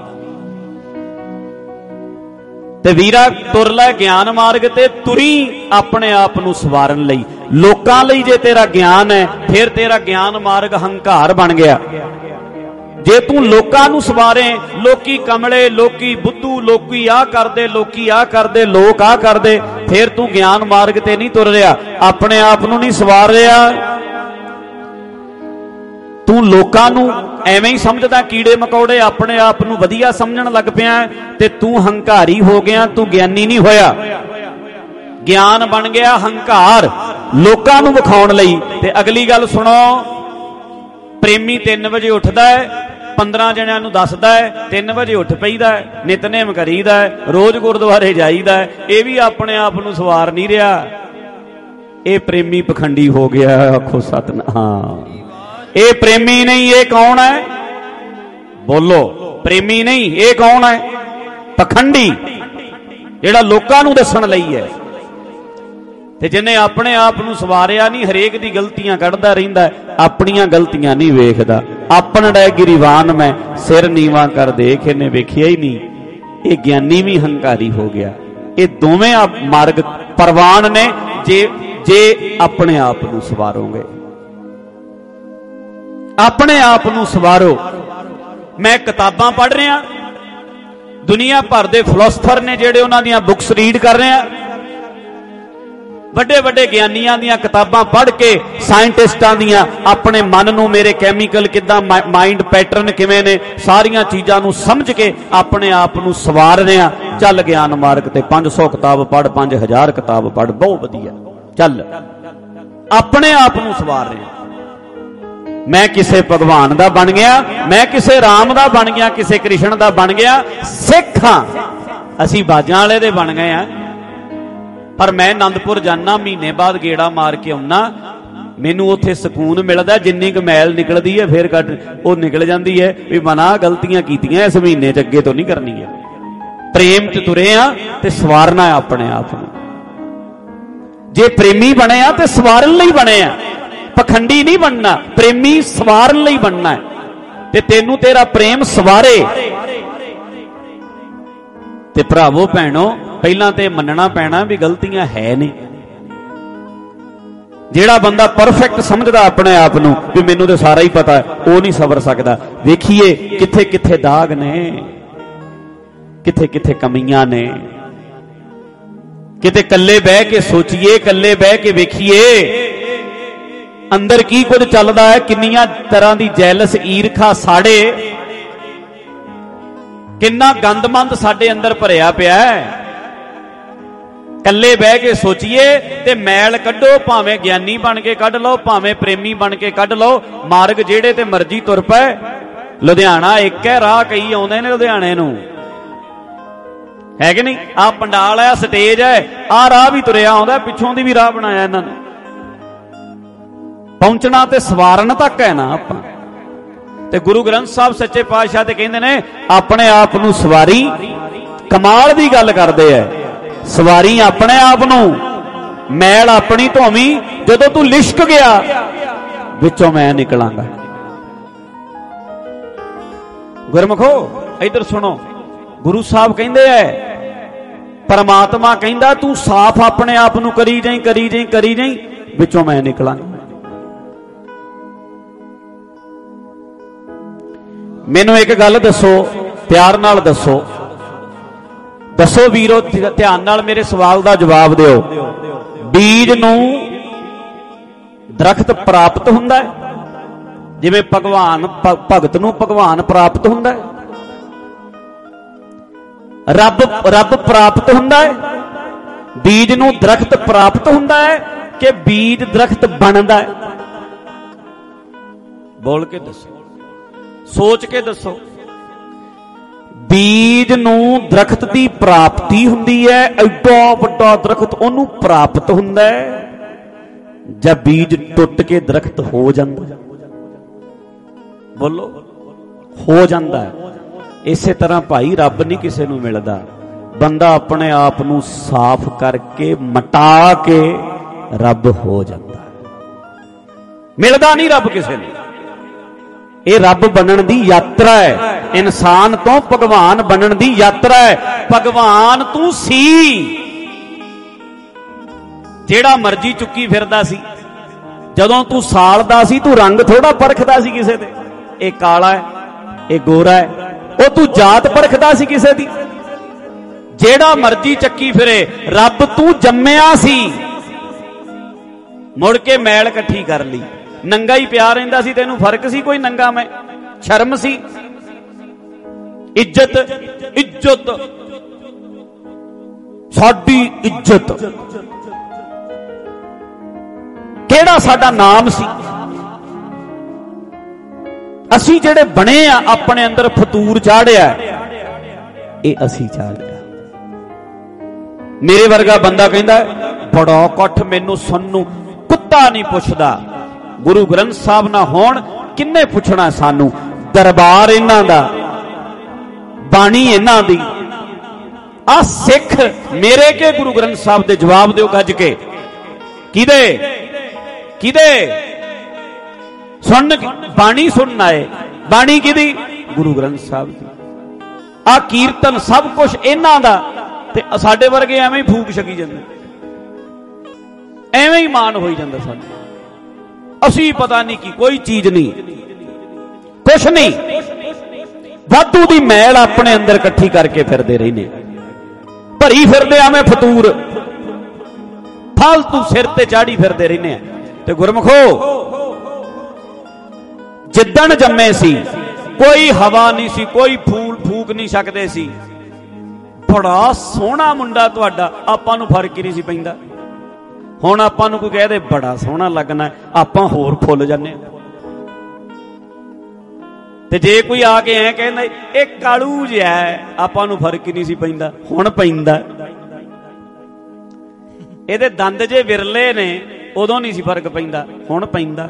ਤੇ ਵੀਰਾ ਤੁਰ ਲੈ ਗਿਆਨ ਮਾਰਗ ਤੇ, ਤੁਰੀ ਆਪਣੇ ਆਪ ਨੂੰ ਸਵਾਰਨ ਲਈ। ਲੋਕਾਂ ਲਈ ਜੇ ਤੇਰਾ ਗਿਆਨ ਹੈ, ਫਿਰ ਤੇਰਾ ਗਿਆਨ ਮਾਰਗ ਹੰਕਾਰ ਬਣ ਗਿਆ। ਜੇ ਤੂੰ ਲੋਕਾਂ ਨੂੰ ਸਵਾਰੇ, ਲੋਕੀ ਕਮਲੇ, ਲੋਕੀ ਬੁੱਧੂ, ਲੋਕੀ ਆਹ ਕਰਦੇ, ਲੋਕੀ ਆਹ ਕਰਦੇ, ਲੋਕ ਆਹ ਕਰਦੇ, ਫਿਰ ਤੂੰ ਗਿਆਨ ਮਾਰਗ ਤੇ ਨਹੀਂ ਤੁਰ ਰਿਹਾ, ਆਪਣੇ ਆਪ ਨੂੰ ਨਹੀਂ ਸਵਾਰ ਰਿਹਾ। ਤੂੰ ਲੋਕਾਂ ਨੂੰ ਐਵੇਂ ਹੀ ਸਮਝਦਾ ਕੀੜੇ ਮਕੌੜੇ, ਆਪਣੇ ਆਪ ਨੂੰ ਵਧੀਆ ਸਮਝਣ ਲੱਗ ਪਿਆ, ਤੇ ਤੂੰ ਹੰਕਾਰੀ ਹੋ ਗਿਆ, ਤੂੰ ਗਿਆਨੀ ਨਹੀਂ ਹੋਇਆ। ਗਿਆਨ ਬਣ ਗਿਆ ਹੰਕਾਰ, ਲੋਕਾਂ ਨੂੰ ਵਿਖਾਉਣ ਲਈ। ਤੇ ਅਗਲੀ ਗੱਲ ਸੁਣੋ, ਪ੍ਰੇਮੀ ਤਿੰਨ ਵਜੇ ਉੱਠਦਾ ਹੈ, ਪੰਦਰਾਂ ਜਣਿਆਂ ਨੂੰ ਦੱਸਦਾ ਹੈ, ਤਿੰਨ ਵਜੇ ਉੱਠ ਪਈਦਾ ਹੈ, ਨਿਤਨੇਮ ਕਰੀਦਾ ਹੈ, ਰੋਜ਼ ਗੁਰਦੁਆਰੇ ਜਾਈਦਾ ਹੈ, ਇਹ ਵੀ ਆਪਣੇ ਆਪ ਨੂੰ ਸਵਾਰ ਨਹੀਂ ਰਿਹਾ। ਇਹ ਪ੍ਰੇਮੀ ਪਖੰਡੀ ਹੋ ਗਿਆ। ਆਖੋ ਸਤਿਨਾਮ। ਇਹ ਪ੍ਰੇਮੀ ਨਹੀਂ, ਇਹ ਕੌਣ ਹੈ? ਬੋਲੋ, ਪ੍ਰੇਮੀ ਨਹੀਂ, ਇਹ ਕੌਣ ਹੈ? ਪਖੰਡੀ, ਜਿਹੜਾ ਲੋਕਾਂ ਨੂੰ ਦੱਸਣ ਲਈ ਹੈ। ਤੇ ਜਿਹਨੇ ਆਪਣੇ ਆਪ ਨੂੰ ਸਵਾਰਿਆ ਨਹੀਂ, ਹਰੇਕ ਦੀ ਗਲਤੀਆਂ ਕੱਢਦਾ ਰਹਿੰਦਾ, ਆਪਣੀਆਂ ਗਲਤੀਆਂ ਨਹੀਂ ਵੇਖਦਾ। ਆਪਣ ਡੈ ਗਿਰੀਵਾਨ ਮੈਂ ਸਿਰ ਨੀਵਾਂ ਕਰ ਦੇਖ, ਇਹਨੇ ਵੇਖਿਆ ਹੀ ਨਹੀਂ। ਇਹ ਗਿਆਨੀ ਵੀ ਹੰਕਾਰੀ ਹੋ ਗਿਆ। ਇਹ ਦੋਵੇਂ ਮਾਰਗ ਪ੍ਰਵਾਨ ਨੇ ਜੇ ਜੇ ਆਪਣੇ ਆਪ ਨੂੰ ਸਵਾਰੋਗੇ। ਆਪਣੇ ਆਪ ਨੂੰ ਸਵਾਰੋ। ਮੈਂ ਕਿਤਾਬਾਂ ਪੜ੍ਹ ਰਿਹਾ, ਦੁਨੀਆ ਭਰ ਦੇ ਫਿਲਾਸਫਰ ਨੇ ਜਿਹੜੇ, ਉਹਨਾਂ ਦੀਆਂ ਬੁੱਕਸ ਰੀਡ ਕਰ ਰਿਹਾ, ਵੱਡੇ ਵੱਡੇ ਗਿਆਨੀਆਂ ਦੀਆਂ ਕਿਤਾਬਾਂ ਪੜ੍ਹ ਕੇ, ਸਾਇੰਟਿਸਟਾਂ ਦੀਆਂ, ਆਪਣੇ ਮਨ ਨੂੰ, ਮੇਰੇ ਕੈਮੀਕਲ ਕਿੱਦਾਂ, ਮਾਈਂਡ ਪੈਟਰਨ ਕਿਵੇਂ ਨੇ, ਸਾਰੀਆਂ ਚੀਜ਼ਾਂ ਨੂੰ ਸਮਝ ਕੇ ਆਪਣੇ ਆਪ ਨੂੰ ਸਵਾਰ ਰਿਹਾ। ਚੱਲ ਗਿਆਨ ਮਾਰਗ ਤੇ ਪੰਜ ਸੌ ਕਿਤਾਬ ਪੜ੍ਹ, ਪੰਜ ਹਜ਼ਾਰ ਕਿਤਾਬ ਪੜ੍ਹ, ਬਹੁਤ ਵਧੀਆ, ਚੱਲ ਆਪਣੇ ਆਪ ਨੂੰ ਸਵਾਰ ਰਿਹਾ। ਮੈਂ ਕਿਸੇ ਭਗਵਾਨ ਦਾ ਬਣ ਗਿਆ, ਮੈਂ ਕਿਸੇ ਰਾਮ ਦਾ ਬਣ ਗਿਆ, ਕਿਸੇ ਕ੍ਰਿਸ਼ਨ ਦਾ ਬਣ ਗਿਆ। ਸਿੱਖ ਹਾਂ ਅਸੀਂ, ਬਾਜਾਂ ਵਾਲੇ ਦੇ ਬਣ ਗਏ ਆ। ਪਰ ਮੈਂ ਆਨੰਦਪੁਰ ਜਾਣਾ, ਮਹੀਨੇ ਬਾਅਦ ਗੇੜਾ ਮਾਰ ਕੇ ਆਉਣਾ, ਮੈਨੂੰ ਉੱਥੇ ਸਕੂਨ ਮਿਲਦਾ। ਜਿੰਨੀ ਕੁ ਮੈਲ ਨਿਕਲਦੀ ਹੈ ਫਿਰ ਘੱਟ ਉਹ ਨਿਕਲ ਜਾਂਦੀ ਹੈ ਵੀ ਮਨਾ ਗਲਤੀਆਂ ਕੀਤੀਆਂ ਇਸ ਮਹੀਨੇ ਚ, ਅੱਗੇ ਤੋਂ ਨਹੀਂ ਕਰਨੀ ਹੈ। ਪ੍ਰੇਮ ਚ ਤੁਰੇ ਆ ਤੇ ਸਵਾਰਨਾ ਹੈ ਆਪਣੇ ਆਪ ਨੂੰ। ਜੇ ਪ੍ਰੇਮੀ ਬਣੇ ਆ ਤੇ ਸਵਾਰਨ ਲਈ ਬਣੇ ਆ, ਪਖੰਡੀ ਨਹੀਂ ਬਣਨਾ। ਪ੍ਰੇਮੀ ਸਵਾਰਨ ਲਈ ਬਣਨਾ ਹੈ, ਤੇ ਤੈਨੂੰ ਤੇਰਾ ਪ੍ਰੇਮ ਸਵਾਰੇ। ਤੇ ਭਰਾਵੋ ਭੈਣੋ, ਪਹਿਲਾਂ ਤੇ ਮੰਨਣਾ ਪੈਣਾ ਵੀ ਗਲਤੀਆਂ ਹੈ ਨਹੀਂ। ਜਿਹੜਾ ਬੰਦਾ ਪਰਫੈਕਟ ਸਮਝਦਾ ਆਪਣੇ ਆਪ ਨੂੰ ਵੀ ਮੈਨੂੰ ਤਾਂ ਸਾਰਾ ਹੀ ਪਤਾ ਹੈ, ਉਹ ਨਹੀਂ ਸਬਰ ਸਕਦਾ। ਵੇਖੀਏ ਕਿੱਥੇ ਕਿੱਥੇ ਦਾਗ ਨੇ, ਕਿੱਥੇ ਕਿੱਥੇ ਕਮੀਆਂ ਨੇ। ਕਿਤੇ ਇਕੱਲੇ ਬਹਿ ਕੇ ਸੋਚੀਏ, ਇਕੱਲੇ ਬਹਿ ਕੇ ਵੇਖੀਏ ਅੰਦਰ ਕੀ ਕੁਝ ਚੱਲਦਾ ਹੈ। ਕਿੰਨੀਆਂ ਤਰ੍ਹਾਂ ਦੀ ਜੈਲਸ, ਈਰਖਾ, ਸਾੜੇ, ਕਿੰਨਾ ਗੰਦਮੰਦ ਸਾਡੇ ਅੰਦਰ ਭਰਿਆ ਪਿਆ ਹੈ। ਇਕੱਲੇ ਬਹਿ ਕੇ ਸੋਚੀਏ ਤੇ ਮੈਲ ਕੱਢੋ। ਭਾਵੇਂ ਗਿਆਨੀ ਬਣ ਕੇ ਕੱਢ ਲਓ, ਭਾਵੇਂ ਪ੍ਰੇਮੀ ਬਣ ਕੇ ਕੱਢ ਲਓ। ਮਾਰਗ ਜਿਹੜੇ ਤੇ ਮਰਜ਼ੀ ਤੁਰ ਪਏ। ਲੁਧਿਆਣਾ ਇੱਕ ਹੈ, ਰਾਹ ਕਈ ਆਉਂਦੇ ਨੇ ਲੁਧਿਆਣੇ ਨੂੰ, ਹੈ ਕਿ ਨਹੀਂ? ਆਹ ਪੰਡਾਲ ਹੈ, ਸਟੇਜ ਹੈ, ਆਹ ਰਾਹ ਵੀ ਤੁਰਿਆ ਆਉਂਦਾ, ਪਿੱਛੋਂ ਦੀ ਵੀ ਰਾਹ ਬਣਾਇਆ ਇਹਨਾਂ ਨੇ। ਪਹੁੰਚਣਾ ਤੇ ਸਵਾਰਨ ਤੱਕ ਹੈ ਨਾ ਆਪਾਂ। ਤੇ ਗੁਰੂ ਗ੍ਰੰਥ ਸਾਹਿਬ ਸੱਚੇ ਪਾਤਸ਼ਾਹ ਤੇ ਕਹਿੰਦੇ ਨੇ ਆਪਣੇ ਆਪ ਨੂੰ ਸਵਾਰੀ। ਕਮਾਲ ਦੀ ਗੱਲ ਕਰਦੇ ਐ, ਸਵਾਰੀ ਆਪਣੇ ਆਪ ਨੂੰ, ਮੈਲ ਆਪਣੀ ਧੋਵੀਂ। ਜਦੋਂ ਤੂੰ ਲਿਸ਼ਕ ਗਿਆ ਵਿੱਚੋਂ ਮੈਂ ਨਿਕਲਾਂਗਾ। ਗੁਰਮਖੋ ਇੱਧਰ ਸੁਣੋ, ਗੁਰੂ ਸਾਹਿਬ ਕਹਿੰਦੇ ਐ, ਪਰਮਾਤਮਾ ਕਹਿੰਦਾ ਤੂੰ ਸਾਫ਼ ਆਪਣੇ ਆਪ ਨੂੰ ਕਰੀ ਜਾਈ, ਕਰੀ ਜਾਈ, ਕਰੀ ਜਾਈ, ਵਿੱਚੋਂ ਮੈਂ ਨਿਕਲਾਂਗਾ। ਮੈਨੂੰ ਇੱਕ ਗੱਲ ਦੱਸੋ, ਪਿਆਰ ਨਾਲ ਦੱਸੋ, ਦੱਸੋ ਵੀਰੋ, ਧਿਆਨ ਨਾਲ ਮੇਰੇ ਸਵਾਲ ਦਾ ਜਵਾਬ ਦਿਓ। ਬੀਜ ਨੂੰ ਦਰਖਤ ਪ੍ਰਾਪਤ ਹੁੰਦਾ ਹੈ, ਜਿਵੇਂ ਭਗਵਾਨ ਭਗਤ ਨੂੰ ਭਗਵਾਨ ਪ੍ਰਾਪਤ ਹੁੰਦਾ ਹੈ। ਰੱਬ ਰੱਬ ਪ੍ਰਾਪਤ ਹੁੰਦਾ ਹੈ। ਬੀਜ ਨੂੰ ਦਰਖਤ ਪ੍ਰਾਪਤ ਹੁੰਦਾ ਹੈ ਕਿ ਬੀਜ ਦਰਖਤ ਬਣਦਾ ਹੈ? ਬੋਲ ਕੇ ਦੱਸੋ, ਸੋਚ ਕੇ ਦੱਸੋ। ਬੀਜ ਨੂੰ ਦਰਖਤ ਦੀ ਪ੍ਰਾਪਤੀ ਹੁੰਦੀ ਹੈ, ਐਡਾ ਵੱਡਾ ਦਰਖਤ ਉਹਨੂੰ ਪ੍ਰਾਪਤ ਹੁੰਦਾ ਹੈ, ਜਾਂ ਬੀਜ ਟੁੱਟ ਕੇ ਦਰਖਤ ਹੋ ਜਾਂਦਾ? ਬੋਲੋ, ਹੋ ਜਾਂਦਾ ਹੈ। ਇਸੇ ਤਰ੍ਹਾਂ ਭਾਈ ਰੱਬ ਨਹੀਂ ਕਿਸੇ ਨੂੰ ਮਿਲਦਾ। ਬੰਦਾ ਆਪਣੇ ਆਪ ਨੂੰ ਸਾਫ਼ ਕਰਕੇ ਮਟਾ ਕੇ ਰੱਬ ਹੋ ਜਾਂਦਾ ਹੈ। ਮਿਲਦਾ ਨਹੀਂ ਰੱਬ ਕਿਸੇ ਨੂੰ। ਇਹ ਰੱਬ ਬਣਨ ਦੀ ਯਾਤਰਾ ਹੈ, ਇਨਸਾਨ ਤੋਂ ਭਗਵਾਨ ਬਣਨ ਦੀ ਯਾਤਰਾ ਹੈ। ਭਗਵਾਨ ਤੂੰ ਸੀ, ਜਿਹੜਾ ਮਰਜ਼ੀ ਚੁੱਕੀ ਫਿਰਦਾ ਸੀ। ਜਦੋਂ ਤੂੰ ਸਾਲਦਾ ਸੀ ਤੂੰ ਰੰਗ ਥੋੜਾ ਪਰਖਦਾ ਸੀ ਕਿਸੇ ਦੇ, ਇਹ ਕਾਲਾ ਹੈ, ਇਹ ਗੋਰਾ ਹੈ। ਉਹ ਤੂੰ ਜਾਤ ਪਰਖਦਾ ਸੀ ਕਿਸੇ ਦੀ? ਜਿਹੜਾ ਮਰਜ਼ੀ ਚੱਕੀ ਫਿਰੇ। ਰੱਬ ਤੂੰ ਜੰਮਿਆ ਸੀ, ਮੁੜ ਕੇ ਮੈਲ ਇਕੱਠੀ ਕਰ ਲਈ। ਨੰਗਾ ਹੀ ਪਿਆ ਰਹਿੰਦਾ ਸੀ, ਤੈਨੂੰ ਫਰਕ ਸੀ ਕੋਈ ਨੰਗਾ ਮੈਂ? ਸ਼ਰਮ ਸੀ? ਇੱਜ਼ਤ, ਇੱਜ਼ਤ, ਸਾਡੀ ਇੱਜ਼ਤ, ਕਿਹੜਾ ਸਾਡਾ ਨਾਮ ਸੀ? ਅਸੀਂ ਜਿਹੜੇ ਬਣੇ ਆ, ਆਪਣੇ ਅੰਦਰ ਫਤੂਰ ਚਾੜਿਆ, ਇਹ ਅਸੀਂ ਚਾੜਿਆ। ਮੇਰੇ ਵਰਗਾ ਬੰਦਾ ਕਹਿੰਦਾ ਬੜਾ ਇਕੱਠ, ਮੈਨੂੰ ਸੁਣਨ ਨੂੰ ਕੁੱਤਾ ਨਹੀਂ ਪੁੱਛਦਾ। ਗੁਰੂ ਗ੍ਰੰਥ ਸਾਹਿਬ ਨਾ ਹੋਣ ਕਿੰਨੇ ਪੁੱਛਣਾ ਸਾਨੂੰ? ਦਰਬਾਰ ਇਹਨਾਂ ਦਾ, ਬਾਣੀ ਇਹਨਾਂ ਦੀ। ਆ ਸਿੱਖ ਮੇਰੇ ਕੇ ਗੁਰੂ ਗ੍ਰੰਥ ਸਾਹਿਬ ਦੇ ਜਵਾਬ ਦਿਓ ਗੱਜ ਕੇ। ਕਿਹਦੇ ਕਿਹਦੇ ਸੁਣ? ਬਾਣੀ ਸੁਣਨ ਆਏ। ਬਾਣੀ ਕਿਹਦੀ? ਗੁਰੂ ਗ੍ਰੰਥ ਸਾਹਿਬ ਦੀ। ਆ ਕੀਰਤਨ ਸਭ ਕੁਝ ਇਹਨਾਂ ਦਾ, ਤੇ ਸਾਡੇ ਵਰਗੇ ਐਵੇਂ ਹੀ ਫੂਕ ਛਕੀ ਜਾਂਦੇ, ਐਵੇਂ ਹੀ ਮਾਨ ਹੋਈ ਜਾਂਦਾ ਸਾਨੂੰ। ਅਸੀਂ ਪਤਾ ਨਹੀਂ ਕੀ, ਕੋਈ ਚੀਜ਼ ਨਹੀਂ, ਕੁਛ ਨਹੀਂ। ਵਾਧੂ ਦੀ ਮੈਲ ਆਪਣੇ ਅੰਦਰ ਇਕੱਠੀ ਕਰਕੇ ਫਿਰਦੇ ਰਹਿੰਦੇ, ਭਰੀ ਫਿਰਦੇ ਐਵੇਂ ਫਤੂਰ, ਫਾਲਤੂ ਸਿਰ ਤੇ ਚਾੜੀ ਫਿਰਦੇ ਰਹਿੰਦੇ ਆ। ਤੇ ਗੁਰਮਖੋ, ਜਿੱਦਣ ਜੰਮੇ ਸੀ ਕੋਈ ਹਵਾ ਨਹੀਂ ਸੀ, ਕੋਈ ਫੂਲ ਫੂਕ ਨਹੀਂ ਸਕਦੇ ਸੀ। ਬੜਾ ਸੋਹਣਾ ਮੁੰਡਾ ਤੁਹਾਡਾ, ਆਪਾਂ ਨੂੰ ਫਰਕ ਹੀ ਨਹੀਂ ਸੀ ਪੈਂਦਾ। ਹੁਣ ਆਪਾਂ ਨੂੰ ਕੋਈ ਕਹਿ ਦੇ ਬੜਾ ਸੋਹਣਾ ਲੱਗਣਾ, ਆਪਾਂ ਹੋਰ ਫੁੱਲ ਜਾਂਦੇ। ਤੇ ਜੇ ਕੋਈ ਆ ਕੇ ਐ ਕਹਿੰਦਾ ਇਹ ਕਾਲੂ ਜਿਹਾ, ਆਪਾਂ ਨੂੰ ਫਰਕ ਹੀ ਨਹੀਂ ਸੀ ਪੈਂਦਾ। ਹੁਣ ਪੈਂਦਾ। ਇਹਦੇ ਦੰਦ ਜੇ ਵਿਰਲੇ ਨੇ, ਉਦੋਂ ਨਹੀਂ ਸੀ ਫਰਕ ਪੈਂਦਾ, ਹੁਣ ਪੈਂਦਾ।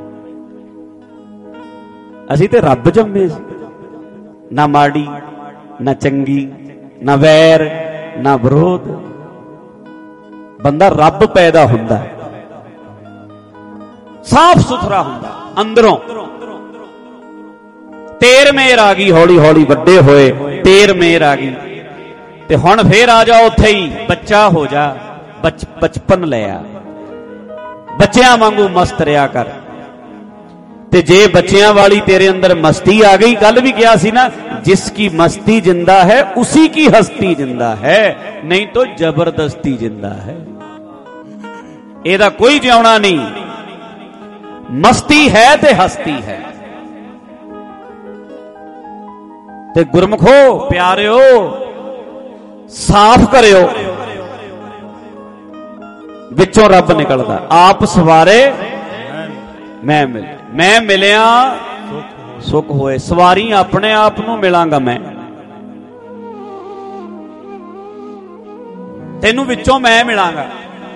ਅਸੀਂ ਤੇ ਰੱਬ ਜੰਮੇ ਸੀ, ਨਾ ਮਾੜੀ ਨਾ ਚੰਗੀ, ਨਾ ਵੈਰ ਨਾ ਵਿਰੋਧ। ਬੰਦਾ ਰੱਬ ਪੈਦਾ ਹੁੰਦਾ, ਸਾਫ਼ ਸੁਥਰਾ ਹੁੰਦਾ ਅੰਦਰੋਂ। ਤੇਰ ਮੇਰ ਆ ਗਈ, ਹੌਲੀ ਹੌਲੀ ਵੱਡੇ ਹੋਏ, ਤੇਰ ਮੇਰ ਆ ਗਈ। ਤੇ ਹੁਣ ਫੇਰ ਆ ਜਾ ਉੱਥੇ ਹੀ, ਬੱਚਾ ਹੋ ਜਾ, ਬਚ ਬਚਪਨ ਲੈ ਆ। ਬੱਚਿਆਂ ਵਾਂਗੂ ਮਸਤ ਰਿਹਾ ਕਰ। ਤੇ ਜੇ ਬੱਚਿਆਂ ਵਾਲੀ ਤੇਰੇ ਅੰਦਰ ਮਸਤੀ ਆ ਗਈ, ਕੱਲ ਵੀ ਕਿਹਾ ਸੀ ਨਾ, जिसकी मस्ती जिंदा है उसी की हस्ती जिंदा है, नहीं तो जबरदस्ती जिंदा है। ਇਹਦਾ ਕੋਈ ਜਿਉਣਾ ਨਹੀਂ। ਮਸਤੀ ਹੈ ਤੇ ਹਸਤੀ ਹੈ। ਤੇ ਗੁਰਮਖੋ ਪਿਆਰਿਓ ਸਾਫ਼ ਕਰਿਓ, ਵਿੱਚੋਂ ਰੱਬ ਨਿਕਲਦਾ। ਆਪ ਸਵਾਰੇ ਮੈਂ ਮਿਲ ਮੈਂ ਮਿਲਿਆ ਸੁਖ ਹੋਏ। ਸਵਾਰੀ ਆਪਣੇ ਆਪ ਨੂੰ ਮਿਲਾਂਗਾ ਮੈਂ, ਤੈਨੂੰ ਵਿੱਚੋਂ ਮੈਂ ਮਿਲਾਂਗਾ।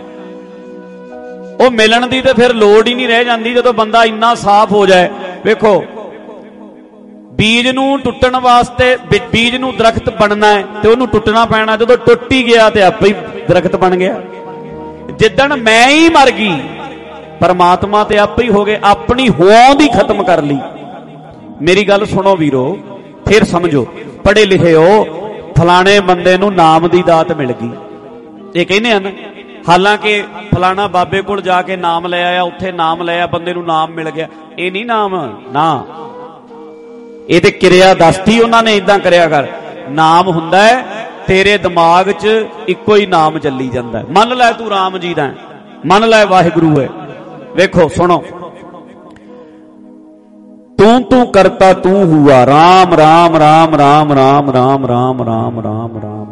ਉਹ ਮਿਲਣ ਦੀ ਤੇ ਫਿਰ ਲੋੜ ਹੀ ਨਹੀਂ ਰਹਿ ਜਾਂਦੀ ਜਦੋਂ ਬੰਦਾ ਇੰਨਾ ਸਾਫ਼ ਹੋ ਜਾਏ। ਵੇਖੋ, ਬੀਜ ਨੂੰ ਟੁੱਟਣ ਵਾਸਤੇ, ਬੀਜ ਨੂੰ ਦਰਖਤ ਬਣਨਾ ਹੈ ਤੇ ਉਹਨੂੰ ਟੁੱਟਣਾ ਪੈਣਾ। ਜਦੋਂ ਟੁੱਟ ਹੀ ਗਿਆ ਤੇ ਆਪੇ ਹੀ ਦਰਖਤ ਬਣ ਗਿਆ। ਜਿੱਦਣ ਮੈਂ ਹੀ ਮਰ ਗਈ, ਪਰਮਾਤਮਾ ਤੇ ਆਪੇ ਹੀ ਹੋ ਗਏ। ਆਪਣੀ ਹੋਂਦ ਹੀ ਖਤਮ ਕਰ ਲਈ। ਮੇਰੀ ਗੱਲ ਸੁਣੋ ਵੀਰੋ, ਫਿਰ ਸਮਝੋ। ਪੜ੍ਹੇ ਲਿਖੇ ਹੋ, ਫਲਾਣੇ ਬੰਦੇ ਨੂੰ ਨਾਮ ਦੀ ਦਾਤ ਮਿਲ ਗਈ, ਇਹ ਕਹਿੰਦੇ ਹਨ। ਹਾਲਾਂਕਿ ਫਲਾਣਾ ਬਾਬੇ ਕੋਲ ਜਾ ਕੇ ਨਾਮ ਲੈ ਆਇਆ, ਉੱਥੇ ਨਾਮ ਲੈ ਆਇਆ, ਬੰਦੇ ਨੂੰ ਨਾਮ ਮਿਲ ਗਿਆ। ਇਹ ਨਹੀਂ ਨਾਮ ਨਾ, ਇਹ ਤੇ ਕਿਰਿਆ ਦੱਸਤੀ ਉਹਨਾਂ ਨੇ, ਇਦਾਂ ਕਰਿਆ ਕਰ। ਨਾਮ ਹੁੰਦਾ ਹੈ ਤੇਰੇ ਦਿਮਾਗ 'ਚ ਇੱਕੋ ਹੀ ਨਾਮ ਚੱਲੀ ਜਾਂਦਾ। ਮੰਨ ਲੈ ਤੂੰ ਰਾਮ ਜੀ ਦਾ, ਮੰਨ ਲੈ ਵਾਹਿਗੁਰੂ ਹੈ। ਵੇਖੋ ਸੁਣੋ, ਤੂੰ ਤੂੰ ਕਰਤਾ ਤੂੰ ਹੁਆ, ਰਾਮ ਰਾਮ ਰਾਮ ਰਾਮ ਰਾਮ ਰਾਮ ਰਾਮ ਰਾਮ ਰਾਮ ਰਾਮ।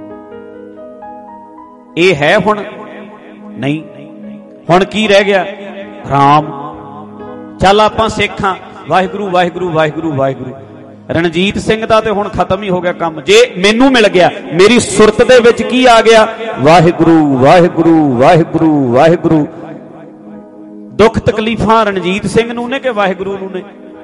ਇਹ ਹੈ ਹੁਣ ਨਹੀਂ। ਹੁਣ ਕੀ ਰਹਿ ਗਿਆ? ਰਾਮ। ਚੱਲ ਆਪਾਂ ਸਿੱਖ ਹਾਂ, ਵਾਹਿਗੁਰੂ ਵਾਹਿਗੁਰੂ ਵਾਹਿਗੁਰੂ ਵਾਹਿਗੁਰੂ। ਰਣਜੀਤ ਸਿੰਘ ਦਾ ਤੇ ਹੁਣ ਖਤਮ ਹੀ ਹੋ ਗਿਆ ਕੰਮ। ਜੇ ਮੈਨੂੰ ਮਿਲ ਗਿਆ, ਮੇਰੀ ਸੁਰਤ ਦੇ ਵਿੱਚ ਕੀ ਆ ਗਿਆ? ਵਾਹਿਗੁਰੂ ਵਾਹਿਗੁਰੂ ਵਾਹਿਗੁਰੂ ਵਾਹਿਗੁਰੂ। ਦੁੱਖ ਤਕਲੀਫਾਂ ਰਣਜੀਤ ਸਿੰਘ ਨੂੰ ਨੇ ਕਿ ਵਾਹਿਗੁਰੂ ਨੂੰ ਨੇ?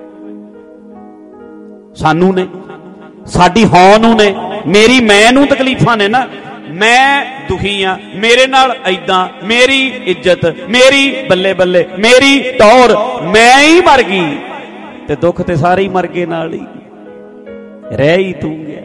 ਸਾਨੂੰ ਨੇ, ਸਾਡੀ ਹੌਂ ਨੂੰ ਨੇ। ਮੇਰੀ ਮੈਂ ਨੂੰ ਤਕਲੀਫਾਂ ਨੇ ਨਾ। ਮੈਂ ਦੁਖੀ ਆ, ਮੇਰੇ ਨਾਲ ਐਦਾਂ, ਮੇਰੀ ਇੱਜ਼ਤ, ਮੇਰੀ ਬੱਲੇ ਬੱਲੇ, ਮੇਰੀ ਟੌਰ, ਮੈਂ ਹੀ ਮਰ ਗਈ ਤੇ ਦੁੱਖ ਤੇ ਸਾਰੇ ਹੀ ਮਰ ਗਏ ਨਾਲ ਹੀ, ਰਹਿ ਹੀ ਤੂੰ ਗਿਆ।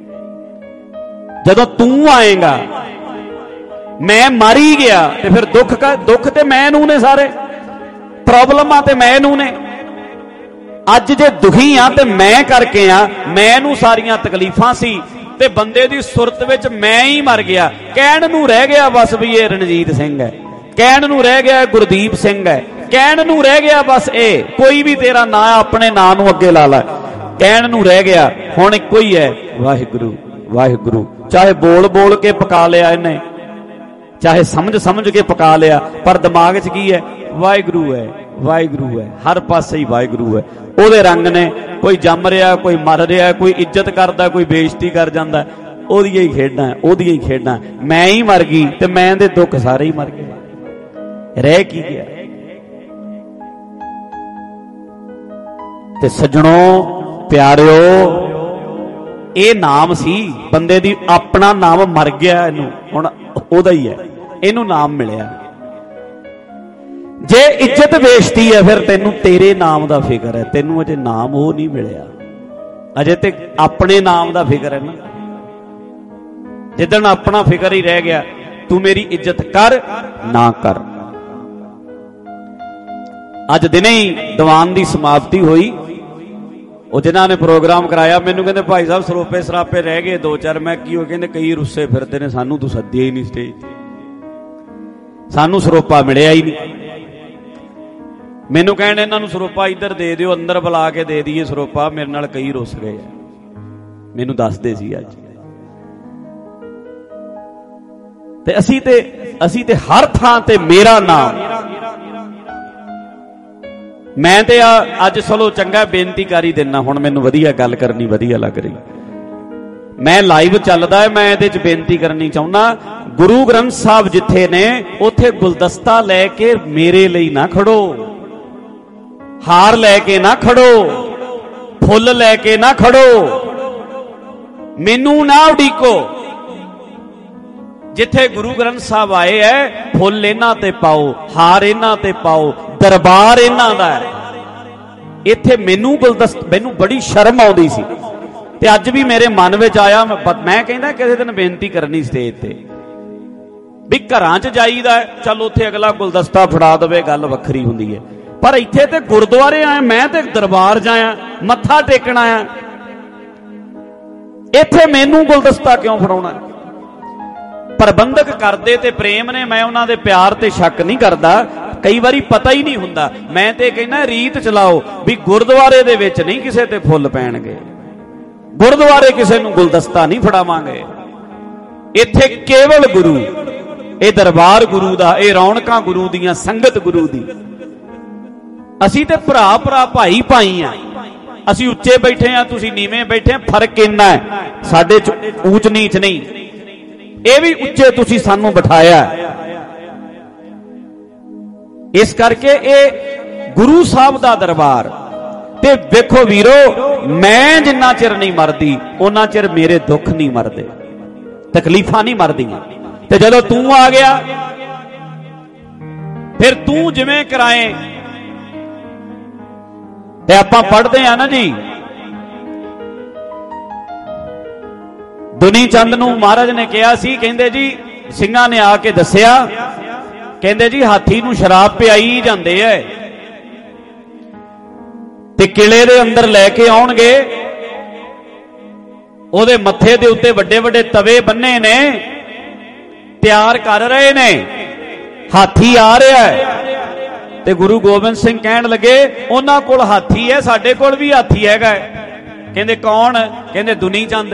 ਜਦੋਂ ਤੂੰ ਆਏਗਾ, ਮੈਂ ਮਰ ਹੀ ਗਿਆ ਤੇ ਫਿਰ ਦੁੱਖ ਕਾ ਦੁੱਖ ਤੇ ਮੈਂ ਨੂੰ ਨੇ, ਸਾਰੇ ਪ੍ਰੋਬਲਮਾਂ ਤੇ ਮੈਂ ਨੂੰ ਨੇ। ਅੱਜ ਜੇ ਦੁਖੀ ਆ ਤੇ ਮੈਂ ਕਰਕੇ ਆ, ਮੈਂ ਨੂੰ ਸਾਰੀਆਂ ਤਕਲੀਫਾਂ ਸੀ ਤੇ ਬੰਦੇ ਦੀ ਸੁਰਤ ਵਿੱਚ ਮੈਂ ਹੀ ਮਰ ਗਿਆ। ਕਹਿਣ ਨੂੰ ਰਹਿ ਗਿਆ ਬਸ ਵੀ ਇਹ ਰਣਜੀਤ ਸਿੰਘ ਹੈ, ਕਹਿਣ ਨੂੰ ਰਹਿ ਗਿਆ ਗੁਰਦੀਪ ਸਿੰਘ ਹੈ, ਕਹਿਣ ਨੂੰ ਰਹਿ ਗਿਆ ਬਸ ਇਹ, ਕੋਈ ਵੀ ਤੇਰਾ ਨਾਂ ਆਪਣੇ ਨਾਂ ਨੂੰ ਅੱਗੇ ਲਾ ਲੈ, ਕਹਿਣ ਨੂੰ ਰਹਿ ਗਿਆ। ਹੁਣ ਇੱਕੋ ਹੀ ਹੈ, ਵਾਹਿਗੁਰੂ ਵਾਹਿਗੁਰੂ। ਚਾਹੇ ਬੋਲ ਬੋਲ ਕੇ ਪਕਾ ਲਿਆ ਇਹਨੇ, ਚਾਹੇ ਸਮਝ ਸਮਝ ਕੇ ਪਕਾ ਲਿਆ, ਪਰ ਦਿਮਾਗ 'ਚ ਕੀ ਹੈ? ਵਾਹਿਗੁਰੂ ਹੈ ਵਾਹਿਗੁਰੂ ਹੈ। ਹਰ ਪਾਸੇ ਹੀ ਵਾਹਿਗੁਰੂ ਹੈ। ਉਹਦੇ ਰੰਗ ਨੇ, ਕੋਈ ਜੰਮ ਰਿਹਾ, ਕੋਈ ਮਰ ਰਿਹਾ, ਕੋਈ ਇੱਜ਼ਤ ਕਰਦਾ, ਕੋਈ ਬੇਇੱਜ਼ਤੀ ਕਰ ਜਾਂਦਾ। ਉਹਦੀਆਂ ਹੀ ਖੇਡਾਂ, ਉਹਦੀਆਂ ਹੀ ਖੇਡਾਂ। ਮੈਂ ਹੀ ਮਰ ਗਈ ਤੇ ਮੈਂ ਦੇ ਦੁੱਖ ਸਾਰੇ ਹੀ ਮਰ ਗਏ, ਰਹਿ ਕੀ ਗਿਆ? ਤੇ ਸੱਜਣੋ ਪਿਆਰਿਓ, ਇਹ ਨਾਮ ਸੀ ਬੰਦੇ ਦੀ, ਆਪਣਾ ਨਾਮ ਮਰ ਗਿਆ, ਇਹਨੂੰ ਹੁਣ ਉਹਦਾ ਹੀ ਹੈ, ਇਹਨੂੰ ਨਾਮ ਮਿਲਿਆ। ਜੇ ਇੱਜ਼ਤ ਵੇਚਦੀ ਹੈ ਫਿਰ ਤੈਨੂੰ ਤੇਰੇ ਨਾਮ ਦਾ ਫਿਕਰ ਹੈ, ਤੈਨੂੰ ਅਜੇ ਨਾਮ ਉਹ ਨਹੀਂ ਮਿਲਿਆ, ਅਜੇ ਤੇ ਆਪਣੇ ਨਾਮ ਦਾ ਫਿਕਰ ਹੈ ਨਾ। ਜਿੱਦਣ ਆਪਣਾ ਫਿਕਰ ਹੀ ਰਹਿ ਗਿਆ, ਤੂੰ ਮੇਰੀ ਇੱਜ਼ਤ ਕਰ ਨਾ ਕਰ। ਅੱਜ ਦਿਨੇ ਹੀ ਦੀਵਾਨ ਦੀ ਸਮਾਪਤੀ ਹੋਈ। ਉਹ ਜਿਨ੍ਹਾਂ ਨੇ ਪ੍ਰੋਗਰਾਮ ਕਰਾਇਆ ਮੈਨੂੰ ਕਹਿੰਦੇ ਭਾਈ ਸਾਹਿਬ ਸਰੋਪੇ ਸਰਾਪੇ ਰਹਿ ਗਏ ਦੋ ਚਾਰ। ਮੈਂ ਕੀ ਹੋ, ਕਹਿੰਦੇ ਕਈ ਰੁੱਸੇ ਫਿਰਦੇ ਨੇ, ਸਾਨੂੰ ਤੂੰ ਸੱਦਿਆ ਹੀ ਨਹੀਂ ਸਟੇਜ ਤੇ, ਸਾਨੂੰ ਸਰੋਪਾ ਮਿਲਿਆ ਹੀ ਨਹੀਂ। ਮੈਨੂੰ ਕਹਿਣ ਇਹਨਾਂ ਨੂੰ ਸਰੋਪਾ ਇੱਧਰ ਦੇ ਦਿਓ, ਅੰਦਰ ਬੁਲਾ ਕੇ ਦੇ ਦਈਏ ਸਰੋਪਾ, ਮੇਰੇ ਨਾਲ ਕਈ ਰੁੱਸ ਗਏ ਆ, ਮੈਨੂੰ ਦੱਸਦੇ ਸੀ ਅੱਜ। ਤੇ ਅਸੀਂ ਤੇ ਅਸੀਂ ਤੇ ਹਰ ਥਾਂ ਤੇ ਮੇਰਾ ਨਾਮ। ਮੈਂ ਤੇ ਅੱਜ ਚਲੋ ਚੰਗਾ ਬੇਨਤੀ ਕਰ ਹੀ ਦਿੰਦਾ, ਹੁਣ ਮੈਨੂੰ ਵਧੀਆ ਗੱਲ ਕਰਨੀ ਵਧੀਆ ਲੱਗ ਰਹੀ। ਮੈਂ ਲਾਈਵ ਚੱਲਦਾ ਹੈ, ਮੈਂ ਇਹਦੇ 'ਚ ਬੇਨਤੀ ਕਰਨੀ ਚਾਹੁੰਦਾ, ਗੁਰੂ ਗ੍ਰੰਥ ਸਾਹਿਬ ਜਿੱਥੇ ਨੇ ਉੱਥੇ ਗੁਲਦਸਤਾ ਲੈ ਕੇ ਮੇਰੇ ਲਈ ਨਾ ਖੜੋ, ਹਾਰ ਲੈ ਕੇ ਨਾ ਖੜੋ, ਫੁੱਲ ਲੈ ਕੇ ਨਾ ਖੜੋ, ਮੈਨੂੰ ਨਾ ਉਡੀਕੋ। ਜਿੱਥੇ ਗੁਰੂ ਗ੍ਰੰਥ ਸਾਹਿਬ ਆਏ ਹੈ, ਫੁੱਲ ਇਹਨਾਂ ਤੇ ਪਾਓ, ਹਾਰ ਇਹਨਾਂ ਤੇ ਪਾਓ, ਦਰਬਾਰ ਇਹਨਾਂ ਦਾ ਹੈ। ਇੱਥੇ ਮੈਨੂੰ ਗੁਲਦਸਤਾ, ਮੈਨੂੰ ਬੜੀ ਸ਼ਰਮ ਆਉਂਦੀ ਸੀ ਤੇ ਅੱਜ ਵੀ ਮੇਰੇ ਮਨ ਵਿੱਚ ਆਇਆ। ਮੈਂ ਕਹਿੰਦਾ ਕਿਸੇ ਦਿਨ ਬੇਨਤੀ ਕਰਨੀ ਸਟੇਜ ਤੇ ਵੀ ਘਰਾਂ 'ਚ ਜਾਈਦਾ ਚੱਲ ਉੱਥੇ ਅਗਲਾ ਗੁਲਦਸਤਾ ਫੜਾ ਦੇਵੇ, ਗੱਲ ਵੱਖਰੀ ਹੁੰਦੀ ਹੈ, ਪਰ ਇੱਥੇ ਤੇ ਗੁਰਦੁਆਰੇ ਆਇਆ, ਮੈਂ ਤੇ ਦਰਬਾਰ ਜਾਇਆ, ਮੱਥਾ ਟੇਕਣ ਆਇਆ, ਇੱਥੇ ਮੈਨੂੰ ਗੁਲਦਸਤਾ ਕਿਉਂ ਫੜਾਉਣਾ? ਪ੍ਰਬੰਧਕ ਕਰਦੇ ਤੇ ਪ੍ਰੇਮ ਨੇ, ਮੈਂ ਉਹਨਾਂ ਦੇ ਪਿਆਰ ਤੇ ਸ਼ੱਕ ਨਹੀਂ ਕਰਦਾ, ਕਈ ਵਾਰੀ ਪਤਾ ਹੀ ਨਹੀਂ ਹੁੰਦਾ। ਮੈਂ ਤੇ ਕਹਿੰਦਾ ਰੀਤ ਚਲਾਓ ਵੀ ਗੁਰਦੁਆਰੇ ਦੇ ਵਿੱਚ ਨਹੀਂ ਕਿਸੇ ਤੇ ਫੁੱਲ ਪੈਣਗੇ, ਗੁਰਦੁਆਰੇ ਕਿਸੇ ਨੂੰ ਗੁਲਦਸਤਾ ਨਹੀਂ ਫੜਾਵਾਂਗੇ, ਇੱਥੇ ਕੇਵਲ ਗੁਰੂ, ਇਹ ਦਰਬਾਰ ਗੁਰੂ ਦਾ, ਇਹ ਰੌਣਕਾਂ ਗੁਰੂ ਦੀਆਂ, ਸੰਗਤ ਗੁਰੂ ਦੀ। ਅਸੀਂ ਤੇ ਭਰਾ ਭਰਾ ਭਾਈ ਭਾਈ ਆ, ਅਸੀਂ ਉੱਚੇ ਬੈਠੇ ਆ, ਤੁਸੀਂ ਨੀਵੇਂ ਬੈਠੇ ਆ, ਫਰਕ ਇੰਨਾ ਹੈ, ਸਾਡੇ ਚ ਊਚ ਨੀਚ ਨਹੀਂ, ਇਹ ਵੀ ਉੱਚੇ ਤੁਸੀਂ ਸਾਨੂੰ ਬਿਠਾਇਆ। ਇਸ ਕਰਕੇ ਇਹ ਗੁਰੂ ਸਾਹਿਬ ਦਾ ਦਰਬਾਰ। ਤੇ ਵੇਖੋ ਵੀਰੋ, ਮੈਂ ਜਿੰਨਾ ਚਿਰ ਨਹੀਂ ਮਰਦੀ ਉਹਨਾਂ ਚਿਰ ਮੇਰੇ ਦੁੱਖ ਨਹੀਂ ਮਰਦੇ, ਤਕਲੀਫਾਂ ਨਹੀਂ ਮਰਦੀਆਂ। ਤੇ ਜਦੋਂ ਤੂੰ ਆ ਗਿਆ ਫਿਰ ਤੂੰ ਜਿਵੇਂ ਕਰਾਏ। ਤੇ ਆਪਾਂ ਪੜ੍ਹਦੇ ਆ ਨਾ ਜੀ, ਦੁਨੀ ਚੰਦ ਨੂੰ ਮਹਾਰਾਜ ਨੇ ਕਿਹਾ ਸੀ, ਕਹਿੰਦੇ ਜੀ ਸਿੰਘਾਂ ਨੇ ਆ ਕੇ ਦੱਸਿਆ, ਕਹਿੰਦੇ ਜੀ ਹਾਥੀ ਨੂੰ ਸ਼ਰਾਬ ਪਿਆਈ ਜਾਂਦੇ ਐ, ਤੇ ਕਿਲੇ ਦੇ ਅੰਦਰ ਲੈ ਕੇ ਆਉਣਗੇ, ਉਹਦੇ ਮੱਥੇ ਦੇ ਉੱਤੇ ਵੱਡੇ ਵੱਡੇ ਤਵੇ ਬੰਨੇ ਨੇ, ਤਿਆਰ ਕਰ ਰਹੇ ਨੇ, ਹਾਥੀ ਆ ਰਿਹਾ ਹੈ। ਤੇ ਗੁਰੂ ਗੋਬਿੰਦ ਸਿੰਘ ਕਹਿਣ ਲੱਗੇ ਉਹਨਾਂ ਕੋਲ ਹਾਥੀ ਹੈ, ਸਾਡੇ ਕੋਲ ਵੀ ਹਾਥੀ ਹੈਗਾ। ਕਹਿੰਦੇ ਕੌਣ? ਕਹਿੰਦੇ ਦੁਨੀ ਚੰਦ।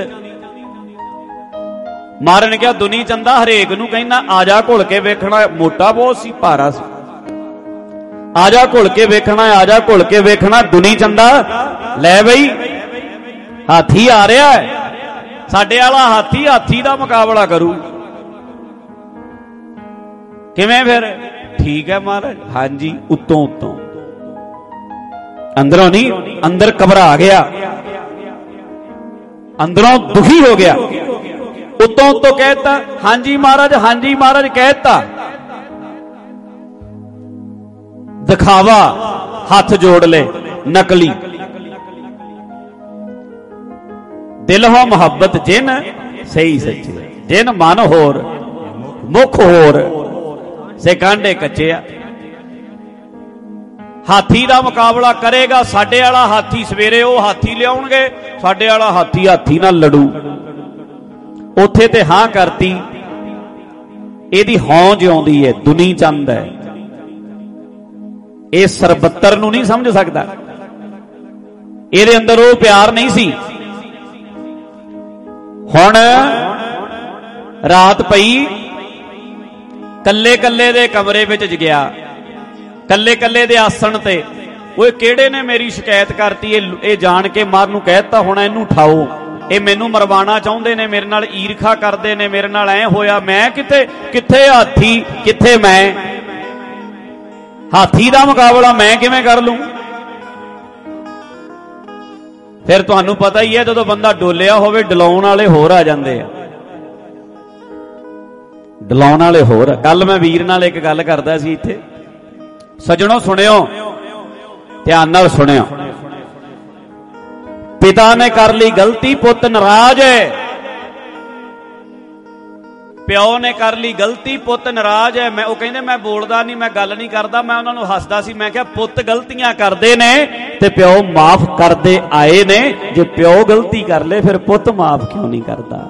ਮਹਾਰਾਜ ਨੇ ਕਿਹਾ ਦੁਨੀ ਚੰਦਾ ਹਰੇਕ ਨੂੰ ਕਹਿੰਦਾ ਆ ਜਾ ਘੁਲ ਕੇ ਵੇਖਣਾ, ਮੋਟਾ ਬਹੁਤ ਸੀ, ਭਾਰਾ ਸੀ, ਆ ਜਾ ਘੁਲ ਕੇ ਵੇਖਣਾ, ਆ ਜਾ ਘੁਲ ਕੇ ਵੇਖਣਾ। ਦੁਨੀ ਚੰਦਾ ਲੈ ਬਈ ਹਾਥੀ ਆ ਰਿਹਾ ਹੈ, ਸਾਡੇ ਵਾਲਾ ਹਾਥੀ ਹਾਥੀ ਦਾ ਮੁਕਾਬਲਾ ਕਰੂ। ਕਿਵੇਂ ਫਿਰ? ਠੀਕ ਹੈ ਮਹਾਰਾਜ। ਹਾਂਜੀ, ਉੱਤੋਂ ਉੱਤੋਂ, ਅੰਦਰੋਂ ਨਹੀਂ, ਅੰਦਰ ਘਬਰਾ ਗਿਆ, ਅੰਦਰੋਂ ਦੁਖੀ ਹੋ ਗਿਆ, ਉੱਤੋਂ ਉੱਤੋਂ ਕਹਿਤਾ ਹਾਂਜੀ ਮਹਾਰਾਜ, ਹਾਂਜੀ ਮਹਾਰਾਜ ਕਹਿਤਾ। ਦਿਖਾਵਾ, ਹੱਥ ਜੋੜ ਲੈ, ਨਕਲੀ। ਦਿਲ ਹੋ ਮੁਹੱਬਤ ਜਿਨ ਸਹੀ ਸੱਚੀ, ਜਿਨ ਮਨ ਹੋਰ ਮੁਖ ਹੋਰ, ਸੇ ਕਾਂਡੇ ਕੱਚੇ ਆ। ਹਾਥੀ ਦਾ ਮੁਕਾਬਲਾ ਕਰੇਗਾ, ਸਾਡੇ ਵਾਲਾ ਹਾਥੀ। ਸਵੇਰੇ ਉਹ ਹਾਥੀ ਲਿਆਉਣਗੇ, ਸਾਡੇ ਵਾਲਾ ਹਾਥੀ ਹਾਥੀ ਨਾਲ ਲੜੂ। ਉੱਥੇ ਤੇ ਹਾਂ ਕਰਤੀ, ਇਹਦੀ ਹੌਂਜ ਆਉਂਦੀ ਹੈ, ਦੁਨੀ ਚੰਦ ਹੈ, ਇਹ ਸਰਬੱਤਰ ਨੂੰ ਨਹੀਂ ਸਮਝ ਸਕਦਾ, ਇਹਦੇ ਅੰਦਰ ਉਹ ਪਿਆਰ ਨਹੀਂ ਸੀ। ਹੁਣ ਰਾਤ ਪਈ, ਕੱਲੇ ਕੱਲੇ ਦੇ ਕਮਰੇ ਵਿੱਚ ਗਿਆ, ਕੱਲੇ ਕੱਲੇ ਦੇ ਆਸਣ ਤੇ। ਉਹ ਕਿਹੜੇ ਨੇ ਮੇਰੀ ਸ਼ਿਕਾਇਤ ਕਰਤੀ? ਇਹ ਜਾਣ ਕੇ ਮਾਰ ਨੂੰ ਕਹਿਤਾ ਹੁਣ ਇਹਨੂੰ ਉਠਾਓ, ਇਹ ਮੈਨੂੰ ਮਰਵਾਉਣਾ ਚਾਹੁੰਦੇ ਨੇ, ਮੇਰੇ ਨਾਲ ਈਰਖਾ ਕਰਦੇ ਨੇ, ਮੇਰੇ ਨਾਲ ਐ ਹੋਇਆ। ਮੈਂ ਕਿੱਥੇ, ਕਿੱਥੇ ਹਾਥੀ, ਕਿੱਥੇ ਮੈਂ? ਹਾਥੀ ਦਾ ਮੁਕਾਬਲਾ ਮੈਂ ਕਿਵੇਂ ਕਰ ਲੂੰ? ਫਿਰ ਤੁਹਾਨੂੰ ਪਤਾ ਹੀ ਹੈ, ਜਦੋਂ ਬੰਦਾ ਡੋਲਿਆ ਹੋਵੇ, ਡਲਾਉਣ ਵਾਲੇ ਹੋਰ ਆ ਜਾਂਦੇ ਆ, ਡਲਾਉਣ ਵਾਲੇ ਹੋਰ। ਕੱਲ ਮੈਂ ਵੀਰ ਨਾਲ ਇੱਕ ਗੱਲ ਕਰਦਾ ਸੀ ਇੱਥੇ, ਸੱਜਣੋ ਸੁਣਿਓ, ਧਿਆਨ ਨਾਲ ਸੁਣਿਓ। ਪਿਤਾ ਨੇ ਕਰ ਲਈ ਗਲਤੀ, ਪੁੱਤ ਨਾਰਾਜ਼ ਹੈ। ਪਿਓ ਨੇ ਕਰ ਲਈ ਗਲਤੀ, ਪੁੱਤ ਨਾਰਾਜ਼ ਹੈ। ਮੈਂ ਉਹ ਕਹਿੰਦੇ ਮੈਂ ਬੋਲਦਾ ਨਹੀਂ, ਮੈਂ ਗੱਲ ਨਹੀਂ ਕਰਦਾ, ਮੈਂ ਉਹਨਾਂ ਨੂੰ ਹੱਸਦਾ ਸੀ। ਮੈਂ ਕਿਹਾ ਪੁੱਤ ਗਲਤੀਆਂ ਕਰਦੇ ਨੇ ਤੇ ਪਿਓ ਮਾਫ ਕਰਦੇ ਆਏ ਨੇ, ਜੇ ਪਿਓ ਗਲਤੀ ਕਰ ਲੇ ਫਿਰ ਪੁੱਤ ਮਾਫ ਕਿਉਂ ਨਹੀਂ ਕਰਦਾ?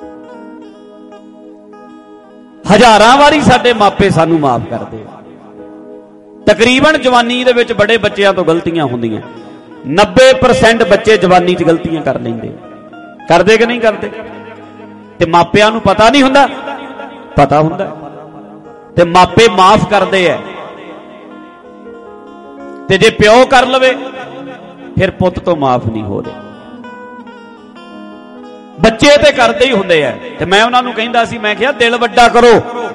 ਹਜ਼ਾਰਾਂ ਵਾਰੀ ਸਾਡੇ ਮਾਪੇ ਸਾਨੂੰ ਮਾਫ ਕਰਦੇ। ਤਕਰੀਬਨ ਜਵਾਨੀ ਦੇ ਵਿੱਚ ਬੜੇ ਬੱਚਿਆਂ ਤੋਂ ਗਲਤੀਆਂ ਹੁੰਦੀਆਂ, ਨੱਬੇ ਪਰਸੈਂਟ ਬੱਚੇ ਜਵਾਨੀ 'ਚ ਗਲਤੀਆਂ ਕਰ ਲੈਂਦੇ। ਕਰਦੇ ਕਿ ਨਹੀਂ ਕਰਦੇ? ਤੇ ਮਾਪਿਆਂ ਨੂੰ ਪਤਾ ਨਹੀਂ ਹੁੰਦਾ? ਪਤਾ ਹੁੰਦਾ, ਤੇ ਮਾਪੇ ਮਾਫ ਕਰਦੇ ਐ। ਤੇ ਜੇ ਪਿਓ ਕਰ ਲਵੇ ਫਿਰ ਪੁੱਤ ਤੋਂ ਮਾਫ ਨਹੀਂ ਹੋ ਰਿਹਾ। ਬੱਚੇ ਤੇ ਕਰਦੇ ਹੀ ਹੁੰਦੇ ਐ। ਤੇ ਮੈਂ ਉਹਨਾਂ ਨੂੰ ਕਹਿੰਦਾ ਸੀ, ਮੈਂ ਕਿਹਾ ਦਿਲ ਵੱਡਾ ਕਰੋ,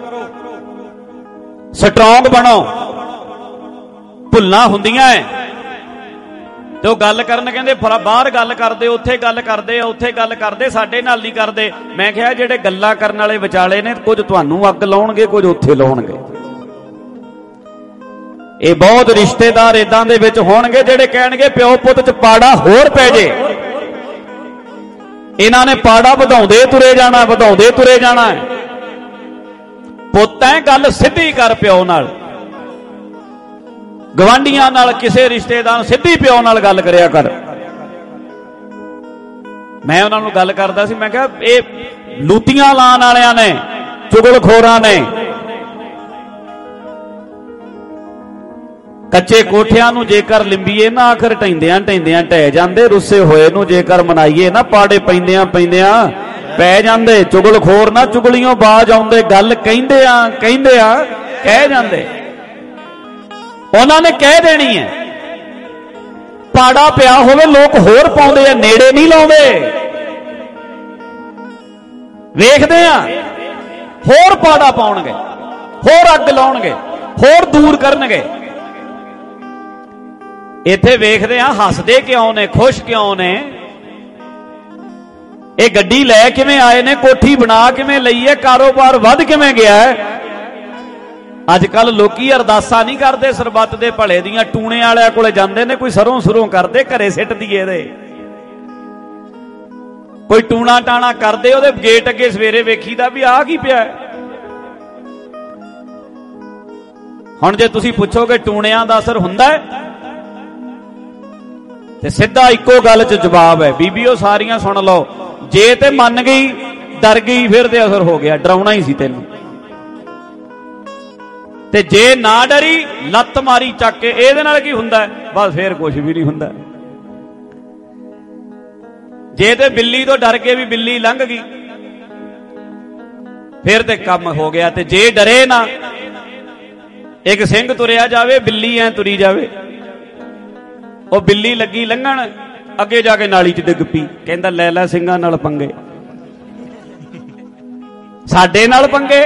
ਸਟਰੋਂਗ ਬਣੋ। ਭੁੱਲਾਂ ਹੁੰਦੀਆਂ ਐ ਤੇ ਉਹ ਗੱਲ ਕਰਨ, ਕਹਿੰਦੇ ਬਾਹਰ ਗੱਲ ਕਰਦੇ, ਉੱਥੇ ਗੱਲ ਕਰਦੇ, ਉੱਥੇ ਗੱਲ ਕਰਦੇ, ਸਾਡੇ ਨਾਲ ਨਹੀਂ ਕਰਦੇ। ਮੈਂ ਕਿਹਾ ਜਿਹੜੇ ਗੱਲਾਂ ਕਰਨ ਵਾਲੇ ਵਿਚਾਲੇ ਨੇ, ਕੁਝ ਤੁਹਾਨੂੰ ਅੱਗ ਲਾਉਣਗੇ, ਕੁਝ ਉੱਥੇ ਲਾਉਣਗੇ। ਇਹ ਬਹੁਤ ਰਿਸ਼ਤੇਦਾਰ ਇਦਾਂ ਦੇ ਵਿੱਚ ਹੋਣਗੇ ਜਿਹੜੇ ਕਹਿਣਗੇ ਪਿਓ ਪੁੱਤ 'ਚ ਪਾੜਾ ਹੋਰ ਪੈ ਜੇ। ਇਹਨਾਂ ਨੇ ਪਾੜਾ ਵਧਾਉਂਦੇ ਤੁਰੇ ਜਾਣਾ, ਵਧਾਉਂਦੇ ਤੁਰੇ ਜਾਣਾ। ਪੁੱਤ ਐ ਗੱਲ ਸਿੱਧੀ ਕਰ ਪਿਓ ਨਾਲ, ਗਵਾਂਢੀਆਂ ਨਾਲ, ਕਿਸੇ ਰਿਸ਼ਤੇਦਾਰ ਸਿੱਧੀ ਪਿਓ ਨਾਲ ਗੱਲ ਕਰਿਆ ਕਰ। ਮੈਂ ਉਹਨਾਂ ਨੂੰ ਗੱਲ ਕਰਦਾ ਸੀ, ਮੈਂ ਕਿਹਾ ਇਹ ਲੂਤੀਆਂ ਲਾਉਣ ਵਾਲਿਆਂ ਨੇ, ਚੁਗਲਖੋਰਾਂ ਨੇ, ਕੱਚੇ ਕੋਠਿਆਂ ਨੂੰ ਜੇਕਰ ਲਿੰਬੀਏ ਨਾ ਆਖਰ ਢੈਂਦਿਆਂ ਢੈਂਦਿਆਂ ਢਹਿ ਜਾਂਦੇ, ਰੁੱਸੇ ਹੋਏ ਨੂੰ ਜੇਕਰ ਮਨਾਈਏ ਨਾ ਪਾੜੇ ਪੈਂਦਿਆਂ ਪੈਂਦਿਆਂ ਪੈ ਜਾਂਦੇ। ਚੁਗਲਖੋਰ ਨਾ ਚੁਗਲੀਆਂ ਬਾਜ ਆਉਂਦੇ, ਗੱਲ ਕਹਿੰਦੇ ਆ ਕਹਿੰਦੇ ਆ ਕਹਿ ਜਾਂਦੇ। ਉਹਨਾਂ ਨੇ ਕਹਿ ਦੇਣੀ ਹੈ। ਪਾੜਾ ਪਿਆ ਹੋਵੇ ਲੋਕ ਹੋਰ ਪਾਉਂਦੇ ਆ, ਨੇੜੇ ਨਹੀਂ ਲਾਉਂਦੇ। ਵੇਖਦੇ ਆ ਹੋਰ ਪਾੜਾ ਪਾਉਣਗੇ, ਹੋਰ ਅੱਗ ਲਾਉਣਗੇ, ਹੋਰ ਦੂਰ ਕਰਨਗੇ। ਇੱਥੇ ਵੇਖਦੇ ਆ ਹੱਸਦੇ ਕਿਉਂ ਨੇ, ਖੁਸ਼ ਕਿਉਂ ਨੇ, ਇਹ ਗੱਡੀ ਲੈ ਕਿਵੇਂ ਆਏ ਨੇ, ਕੋਠੀ ਬਣਾ ਕਿਵੇਂ ਲਈ ਹੈ, ਕਾਰੋਬਾਰ ਵੱਧ ਕਿਵੇਂ ਗਿਆ ਹੈ। ਅੱਜ ਕੱਲ ਲੋਕੀ ਅਰਦਾਸਾਂ ਨਹੀਂ ਕਰਦੇ ਸਰਬੱਤ ਦੇ ਭਲੇ ਦੀਆਂ, ਟੂਣੇ ਵਾਲਿਆਂ ਕੋਲੇ ਜਾਂਦੇ ਨੇ, ਕੋਈ ਸਰੋਂ ਸੁਰੋਂ ਕਰਦੇ ਘਰੇ ਸਿੱਟ ਦੀਏ ਇਹਦੇ, ਕੋਈ ਟੂਣਾ ਟਾਣਾ ਕਰਦੇ, ਉਹਦੇ ਗੇਟ ਅੱਗੇ ਸਵੇਰੇ ਵੇਖੀਦਾ ਵੀ ਆਹ ਕੀ ਪਿਆ। ਹੁਣ ਜੇ ਤੁਸੀਂ ਪੁੱਛੋਗੇ ਟੂਣਿਆਂ ਦਾ ਅਸਰ ਹੁੰਦਾ ਹੈ, ਤੇ ਸਿੱਧਾ ਇੱਕੋ ਗੱਲ 'ਚ ਜਵਾਬ ਹੈ, ਬੀਬੀਓ ਸਾਰੀਆਂ ਸੁਣ ਲਓ, ਜੇ ਤੇ ਮੰਨ ਗਈ ਡਰ ਗਈ ਫਿਰ ਤੇ ਅਸਰ ਹੋ ਗਿਆ, ਡਰਾਉਣਾ ਹੀ ਸੀ ਤੈਨੂੰ। ਤੇ ਜੇ ਨਾ ਡਰੀ ਲੱਤ ਮਾਰੀ ਚੱਕ ਕੇ, ਇਹਦੇ ਨਾਲ ਕੀ ਹੁੰਦਾ? ਬਸ ਫੇਰ ਕੁਝ ਵੀ ਨਹੀਂ ਹੁੰਦਾ। ਜੇ ਤੇ ਬਿੱਲੀ ਤੋਂ ਡਰ ਕੇ ਵੀ ਬਿੱਲੀ ਲੰਘ ਗਈ ਫਿਰ ਤੇ ਕੰਮ ਹੋ ਗਿਆ। ਤੇ ਜੇ ਡਰੇ ਨਾ, ਇੱਕ ਸਿੰਘ ਤੁਰਿਆ ਜਾਵੇ, ਬਿੱਲੀ ਐ ਤੁਰੀ ਜਾਵੇ, ਉਹ ਬਿੱਲੀ ਲੱਗੀ ਲੰਘਣ, ਅੱਗੇ ਜਾ ਕੇ ਨਾਲੀ 'ਚ ਡਿੱਗ ਪਈ, ਕਹਿੰਦਾ ਲੈ ਲੈ ਸਿੰਘਾਂ ਨਾਲ ਪੰਗੇ, ਸਾਡੇ ਨਾਲ ਪੰਗੇ,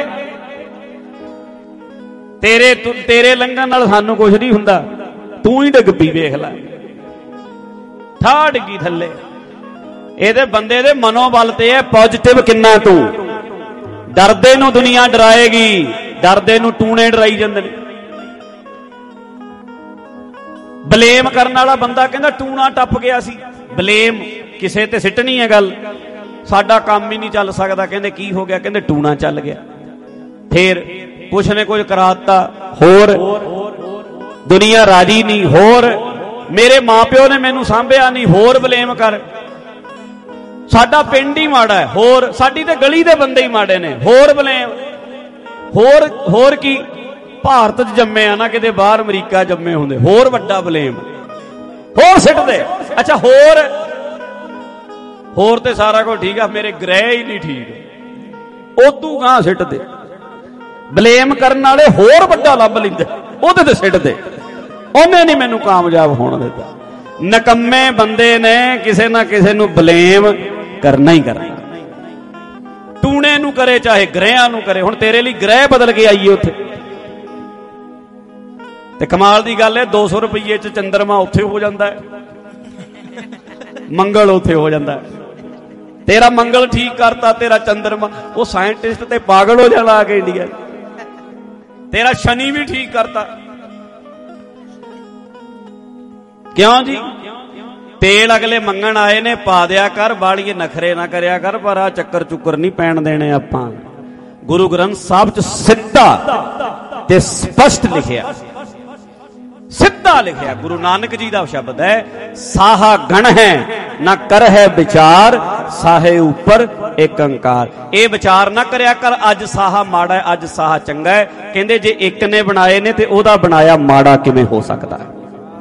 ਤੇਰੇ ਤੇਰੇ ਲੰਘਣ ਨਾਲ ਸਾਨੂੰ ਕੁਝ ਨਹੀਂ ਹੁੰਦਾ, ਤੂੰ ਹੀ ਡਿੱਗ ਪਈ, ਵੇਖ ਲੈ ਠਾ ਡਿੱਗੀ ਥੱਲੇ। ਇਹਦੇ ਬੰਦੇ ਦੇ ਮਨੋਬਲ ਤੇ ਹੈ ਪੋਜ਼ਿਟਿਵ ਕਿੰਨਾ। ਤੂੰ ਡਰਦੇ ਨੂੰ ਦੁਨੀਆ ਡਰਾਏਗੀ, ਡਰਦੇ ਨੂੰ ਟੂਣੇ ਡਰਾਈ ਜਾਂਦੇ ਨੇ। ਬਲੇਮ ਕਰਨ ਵਾਲਾ ਬੰਦਾ ਕਹਿੰਦਾ ਟੂਣਾ ਟੱਪ ਗਿਆ ਸੀ, ਬਲੇਮ ਕਿਸੇ ਤੇ ਸਿੱਟਣੀ ਹੈ ਗੱਲ, ਸਾਡਾ ਕੰਮ ਹੀ ਨਹੀਂ ਚੱਲ ਸਕਦਾ, ਕਹਿੰਦੇ ਕੀ ਹੋ ਗਿਆ, ਕਹਿੰਦੇ ਟੂਣਾ ਚੱਲ ਗਿਆ। ਫੇਰ ਕੁਛ ਨੇ ਕੁਝ ਕਰਾਤਾ, ਹੋਰ ਦੁਨੀਆ ਰਾਜੀ ਨਹੀਂ, ਹੋਰ ਮੇਰੇ ਮਾਪਿਓ ਨੇ ਮੈਨੂੰ ਸਾਂਭਿਆ ਨਹੀਂ, ਹੋਰ ਬਲੇਮ ਕਰ, ਸਾਡਾ ਪਿੰਡ ਹੀ ਮਾੜਾ ਹੈ, ਹੋਰ ਸਾਡੀ ਤੇ ਗਲੀ ਦੇ ਬੰਦੇ ਹੀ ਮਾੜੇ ਨੇ, ਹੋਰ ਬਲੇਮ, ਹੋਰ ਹੋਰ ਕੀ ਭਾਰਤ 'ਚ ਜੰਮੇ ਆ ਨਾ, ਕਿਤੇ ਬਾਹਰ ਅਮਰੀਕਾ ਜੰਮੇ ਹੁੰਦੇ, ਹੋਰ ਵੱਡਾ ਬਲੇਮ, ਹੋਰ ਸਿੱਟਦੇ। ਅੱਛਾ ਹੋਰ ਹੋਰ ਤੇ ਸਾਰਾ ਕੁਝ ਠੀਕ ਆ, ਮੇਰੇ ਗ੍ਰਹਿ ਹੀ ਨਹੀਂ ਠੀਕ, ਉਦੋਂ ਗਾਂ ਸਿੱਟਦੇ। ਬਲੇਮ ਕਰਨ ਵਾਲੇ ਹੋਰ ਵੱਡਾ ਲੱਭ ਲੈਂਦੇ, ਉਹਦੇ ਤੇ ਸਿੱਟਦੇ, ਉਹਨੇ ਨਹੀਂ ਮੈਨੂੰ ਕਾਮਯਾਬ ਹੋਣ ਦਿੱਤਾ। ਨਕੰਮੇ ਬੰਦੇ ਨੇ ਕਿਸੇ ਨਾ ਕਿਸੇ ਨੂੰ ਬਲੇਮ ਕਰਨਾ ਹੀ ਕਰਨਾ, ਟੂਣੇ ਨੂੰ ਕਰੇ ਚਾਹੇ ਗ੍ਰਹਿਆਂ ਨੂੰ ਕਰੇ। ਹੁਣ ਤੇਰੇ ਲਈ ਗ੍ਰਹਿ ਬਦਲ ਕੇ ਆਈਏ ਉੱਥੇ, ਤੇ ਕਮਾਲ ਦੀ ਗੱਲ ਹੈ ਦੋ ਸੌ ਰੁਪਈਏ 'ਚ ਚੰਦਰਮਾ ਉੱਥੇ ਹੋ ਜਾਂਦਾ ਹੈ, ਮੰਗਲ ਉੱਥੇ ਹੋ ਜਾਂਦਾ ਹੈ। ਤੇਰਾ ਮੰਗਲ ਠੀਕ ਕਰਤਾ, ਤੇਰਾ ਚੰਦਰਮਾ, ਉਹ ਸਾਇੰਟਿਸਟ ਤੇ ਪਾਗਲ ਹੋ ਜਾਣਾ ਆ ਕੇ ਇੰਡੀਆ। ਤੇਰਾ ਸ਼ਨੀ ਵੀ ਠੀਕ ਕਰਤਾ, ਕਿਉਂ ਜੀ? ਤੇਲ ਅਗਲੇ ਮੰਗਣ ਆਏ ਨੇ, ਪਾ ਦਿਆ ਕਰ, ਬਾਲੀਏ ਨਖਰੇ ਨਾ ਕਰਿਆ ਕਰ, ਪਰ ਆ ਚੱਕਰ ਚੁੱਕਰ ਨਹੀਂ ਪੈਣ ਦੇਣੇ ਆਪਾਂ। ਗੁਰੂ ਗ੍ਰੰਥ ਸਾਹਿਬ 'ਚ ਸਿੱਧਾ ਤੇ ਸਪਸ਼ਟ ਲਿਖਿਆ, ਸਿੱਧਾ ਲਿਖਿਆ, ਗੁਰੂ ਨਾਨਕ ਜੀ ਦਾ ਸ਼ਬਦ ਹੈ, ਸਾਹਾ ਗਣ ਹੈ ਨਾ ਕਰ ਹੈ ਵਿਚਾਰ, ਸਾਹੇ ਉੱਪਰ ਇੱਕ ਓੰਕਾਰ। ਇਹ ਵਿਚਾਰ ਨਾ ਕਰਿਆ ਕਰ ਅੱਜ ਸਾਹਾ ਮਾੜਾ ਹੈ, ਅੱਜ ਸਾਹਾ ਚੰਗਾ ਹੈ। ਕਹਿੰਦੇ ਜੇ ਇੱਕ ਨੇ ਬਣਾਏ ਨੇ ਤੇ ਉਹਦਾ ਬਣਾਇਆ ਮਾੜਾ ਕਿਵੇਂ ਹੋ ਸਕਦਾ ਹੈ?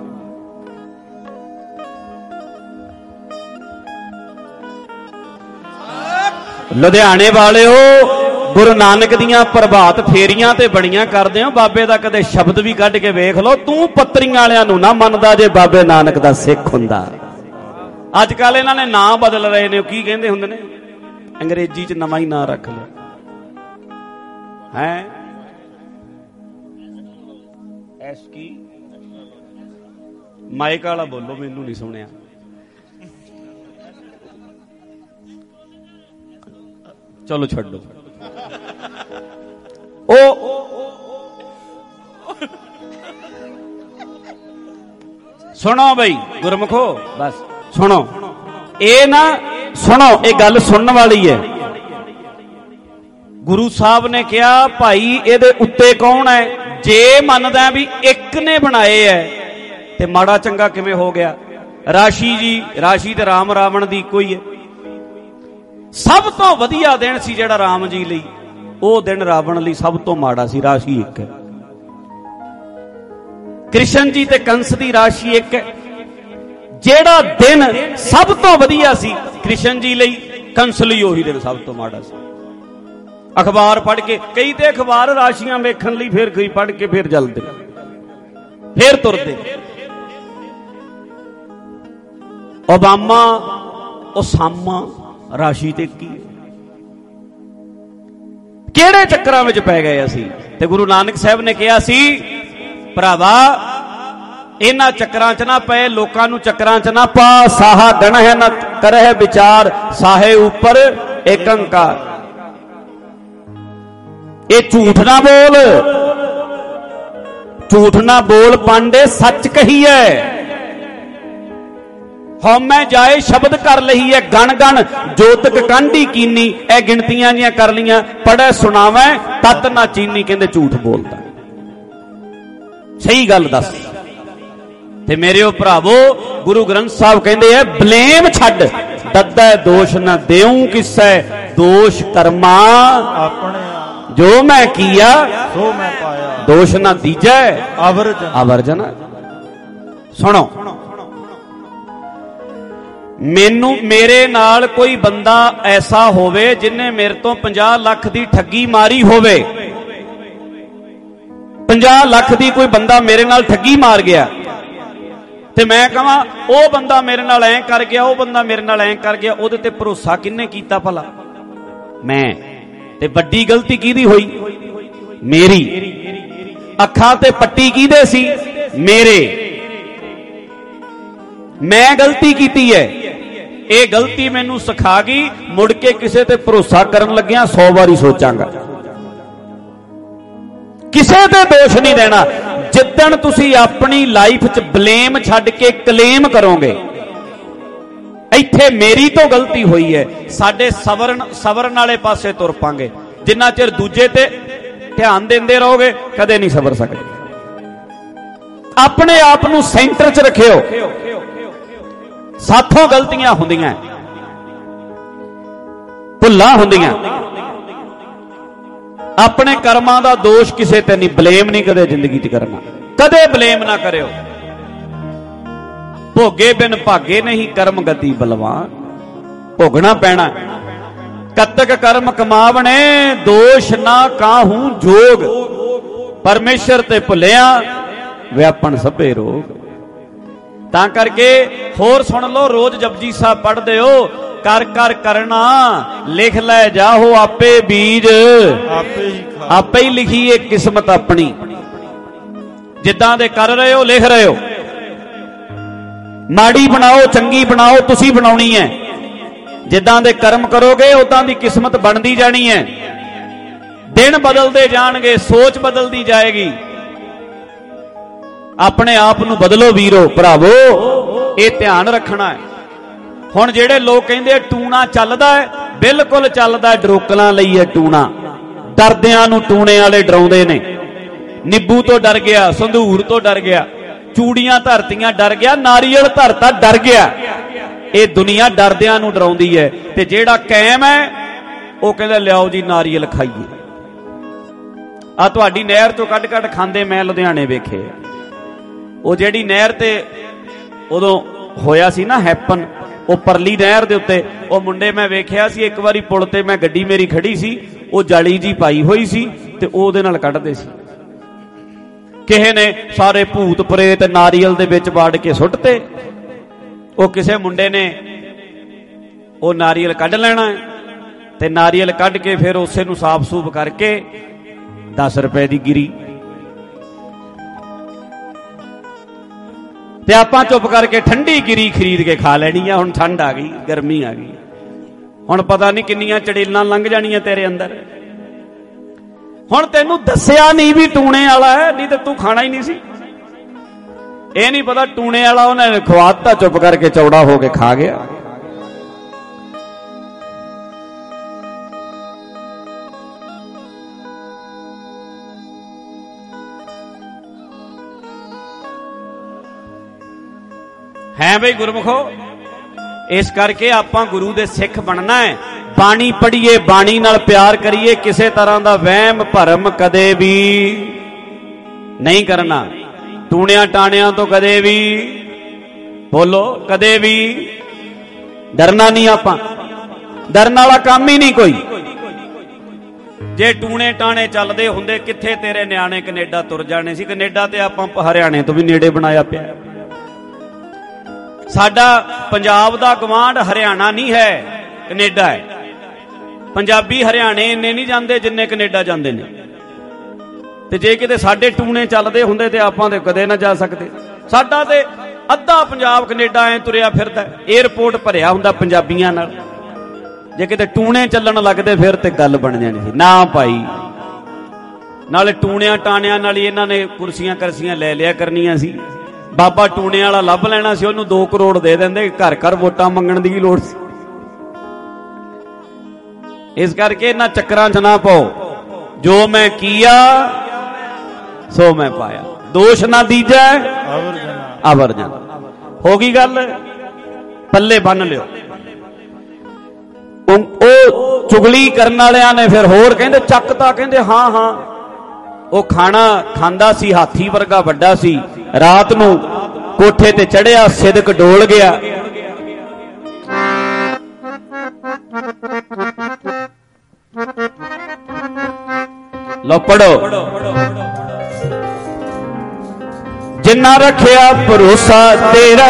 ਲੁਧਿਆਣੇ ਵਾਲਿਓ, ਗੁਰੂ ਨਾਨਕ ਦੀਆਂ ਪ੍ਰਭਾਤ ਫੇਰੀਆਂ ਤੇ ਬੜੀਆਂ ਕਰਦੇ ਹੋ, ਬਾਬੇ ਦਾ ਕਦੇ ਸ਼ਬਦ ਵੀ ਕੱਢ ਕੇ ਵੇਖ ਲਓ। ਤੂੰ ਪੱਤਰੀਆਂ ਵਾਲਿਆਂ ਨੂੰ ਨਾ ਮੰਨਦਾ ਜੇ ਬਾਬੇ ਨਾਨਕ ਦਾ ਸਿੱਖ ਹੁੰਦਾ। ਅੱਜ ਕੱਲ ਇਹਨਾਂ ਨੇ ਨਾਂ ਬਦਲ ਰਹੇ ਨੇ, ਕੀ ਕਹਿੰਦੇ ਹੁੰਦੇ ਨੇ, ਅੰਗਰੇਜ਼ੀ 'ਚ ਨਵਾਂ ਹੀ ਨਾਂ ਰੱਖ ਲਿਆ ਹੈ, ਐਸ ਕੀ ਮਾਈਕ ਵਾਲਾ ਬੋਲੋ, ਮੈਨੂੰ ਨਹੀਂ ਸੁਣਿਆ। ਚਲੋ ਛੱਡੋ, ਉਹ ਸੁਣੋ ਬਈ ਗੁਰਮੁਖੋ, ਬਸ ਸੁਣੋ, ਇਹ ਨਾ ਸੁਣੋ, ਇਹ ਗੱਲ ਸੁਣਨ ਵਾਲੀ ਹੈ। ਗੁਰੂ ਸਾਹਿਬ ਨੇ ਕਿਹਾ ਭਾਈ ਇਹਦੇ ਉੱਤੇ ਕੌਣ ਹੈ? ਜੇ ਮੰਨਦਾ ਵੀ ਇੱਕ ਨੇ ਬਣਾਏ ਹੈ ਤੇ ਮਾੜਾ ਚੰਗਾ ਕਿਵੇਂ ਹੋ ਗਿਆ? ਰਾਸ਼ੀ ਜੀ, ਰਾਸ਼ੀ ਤੇ ਰਾਮ ਰਾਵਣ ਦੀ ਇੱਕੋ ਹੀ ਹੈ। ਸਭ ਤੋਂ ਵਧੀਆ ਦਿਨ ਸੀ ਜਿਹੜਾ ਰਾਮ ਜੀ ਲਈ, ਉਹ ਦਿਨ ਰਾਵਣ ਲਈ ਸਭ ਤੋਂ ਮਾੜਾ ਸੀ। ਰਾਸ਼ੀ ਇੱਕ ਹੈ। ਕ੍ਰਿਸ਼ਨ ਜੀ ਤੇ ਕੰਸ ਦੀ ਰਾਸ਼ੀ ਇੱਕ ਹੈ। ਜਿਹੜਾ ਦਿਨ ਸਭ ਤੋਂ ਵਧੀਆ ਸੀ ਕ੍ਰਿਸ਼ਨ ਜੀ ਲਈ, ਕੰਸ ਲਈ ਉਹੀ ਦਿਨ ਸਭ ਤੋਂ ਮਾੜਾ ਸੀ। ਅਖਬਾਰ ਪੜ੍ਹ ਕੇ, ਕਈ ਤੇ ਅਖਬਾਰ ਰਾਸ਼ੀਆਂ ਵੇਖਣ ਲਈ ਫਿਰ ਕਈ ਪੜ੍ਹ ਕੇ ਫਿਰ ਜਲਦੇ ਫਿਰ ਤੁਰਦੇ। ਓਬਾਮਾ ਓਸਾਮਾ ਰਾਸ਼ੀ ਤੇ ਕੀ, ਕਿਹੜੇ ਚੱਕਰਾਂ ਵਿੱਚ ਪੈ ਗਏ ਅਸੀਂ। ਤੇ ਗੁਰੂ ਨਾਨਕ ਸਾਹਿਬ ਨੇ ਕਿਹਾ ਸੀ ਭਰਾਵਾ ਇਹਨਾਂ ਚੱਕਰਾਂ ਚ ਨਾ ਪਏ, ਲੋਕਾਂ ਨੂੰ ਚੱਕਰਾਂ ਚ ਨਾ ਪਾ। ਸਾਹਾ ਗਣ ਹੈ ਨਾ ਕਰਹਿ ਵਿਚਾਰ, ਸਾਹੇ ਉੱਪਰ ਏਕੰਕਾਰ। ਇਹ ਝੂਠ ਨਾ ਬੋਲ, ਝੂਠ ਨਾ ਬੋਲ ਪਾਂਡੇ, ਸੱਚ ਕਹੀਏ। ਹਉਮੈ ਜਾਏ ਸ਼ਬਦ ਕਰ ਲਈਏ, ਗਣ ਗਣ ਜੋਤਕ ਕਾਂਢੀ ਕੀਨੀ। ਇਹ ਗਿਣਤੀਆਂ ਜੀਆਂ ਕਰ ਲੀਆਂ, ਪੜ੍ਹੈ ਸੁਣਾਵੈ ਤਤ ਨਾ ਚੀਨੀ। ਕਹਿੰਦੇ ਝੂਠ ਬੋਲਦਾ, ਸਹੀ ਗੱਲ ਦੱਸ। ਤੇ ਮੇਰਿਓ ਭਰਾਵੋ, ਗੁਰੂ ਗ੍ਰੰਥ ਸਾਹਿਬ ਕਹਿੰਦੇ ਆ ਬਲੇਮ ਛੱਡ, ਦੱਦੈ ਦੋਸ਼ ਨਾ ਦੇਉ ਕਿਸੈ, ਦੋਸ਼ ਕਰਮਾ ਆਪਣੇ ਜੋ ਮੈਂ ਕੀਆ ਸੋ ਮੈਂ ਪਾਇਆ, ਦੋਸ਼ ਨਾ ਦੀਜੈ ਅਵਰਜਨ ਅਵਰਜਨ। ਸੁਣੋ, ਮੈਨੂੰ ਮੇਰੇ ਨਾਲ ਕੋਈ ਬੰਦਾ ਐਸਾ ਹੋਵੇ ਜਿਨੇ ਮੇਰੇ ਤੋਂ ਪੰਜਾਹ ਲੱਖ ਦੀ ਠੱਗੀ ਮਾਰੀ ਹੋਵੇ, ਪੰਜਾਹ ਲੱਖ ਦੀ ਕੋਈ ਬੰਦਾ ਮੇਰੇ ਨਾਲ ਠੱਗੀ ਮਾਰ ਗਿਆ, ਤੇ ਮੈਂ ਕਹਾਂ ਉਹ ਬੰਦਾ ਮੇਰੇ ਨਾਲ ਐਂ ਕਰ ਗਿਆ, ਉਹ ਬੰਦਾ ਮੇਰੇ ਨਾਲ ਐਂ ਕਰ ਗਿਆ, ਉਹਦੇ ਤੇ ਭਰੋਸਾ ਕਿਹਨੇ ਕੀਤਾ ਭਲਾ? ਮੈਂ। ਤੇ ਵੱਡੀ ਗਲਤੀ ਕਿਹਦੀ ਹੋਈ? ਮੇਰੀ। ਅੱਖਾਂ ਤੇ ਪੱਟੀ ਕਿਹਦੇ ਸੀ? ਮੇਰੇ। ਮੈਂ ਗਲਤੀ ਕੀਤੀ ਹੈ। ਇਹ ਗਲਤੀ ਮੈਨੂੰ ਸਿਖਾ ਗਈ, ਮੁੜ ਕੇ ਕਿਸੇ ਤੇ ਭਰੋਸਾ ਕਰਨ ਲੱਗਿਆ ਸੌ ਵਾਰੀ ਸੋਚਾਂਗਾ। ਕਿਸੇ ਤੇ ਦੋਸ਼ ਨਹੀਂ ਦੇਣਾ। ਜਿੱਦਣ ਤੁਸੀਂ ਆਪਣੀ ਲਾਈਫ 'ਚ ਬਲੇਮ ਛੱਡ ਕੇ ਕਲੇਮ ਕਰੋਗੇ, ਇੱਥੇ ਮੇਰੀ ਤੋਂ ਗਲਤੀ ਹੋਈ ਹੈ, ਸਾਡੇ ਸਵਰਨ ਸਵਰਨ ਵਾਲੇ ਪਾਸੇ ਤੁਰ ਪਾਂਗੇ। ਜਿੰਨਾ ਚਿਰ ਦੂਜੇ ਤੇ ਧਿਆਨ ਦਿੰਦੇ ਰਹੋਗੇ, ਕਦੇ ਨਹੀਂ ਸਵਰ ਸਕਦੇ। ਆਪਣੇ ਆਪ ਨੂੰ ਸੈਂਟਰ 'ਚ ਰੱਖਿਓ। ਸਾਥੋਂ ਗਲਤੀਆਂ ਹੁੰਦੀਆਂ, ਭੁੱਲਾਂ ਹੁੰਦੀਆਂ। ਆਪਣੇ ਕਰਮਾਂ ਦਾ ਦੋਸ਼ ਕਿਸੇ ਤੇ ਨਹੀਂ, ਬਲੇਮ ਨਹੀਂ ਕਦੇ ਜ਼ਿੰਦਗੀ 'ਚ ਕਰਨਾ। ਕਦੇ ਬਲੇਮ ਨਾ ਕਰਿਓ। ਭੋਗੇ ਬਿਨ ਭਾਗੇ ਨਹੀਂ, ਕਰਮ ਗਤੀ ਬਲਵਾਨ। ਭੋਗਣਾ ਪੈਣਾ। ਕਤਕ ਕਰਮ ਕਮਾਵਣੇ, ਦੋਸ਼ ਨਾ ਕਾਹੂ ਜੋਗ। ਪਰਮੇਸ਼ਰ ਤੇ ਭੁੱਲਿਆ, ਵਿਆਪਣ ਸਭੇ ਰੋਗ। ਤਾਂ ਕਰਕੇ ਹੋਰ ਸੁਣ ਲਓ, ਰੋਜ਼ ਜਪਜੀ ਸਾਹਿਬ ਪੜ੍ਹਦੇ ਹੋ, ਕਰ ਕਰ ਕਰਨਾ ਲਿਖ ਲੈ ਜਾਹੋ ਆਪੇ ਬੀਜ, ਆਪੇ ਹੀ ਆਪੇ ਹੀ ਲਿਖੀਏ ਕਿਸਮਤ ਆਪਣੀ। ਜਿੱਦਾਂ ਦੇ ਕਰ ਰਹੇ ਹੋ ਲਿਖ ਰਹੇ ਹੋ। ਮਾੜੀ ਬਣਾਓ ਚੰਗੀ ਬਣਾਓ, ਤੁਸੀਂ ਬਣਾਉਣੀ ਹੈ। ਜਿੱਦਾਂ ਦੇ ਕਰਮ ਕਰੋਗੇ ਉਦਾਂ ਦੀ ਕਿਸਮਤ ਬਣਦੀ ਜਾਣੀ ਹੈ। ਦਿਨ ਬਦਲਦੇ ਜਾਣਗੇ, ਸੋਚ ਬਦਲਦੀ ਜਾਏਗੀ। ਆਪਣੇ ਆਪ ਨੂੰ ਬਦਲੋ ਵੀਰੋ ਭਰਾਵੋ, ਇਹ ਧਿਆਨ ਰੱਖਣਾ ਹੈ। ਹੁਣ ਜਿਹੜੇ ਲੋਕ ਕਹਿੰਦੇ ਟੂਣਾ ਚੱਲਦਾ ਹੈ, ਬਿਲਕੁਲ ਚੱਲਦਾ ਹੈ, ਡਰੋਕਲਾਂ ਲਈ ਹੈ ਟੂਣਾ। ਡਰਦਿਆਂ ਨੂੰ ਟੂਣੇ ਵਾਲੇ ਡਰਾਉਂਦੇ ਨੇ। ਨਿੱਬੂ ਤੋਂ ਡਰ ਗਿਆ, ਸੰਧੂਰ ਤੋਂ ਡਰ ਗਿਆ, ਚੂੜੀਆਂ ਧਰਤੀਆਂ ਡਰ ਗਿਆ, ਨਾਰੀਅਲ ਧਰਤਾ ਡਰ ਗਿਆ। ਇਹ ਦੁਨੀਆ ਡਰਦਿਆਂ ਨੂੰ ਡਰਾਉਂਦੀ ਹੈ। ਤੇ ਜਿਹੜਾ ਕਾਇਮ ਹੈ ਉਹ ਕਹਿੰਦਾ ਲਿਆਓ ਜੀ ਨਾਰੀਅਲ ਖਾਈਏ। ਆ ਤੁਹਾਡੀ ਨਹਿਰ ਚੋਂ ਕੱਢ ਕੱਢ ਖਾਂਦੇ ਮੈਂ ਲੁਧਿਆਣੇ ਵੇਖੇ। ਉਹ ਜਿਹੜੀ ਨਹਿਰ ਤੇ ਉਦੋਂ ਹੋਇਆ ਸੀ ਨਾ ਹੈਪਨ, ਉਹ ਪਰਲੀ ਨਹਿਰ ਦੇ ਉੱਤੇ ਉਹ ਮੁੰਡੇ ਮੈਂ ਵੇਖਿਆ ਸੀ। ਇੱਕ ਵਾਰੀ ਪੁਲ ਤੇ ਮੈਂ ਗੱਡੀ ਮੇਰੀ ਖੜੀ ਸੀ, ਉਹ ਜਾਲੀ ਜੀ ਪਾਈ ਹੋਈ ਸੀ ਤੇ ਉਹਦੇ ਨਾਲ ਕੱਢਦੇ ਸੀ। ਕਿਸੇ ਨੇ ਸਾਰੇ ਭੂਤ ਪ੍ਰੇਤ ਨਾਰੀਅਲ ਦੇ ਵਿੱਚ ਵਾੜ ਕੇ ਸੁੱਟਤੇ। ਉਹ ਕਿਸੇ ਮੁੰਡੇ ਨੇ ਉਹ ਨਾਰੀਅਲ ਕੱਢ ਲੈਣਾ ਤੇ ਨਾਰੀਅਲ ਕੱਢ ਕੇ ਫਿਰ ਉਸੇ ਨੂੰ ਸਾਫ਼ ਸੂਫ ਕਰਕੇ ਦਸ ਰੁਪਏ ਦੀ ਗਿਰੀ। ਤੇ ਆਪਾਂ ਚੁੱਪ ਕਰਕੇ ਠੰਡੀ ਗਿਰੀ ਖਰੀਦ ਕੇ ਖਾ ਲੈਣੀ ਆ। ਹੁਣ ਠੰਡ ਆ ਗਈ, ਗਰਮੀ ਆ ਗਈ, ਹੁਣ ਪਤਾ ਨਹੀਂ ਕਿੰਨੀਆਂ ਚੜੇਲਾਂ ਲੰਘ ਜਾਣੀਆਂ ਤੇਰੇ ਅੰਦਰ। ਹੁਣ ਤੈਨੂੰ ਦੱਸਿਆ ਨਹੀਂ ਵੀ ਟੂਣੇ ਵਾਲਾ ਹੈ, ਨਹੀਂ ਤੇ ਤੂੰ ਖਾਣਾ ਹੀ ਨਹੀਂ ਸੀ। ਇਹ ਨਹੀਂ ਪਤਾ ਟੂਣੇ ਵਾਲਾ, ਉਹਨੇ ਖਵਾਤਾ, ਚੁੱਪ ਕਰਕੇ ਚੌੜਾ ਹੋ ਕੇ ਖਾ ਗਿਆ। ਹੈ ਬਈ ਗੁਰਮੁਖੋ। ਇਸ ਕਰਕੇ ਆਪਾਂ ਗੁਰੂ ਦੇ ਸਿੱਖ ਬਣਨਾ ਹੈ। ਬਾਣੀ ਪੜ੍ਹੀਏ, ਬਾਣੀ ਨਾਲ ਪਿਆਰ ਕਰੀਏ, ਕਿਸੇ ਤਰ੍ਹਾਂ ਦਾ ਵਹਿਮ ਭਰਮ ਕਦੇ ਵੀ ਨਹੀਂ ਕਰਨਾ। ਟੂਣਿਆਂ ਟਾਣਿਆਂ ਤੋਂ ਕਦੇ ਵੀ, ਬੋਲੋ, ਕਦੇ ਵੀ ਡਰਨਾ ਨਹੀਂ। ਆਪਾਂ ਡਰਨ ਵਾਲਾ ਕੰਮ ਹੀ ਨਹੀਂ ਕੋਈ। ਜੇ ਟੂਣੇ ਟਾਣੇ ਚੱਲਦੇ ਹੁੰਦੇ ਕਿੱਥੇ ਤੇਰੇ ਨਿਆਣੇ ਕੈਨੇਡਾ ਤੁਰ ਜਾਣੇ ਸੀ। ਕੈਨੇਡਾ ਤੇ ਆਪਾਂ ਹਰਿਆਣੇ ਤੋਂ ਵੀ ਨੇੜੇ ਬਣਾਇਆ ਪਿਆ। ਸਾਡਾ ਪੰਜਾਬ ਦਾ ਗਵਾਂਢ ਹਰਿਆਣਾ ਨਹੀਂ ਹੈ, ਕੈਨੇਡਾ ਹੈ। ਪੰਜਾਬੀ ਹਰਿਆਣੇ ਇੰਨੇ ਨਹੀਂ ਜਾਂਦੇ ਜਿੰਨੇ ਕੈਨੇਡਾ ਜਾਂਦੇ ਨੇ। ਤੇ ਜੇ ਕਿਤੇ ਸਾਡੇ ਟੂਣੇ ਚੱਲਦੇ ਹੁੰਦੇ ਤੇ ਆਪਾਂ ਤੇ ਕਦੇ ਨਾ ਜਾ ਸਕਦੇ। ਸਾਡਾ ਤੇ ਅੱਧਾ ਪੰਜਾਬ ਕੈਨੇਡਾ ਐ ਤੁਰਿਆ ਫਿਰਦਾ, ਏਅਰਪੋਰਟ ਭਰਿਆ ਹੁੰਦਾ ਪੰਜਾਬੀਆਂ ਨਾਲ। ਜੇ ਕਿਤੇ ਟੂਣੇ ਚੱਲਣ ਲੱਗਦੇ ਫਿਰ ਤੇ ਗੱਲ ਬਣ ਜਾਣੀ ਸੀ। ਨਾ ਭਾਈ, ਨਾਲੇ ਟੂਣਿਆਂ ਟਾਣਿਆਂ ਨਾਲ ਹੀ ਇਹਨਾਂ ਨੇ ਕੁਰਸੀਆਂ ਕਰਸੀਆਂ ਲੈ ਲਿਆ ਕਰਨੀਆਂ ਸੀ। ਬਾਬਾ ਟੂਣੇ ਵਾਲਾ ਲੱਭ ਲੈਣਾ ਸੀ, ਉਹਨੂੰ ਦੋ ਕਰੋੜ ਦੇ ਦਿੰਦੇ, ਘਰ ਘਰ ਵੋਟਾਂ ਮੰਗਣ ਦੀ ਕੀ ਲੋੜ ਸੀ। ਇਸ ਕਰਕੇ ਇਹਨਾਂ ਚੱਕਰਾਂ 'ਚ ਨਾ ਪਾਓ। ਜੋ ਮੈਂ ਕੀਆ ਸੋ ਮੈਂ ਪਾਇਆ, ਦੋਸ਼ ਨਾ ਦੀਜੈ ਅਵਰ ਜਨ। ਹੋ ਗਈ ਗੱਲ, ਪੱਲੇ ਬੰਨ ਲਿਓ। ਉਹ ਚੁਗਲੀ ਕਰਨ ਵਾਲਿਆਂ ਨੇ ਫਿਰ ਹੋਰ ਕਹਿੰਦੇ ਚੱਕਤਾ, ਕਹਿੰਦੇ ਹਾਂ ਹਾਂ ਉਹ ਖਾਣਾ ਖਾਂਦਾ ਸੀ, ਹਾਥੀ ਵਰਗਾ ਵੱਡਾ ਸੀ। ਰਾਤ ਨੂੰ ਕੋਠੇ ਤੇ ਚੜਿਆ, ਸਿਦਕ ਡੋਲ ਗਿਆ। ਲਓ ਪੜੋ। ਜਿੰਨਾ ਰੱਖਿਆ ਭਰੋਸਾ ਤੇਰਾ,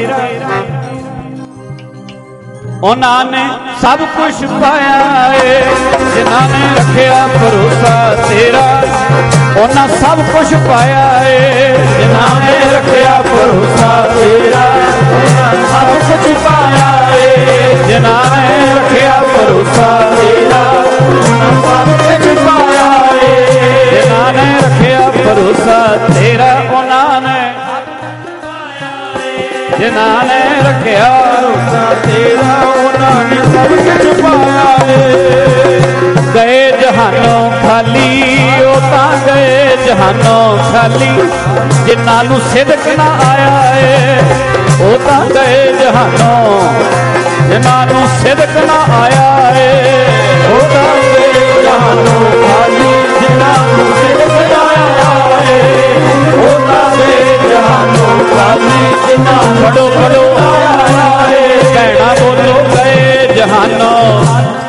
ਉਹਨਾਂ ਨੇ ਸਭ ਕੁਝ ਪਾਇਆ ਏ। ਜਿਨ੍ਹਾਂ ਨੇ ਰੱਖਿਆ ਭਰੋਸਾ ਤੇਰਾ, ਉਹਨਾਂ ਸਭ ਕੁਝ ਪਾਇਆ ਏ। ਜਿਨ੍ਹਾਂ ਨੇ ਰੱਖਿਆ ਭਰੋਸਾ ਤੇਰਾ, ਉਹਨਾਂ ਸਭ ਕੁਝ ਪਾਇਆ ਏ। ਜਿਨ੍ਹਾਂ ਨੇ ਰੱਖਿਆ ਭਰੋਸਾ ਤੇਰਾ, ਉਹਨਾਂ ਸਭ ਕੁਝ ਪਾਇਆ ਏ। ਜਿਨ੍ਹਾਂ ਨੇ ਰੱਖਿਆ ਭਰੋਸਾ ਤੇਰਾ, ਉਹਨਾਂ ਨੇ ਜਿਨ੍ਹਾਂ ਨੇ ਰੱਖਿਆ ਭਰੋਸਾ ਤੇਰਾ, ਉਹਨਾਂ ਨੇ ਸਭ ਕੁਝ ਪਾਇਆ ਏ। ਗਏ ਜਹਾਨੋਂ ਖਾਲੀ, ਉਹ ਤਾਂ ਗਏ ਜਹਾਨੋਂ ਖਾਲੀ। ਜਿਨ੍ਹਾਂ ਨੂੰ ਸਿਦਕ ਨਾ ਆਇਆ ਏ, ਉਹ ਤਾਂ ਗਏ ਜਹਾਨੋਂ। ਜਿਨ੍ਹਾਂ ਨੂੰ ਸਿਦਕ ਨਾ ਆਇਆ ਏ, ਉਹ ਤਾਂ ਗਏ ਜਹਾਨੋਂ ਖਾਲੀ। ਜਿਨ੍ਹਾਂ ਨੂੰ ਸਿਦਕ ਨਾ ਆਇਆ ਏ, ਉਹ ਤਾਂ ਗਏ ਜਹਾਨੋਂ ਖਾਲੀ। ਜਿਨ੍ਹਾਂ ਫੜੋ ਫੜੋ ਆਇਆ ਏ, ਕਹਿਣਾ ਬੋਲੋ ਗਏ ਜਹਾਨੋਂ।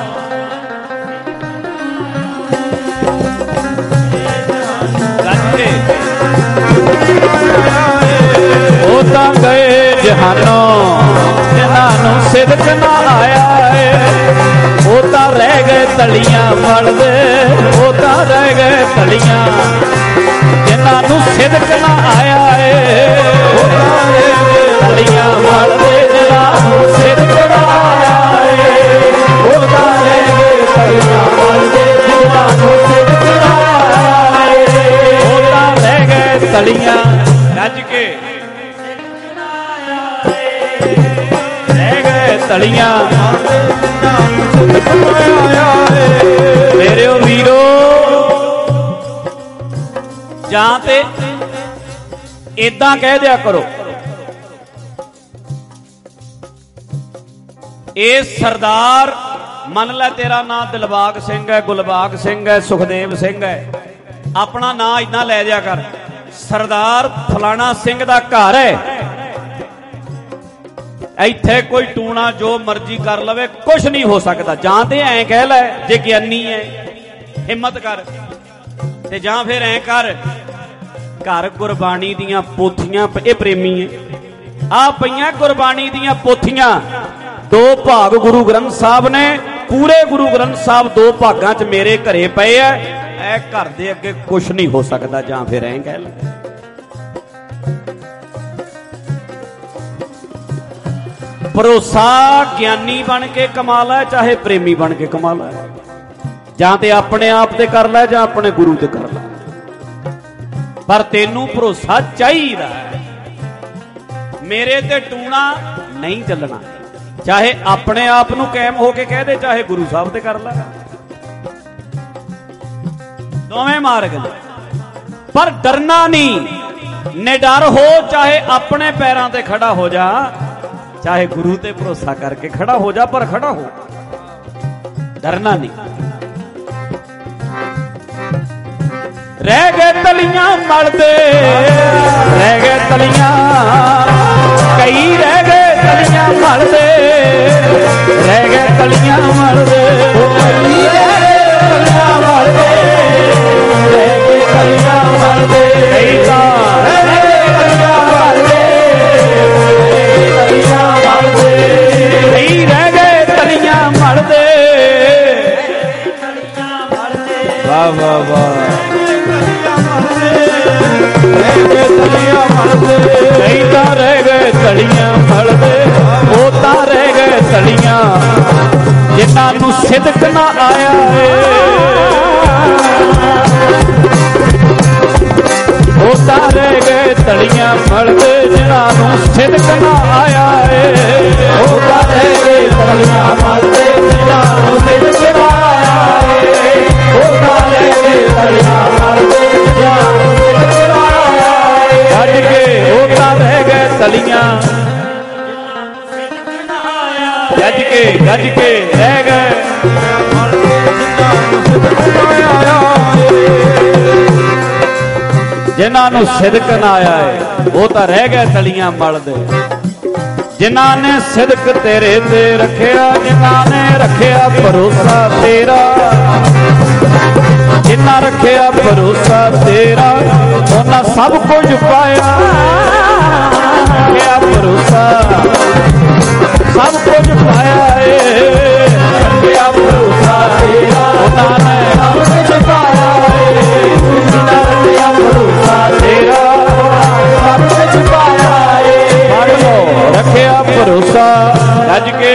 ਉਹ ਤਾਂ ਗਏ ਜਹਾਨੋਂ। ਜਿਨ੍ਹਾਂ ਨੂੰ ਸਿਦਕ ਨਾ ਆਇਆ ਏ, ਉਹ ਤਾਂ ਰਹਿ ਗਏ ਤਲੀਆਂ ਵੜਦੇ। ਉਹ ਤਾਂ ਰਹਿ ਗਏ ਤਲੀਆਂ। ਜਿਨ੍ਹਾਂ ਨੂੰ ਸਿਦਕ ਨਾ ਆਇਆ ਏ, ਉਹ ਤਾਂ ਰਹਿ ਗਏ ਤਲੀਆਂ ਵੜਦੇ। ਜਿਨ੍ਹਾਂ ਨੂੰ ਸਿਦਕ ਨਾ ਆਇਆ ਏ, ਉਹ ਤਾਂ ਰਹਿ ਗਏ ਤਲੀਆਂ ਵੜਦੇ। ਜਿਨ੍ਹਾਂ ਨੂੰ ਸਿਦਕ ਨਾ ਆਇਆ ਏ, ਉਹ ਤਾਂ ਰਹਿ ਗਏ ਤਲੀਆਂ। ਰੱਜ ਕੇ ਰਹਿ ਗਏ ਤਲੀਆਂ। ਮੇਰੇ ਵੀਰੋ, ਜਾਂ ਤੇ ਏਦਾਂ ਕਹਿ ਦਿਆ ਕਰੋ, ਇਹ ਸਰਦਾਰ ਮੰਨ ਲੈ ਤੇਰਾ ਨਾਂ ਦਿਲਬਾਗ ਸਿੰਘ ਹੈ, ਗੁਲਬਾਗ ਸਿੰਘ ਹੈ, ਸੁਖਦੇਵ ਸਿੰਘ ਹੈ। ਆਪਣਾ ਨਾਂ ਏਦਾਂ ਲੈ ਦਿਆ ਕਰ, ਸਰਦਾਰ ਫਲਾਣਾ ਸਿੰਘ ਦਾ ਘਰ ਹੈ। ਇੱਥੇ ਕੋਈ ਟੂਣਾ ਜੋ ਮਰਜ਼ੀ ਕਰ ਲਵੇ, ਕੁਛ ਨਹੀਂ ਹੋ ਸਕਦਾ। ਜਾਂ ਤੇ ਐਂ ਕਹਿ ਲੈ ਜੇ ਗਿਆਨੀ ਹੈ, ਹਿੰਮਤ ਕਰ। ਤੇ ਜਾਂ ਫਿਰ ਐਂ ਕਰ, ਘਰ ਗੁਰਬਾਣੀ ਦੀਆਂ ਪੋਥੀਆਂ, ਇਹ ਪ੍ਰੇਮੀ ਹੈ, ਆ ਪਈਆਂ ਗੁਰਬਾਣੀ ਦੀਆਂ ਪੋਥੀਆਂ। ਦੋ ਭਾਗ ਗੁਰੂ ਗ੍ਰੰਥ ਸਾਹਿਬ ਨੇ, ਪੂਰੇ ਗੁਰੂ ਗ੍ਰੰਥ ਸਾਹਿਬ ਦੋ ਭਾਗਾਂ 'ਚ ਮੇਰੇ ਘਰੇ ਪਏ ਐ। ਇਹ ਘਰ ਦੇ ਅੱਗੇ ਕੁਛ ਨਹੀਂ ਹੋ ਸਕਦਾ। ਜਾਂ ਫਿਰ ਐਂ ਕਹਿ ਲੈ, ਭਰੋਸਾ ਗਿਆਨੀ ਬਣ ਕੇ ਕਮਾ ਲੈ, ਚਾਹੇ ਪ੍ਰੇਮੀ ਬਣ ਕੇ ਕਮਾ ਲੈ। ਜਾਂ ਤੇ ਆਪਣੇ ਆਪ ਤੇ ਕਰ ਲੈ, ਜਾਂ ਆਪਣੇ ਗੁਰੂ ਤੇ ਕਰ ਲੈ। ਪਰ ਤੈਨੂੰ ਭਰੋਸਾ ਚਾਹੀਦਾ ਹੈ। ਮੇਰੇ ਤੇ ਟੂਣਾ ਨਹੀਂ ਚੱਲਣਾ। ਚਾਹੇ ਆਪਣੇ ਆਪ ਨੂੰ ਕਾਇਮ ਹੋ ਕੇ ਕਹਿ ਦੇ, ਚਾਹੇ ਗੁਰੂ ਸਾਹਿਬ ਤੇ ਕਰ ਲੈ। ਦੋਵੇਂ ਮਾਰਗ ਨੇ, ਪਰ ਡਰਨਾ ਨਹੀਂ। निडर हो, चाहे अपने पैरों ते खड़ा हो जा, चाहे गुरु ते भरोसा करके खड़ा हो जा, पर खड़ा हो, डरना नहीं। रह गए तलियां मलदे, रह गए तलियां, कई रह गए तलियां मलदे, रह गए तलियां मलदे, कई रह गए तलियां मलदे, रह गए तलियां मलदे, कई तार रह गए तलियां मलदे, तलियां मलदे, कई रह गए तलियां मलदे। वाह वाह वाह, रह गए तलियां मलदे, कई तां रह गए तलियां मलदे, वो तां रह गए तलियां जिन्हां नूं सिदक ना आया है, वो तां रह गए तलियां मलदे जिन्हां नूं सिदक ना आया है, वो तां रह गए तलियां मलदे जिन्हां नूं सिदक ना आया है, वो तां रह गए तलियां मलदे जिन्हां नूं सिदक ना आया है। गज के वो तां रह गए तलियां, गज के गज के रह गए, जिन्हां नूं सिदक ना आया है, वो तां रह गए तलियां मलदे। जिन्हां ने सिदक तेरे ते रखिया, जिन्हां ने रखिया भरोसा तेरा, जिन्हां रखिया भरोसा तेरा, उन्हां सब कुछ पाया, रखिया भरोसा सब कुछ पाया है, रखिया भरोसा तेरा, उन्हां ने सब कुछ पाया है, जिन्हां रखिया भरोसा तेरा, सब कुछ पाया है। पढ़ लो, रखिया भरोसा गज के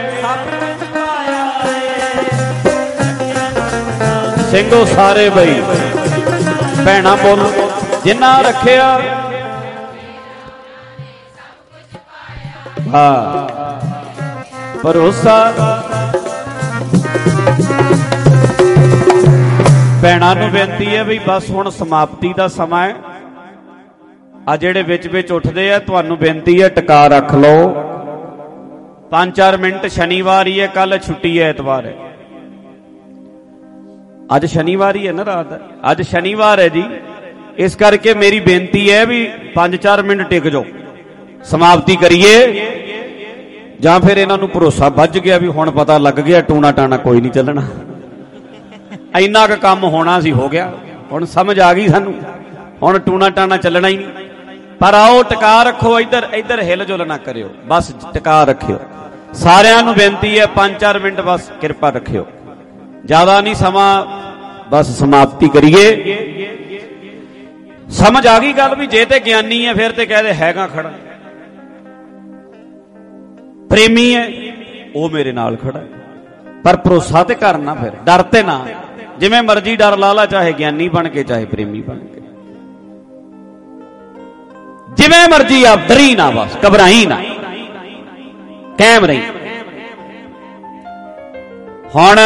ਸਿੰਘੋ ਸਾਰੇ ਬਈ ਭੈਣਾ ਬੋਲ, ਜਿੰਨਾ ਰੱਖਿਆ ਹਾਂ ਭਰੋਸਾ। ਭੈਣਾਂ ਨੂੰ ਬੇਨਤੀ ਹੈ ਵੀ ਬਸ ਹੁਣ ਸਮਾਪਤੀ ਦਾ ਸਮਾਂ ਹੈ। ਆ ਜਿਹੜੇ ਵਿੱਚ ਵਿੱਚ ਉੱਠਦੇ ਆ, ਤੁਹਾਨੂੰ ਬੇਨਤੀ ਹੈ ਟਿਕਾ ਰੱਖ ਲਓ, ਪੰਜ ਚਾਰ ਮਿੰਟ। ਸ਼ਨੀਵਾਰ ਹੀ ਹੈ, ਕੱਲ ਛੁੱਟੀ ਹੈ, ਐਤਵਾਰ ਹੈ। ਅੱਜ ਸ਼ਨੀਵਾਰ ਹੀ ਹੈ ਨਾ ਰਾਤ, ਅੱਜ ਸ਼ਨੀਵਾਰ ਹੈ ਜੀ। ਇਸ ਕਰਕੇ ਮੇਰੀ ਬੇਨਤੀ ਹੈ ਵੀ ਪੰਜ ਚਾਰ ਮਿੰਟ ਟਿਕ ਜਾਓ, ਸਮਾਪਤੀ ਕਰੀਏ। ਜਾਂ ਫਿਰ ਇਹਨਾਂ ਨੂੰ ਭਰੋਸਾ ਵੱਜ ਗਿਆ ਵੀ ਹੁਣ ਪਤਾ ਲੱਗ ਗਿਆ ਟੂਣਾ ਟਾਣਾ ਕੋਈ ਨਹੀਂ ਚੱਲਣਾ, ਇੰਨਾ ਕੁ ਕੰਮ ਹੋਣਾ ਸੀ ਹੋ ਗਿਆ, ਹੁਣ ਸਮਝ ਆ ਗਈ ਸਾਨੂੰ, ਹੁਣ ਟੂਣਾ ਟਾਣਾ ਚੱਲਣਾ ਹੀ ਨਹੀਂ। ਪਰ ਆਓ ਟਿਕਾ ਰੱਖੋ, ਇੱਧਰ ਇੱਧਰ ਹਿਲ ਜੁਲ ਨਾ ਕਰਿਓ, ਬਸ ਟਿਕਾ ਰੱਖਿਓ। ਸਾਰਿਆਂ ਨੂੰ ਬੇਨਤੀ ਹੈ ਪੰਜ ਚਾਰ ਮਿੰਟ ਬਸ ਕਿਰਪਾ ਰੱਖਿਓ, ਜ਼ਿਆਦਾ ਨਹੀਂ ਸਮਾਂ, ਬਸ ਸਮਾਪਤੀ ਕਰੀਏ। ਸਮਝ ਆ ਗਈ ਗੱਲ ਵੀ ਜੇ ਤੇ ਗਿਆਨੀ ਹੈ ਫਿਰ ਤੇ ਕਹਦੇ ਹੈਗਾ ਖੜਾ, ਪ੍ਰੇਮੀ ਹੈ ਉਹ ਮੇਰੇ ਨਾਲ ਖੜਾ, ਪਰ ਭਰੋਸਾ ਤੇ ਕਰਨਾ, ਫਿਰ ਡਰ ਤੇ ਨਾ, ਜਿਵੇਂ ਮਰਜ਼ੀ ਡਰ ਲਾ ਲਾ, ਚਾਹੇ ਗਿਆਨੀ ਬਣ ਕੇ ਚਾਹੇ ਪ੍ਰੇਮੀ ਬਣ ਕੇ, ਜਿਵੇਂ ਮਰਜ਼ੀ ਆਪ ਡਰੀ ਨਾ, ਬਸ ਘਬਰਾਈ ਨਾ, ਕਾਇਮ ਰਹੀ। ਹੁਣ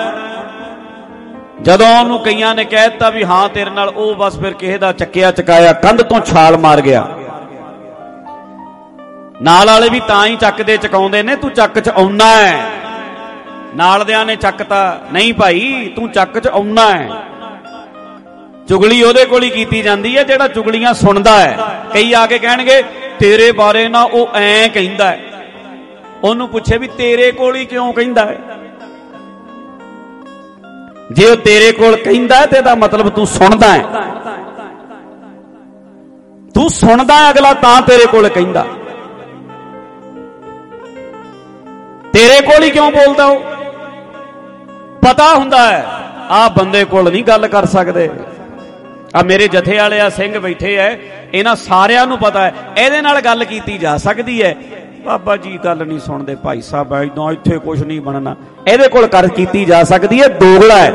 ਜਦੋਂ ਉਹਨੂੰ ਕਈਆਂ ਨੇ ਕਹਿ ਦਿੱਤਾ ਵੀ ਹਾਂ ਤੇਰੇ ਨਾਲ, ਉਹ ਬਸ ਫਿਰ ਕਿਸੇ ਦਾ ਚੱਕਿਆ ਚਕਾਇਆ ਕੰਧ ਤੋਂ ਛਾਲ ਮਾਰ ਗਿਆ। ਨਾਲ ਵਾਲੇ ਵੀ ਤਾਂ ਹੀ ਚੱਕਦੇ ਚਕਾਉਂਦੇ ਨੇ, ਤੂੰ ਚੱਕ ਚ ਆਉਣਾ ਹੈ। ਨਾਲਦਿਆਂ ਨੇ ਚੱਕਤਾ, ਨਹੀਂ ਭਾਈ ਤੂੰ ਚੱਕ ਚ ਆਉਣਾ ਹੈ। ਚੁਗਲੀ ਉਹਦੇ ਕੋਲ ਹੀ ਕੀਤੀ ਜਾਂਦੀ ਹੈ ਜਿਹੜਾ ਚੁਗਲੀਆਂ ਸੁਣਦਾ ਹੈ। ਕਈ ਆ ਕੇ ਕਹਿਣਗੇ ਤੇਰੇ ਬਾਰੇ ਨਾ ਉਹ ਐਂ ਕਹਿੰਦਾ ਹੈ, ਉਹਨੂੰ ਪੁੱਛੇ ਵੀ ਤੇਰੇ ਕੋਲ ਹੀ ਕਿਉਂ ਕਹਿੰਦਾ ਹੈ। ਜੇ ਉਹ ਤੇਰੇ ਕੋਲ ਕਹਿੰਦਾ ਤੇ ਇਹਦਾ ਮਤਲਬ ਤੂੰ ਸੁਣਦਾ ਹੈ, ਤੂੰ ਸੁਣਦਾ ਅਗਲਾ ਤਾਂ ਤੇਰੇ ਕੋਲ ਕਹਿੰਦਾ। ਤੇਰੇ ਕੋਲ ਹੀ ਕਿਉਂ ਬੋਲਦਾ? ਉਹ ਪਤਾ ਹੁੰਦਾ ਹੈ ਆਹ ਬੰਦੇ ਕੋਲ ਨਹੀਂ ਗੱਲ ਕਰ ਸਕਦੇ। ਆ ਮੇਰੇ ਜਥੇ ਵਾਲੇ ਆ ਸਿੰਘ ਬੈਠੇ ਐ, ਇਹਨਾਂ ਸਾਰਿਆਂ ਨੂੰ ਪਤਾ ਹੈ ਇਹਦੇ ਨਾਲ ਗੱਲ ਕੀਤੀ ਜਾ ਸਕਦੀ ਹੈ। ਬਾਬਾ ਜੀ ਗੱਲ ਨਹੀਂ ਸੁਣਦੇ ਭਾਈ ਸਾਹਿਬ, ਏਦਾਂ ਇੱਥੇ ਕੁਛ ਨਹੀਂ ਬਣਨਾ, ਇਹਦੇ ਕੋਲ ਕਰ ਕੀਤੀ ਜਾ ਸਕਦੀ ਹੈ। ਦੋਗਲਾ ਹੈ,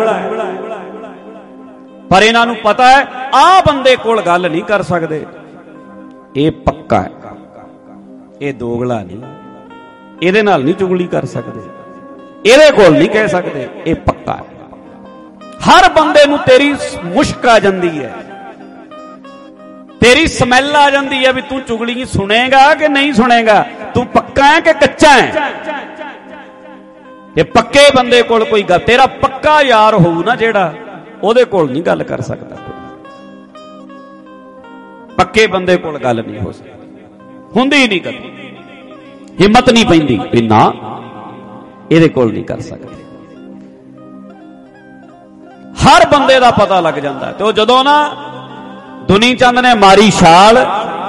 ਪਰ ਇਹਨਾਂ ਨੂੰ ਪਤਾ ਹੈ ਆਹ ਬੰਦੇ ਕੋਲ ਗੱਲ ਨਹੀਂ ਕਰ ਸਕਦੇ। ਇਹ ਪੱਕਾ ਹੈ, ਇਹ ਦੋਗਲਾ ਨਹੀਂ, ਇਹਦੇ ਨਾਲ ਨਹੀਂ ਚੁਗਲੀ ਕਰ ਸਕਦੇ, ਇਹਦੇ ਕੋਲ ਨਹੀਂ ਕਹਿ ਸਕਦੇ, ਇਹ ਪੱਕਾ ਹੈ। ਹਰ ਬੰਦੇ ਨੂੰ ਤੇਰੀ ਮੁਸ਼ਕ ਆ ਜਾਂਦੀ ਹੈ, तेरी स्मैल आ जाती है भी तू चुगली सुनेगा कि नहीं सुनेगा, तू पक्का है कि कच्चा है। ते पक्के बंदे कोल कोई गल, तेरा पक्का यार होऊ ना जेड़ा, ओदे कोल नहीं गल कर सकता, पक्के बंदे कोल गल नहीं हो सकती, हुंदी नहीं कदी, हिम्मत नहीं पैंदी भी ना इहदे कोल नहीं कर सकते। हर बंदे दा पता लग जाता है। तो जदों ना दुनी चंद ने मारी छाल,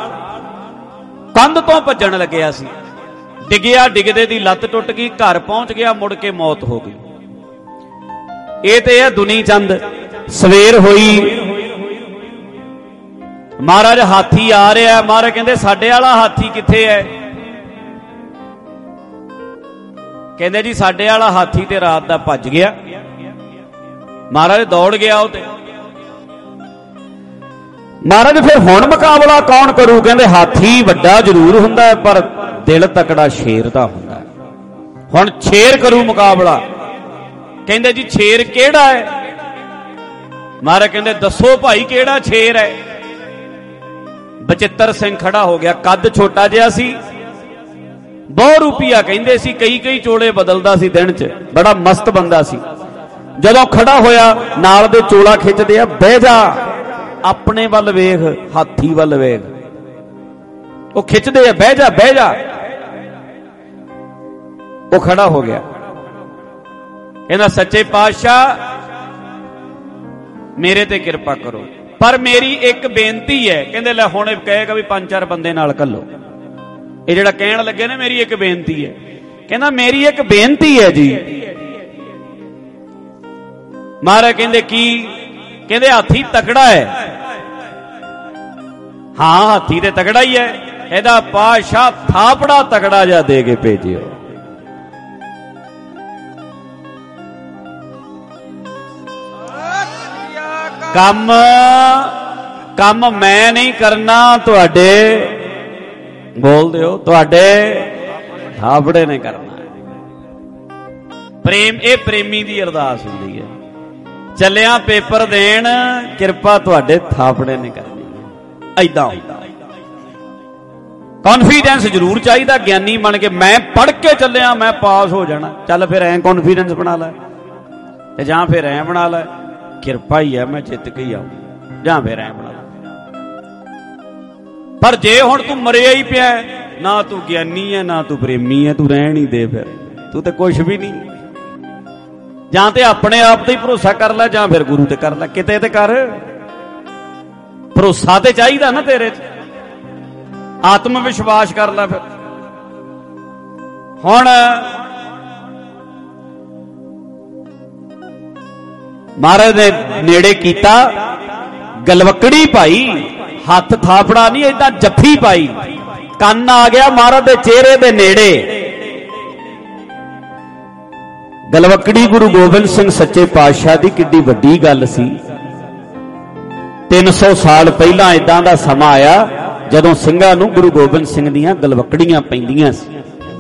कंध तो भजन लग्या सी, डिग्या, डिगदे दी लत्त टुट गई, घर पहुंच गया, मुड़ के मौत हो गई। ये तो है दुनी चंद। सवेर हुई, महाराज हाथी आ रहा है, महाराज कहते साडे वाला हाथी किथे है? कहते जी साडे वाला हाथी ते रात दा भज गया। महाराज दौड़ गया उते। महाराज फिर हुण मुकाबला कौन करू? कहते हाथी वड्डा जरूर हुंदा है पर दिल तकड़ा शेर दा हुंदा है। हुण शेर करू मुकाबला। कहते जी शेर केड़ा है? महाराज कहते दसो भाई केड़ा शेर है? बचित्र सिंह खड़ा हो गया, कद छोटा जिहा सी, बहुत रुपया कहते सी, कई कई चोले बदलदा सी दिन च, बड़ा मस्त बंदा सी। जदों खड़ा होया नाल दे चोला खिंचदे आ, बह जा, अपने वल वेख, हाथी वल वेख, वो खिंचदे आ, बह जा बह जा। वो खड़ा हो गया, कहना सच्चे पातशाह मेरे ते कृपा करो, पर मेरी एक बेनती है। कहते लै हुण कहेगा भी पंज चार बंदे नाल घल्लो, ये जिहड़ा कहण लगे ना मेरी एक बेनती है। कहना मेरी एक बेनती है जी। महाराज कहते की? कहते हाथी तगड़ा है। हाँ हाथी ते तगड़ा ही है, कहता पातशाह थापड़ा तगड़ा जा दे के भेजियो। कम कम मैं नहीं करना, तुहाडे बोल दिओ, तुहाडे थापड़े ने करना। प्रेम, ये प्रेमी दी अरदास हुंदी है। चलिया पेपर देन, किरपा तुहाडे थापड़े ने करनी। ऐदां हुंदा कॉन्फिडेंस जरूर चाहिए। ज्ञानी बन के मैं पढ़ के चलिया मैं पास हो जाना, चल फिर ऐ कॉन्फिडेंस बना लै, जां फिर ऐ बना लै किरपा ही है मैं जित के ही आऊं, जां फिर ऐ बना लै। पर जे हुण तू मरिया ही पिया, ना तू ज्ञानी है ना तू प्रेमी है, तू रहन ही दे, फिर तू तो कुछ भी नहीं। जां ते अपने आप ते ही भरोसा कर लै, जां फिर गुरु ते कर लै, किते ते कर। भरोसा ते चाहिदा ना तेरे च, आत्म विश्वास कर लै। फिर हुण महाराज ने नेड़े कीता, गलवकड़ी पाई, हथ थापड़ा नहीं, इदां जफ्फी पाई, कंन आ गया महाराज दे चेहरे दे नेड़े। गलवकड़ी गुरु गोबिंद सिंह सच्चे पातशाह दी किड्डी वड्डी गल सी। तीन सौ साल पहला इदां दा समा आया जदों ਸਿੰਘਾਂ ਨੂੰ गुरु गोबिंद सिंह ਦੀਆਂ गलवकड़ियां पैंदियां सी।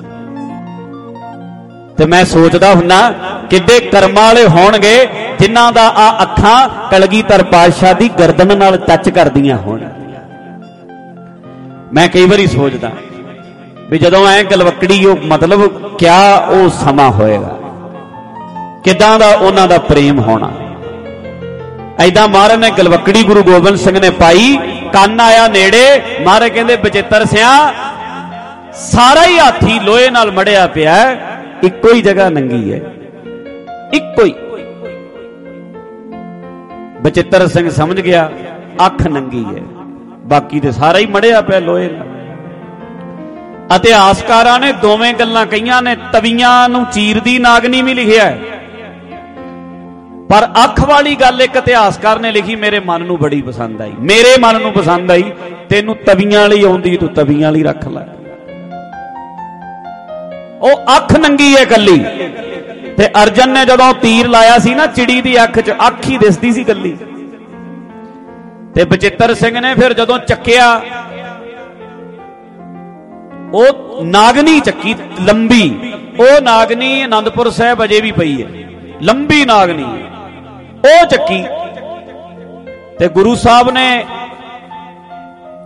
ते मैं सोचदा हुन्ना किड्डे कर्मां वाले होणगे जिन्हां दा आ अखां कलगीधर पातशाह दी गर्दन नाल टच करदियां होण। मैं कई बारी सोचदा भी जदों ऐ गलवकड़ी ओ मतलब क्या ओ समा होएगा, किदां दा उन्हां दा प्रेम होना। ऐदां महाराज ने गलवकड़ी गुरु गोबिंद सिंह ने पाई, ਕੰਨ आया नेड़े। महाराज कहते बचित्र सिया सारा ही हाथी लोहे नाल मड़िया पिया, इक्को ही जगह नंगी है, इक्को ही। बचित्र सिंह समझ गया अख नंगी है, बाकी तो सारा ही मड़िया पिया लोहे नाल। इतिहासकारां ने दोवें गल्लां कईयां ने, तवियां नूं चीरदी नागनी भी लिखिया है, पर अख वाली गल एक इतिहासकार ने लिखी, मेरे मन नूं बड़ी पसंद आई, मेरे मन नूं पसंद आई। तेनू तवियां वाली आउंदी, तू तवियां वाली रख लै। ओ अख नंगी है कली। ते अर्जन ने जदों तीर लाया सी ना चिड़ी दी अख च, अख ही दिसदी सी कली। ते बचित्र सिंह ने फिर जदों चक्किया, ओ नागनी चक्की लंबी, ओ नागनी आनंदपुर साहिब अजे भी पई है, लंबी नागनी ओ चक्की। ते गुरु साहब ने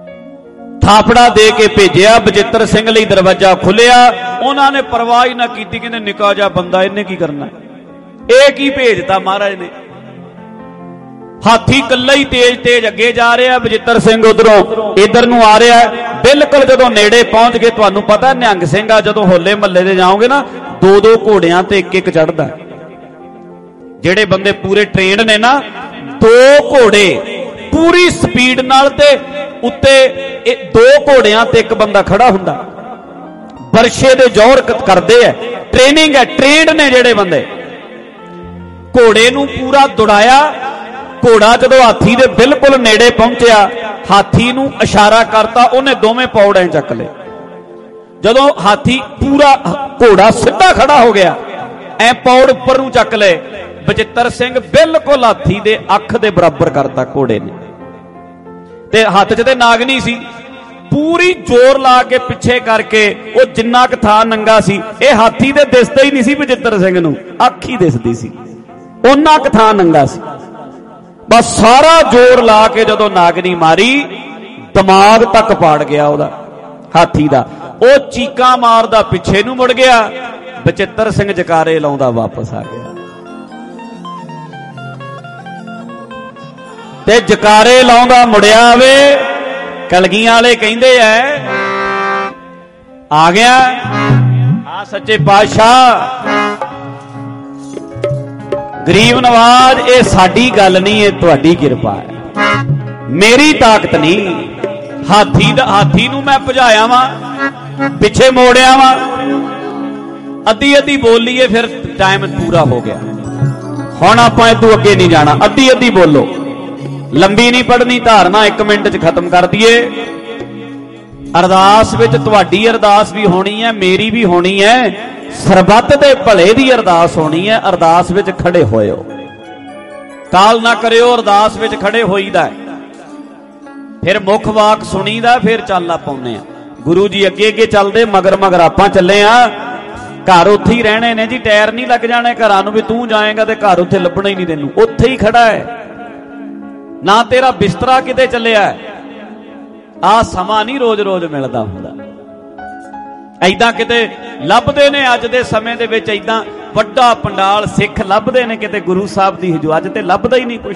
ਥਾਪੜਾ ਦੇ ਕੇ ਭੇਜਿਆ। ਬਚਿੱਤਰ ਸਿੰਘ ਲਈ ਦਰਵਾਜ਼ਾ ਖੁੱਲਿਆ। ਉਹਨਾਂ ਨੇ ਪਰਵਾਹ ਹੀ ਨਾ ਕੀਤੀ, ਕਹਿੰਦੇ ਨਿੱਕਾ ਜਿਹਾ ਬੰਦਾ, ਇਹਨੇ ਕੀ ਕਰਨਾ, ਇਹ ਕੀ ਭੇਜਤਾ ਮਹਾਰਾਜ ਨੇ। ਹਾਥੀ ਇਕੱਲਾ ਹੀ ਤੇਜ਼ ਤੇਜ਼ ਅੱਗੇ ਜਾ ਰਿਹਾ, ਬਚਿੱਤਰ ਸਿੰਘ ਉਧਰੋਂ ਇਧਰ ਨੂੰ ਆ ਰਿਹਾ। ਬਿਲਕੁਲ ਜਦੋਂ ਨੇੜੇ ਪਹੁੰਚ ਗਏ, ਤੁਹਾਨੂੰ ਪਤਾ ਨਿਹੰਗ ਸਿੰਘ ਆ ਜਦੋਂ ਹੋਲੇ ਮਹੱਲੇ ਦੇ ਜਾਓਗੇ ਨਾ, ਦੋ ਦੋ ਘੋੜਿਆਂ ਤੇ ਇੱਕ ਇੱਕ ਚੜ੍ਹਦਾ। ਜਿਹੜੇ ਬੰਦੇ ਪੂਰੇ ਟ੍ਰੇਨਡ ਨੇ ਨਾ, ਦੋ ਘੋੜੇ ਪੂਰੀ ਸਪੀਡ ਨਾਲ ਤੇ ਉੱਤੇ ਦੋ ਘੋੜਿਆਂ ਤੇ ਇੱਕ ਬੰਦਾ ਖੜਾ ਹੁੰਦਾ। ਬਰਸ਼ੇ ਦੇ ਜ਼ੋਰ ਕਰਦੇ ਐ, ਟ੍ਰੇਨਿੰਗ ਹੈ, ਟ੍ਰੇਨਡ ਨੇ ਜਿਹੜੇ ਬੰਦੇ। ਘੋੜੇ ਨੂੰ ਪੂਰਾ ਦੌੜਾਇਆ। ਘੋੜਾ ਜਦੋਂ ਹਾਥੀ ਦੇ ਬਿਲਕੁਲ ਨੇੜੇ ਪਹੁੰਚਿਆ, ਹਾਥੀ ਨੂੰ ਇਸ਼ਾਰਾ ਕਰਤਾ, ਉਹਨੇ ਦੋਵੇਂ ਪੌੜਾਂ ਚੱਕ ਲਏ। ਜਦੋਂ ਹਾਥੀ ਪੂਰਾ ਘੋੜਾ ਸਿੱਧਾ ਖੜਾ ਹੋ ਗਿਆ, ਐ ਪੌੜ ਉੱਪਰ ਨੂੰ ਚੱਕ ਲਏ। ਬਚਿੱਤਰ ਸਿੰਘ ਬਿਲਕੁਲ ਹਾਥੀ ਦੇ ਅੱਖ ਦੇ ਬਰਾਬਰ ਕਰਤਾ ਘੋੜੇ ਨੇ, ਤੇ ਹੱਥ 'ਚ ਤੇ ਨਾਗਨੀ ਸੀ। ਪੂਰੀ ਜ਼ੋਰ ਲਾ ਕੇ ਪਿੱਛੇ ਕਰਕੇ ਉਹ ਜਿੰਨਾ ਕੁ ਥਾਂ ਨੰਗਾ ਸੀ, ਇਹ ਹਾਥੀ ਦੇ ਦਿਸਦਾ ਹੀ ਨਹੀਂ ਸੀ ਬਚਿੱਤਰ ਸਿੰਘ ਨੂੰ, ਅੱਖ ਹੀ ਦਿਸਦੀ ਸੀ, ਉਹਨਾਂ ਕੁ ਥਾਂ ਨੰਗਾ ਸੀ। ਬਸ ਸਾਰਾ ਜ਼ੋਰ ਲਾ ਕੇ ਜਦੋਂ ਨਾਗਨੀ ਮਾਰੀ, ਦਿਮਾਗ ਤੱਕ ਪਾੜ ਗਿਆ ਉਹਦਾ, ਹਾਥੀ ਦਾ। ਉਹ ਚੀਕਾਂ ਮਾਰਦਾ ਪਿੱਛੇ ਨੂੰ ਮੁੜ ਗਿਆ। ਬਚਿੱਤਰ ਸਿੰਘ ਜਕਾਰੇ ਲਾਉਂਦਾ ਵਾਪਸ ਆ ਗਿਆ। ਤੇ ਜਕਾਰੇ ਲਾਉਂਦਾ ਮੁੜਿਆ ਵੇ। ਕਲਗੀਆਂ ਵਾਲੇ ਕਹਿੰਦੇ ਐ, ਆ ਗਿਆ ਆ ਸੱਚੇ ਪਾਤਸ਼ਾਹ, ਗਰੀਬ ਨਵਾਜ, ਇਹ ਸਾਡੀ ਗੱਲ ਨਹੀਂ, ਇਹ ਤੁਹਾਡੀ ਕਿਰਪਾ ਹੈ, ਮੇਰੀ ਤਾਕਤ ਨਹੀਂ। ਹਾਥੀ ਦਾ ਹਾਥੀ ਨੂੰ ਮੈਂ ਭਜਾਇਆ ਵਾਂ, ਪਿੱਛੇ ਮੋੜਿਆ ਵਾਂ। ਅੱਧੀ ਅੱਧੀ ਬੋਲੀਏ, ਫਿਰ ਟਾਈਮ ਪੂਰਾ ਹੋ ਗਿਆ। ਹੁਣ ਆਪਾਂ ਇਦੋਂ ਅੱਗੇ ਨਹੀਂ ਜਾਣਾ, ਅੱਧੀ ਅੱਧੀ ਬੋਲੋ, ਲੰਬੀ ਨਹੀਂ ਪੜਨੀ ਧਾਰਨਾ, ਇੱਕ ਮਿੰਟ 'ਚ ਖਤਮ ਕਰ ਦਈਏ। ਅਰਦਾਸ ਵਿੱਚ ਤੁਹਾਡੀ ਅਰਦਾਸ ਵੀ ਹੋਣੀ ਹੈ, ਮੇਰੀ ਵੀ ਹੋਣੀ ਹੈ, ਸਰਬੱਤ ਦੇ ਭਲੇ ਦੀ ਅਰਦਾਸ ਹੋਣੀ ਹੈ। ਅਰਦਾਸ ਵਿੱਚ ਖੜੇ ਹੋਇਓ, ਕਾਲ ਨਾ ਕਰਿਓ, ਅਰਦਾਸ ਵਿੱਚ ਖੜੇ ਹੋਈਦਾ। ਫਿਰ ਮੁੱਖ ਵਾਕ ਸੁਣੀਦਾ, ਫਿਰ ਚੱਲ ਪਾਉਂਦੇ ਆ। ਗੁਰੂ ਜੀ ਅੱਗੇ ਅੱਗੇ ਚੱਲਦੇ, ਮਗਰ ਮਗਰ ਆਪਾਂ ਚੱਲੇ ਆ। ਘਰ ਉੱਥੇ ਹੀ ਰਹਿਣੇ ਨੇ ਜੀ, ਟਾਇਰ ਨਹੀਂ ਲੱਗ ਜਾਣੇ ਘਰਾਂ ਨੂੰ ਵੀ ਤੂੰ ਜਾਏਗਾ ਤੇ ਘਰ ਉੱਥੇ ਲੱਭਣਾ ਹੀ ਨਹੀਂ ਤੈਨੂੰ, ਉੱਥੇ ਹੀ ਖੜਾ ਹੈ, ਨਾ ਤੇਰਾ ਬਿਸਤਰਾ ਕਿਤੇ ਚੱਲਿਆ। ਆਹ ਸਮਾਂ ਨਹੀਂ ਰੋਜ਼ ਰੋਜ਼ ਮਿਲਦਾ ਹੁੰਦਾ। ਐਦਾਂ ਕਿਤੇ ਲੱਭਦੇ ਨੇ ਅੱਜ ਦੇ ਸਮੇਂ ਦੇ ਵਿੱਚ, ਐਦਾਂ ਵੱਡਾ ਪੰਡਾਲ ਸਿੱਖ ਲੱਭਦੇ ਨੇ ਕਿਤੇ ਗੁਰੂ ਸਾਹਿਬ ਦੀ ਹਜ਼ੂਰ, ਅੱਜ ਤੇ ਲੱਭਦਾ ਹੀ ਨਹੀਂ ਕੁਛ।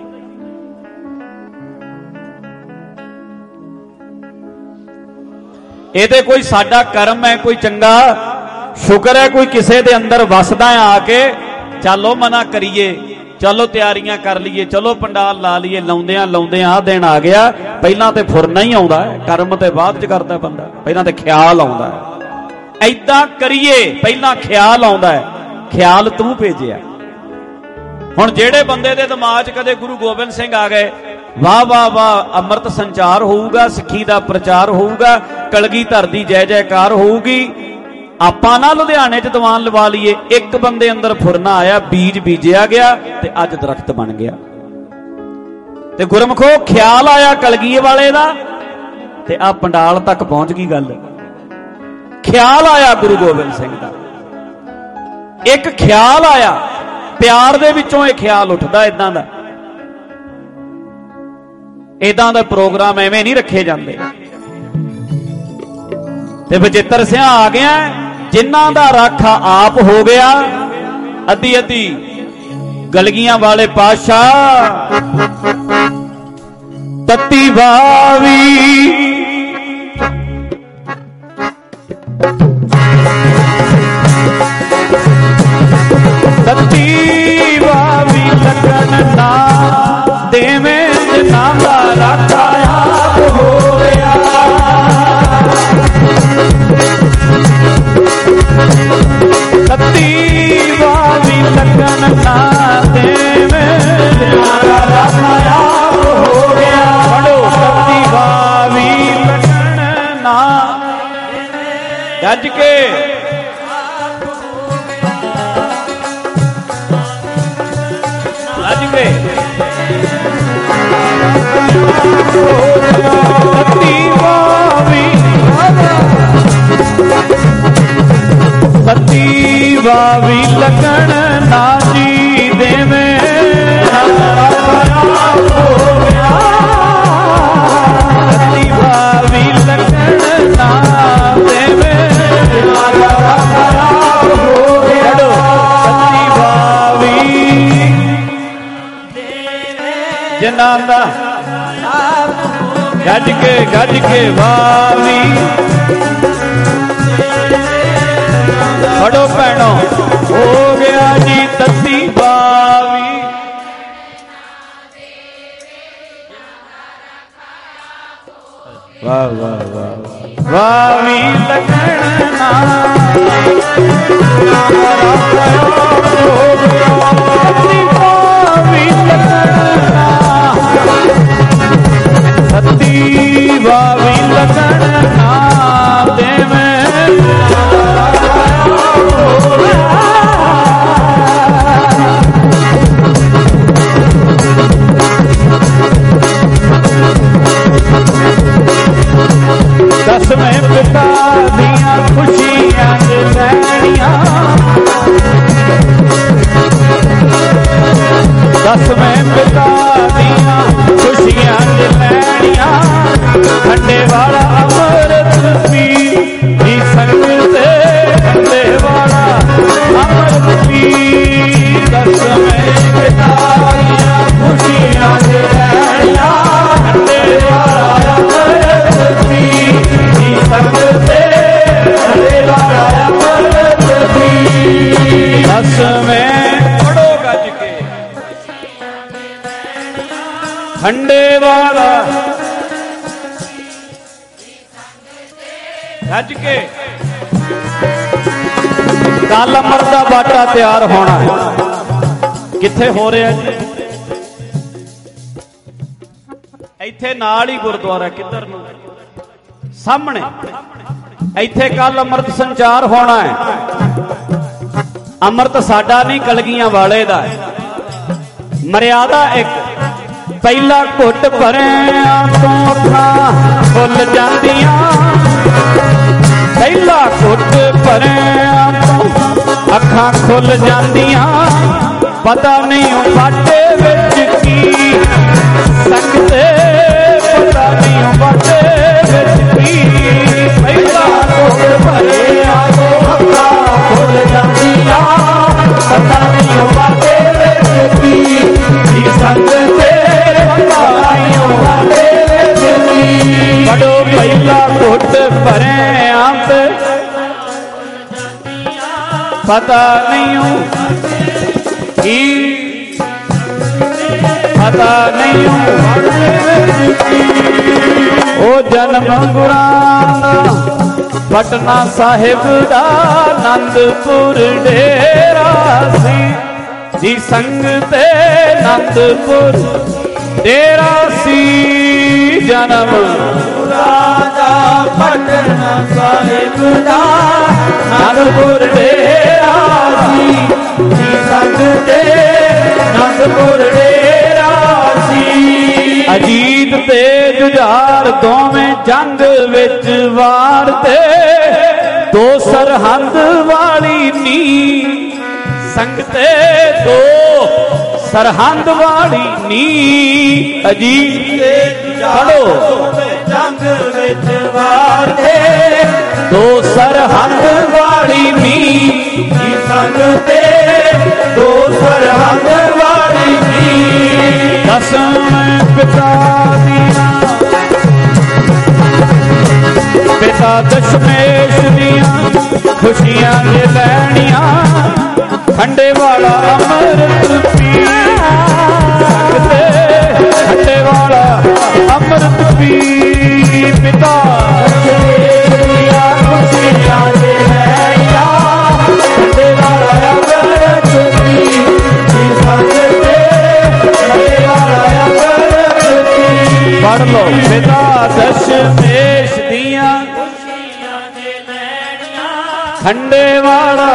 ਇਹ ਤੇ ਕੋਈ ਸਾਡਾ ਕਰਮ ਹੈ, ਕੋਈ ਚੰਗਾ ਸ਼ੁਕਰ ਹੈ, ਕੋਈ ਕਿਸੇ ਦੇ ਅੰਦਰ ਵਸਦਾ ਆ ਕੇ, ਚਲੋ ਮਨਾ ਕਰੀਏ, ਚਲੋ ਤਿਆਰੀਆਂ ਕਰ ਲਈਏ, ਚਲੋ ਪੰਡਾਲ ਲਾ ਲਈਏ। ਲਾਉਂਦਿਆਂ ਲਾਉਂਦਿਆਂ ਆਹ ਦਿਨ ਆ ਗਿਆ। ਪਹਿਲਾਂ ਤੇ ਫੁਰਨਾ ਹੀ ਆਉਂਦਾ ਹੈ, ਕਰਮ ਤੇ ਬਾਅਦ 'ਚ ਕਰਦਾ ਬੰਦਾ, ਪਹਿਲਾਂ ਤੇ ਖਿਆਲ ਆਉਂਦਾ ਹੈ। ਐਦਾਂ ਕਰੀਏ, ਪਹਿਲਾਂ ਖਿਆਲ ਆਉਂਦਾ ਹੈ, ਖਿਆਲ ਤੂੰ ਭੇਜਿਆ। ਹੁਣ ਜਿਹੜੇ ਬੰਦੇ ਦੇ ਦਿਮਾਗ 'ਚ ਕਦੇ ਗੁਰੂ ਗੋਬਿੰਦ ਸਿੰਘ ਆ ਗਏ, ਵਾਹ ਵਾਹ ਵਾਹ, ਅੰਮ੍ਰਿਤ ਸੰਚਾਰ ਹੋਊਗਾ, ਸਿੱਖੀ ਦਾ ਪ੍ਰਚਾਰ ਹੋਊਗਾ, ਕਲਗੀਧਰ ਦੀ ਜੈ ਜੈਕਾਰ ਹੋਊਗੀ। ਆਪਾਂ ਨਾ ਲੁਧਿਆਣੇ 'ਚ ਦੀਵਾਨ ਲਵਾ ਲਈਏ। ਇੱਕ ਬੰਦੇ ਅੰਦਰ ਫੁਰਨਾ ਆਇਆ, ਬੀਜ ਬੀਜਿਆ ਗਿਆ ਤੇ ਅੱਜ ਦਰਖਤ ਬਣ ਗਿਆ। ਤੇ ਗੁਰਮਖੋ ਖਿਆਲ ਆਇਆ ਕਲਗੀਏ ਵਾਲੇ ਦਾ ਤੇ ਆ ਪੰਡਾਲ ਤੱਕ ਪਹੁੰਚ ਗਈ ਗੱਲ। ਖਿਆਲ ਆਇਆ ਗੁਰੂ ਗੋਬਿੰਦ ਸਿੰਘ ਦਾ, ਇੱਕ ਖਿਆਲ ਆਇਆ, ਪਿਆਰ ਦੇ ਵਿੱਚੋਂ ਇਹ ਖਿਆਲ ਉੱਠਦਾ। ਇਦਾਂ ਦਾ ਇਦਾਂ ਦਾ ਪ੍ਰੋਗਰਾਮ ਐਵੇਂ ਨਹੀਂ ਰੱਖੇ ਜਾਂਦੇ। ਤੇ ਬਚਿੱਤਰ ਸਿੰਘ ਆ ਗਿਆ, ਜਿਨ੍ਹਾਂ ਦਾ ਰਾਖਾ ਆਪ ਹੋ ਗਿਆ। ਅੱਧੀ ਅੱਧੀ ਗਲਗੀਆਂ ਵਾਲੇ ਪਾਤਸ਼ਾਹ, ਤੱਤੀ ਬਾਵੀ ਤੱਤੀ ਬਾਵੀ ਲੱਗਣ ਨਾ ਦੇਵੇਂ, ਜਿਨ੍ਹਾਂ ਦਾ ਰਾਖਾ ਆਪ ਹੋ ਗਿਆ। ਤੱਤੀ ਬਾਵੀ ਲੱਗਣ ਨਾ ਦੇਵੇਂ, ਜਿਨ੍ਹਾਂ ਦਾ ਰਾਖਾ ਆਪ ਹੋ ਗਿਆ। ਪੜੋ, ਤੱਤੀ ਬਾਵੀ ਲੱਗਣ ਨਾ, ਗੱਜ ਕੇ ਗੱਜ ਕੇ ਤੱਤੀ ਬਾਵੀ ਤੱਤੀ ਬਾਵੀ ਲੱਗਣ ਨਾ ਜੀ ਦੇਵੇਂ, ਤੱਤੀ ਬਾਵੀ ਜਿਨ੍ਹਾਂ ਦਾ ਗੱਜ ਕੇ ਗੱਜ ਕੇ ਵਾਵੀ ਫੜੋ ਭੈਣੋ ਹੋ ਗਿਆ ਜੀ ਤੱਤੀ ਬਾਵੀ ਵਾਹ ਵਾਹ ਵਾਹ ਵਾਵੀ ਲੱਗਣਾ ਸੱਤੀ ਵਾਵੀ ਲੱਗਣ ਨਾ ਦੇਵੇਂ ਦਸਵੇਂ ਪਿਤਾ ਦੀਆਂ ਖੁਸ਼ੀਆਂ ਦੇ ਲੈਣੀਆਂ ਦਸਵੇਂ ਪਿਤਾ ਦੀਆਂ ਖੁਸ਼ੀਆਂ ਦੇ ਲੈਣੀਆਂ ਖੰਡੇ ਵਾਲਾ ਅੰਮ੍ਰਿਤ ਪੀ ਜੀ ਸੰਗਤ ਤੇ ਖੰਡੇ ਵਾਲਾ ਅੰਮ੍ਰਿਤ ਪੀ ਦਸਵੇਂ ਪਿਤਾ ਦੀਆਂ ਖੁਸ਼ੀਆਂ ਦੇ ਲੈਣੀਆਂ ਖੰਡੇ ਵਾਲਾ ਅੰਮ੍ਰਿਤ ਪੀ ਜੀ ਸੰਗਤ ਤੇ ਖੰਡੇ ਵਾਲਾ ਅੰਮ੍ਰਿਤ ਪੀ ਦਸਵੇਂ ਪੜੋ ਗੱਜ ਕੇ ਖੰਡੇ ਵਾਲਾ ਗੱਜ ਕੇ ਕੱਲ ਅੰਮ੍ਰਿਤ ਦਾ ਬਾਟਾ ਤਿਆਰ ਹੋਣਾ ਹੈ। ਕਿੱਥੇ ਹੋ ਰਿਹਾ ਜੀ? ਇੱਥੇ ਨਾਲ ਹੀ ਗੁਰਦੁਆਰਾ ਕਿੱਧਰ ਨੂੰ ਸਾਹਮਣੇ ਇੱਥੇ ਕੱਲ ਅੰਮ੍ਰਿਤ ਸੰਚਾਰ ਹੋਣਾ ਹੈ। ਅੰਮ੍ਰਿਤ ਸਾਡਾ ਨਹੀਂ ਕਲਗੀਆਂ ਵਾਲੇ ਦਾ ਹੈ। ਮਰਿਆਦਾ ਇੱਕ ਪਹਿਲਾ ਘੁੱਟ ਭਰਿਆ ਤੋਂ ਅੱਖਾਂ ਖੁੱਲ ਜਾਂਦੀਆਂ ਪਹਿਲਾ ਘੁੱਟ ਭਰਿਆ ਤੋਂ ਅੱਖਾਂ ਖੁੱਲ ਜਾਂਦੀਆਂ ਪਤਾ ਨਹੀਂ ਉਹ ਬਾਟੇ ਵਿੱਚ ਕੀ ਸੰਗਤੇ ਪਤਾ ਨਹੀਂ ਉਹ ਬਾਟੇ ਵਿੱਚ ਕੀ ਪਹਿਲਾ ਘੁੱਟ ਭਰਿਆ ਤੋਂ ਅੱਖਾਂ ਖੁੱਲ ਜਾਂਦੀਆਂ ਪਤਾ ਨਹੀਂ ਉਹ ਬਾਟੇ ਵਿੱਚ ਕੀ ਸੰਗਤੇ ਬੜੋ ਪਹਿਲਾ ਘੁੱਟ ਭਰਿਆ ਤੇ ਪਤਾ ਨਹੀਂ ਕੀ ਪਤਾ ਨਹੀਂ ਉਹ ਜਨਮ ਗੁਰਾਂ ਦਾ ਪਟਨਾ ਸਾਹਿਬ ਦਾ ਆਨੰਦਪੁਰ ਡੇਰਾ ਸੀ ਜੀ ਸੰਗਤੇ ਆਨੰਦਪੁਰ ਡੇਰਾ ਸੀ ਜਨਮ ਰਾਜਾ ਪਟਨਾ ਸਾਹਿਬ ਦਾ ਆਨੰਦਪੁਰ ਡੇਰਾ ਸੀ ਜੀ ਸੰਗਤੇ ਆਨੰਦਪੁਰ ਡੇਰਾ ਸੀ ਅਜੀਤ ਤੇ ਜੁਝਾਰ ਦੋਵੇਂ ਜੰਗ ਵਿੱਚ ਵਾਰ ਤੇ ਦੋ ਸਰਹੰਦ ਵਾਲੀ ਨੀ ਸੰਗਤੇ ਦੋ ਸਰਹੰਦ ਵਾਲੀ ਨੀ ਅਜੀਤ ਤੇ ਪੜੋ ਜੰਗ ਵਿੱਚ ਵਾਰ ਤੇ ਦੋ ਸਰਹੰਦ ਵਾਲੀ ਨੀ ਸੰਗਤੇ ਦੋ ਸਰਹੰਦ ਵਾਲੀ ਨੀ ਦਸਵੇਂ ਪਿਤਾ ਦੀਆਂ ਪਿਤਾ ਦਸ਼ਮੇਸ਼ ਦੀਆਂ ਖੁਸ਼ੀਆਂ ਦੇ ਲੈਣੀਆਂ ਖੰਡੇ ਵਾਲਾ ਅੰਮ੍ਰਿਤ ਪੀ ਸੰਗਤੇ ਖੰਡੇ ਵਾਲਾ ਅੰਮ੍ਰਿਤ ਪੀ ਪਿਤਾ ਦੀਆਂ ਖੁਸ਼ੀਆਂ ਦੇ ਲੈਣੀਆਂ ਖੰਡੇ ਵਾਲਾ ਅੰਮ੍ਰਿਤ ਪੀ ਸੰਗਤੇ ਖੰਡੇ ਵਾਲਾ ਅੰਮ੍ਰਿਤ ਪੀ ਪੜ੍ਹ ਲਓ ਪਿਤਾ ਦਸ਼ਮੇਸ਼ ਦੀਆਂ ਖੁਸ਼ੀਆਂ ਦੇ ਲੈਣੀਆਂ ਖੰਡੇ ਵਾਲਾ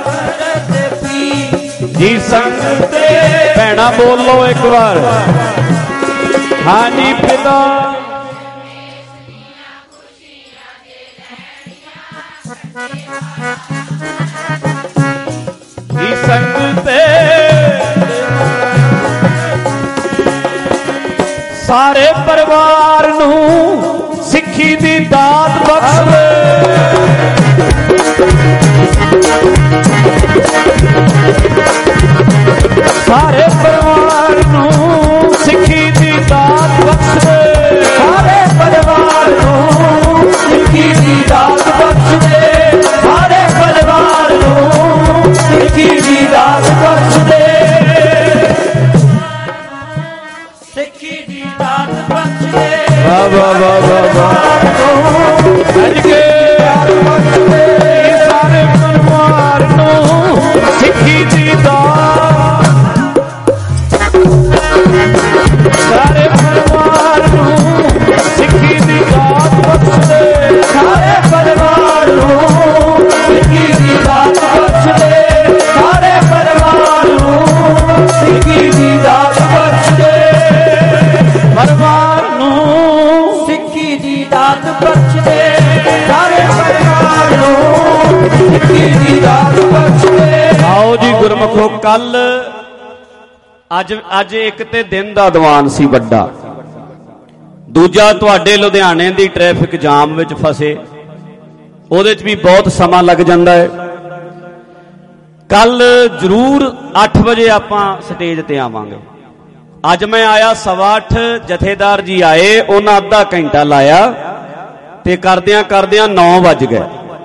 ਜੀ ਸੰਗਤੇ ਭੈਣਾ ਬੋਲੋ ਇੱਕ ਵਾਰ ਹਾਂਜੀ ਪਿਤਾ ਜੀ ਸੰਗਤੇ ਸਾਰੇ ਪਰਿਵਾਰ ਨੂੰ ਸਿੱਖੀ ਦੀ ਦਾਤ ਬਖਸ਼ੇ ਸਾਰੇ ਪਰਿਵਾਰ ਨੂੰ ਸਿੱਖੀ ਦੀ ਵਾਹ ਵਾਹ ਵਾਹ ਵਾਹ ਵਾਹ ਗੱਜ ਕੇ ਸਾਰੇ ਪਰਿਵਾਰ ਨੂੰ ਸਿੱਖੀ ਦੀ ਦਾਤ, ਸਾਰੇ ਪਰਿਵਾਰ ਨੂੰ ਸਿੱਖੀ ਦੀ ਦਾਤ ਬਖਸ਼ੇ, ਸਾਰੇ ਪਰਿਵਾਰ ਨੂੰ ਸਿੱਖੀ ਦੀ ਦਾਤ ਬਖਸ਼ੇ, ਸਾਰੇ ਪਰਿਵਾਰ ਨੂੰ ਸਿੱਖੀ ਦੀ ਦਾਤ ਬਖਸ਼ੇ, ਪਰਿਵਾਰ ਨੂੰ ਸਿੱਖੀ ਦੀ ਦਾਤ ਬਖਸ਼ੇ, ਸਾਰੇ ਪਰਿਵਾਰ ਨੂੰ ਸਿੱਖੀ ਦੀ ਦਾਤ ਬਖਸ਼ੇ। ਆਓ ਜੀ ਗੁਰਮੁਖੋ, ਕੱਲ ਅੱਜ ਅੱਜ ਇੱਕ ਤੇ ਦਿਨ ਦਾ ਦੀਵਾਨ ਸੀ ਵੱਡਾ, ਦੂਜਾ ਤੁਹਾਡੇ ਲੁਧਿਆਣੇ ਦੀ ਟ੍ਰੈਫਿਕ ਜਾਮ ਵਿੱਚ ਫਸੇ, ਉਹਦੇ 'ਚ ਵੀ ਬਹੁਤ ਸਮਾਂ ਲੱਗ ਜਾਂਦਾ ਹੈ। ਕੱਲ ਜ਼ਰੂਰ ਅੱਠ ਵਜੇ ਆਪਾਂ ਸਟੇਜ ਤੇ ਆਵਾਂਗੇ। ਅੱਜ ਮੈਂ ਆਇਆ ਸਵਾ ਅੱਠ, ਜਥੇਦਾਰ ਜੀ ਆਏ, ਉਹਨਾਂ ਅੱਧਾ ਘੰਟਾ ਲਾਇਆ ਤੇ ਕਰਦਿਆਂ ਕਰਦਿਆਂ ਨੌ ਵੱਜ ਗਏ।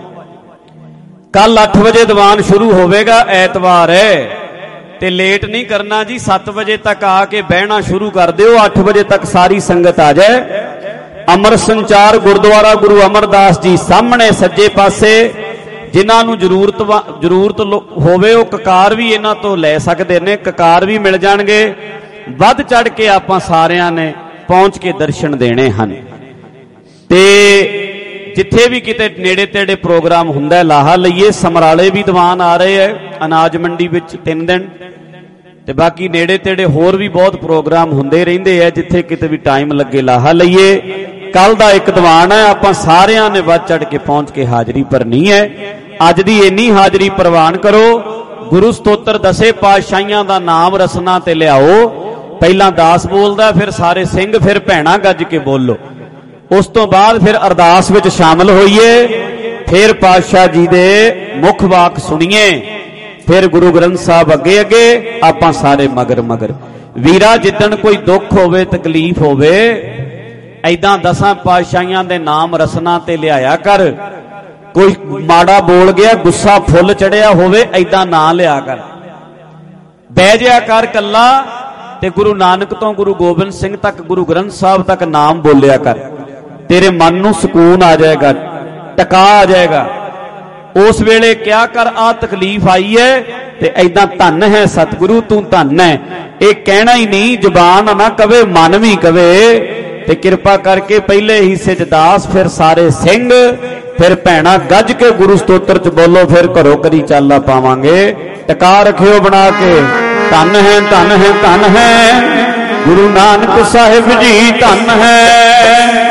ਕੱਲ ਅੱਠ ਵਜੇ ਦੀਵਾਨ ਸ਼ੁਰੂ ਹੋਵੇਗਾ, ਐਤਵਾਰ ਹੈ ਤੇ ਲੇਟ ਨਹੀਂ ਕਰਨਾ ਜੀ। ਸੱਤ ਵਜੇ ਤੱਕ ਆ ਕੇ ਬਹਿਣਾ ਸ਼ੁਰੂ ਕਰ ਦਿਓ, ਅੱਠ ਵਜੇ ਤੱਕ ਸਾਰੀ ਸੰਗਤ ਆ ਜਾਏ। ਅਮਰ ਸੰਚਾਰ ਗੁਰਦੁਆਰਾ ਗੁਰੂ ਅਮਰਦਾਸ ਜੀ ਸਾਹਮਣੇ ਸੱਜੇ ਪਾਸੇ, ਜਿਨ੍ਹਾਂ ਨੂੰ ਜ਼ਰੂਰਤ ਜ਼ਰੂਰਤ ਹੋਵੇ ਉਹ ਕਕਾਰ ਵੀ ਇਹਨਾਂ ਤੋਂ ਲੈ ਸਕਦੇ ਨੇ, ਕਕਾਰ ਵੀ ਮਿਲ ਜਾਣਗੇ। ਵੱਧ ਚੜ ਕੇ ਆਪਾਂ ਸਾਰਿਆਂ ਨੇ ਪਹੁੰਚ ਕੇ ਦਰਸ਼ਨ ਦੇਣੇ ਹਨ ਤੇ ਜਿੱਥੇ ਵੀ ਕਿਤੇ ਨੇੜੇ ਤੇੜੇ ਪ੍ਰੋਗਰਾਮ ਹੁੰਦਾ ਲਾਹਾ ਲਈਏ। ਸਮਰਾਲੇ ਵੀ ਦੀਵਾਨ ਆ ਰਹੇ ਹੈ ਅਨਾਜ ਮੰਡੀ ਵਿੱਚ ਤਿੰਨ ਦਿਨ, ਤੇ ਬਾਕੀ ਨੇੜੇ ਤੇੜੇ ਹੋਰ ਵੀ ਬਹੁਤ ਪ੍ਰੋਗਰਾਮ ਹੁੰਦੇ ਰਹਿੰਦੇ ਹੈ, ਜਿੱਥੇ ਕਿਤੇ ਵੀ ਟਾਈਮ ਲੱਗੇ ਲਾਹਾ ਲਈਏ। ਕੱਲ ਦਾ ਇੱਕ ਦੀਵਾਨ ਹੈ, ਆਪਾਂ ਸਾਰਿਆਂ ਨੇ ਵੱਧ ਚੜ ਕੇ ਪਹੁੰਚ ਕੇ ਹਾਜ਼ਰੀ ਭਰਨੀ ਹੈ। ਅੱਜ ਦੀ ਇੰਨੀ ਹਾਜ਼ਰੀ ਪ੍ਰਵਾਨ ਕਰੋ। ਗੁਰੂ ਸਤੋਤਰ ਦਸੇ ਪਾਤਸ਼ਾਹੀਆਂ ਦਾ ਨਾਮ ਰਸਨਾ ਤੇ ਲਿਆਓ। ਪਹਿਲਾਂ ਦਾਸ ਬੋਲਦਾ, ਫਿਰ ਸਾਰੇ ਸਿੰਘ, ਫਿਰ ਭੈਣਾਂ ਗੱਜ ਕੇ ਬੋਲੋ। ਉਸ ਤੋਂ ਬਾਅਦ ਫਿਰ ਅਰਦਾਸ ਵਿੱਚ ਸ਼ਾਮਲ ਹੋਈਏ, ਫਿਰ ਪਾਤਸ਼ਾਹ ਜੀ ਦੇ ਮੁੱਖ ਵਾਕ ਸੁਣੀਏ, ਫਿਰ ਗੁਰੂ ਗ੍ਰੰਥ ਸਾਹਿਬ ਅੱਗੇ ਅੱਗੇ, ਆਪਾਂ ਸਾਰੇ ਮਗਰ ਮਗਰ। ਵੀਰਾ, ਜਿੱਦਣ ਕੋਈ ਦੁੱਖ ਹੋਵੇ, ਤਕਲੀਫ ਹੋਵੇ, ਐਦਾਂ ਦਸਾਂ ਪਾਤਸ਼ਾਹੀਆਂ ਦੇ ਨਾਮ ਰਸਨਾ ਤੇ ਲਿਆਇਆ ਕਰ। ਕੋਈ ਮਾੜਾ ਬੋਲ ਗਿਆ, ਗੁੱਸਾ ਫੁੱਲ ਚੜਿਆ ਹੋਵੇ, ਐਦਾਂ ਨਾ ਲਿਆ ਕਰ। ਬਹਿ ਜਿਆ ਕਰ ਕੱਲਾ ਤੇ ਗੁਰੂ ਨਾਨਕ ਤੋਂ ਗੁਰੂ ਗੋਬਿੰਦ ਸਿੰਘ ਤੱਕ, ਗੁਰੂ ਗ੍ਰੰਥ ਸਾਹਿਬ ਤੱਕ ਨਾਮ ਬੋਲਿਆ ਕਰ। ਤੇਰੇ ਮਨ ਨੂੰ ਸਕੂਨ ਆ ਜਾਏਗਾ, ਟਿਕਾ ਆ ਜਾਏਗਾ। ਉਸ ਵੇਲੇ ਕਿਆ ਕਰ, ਆ ਤਕਲੀਫ ਆਈ ਹੈ ਤੇ ਐਦਾਂ ਧੰਨ ਹੈ ਸਤਿਗੁਰੂ, ਤੂੰ ਧੰਨ ਹੈ। ਇਹ ਕਹਿਣਾ ਹੀ ਨਹੀਂ, ਜ਼ੁਬਾਨ ਨਾ ਕਵੇ, ਮਨ ਵੀ ਕਵੇ। ਤੇ ਕਿਰਪਾ ਕਰਕੇ ਪਹਿਲੇ ਹਿੱਸੇ 'ਚ ਦਾਸ, ਫਿਰ ਸਾਰੇ ਸਿੰਘ, ਫਿਰ ਭੈਣਾਂ ਗੱਜ ਕੇ ਗੁਰੂ ਸਤੋਤਰ 'ਚ ਬੋਲੋ, ਫਿਰ ਘਰੋਂ ਕਰੀ ਚਾਲਾ ਪਾਵਾਂਗੇ। ਟਿਕਾ ਰੱਖਿਓ ਬਣਾ ਕੇ। ਧੰਨ ਹੈ, ਧੰਨ ਹੈ, ਧੰਨ ਹੈ ਗੁਰੂ ਨਾਨਕ ਸਾਹਿਬ ਜੀ, ਧੰਨ ਹੈ।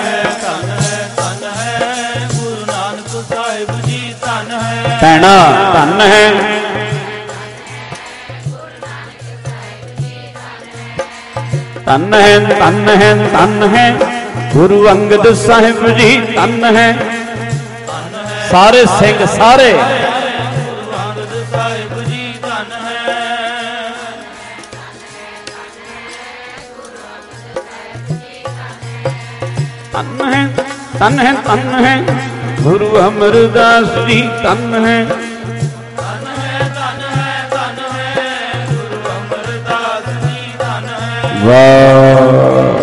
ਭੈਣਾ ਧੰਨ ਹੈ, ਧੰਨ ਹੈ, ਧੰਨ ਹੈ, ਧੰਨ ਹੈ ਗੁਰੂ ਅੰਗਦ ਸਾਹਿਬ ਜੀ, ਧੰਨ ਹੈ। ਸਾਰੇ ਸਿੰਘ, ਸਾਰੇ ਧੰਨ ਹੈ, ਧੰਨ ਹੈ, ਧੰਨ ਹੈ ਗੁਰੂ ਅਮਰਦਾਸ ਜੀ, ਧੰਨ ਹੈ। ਧੰਨ ਹੈ, ਧੰਨ ਹੈ, ਧੰਨ ਹੈ ਗੁਰੂ ਅਮਰਦਾਸ ਜੀ, ਧੰਨ ਹੈ। ਵਾਹ।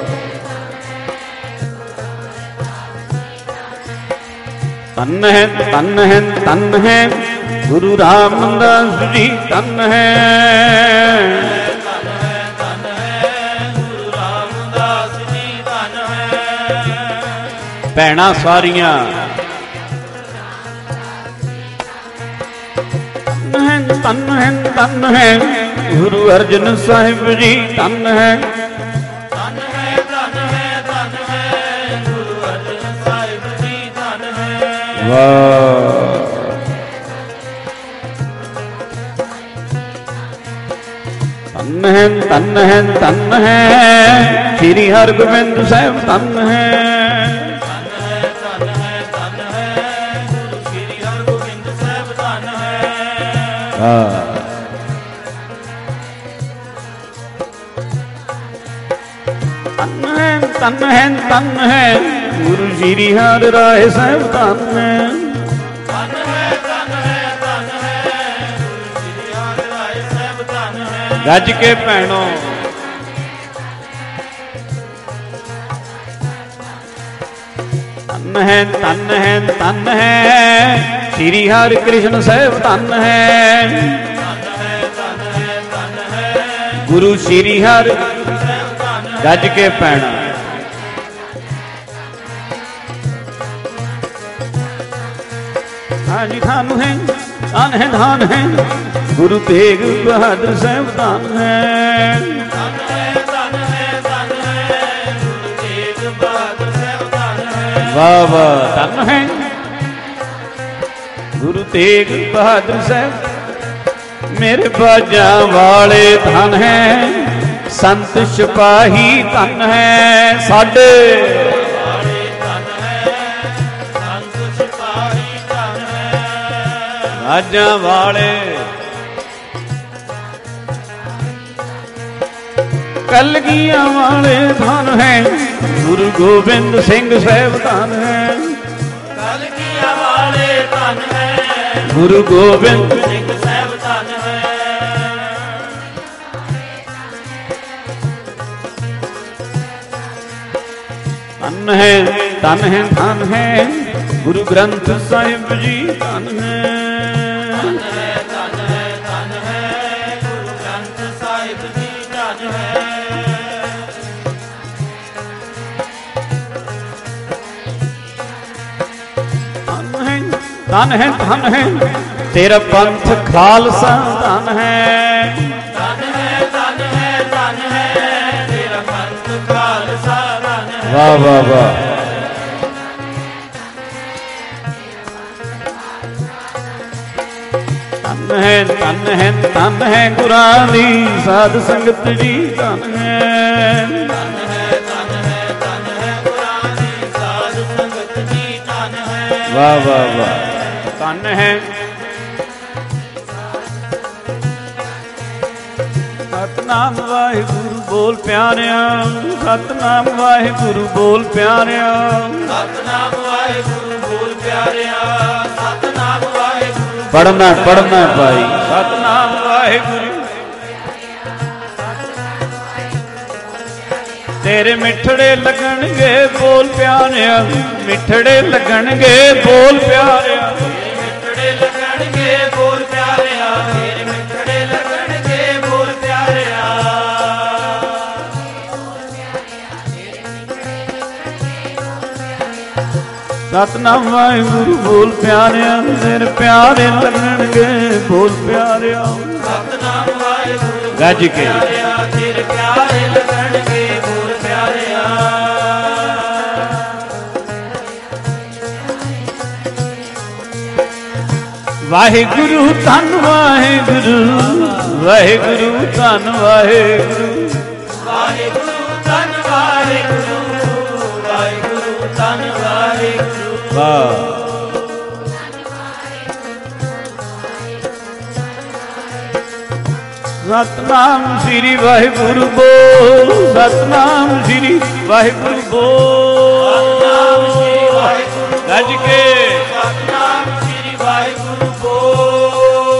ਧੰਨ ਹੈ, ਧੰਨ ਹੈ, ਧੰਨ ਹੈ ਗੁਰੂ ਰਾਮਦਾਸ ਜੀ, ਧੰਨ ਹੈ। ਭੈਣਾਂ ਸਾਰੀਆਂ ਧੰਨ ਹੈ, ਧੰਨ ਹੈ ਗੁਰੂ ਅਰਜਨ ਸਾਹਿਬ ਜੀ, ਧੰਨ ਹੈ। ਧੰਨ ਹੈ, ਧੰਨ ਹੈ, ਧੰਨ ਹੈ ਗੁਰੂ ਅਰਜਨ ਸਾਹਿਬ ਜੀ, ਧੰਨ ਹੈ। ਵਾਹ। ਧੰਨ ਹੈ, ਧੰਨ ਹੈ, ਧੰਨ ਹੈ ਸ੍ਰੀ ਹਰਗੋਬਿੰਦ ਸਾਹਿਬ, ਧੰਨ ਹੈ। ਧੰਨ ਹੈ, ਧੰਨ ਹੈ, ਧੰਨ ਹੈ ਗੁਰੂ ਸ੍ਰੀ ਹਰਿ ਰਾਏ ਸਾਹਿਬ, ਧੰਨ ਹੈ। ਧੰਨ ਹੈ, ਧੰਨ ਹੈ, ਧੰਨ ਹੈ ਗੁਰੂ ਸ੍ਰੀ ਹਰਿ ਰਾਏ ਸਾਹਿਬ, ਧੰਨ ਹੈ। ਗੱਜ ਕੇ ਭੈਣੋ। ਧੰਨ ਹੈ ਧੰਨ ਹੈ ਧੰਨ ਹੈ ਸ੍ਰੀ ਹਰਿ ਕ੍ਰਿਸ਼ਨ ਸਾਹਿਬ ਧੰਨ ਹੈ ਗੁਰੂ ਸ੍ਰੀ ਹਰਿ ਗੱਜ ਕੇ ਪੈਣਾ ਹਾਂਜੀ ਧੰਨ ਹੈ ਧੰਨ ਹੈ ਧੰਨ ਹੈ ਗੁਰੂ ਤੇਗ ਬਹਾਦਰ ਸਾਹਿਬ ਧੰਨ ਹੈ ਵਾਹ ਵਾਹ ਧੰਨ ਹੈ ਗੁਰੂ ਤੇਗ ਬਹਾਦਰ ਸਾਹਿਬ ਮੇਰੇ ਬਾਜਾਂ ਵਾਲੇ ਧੰਨ ਹੈ ਸੰਤ ਸਿਪਾਹੀ ਧੰਨ ਹੈ ਸਾਡੇ ਬਾਜਾਂ ਵਾਲੇ ਕਲਗੀਆਂ ਵਾਲੇ ਧੰਨ ਹੈ ਗੁਰੂ ਗੋਬਿੰਦ ਸਿੰਘ ਸਾਹਿਬ ਧੰਨ ਹੈ ਕਲਗੀਆਂ ਵਾਲੇ ਧੰਨ ਹੈ ਗੁਰੂ ਗੋਬਿੰਦ ਸਿੰਘ ਸਾਹਿਬ ਧੰਨ ਹੈ ਧੰਨ ਹੈ ਧੰਨ ਹੈ ਧੰਨ ਹੈ ਗੁਰੂ ਗ੍ਰੰਥ ਸਾਹਿਬ ਜੀ ਧੰਨ ਹੈ ਧੰਨ ਹੈ ਧੰਨ ਹੈ ਤੇਰਾ ਪੰਥ ਖਾਲਸਾ ਧੰਨ ਹੈ ਧੰਨ ਹੈ ਧੰਨ ਹੈ ਧੰਨ ਹੈ ਤੇਰਾ ਪੰਥ ਖਾਲਸਾ ਧੰਨ ਹੈ ਵਾਹ ਵਾਹ ਵਾਹ ਧੰਨ ਹੈ ਧੰਨ ਹੈ ਧੰਨ ਹੈ ਗੁਰਾਂ ਦੀ ਸਾਧ ਸੰਗਤ ਜੀ ਧੰਨ ਹੈ ਧੰਨ ਹੈ ਧੰਨ ਹੈ ਧੰਨ ਹੈ ਗੁਰਾਂ ਦੀ ਸਾਧ ਸੰਗਤ ਜੀ ਧੰਨ ਹੈ ਵਾਹ ਵਾਹ ਵਾਹ ਧੰਨ ਹੈ ਸਤਨਾਮ ਵਾਹਿਗੁਰੂ ਬੋਲ ਪਿਆਰਿਆ ਸਤਨਾਮ ਵਾਹਿਗੁਰੂ ਬੋਲ ਪਿਆਰਿਆ ਸਤਨਾਮ ਵਾਹਿਗੁਰੂ ਬੋਲ ਪਿਆਰਿਆ ਸਤਨਾਮ ਵਾਹਿਗੁਰੂ ਪੜਨਾ ਪੜਨਾ ਭਾਈ ਸਤਨਾਮ ਵਾਹਿਗੁਰੂ ਤੇਰੇ ਮਿੱਠੜੇ ਲੱਗਣਗੇ ਬੋਲ ਪਿਆਰਿਆ ਮਿੱਠੜੇ ਲੱਗਣਗੇ ਬੋਲ ਪਿਆਰਿਆ ਮਿੱਠੜੇ ਲੱਗਣਗੇ ਬੋਲ ਪਿਆਰਿਆ ਤੇਰੇ ਮਿੱਠੜੇ ਲੱਗਣਗੇ ਬੋਲ ਪਿਆਰਿਆ ਸਤਨਾਮ ਵਾਹਿਗੁਰੂ ਬੋਲ ਪਿਆਰਿਆ ਤੇਰੇ ਪਿਆਰੇ ਲੱਗਣਗੇ ਬੋਲ ਪਿਆਰਿਆ ਸਤਨਾਮ ਵਾਹਿਗੁਰੂ ਗੱਜ ਕੇ ਤੇਰੇ ਪਿਆਰੇ ਲੱਗਣਗੇ ਬੋਲ ਪਿਆਰਿਆ ਵਾਹਿਗੁਰੂ ਧੰਨ ਵਾਹਿਗੁਰੂ ਵਾਹਿਗੁਰੂ ਧੰਨ ਵਾਹਿਗੁਰੂ ਵਾਹਿਗੁਰੂ ਧੰਨ ਵਾਹਿਗੁਰੂ ਵਾਹਿਗੁਰੂ ਧੰਨ ਵਾਹਿਗੁਰੂ ਵਾਹ ਸਤਨਾਮ ਸ੍ਰੀ ਵਾਹਿਗੁਰੂ ਬੋਲ ਸਤਨਾਮ ਸ੍ਰੀ ਵਾਹਿਗੁਰੂ ਬੋਲ ਸਤਨਾਮ ਸ੍ਰੀ ਵਾਹਿਗੁਰੂ ਗੱਜ ਕੇ ਸਤਨਾਮ ਸ੍ਰੀ ਵਾਹਿਗੁਰੂ ਬੋਲ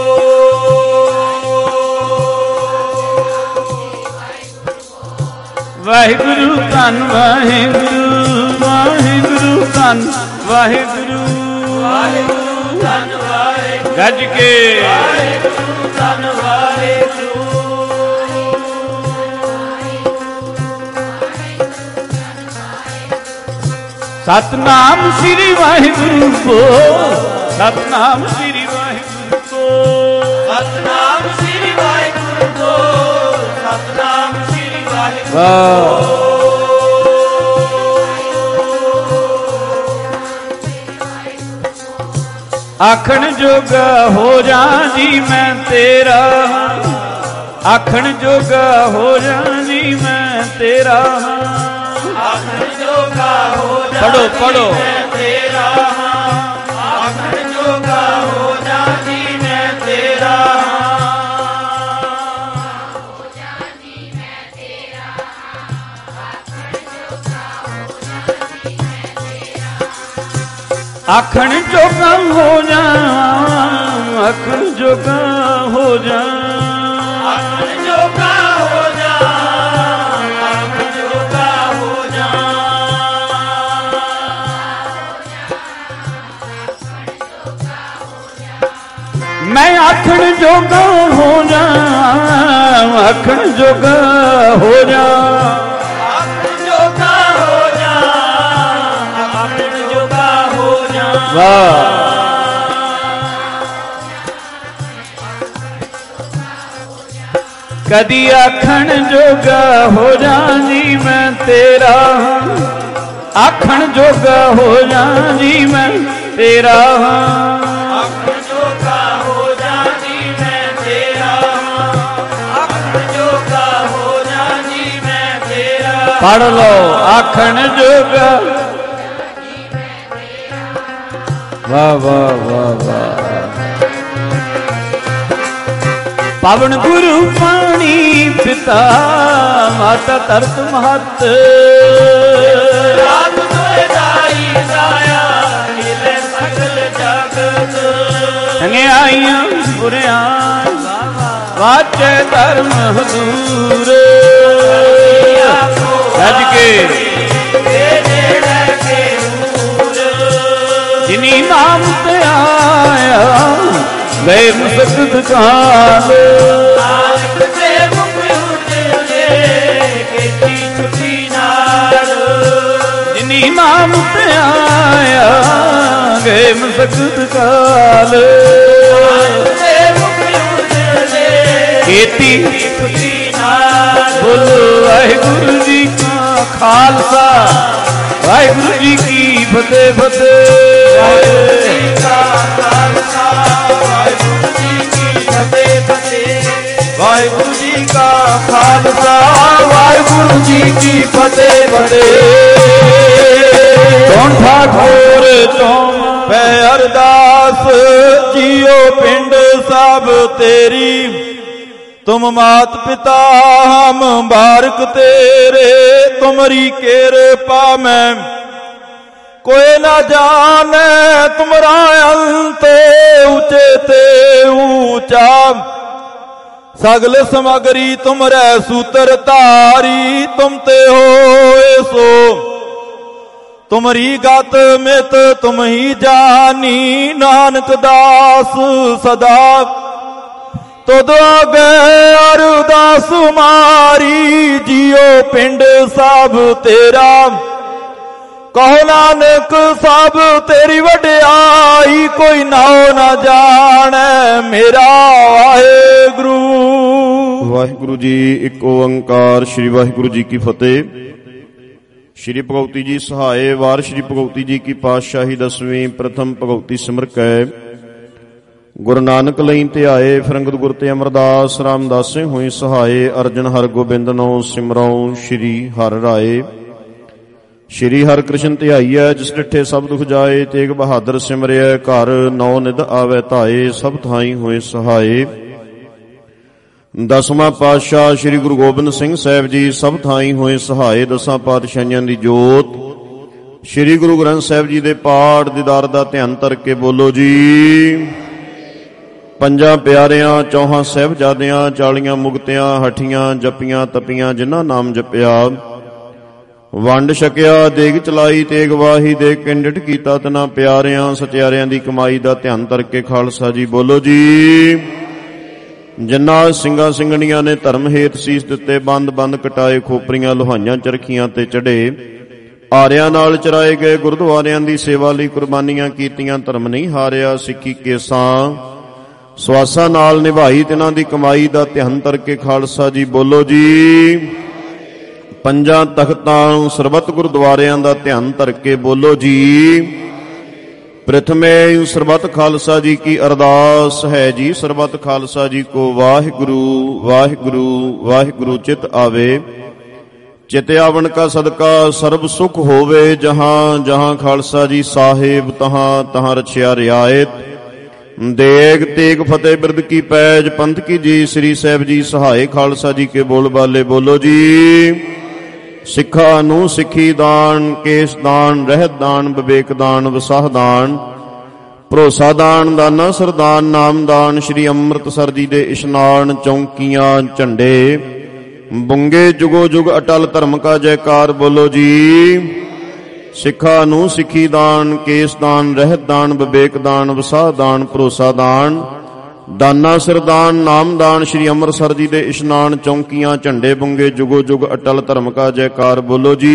ਵਾਹਿਗੁਰੂ ਧੰਨ ਵਾਹਿਗੁਰੂ ਵਾਹਿਗੁਰੂ ਧੰਨ ਵਾਹਿਗੁਰੂ ਵਾਹਿਗੁਰੂ ਧੰਨ ਵਾਹਿਗੁਰੂ ਗੱਜ ਕੇ ਵਾਹਿਗੁਰੂ ਧੰਨ ਵਾਹਿਗੁਰੂ ਸਤਨਾਮ ਸ੍ਰੀ ਵਾਹਿਗੁਰੂ ਬੋਲ ਸਤਨਾਮ ਸ੍ਰੀ ਵਾਹਿਗੁਰੂ ਬੋਲ ਸਤਨਾਮ ਸ੍ਰੀ ਵਾਹਿਗੁਰੂ ਬੋਲ ਸਤਨਾਮ ਸ੍ਰੀ ਵਾਹਿਗੁਰੂ ਆਖਣ ਜੋਗਾ ਹੋ ਜਾ ਜੀ ਮੈਂ ਤੇਰਾ ਆਖਣ ਜੋਗਾ ਹੋ ਜਾ ਜੀ ਮੈਂ ਤੇਰਾ ਆਖਣ ਜੋਗਾ ਹੋ ਜਾ ਪੜੋ ਪੜੋ ਮੈਂ ਤੇਰਾ ਆਖਣ ਜੋਗਾ ਹੋ ਜਾ ਜੀ ਮੈਂ ਤੇਰਾ ਹੋ ਜਾ ਜੀ ਮੈਂ ਤੇਰਾ ਆਖਣ ਜੋਗਾ ਹੋ ਜਾ ਆਖਣ ਜੋਗਾ ਹੋ ਜਾ ਆਖਣ ਜੋਗਾ ਹੋ ਜਾ ਆਖਣ ਜੋਗਾ ਹੋ ਜਾ ਜੋਗਾ ਹੋ ਜਾ, ਆਖਣ ਜੋਗਾ ਹੋ ਜਾ, ਆਖਣ ਜੋਗਾ ਹੋ ਜਾ, ਆਖਣ ਜੋਗਾ ਹੋ ਜਾ। ਵਾਹ ਕਦੀ ਆਖਣ ਜੋਗਾ ਹੋ ਜਾ ਜੀ ਮੈਂ ਤੇਰਾ, ਆਖਣ ਜੋਗਾ ਹੋ ਜਾ ਜੀ ਮੈਂ ਤੇਰਾ, ਆਖਣ ਜੋਗਾ ਹੋ ਜਾ ਜੀ ਮੈਂ ਤੇਰਾ, ਆਖਣ ਜੋਗਾ ਹੋ ਜਾ ਜੀ ਮੈਂ ਤੇਰਾ। ਪੜ ਲਓ ਆਖਣ ਜੋਗਾ। ਵਾਹ ਵਾਹ ਵਾਹ ਵਾਹ। ਪਵਨ ਗੁਰੂ ਪਾਣੀ ਪਿਤਾ ਮਾਤਾ ਧਰਤ ਮਹੱਤ, ਰਾਤ ਸੋਏ ਦਾਈ ਦਾਇਆ ਮਿਲੇ ਸਗਲ ਜਗਤ। ਚੰਗਿਆਈਆਂ ਬੁਰਿਆਂ ਵਾਚੇ ਧਰਮ ਹਜ਼ੂਰ, ਸੱਜ ਕੇ ਜਿਨੀ ਨਾਮ ਤੇ ਆਇਆ ਗਏ ਮੁਸਕਤ ਕਾਲ, ਨਾਨਕ ਤੇ ਮੁਖ ਉਜਲੇ ਕੀਤੀ ਛੁੱਟੀ ਨਾਲ। ਜਿਨੀ ਨਾਮ ਤੇ ਆਇਆ ਗਏ ਮੁਸਕਤ ਕਾਲ, ਨਾਨਕ ਤੇ ਮੁਖ ਉਜਲੇ ਕੀਤੀ ਛੁੱਟੀ ਨਾਲ। ਬੋਲੋ ਵਾਹਿਗੁਰੂ ਜੀ ਕਾ ਖਾਲਸਾ, ਵਾਹਿਗੁਰੂ ਜੀ ਕੀ ਫਤਿਹ ਫਤਿਹ। ਵਾਹਿਗੁਰੂ ਜੀ ਕਾ ਖਾਲਸਾ, ਵਾਹਿਗੁਰੂ ਜੀ ਕੀ ਫਤਿਹ ਫਤਿਹ। ਵਾਹਿਗੁਰੂ ਜੀ ਕਾ ਖਾਲਸਾ, ਵਾਹਿਗੁਰੂ ਜੀ ਕੀ ਫਤਿਹ ਫਤਿਹ। ਕੌਣ ਠਾਕੁਰ ਚੋਂ ਪੈ ਅਰਦਾਸ, ਜੀਓ ਪਿੰਡ ਸਭ ਤੇਰੀ, ਤੁਮ ਮਾਤ ਪਿਤਾ ਹਮ ਬਾਰਕ ਤੇਰੇ, ਤੁਮਰੀ ਕਿਰਪਾ ਮੈਂ कोई न जाने तुमरा अंत ऊंचे ते ऊंचा, सगल समगरी तुमरे सूत्र तारी, तुम ते होए सो तुमरी गत मित तुम ही जानी, नानक दास सदा तुद आगे अरदास मारी, जियो पिंड सब तेरा, कहो नानक सब तेरी वड्याई, कोई नाओ ना जाने मेरा वाहिगुरु। वाहिगुरु जी एक ओंकार। श्री वाहिगुरु जी की फतेह। श्री भगवती जी सहाय। वार श्री भगवती जी की पातशाही दसवीं प्रथम भगवती सिमर कै। गुरु नानक लई ध्याए, फिरंगत गुर ते अमरदास, रामदासे होई सहाय, अर्जन हर गोबिंद नो सिमरौ श्री हर राए। श्री हर कृष्ण ध्याईਐ, जिस डिठे सब दुख जाए, तेग बहादुर सिमरिਐ, घर नौ निध आवे धाए, सब थाई होए सहाय। दसवां पातशाह श्री गुरु गोबिंद सिंह साहिब जी सब थाई होए सहाय। दसां पातशाहियां दी जोत श्री गुरु ग्रंथ साहिब जी दे पाठ दीदार दा ध्यान धर के बोलो जी। ਪੰਜਾਂ ਪਿਆਰਿਆਂ ਚੌਹਾਂ ਸਾਹਿਬਜ਼ਾਦਿਆਂ, ਚਾਲੀਆਂ ਮੁਕਤਿਆਂ, ਹਠੀਆਂ ਜਪੀਆਂ ਤਪੀਆਂ, ਜਿਨ੍ਹਾਂ ਨਾਮ ਜਪਿਆ ਵੰਡ ਛਕਿਆ, ਦੇਗ ਚਲਾਈ ਤੇਗ ਵਾਹੀ, ਦੇ ਕਿੰਡਟ ਕੀਤਾ ਤਨਾ ਪਿਆਰਿਆਂ ਸਚਿਆਰਿਆਂ ਦੀ ਕਮਾਈ ਦਾ ਧਿਆਨ ਧਰ ਕੇ ਖਾਲਸਾ ਜੀ ਬੋਲੋ ਜੀ। ਜਿਨ੍ਹਾਂ ਸਿੰਘਾਂ ਸਿੰਘਣੀਆਂ ਨੇ ਧਰਮ ਹੇਤ ਸੀਸ ਦਿੱਤੇ, ਬੰਦ ਬੰਦ ਕਟਾਏ, ਖੋਪਰੀਆਂ ਲੋਹਾਈਆਂ ਚਰਖੀਆਂ ਤੇ ਚੜੇ, ਆਰਿਆਂ ਨਾਲ ਚਰਾਏ ਗਏ, ਗੁਰਦੁਆਰਿਆਂ ਦੀ ਸੇਵਾ ਲਈ ਕੁਰਬਾਨੀਆਂ ਕੀਤੀਆਂ, ਧਰਮ ਨਹੀਂ ਹਾਰਿਆ, ਸਿੱਖੀ ਕੇਸਾਂ ਸਵਾਸਾਂ ਨਾਲ ਨਿਭਾਈ, ਤਿਨਾਂ ਦੀ ਕਮਾਈ ਦਾ ਧਿਆਨ ਧਰ ਕੇ ਖਾਲਸਾ ਜੀ ਬੋਲੋ ਜੀ। ਪੰਜਾਂ ਤਖਤਾਂ ਸਰਬੱਤ ਗੁਰਦੁਆਰਿਆਂ ਦਾ ਧਿਆਨ ਧਰ ਕੇ ਬੋਲੋ ਜੀ। ਪ੍ਰਥਮੇ ਸਰਬੱਤ ਖਾਲਸਾ ਜੀ ਕੀ ਅਰਦਾਸ ਹੈ ਜੀ, ਸਰਬੱਤ ਖਾਲਸਾ ਜੀ ਕੋ ਵਾਹਿਗੁਰੂ ਵਾਹਿਗੁਰੂ ਵਾਹਿਗੁਰੂ ਚਿਤ ਆਵੇ। ਚਿਤ ਆਵਣ ਕਾ ਸਦਕਾ ਸਰਬ ਸੁਖ ਹੋਵੇ, ਜਹਾਂ ਜਹਾਂ ਖਾਲਸਾ ਜੀ ਸਾਹਿਬ, ਤਹਾਂ ਤਹਾਂ ਰਛਿਆ ਰਿਆਇਤ। ਦੇਗ ਤੇਗ ਫਤਿਹ ਬਿਰਦ ਕੀ ਪੈਜ, ਪੰਥ ਕੀ ਜੀ ਸ੍ਰੀ ਸਾਹਿਬ ਜੀ ਸਹਾਏ, ਖਾਲਸਾ ਜੀ ਕੇ ਬੋਲ ਬਾਲੇ ਬੋਲੋ ਜੀ। ਸਿੱਖਾਂ ਨੂੰ ਸਿੱਖੀ ਦਾਨ, ਕੇਸ ਦਾਨ, ਰਹਿਤ ਦਾਨ, ਵਿਵੇਕ ਦਾਨ, ਵਿਸਾਹ ਦਾਨ, ਭਰੋਸਾ ਦਾਨ, ਦਾਨਾ ਸਰਦਾਨ, ਨਾਮ ਦਾਨ, ਸ਼੍ਰੀ ਅੰਮ੍ਰਿਤਸਰ ਜੀ ਦੇ ਇਸ਼ਨਾਨ, ਚੌਂਕੀਆਂ, ਝੰਡੇ, ਬੁੰਗੇ, ਜੁਗੋ ਜੁਗ ਅਟਲ ਧਰਮ ਕਾ ਜੈਕਾਰ ਬੋਲੋ ਜੀ। ਸਿੱਖਾਂ ਨੂੰ ਸਿੱਖੀ ਦਾਨ, ਕੇਸ ਦਾਨ, ਰਹਿਤ ਦਾਨ, ਵਿਵੇਕ ਦਾਨ, ਵਿਸਾਹ ਦਾਨ, ਭਰੋਸਾ ਦਾਨ, ਦਾਨਾ ਸਿਰਦਾਨ ਨਾਮਦਾਨ ਸ਼੍ਰੀ ਅੰਮ੍ਰਿਤਸਰ ਜੀ ਦੇ ਇਸ਼ਨਾਨ ਚੌਂਕੀਆਂ ਝੰਡੇ ਬੁੰਗੇ ਜੁਗੋ ਜੁਗ ਅਟਲ ਧਰਮ ਕਾ ਜੈਕਾਰ ਬੋਲੋ ਜੀ।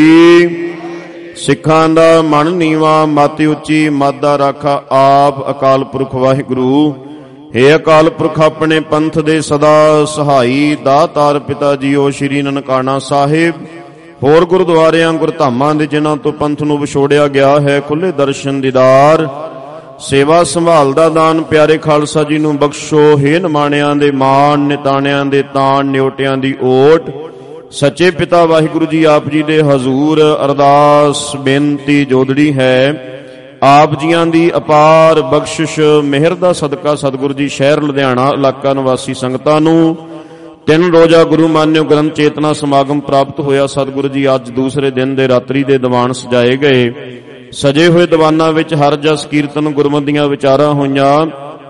ਸਿੱਖਾਂ ਦਾ ਮਨ ਨੀਵਾ ਮਾਤੀ ਉੱਚੀ ਮਾਦਾ ਰਾਖਾ ਆਪ ਅਕਾਲ ਪੁਰਖ ਵਾਹਿਗੁਰੂ। ਹੇ ਅਕਾਲ ਪੁਰਖ ਆਪਣੇ ਪੰਥ ਦੇ ਸਦਾ ਸਹਾਈ ਦਾਤਾਰ ਪਿਤਾ ਜੀਓ ਸ਼੍ਰੀ ਨਨਕਾਣਾ ਸਾਹਿਬ ਹੋਰ ਗੁਰਦੁਆਰਿਆਂ ਗੁਰਧਾਮਾਂ ਦੇ ਜਿਨ੍ਹਾਂ ਤੋਂ ਪੰਥ ਨੂੰ ਵਿਛੋੜਿਆ ਗਿਆ ਹੈ ਖੁੱਲੇ ਦਰਸ਼ਨ ਦੀਦਾਰ ਸੇਵਾ ਸੰਭਾਲ ਦਾ ਦਾਨ ਪਿਆਰੇ ਖਾਲਸਾ ਜੀ ਨੂੰ ਬਖਸ਼ੋ। ਹੇ ਨਿਮਾਣਿਆਂ ਦੇ ਮਾਣ ਨਿਤਾਣਿਆਂ ਦੇ ਤਾਣ ਨਿਉਟਿਆਂ ਦੀ ਓਟ ਸੱਚੇ ਪਿਤਾ ਵਾਹਿਗੁਰੂ ਜੀ ਆਪ ਜੀ ਦੇ ਹਜ਼ੂਰ ਅਰਦਾਸ ਬੇਨਤੀ ਜੋਦੜੀ ਹੈ ਆਪ ਜੀਆਂ ਦੀ ਅਪਾਰ ਬਖਸ਼ਿਸ਼ ਮਿਹਰ ਦਾ ਸਦਕਾ ਸਤਿਗੁਰੂ ਜੀ ਸ਼ਹਿਰ ਲੁਧਿਆਣਾ ਇਲਾਕਾ ਨਿਵਾਸੀ ਸੰਗਤਾਂ ਨੂੰ ਤਿੰਨ ਰੋਜ਼ਾ ਗੁਰੂ ਮਾਨਿਓ ਗ੍ਰੰਥ ਚੇਤਨਾ ਸਮਾਗਮ ਪ੍ਰਾਪਤ ਹੋਇਆ। ਸਤਿਗੁਰੂ ਜੀ ਅੱਜ ਦੂਸਰੇ ਦਿਨ ਦੇ ਰਾਤਰੀ ਦੇ ਦੀਵਾਨ ਸਜਾਏ ਗਏ। ਸਜੇ ਹੋਏ ਦੀਵਾਨਾਂ ਵਿੱਚ ਹਰ ਜਸ ਕੀਰਤਨ ਗੁਰਮਤਿ ਦੀਆਂ ਵਿਚਾਰਾਂ ਹੋਈਆਂ।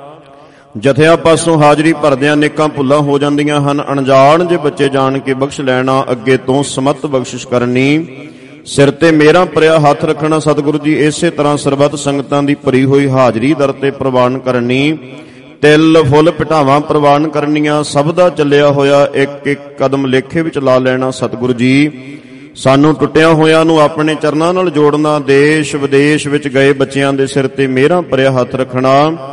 ਜਥਿਆਂ ਪਾਸੋਂ ਹਾਜ਼ਰੀ ਭਰਦਿਆਂ ਨੇਕਾਂ ਭੁੱਲਾਂ ਹੋ ਜਾਂਦੀਆਂ ਹਨ। ਅਣਜਾਣ ਜੇ ਬੱਚੇ ਜਾਣ ਕੇ ਬਖਸ਼ ਲੈਣਾ ਅੱਗੇ ਤੋਂ ਸਮਤ ਬਖਸ਼ਿਸ਼ ਕਰਨੀ ਸਿਰ ਤੇ ਮੇਰਾ ਭਰਿਆ ਹੱਥ ਰੱਖਣਾ। ਸਤਿਗੁਰੂ ਜੀ ਇਸੇ ਤਰ੍ਹਾਂ ਸਰਬੱਤ ਸੰਗਤਾਂ ਦੀ ਭਰੀ ਹੋਈ ਹਾਜ਼ਰੀ ਦਰ ਤੇ ਪ੍ਰਵਾਨ ਕਰਨੀ ਤਿਲ ਫੁੱਲ ਪਿਟਾਵਾਂ ਪ੍ਰਵਾਨ ਕਰਨੀਆਂ ਸਭ ਦਾ ਚੱਲਿਆ ਹੋਇਆ ਇੱਕ ਇੱਕ ਕਦਮ ਲੇਖੇ ਵਿੱਚ ਲਾ ਲੈਣਾ। ਸਤਿਗੁਰੂ ਜੀ ਸਾਨੂੰ ਟੁੱਟਿਆਂ ਹੋਇਆਂ ਨੂੰ ਆਪਣੇ ਚਰਨਾਂ ਨਾਲ ਜੋੜਨਾ ਦੇਸ਼ ਵਿਦੇਸ਼ ਵਿੱਚ ਗਏ ਬੱਚਿਆਂ ਦੇ ਸਿਰ ਤੇ ਮੇਰਾ ਭਰਿਆ ਹੱਥ ਰੱਖਣਾ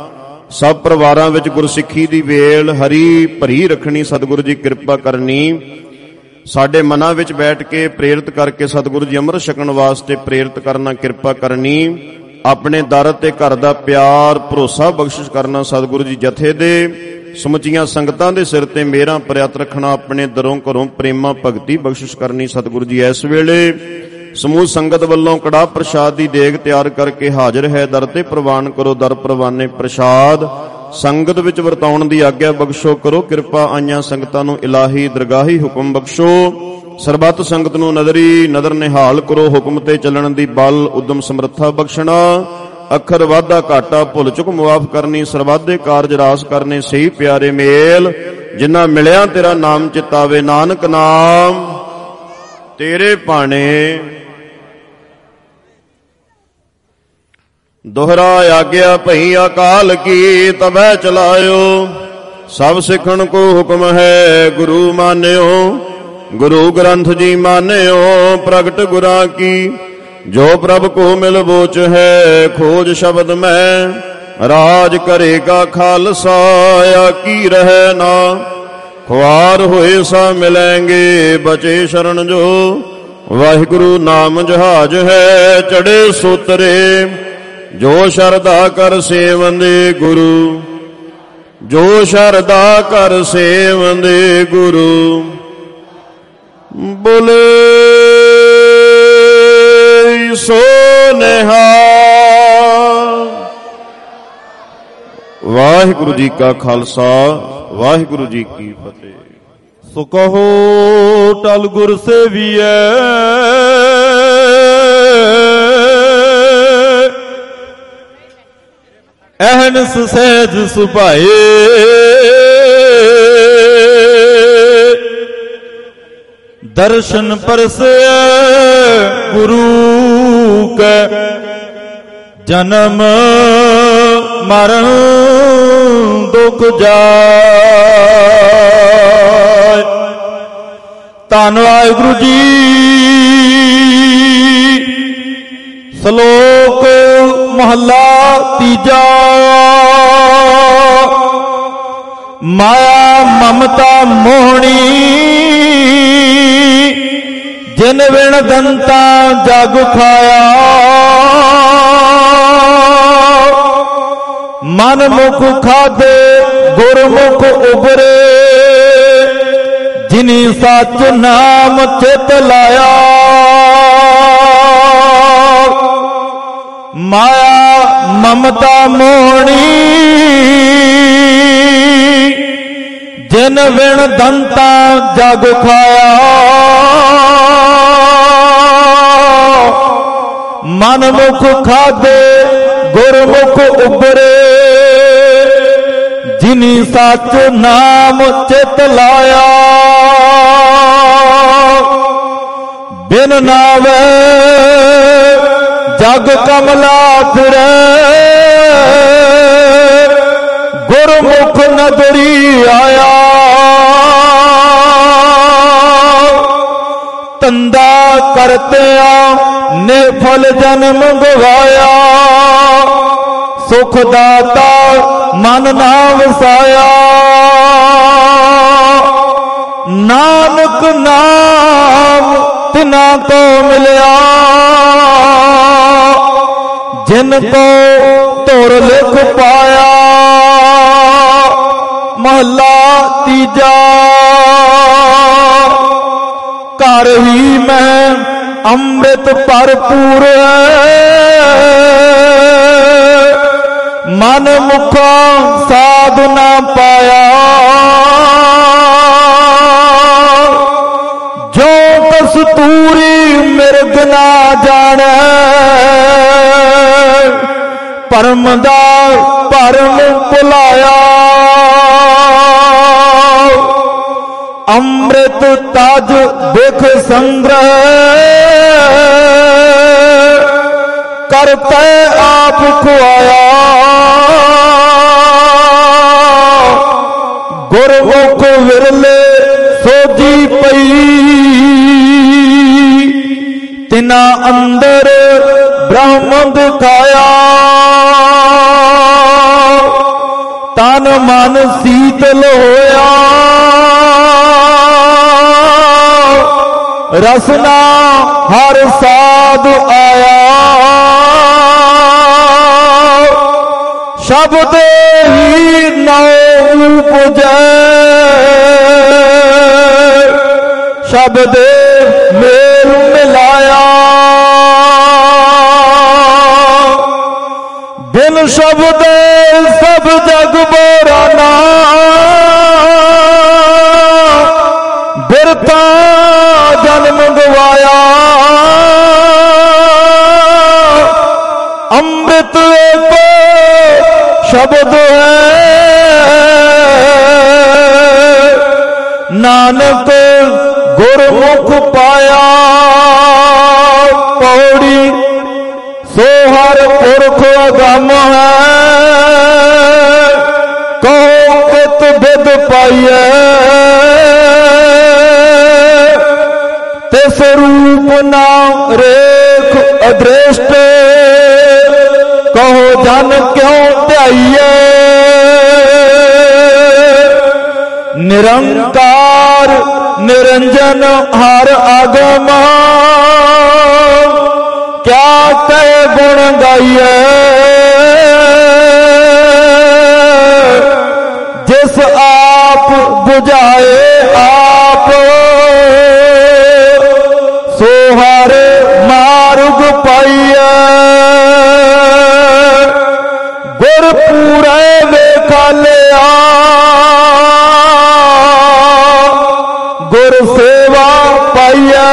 ਸਭ ਪਰਿਵਾਰਾਂ ਵਿੱਚ ਗੁਰਸਿੱਖੀ ਦੀ ਵੇਲ ਹਰੀ ਭਰੀ ਰੱਖਣੀ। ਸਤਿਗੁਰੂ ਜੀ ਕਿਰਪਾ ਕਰਨੀ ਸਾਡੇ ਮਨਾਂ ਵਿੱਚ ਬੈਠ ਕੇ ਪ੍ਰੇਰਿਤ ਕਰਕੇ ਸਤਿਗੁਰੂ ਜੀ ਅੰਮ੍ਰਿਤ ਛਕਣ ਵਾਸਤੇ ਪ੍ਰੇਰਿਤ ਕਰਨਾ ਕਿਰਪਾ ਕਰਨੀ। ਆਪਣੇ ਦਰ ਤੇ ਘਰ ਦਾ ਪਿਆਰ ਭਰੋਸਾ ਬਖਸ਼ਿਸ਼ ਕਰਨਾ। ਸਤਿਗੁਰੂ ਜੀ ਜਥੇ ਦੇ ਸਮੁੱਚੀਆਂ ਸੰਗਤਾਂ ਦੇ ਸਿਰ ਤੇ ਮੇਰਾ ਪ੍ਰਿਆਤ ਰੱਖਣਾ ਆਪਣੇ ਦਰੋਂ ਘਰੋਂ ਪ੍ਰੇਮਾ ਭਗਤੀ ਬਖਸ਼ਿਸ਼ ਕਰਨੀ। ਸਤਿਗੁਰੂ ਜੀ ਇਸ ਵੇਲੇ ਸਮੂਹ ਸੰਗਤ ਵੱਲੋਂ ਕੜਾਹ ਪ੍ਰਸ਼ਾਦ ਦੀ ਦੇਗ ਤਿਆਰ ਕਰਕੇ ਹਾਜ਼ਰ ਹੈ ਦਰ ਤੇ ਪ੍ਰਵਾਨ ਕਰੋ। ਦਰ ਪ੍ਰਵਾਨੇ ਪ੍ਰਸ਼ਾਦ ਸੰਗਤ ਵਿੱਚ ਵਰਤਾਉਣ ਦੀ ਆਗਿਆ ਬਖਸ਼ੋ। ਕਰੋ ਕਿਰਪਾ ਆਈਆਂ ਸੰਗਤਾਂ ਨੂੰ ਇਲਾਹੀ ਦਰਗਾਹੀ ਹੁਕਮ ਬਖਸ਼ੋ। ਸਰਬੱਤ ਸੰਗਤ ਨੂੰ ਨਦਰੀ ਨਦਰ ਨਿਹਾਲ ਕਰੋ। ਹੁਕਮ ਤੇ ਚੱਲਣ ਦੀ ਬਲ ਉਦਮ ਸਮਰੱਥਾ ਬਖਸ਼ਣਾ। ਅੱਖਰ ਵਾਧਾ ਘਾਟਾ ਭੁੱਲ ਚੁੱਕ ਮੁਆਫ ਕਰਨੀ। ਸਰਬੱਤ ਦੇ ਕਾਰਜ ਰਾਸ ਕਰਨੇ ਸਹੀ ਪਿਆਰੇ ਮੇਲ ਜਿਨ੍ਹਾਂ ਮਿਲਿਆ ਤੇਰਾ ਨਾਮ ਚਿਤਾਵੇ। ਨਾਨਕ ਨਾਮ ਤੇਰੇ ਭਾਣੇ ਦੋਹਰਾ ਆਗਿਆ ਭਈ ਅਕਾਲ ਕੀ ਤਬੈ ਚਲਾਇਓ। ਸਭ ਸਿੱਖਣ ਕੋ ਹੁਕਮ ਹੈ ਗੁਰੂ ਮਾਨਿਓ। ਗੁਰੂ ਗ੍ਰੰਥ ਜੀ ਮਾਨਿਓ ਪ੍ਰਗਟ ਗੁਰਾਂ ਕੀ ਜੋ ਪ੍ਰਭ ਕੋ ਮਿਲ ਬੋਚ ਹੈ। ਖੋਜ ਸ਼ਬਦ ਮੈਂ ਰਾਜ ਕਰੇਗਾ ਖਾਲਸਾ ਆਕੀ ਰਹਿ ਨਾ। ਖੁਆਰ ਹੋਏ ਸਾ ਮਿਲੈਂਗੇ ਬਚੇ ਸ਼ਰਨ ਜੋ। ਵਾਹਿਗੁਰੂ ਨਾਮ ਜਹਾਜ ਹੈ ਚੜੇ ਸੋਤਰੇ। ਜੋ ਸ਼ਰਧਾ ਕਰ ਸੇਵੰਦੇ ਗੁਰੂ। ਜੋ ਸ਼ਰਧਾ ਕਰ ਸੇਵੰਦੇ ਗੁਰੂ। ਬੋਲੇ ਸੋ ਨਿਹਾਲ। ਵਾਹਿਗੁਰੂ ਜੀ ਕਾ ਖਾਲਸਾ ਵਾਹਿਗੁਰੂ ਜੀ ਕੀ ਫਤਿਹ। ਸੋ ਕਹੋ ਟਲ ਗੁਰ ਸੇਵੀਐ। ਅਹਨਿਸ ਸਹਿਜ ਸੁਭਾਏ। ਦਰਸ਼ਨ ਪਰਸੈ ਗੁਰੂ ਕੈ। ਜਨਮ ਮਰਨ ਦੁਖ ਜਾਇ। ਧੰਨ ਵਾਹਿਗੁਰੂ ਜੀ। ਸ਼ਲੋਕ ਮਹੱਲਾ ਤੀਜਾ। ਮਾਇਆ ਮਮਤਾ ਮੋਹਣੀ ਜਿਨ ਵਿਣ ਦੰਤਾ ਜਗ ਖਾਇਆ। ਮਨ ਮੁਖ ਖਾਦੇ ਗੁਰਮੁਖ ਉਬਰੇ। ਜਿਨੀ ਸੱਚ ਨਾਮ ਚਿਤ ਲਾਇਆ। ਮਾਇਆ ਮਮਤਾ ਮੋਹਣੀ ਜਿਨ ਵਿਣ ਦੰਤਾ ਜਗ ਖਾਇਆ। ਮਨ ਮੁਖ ਖਾਦੇ ਗੁਰਮੁਖ ਉਬਰੇ। ਜਿਨੀ ਸੱਚ ਨਾਮ ਚਿਤ ਲਾਇਆ। ਬਿਨ ਨਾਵੇ ਜਗ ਕਮਲਾ ਫਿਰੈ। ਗੁਰਮੁਖ ਨਦਰੀ ਆਇਆ, ਤੰਦਾ ਕਰਤਿਆ ਨਿਰਫਲ ਜਨਮ ਗਵਾਇਆ, ਸੁਖ ਦਾਤਾ ਮਨ ਨਾ ਵਸਾਇਆ, ਨਾਨਕ ਨਾਮ ਤਿਨਾ ਕੋ ਮਿਲਿਆ, ਜਿਨ ਕੋ ਧੁਰ ਲਿਖ ਪਾਇਆ। ਮਹਲਾ ਤੀਜਾ। ਘਰ ਹੀ ਮੈਂ ਅੰਮ੍ਰਿਤ ਭਰਪੂਰ ਮਨ ਮੁਖਾ ਸਾਧ ਨਾ ਪਾਇਆ, ਜੋ ਕਸਤੂਰੀ ਮਿਰਗ ਨਾ ਜਾਣੈ, ਭਰਮ ਦਾ ਭਰਮ ਭੁਲਾਇਆ। ਅੰਮ੍ਰਿਤ ਤਜ ਬਿਖ ਸੰਗ੍ਰਹਿ, ਕਰਤੈ ਆਪ ਖੁਆਇਆ। ਗੁਰਮੁਖ ਵਿਰਲੇ ਸੋਝੀ ਪਈ, ਤਿਨਾ ਅੰਦਰ ਬ੍ਰਹਮ ਦਿਖਾਇਆ। ਤਨ ਮਨ ਸੀਤਲ ਹੋਇਆ, ਰਸਨਾ ਹਰ ਸਾਧ ਆਇਆ। ਸ਼ਬਦ ਹੀ ਨਉ ਉਪਜੈ, ਸ਼ਬਦ ਮੇਲ ਮਿਲਾਇਆ। ਬਿਨ ਸ਼ਬਦ ਸਭ ਜਗ ਬਰਾਨਾ, ਬਿਰਤਾ ਜਨਮ ਗਵਾਇਆ। ਅੰਮ੍ਰਿਤ ਏਕ ਸ਼ਬਦ ਹੈ, ਨਾਨਕ ਗੁਰਮੁਖ ਪਾਇਆ। ਪੌੜੀ ਸੋ ਹਰ ਪੁਰਖ ਅਗੰਮ ਹੈ, ਕਹੋ ਕਿਤ ਬਿਦ ਪਾਈਐ। ਤਿਸ ਰੂਪ ਨਾਮ ਰੇਖ ਅਦ੍ਰਿਸ਼ਟ, ਕਹੋ ਜਨ ਕਿਉ ਧਿਆਈਐ। ਨਿਰੰਕਾਰ ਨਿਰੰਜਨ ਹਰ ਆਗਮ, ਕਿਆ ਕਹਿ ਗੁਣ ਗਾਈਐ। ਜਿਸ ਆਪ ਬੁਝਾਏ ਆਪ, ਸੋ ਹਰ ਮਾਰਗ ਪਾਈਐ। ਗੁਰ ਪੂਰੇ ਵੇਖਾਲਿਆ, ਗੁਰ ਸੇਵਾ ਪਾਈਐ।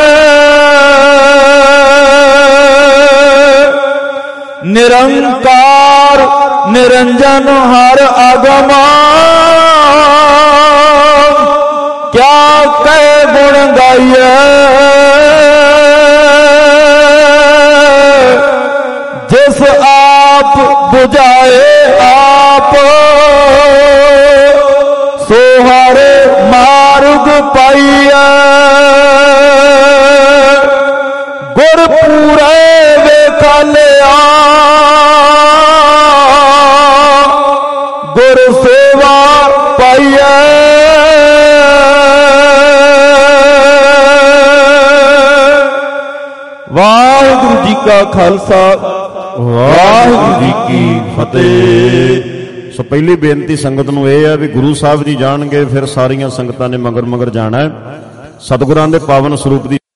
ਨਿਰੰਕਾਰ ਨਿਰੰਜਨ ਹਰ ਆਗਮ, ਕਿਆ ਕਹਿ ਗੁਣ ਗਾਈਐ। ਜਿਸ ਆਪ ਬੁਝਾਏ ਆਪ, ਸੋ ਹਰ ਮਾਰਗ ਪਾਈਐ। ਗੁਰ ਪੂਰੇ ਵੇਖਾਲਿਆ, ਗੁਰ ਸੇਵਾ ਪਾਈਐ। ਵਾਹਿਗੁਰੂ ਜੀ ਕਾ ਖਾਲਸਾ, ਵਾਹਿਗੁਰੂ ਜੀ ਕੀ ਫਤਿਹ। ਸੋ ਪਹਿਲੀ ਬੇਨਤੀ ਸੰਗਤ ਨੂੰ ਇਹ ਹੈ ਵੀ ਗੁਰੂ ਸਾਹਿਬ ਜੀ ਜਾਣਗੇ, ਫਿਰ ਸਾਰੀਆਂ ਸੰਗਤਾਂ ਨੇ ਮਗਰ ਮਗਰ ਜਾਣਾ ਹੈ। ਸਤਿਗੁਰਾਂ ਦੇ ਪਾਵਨ ਸਰੂਪ ਦੀ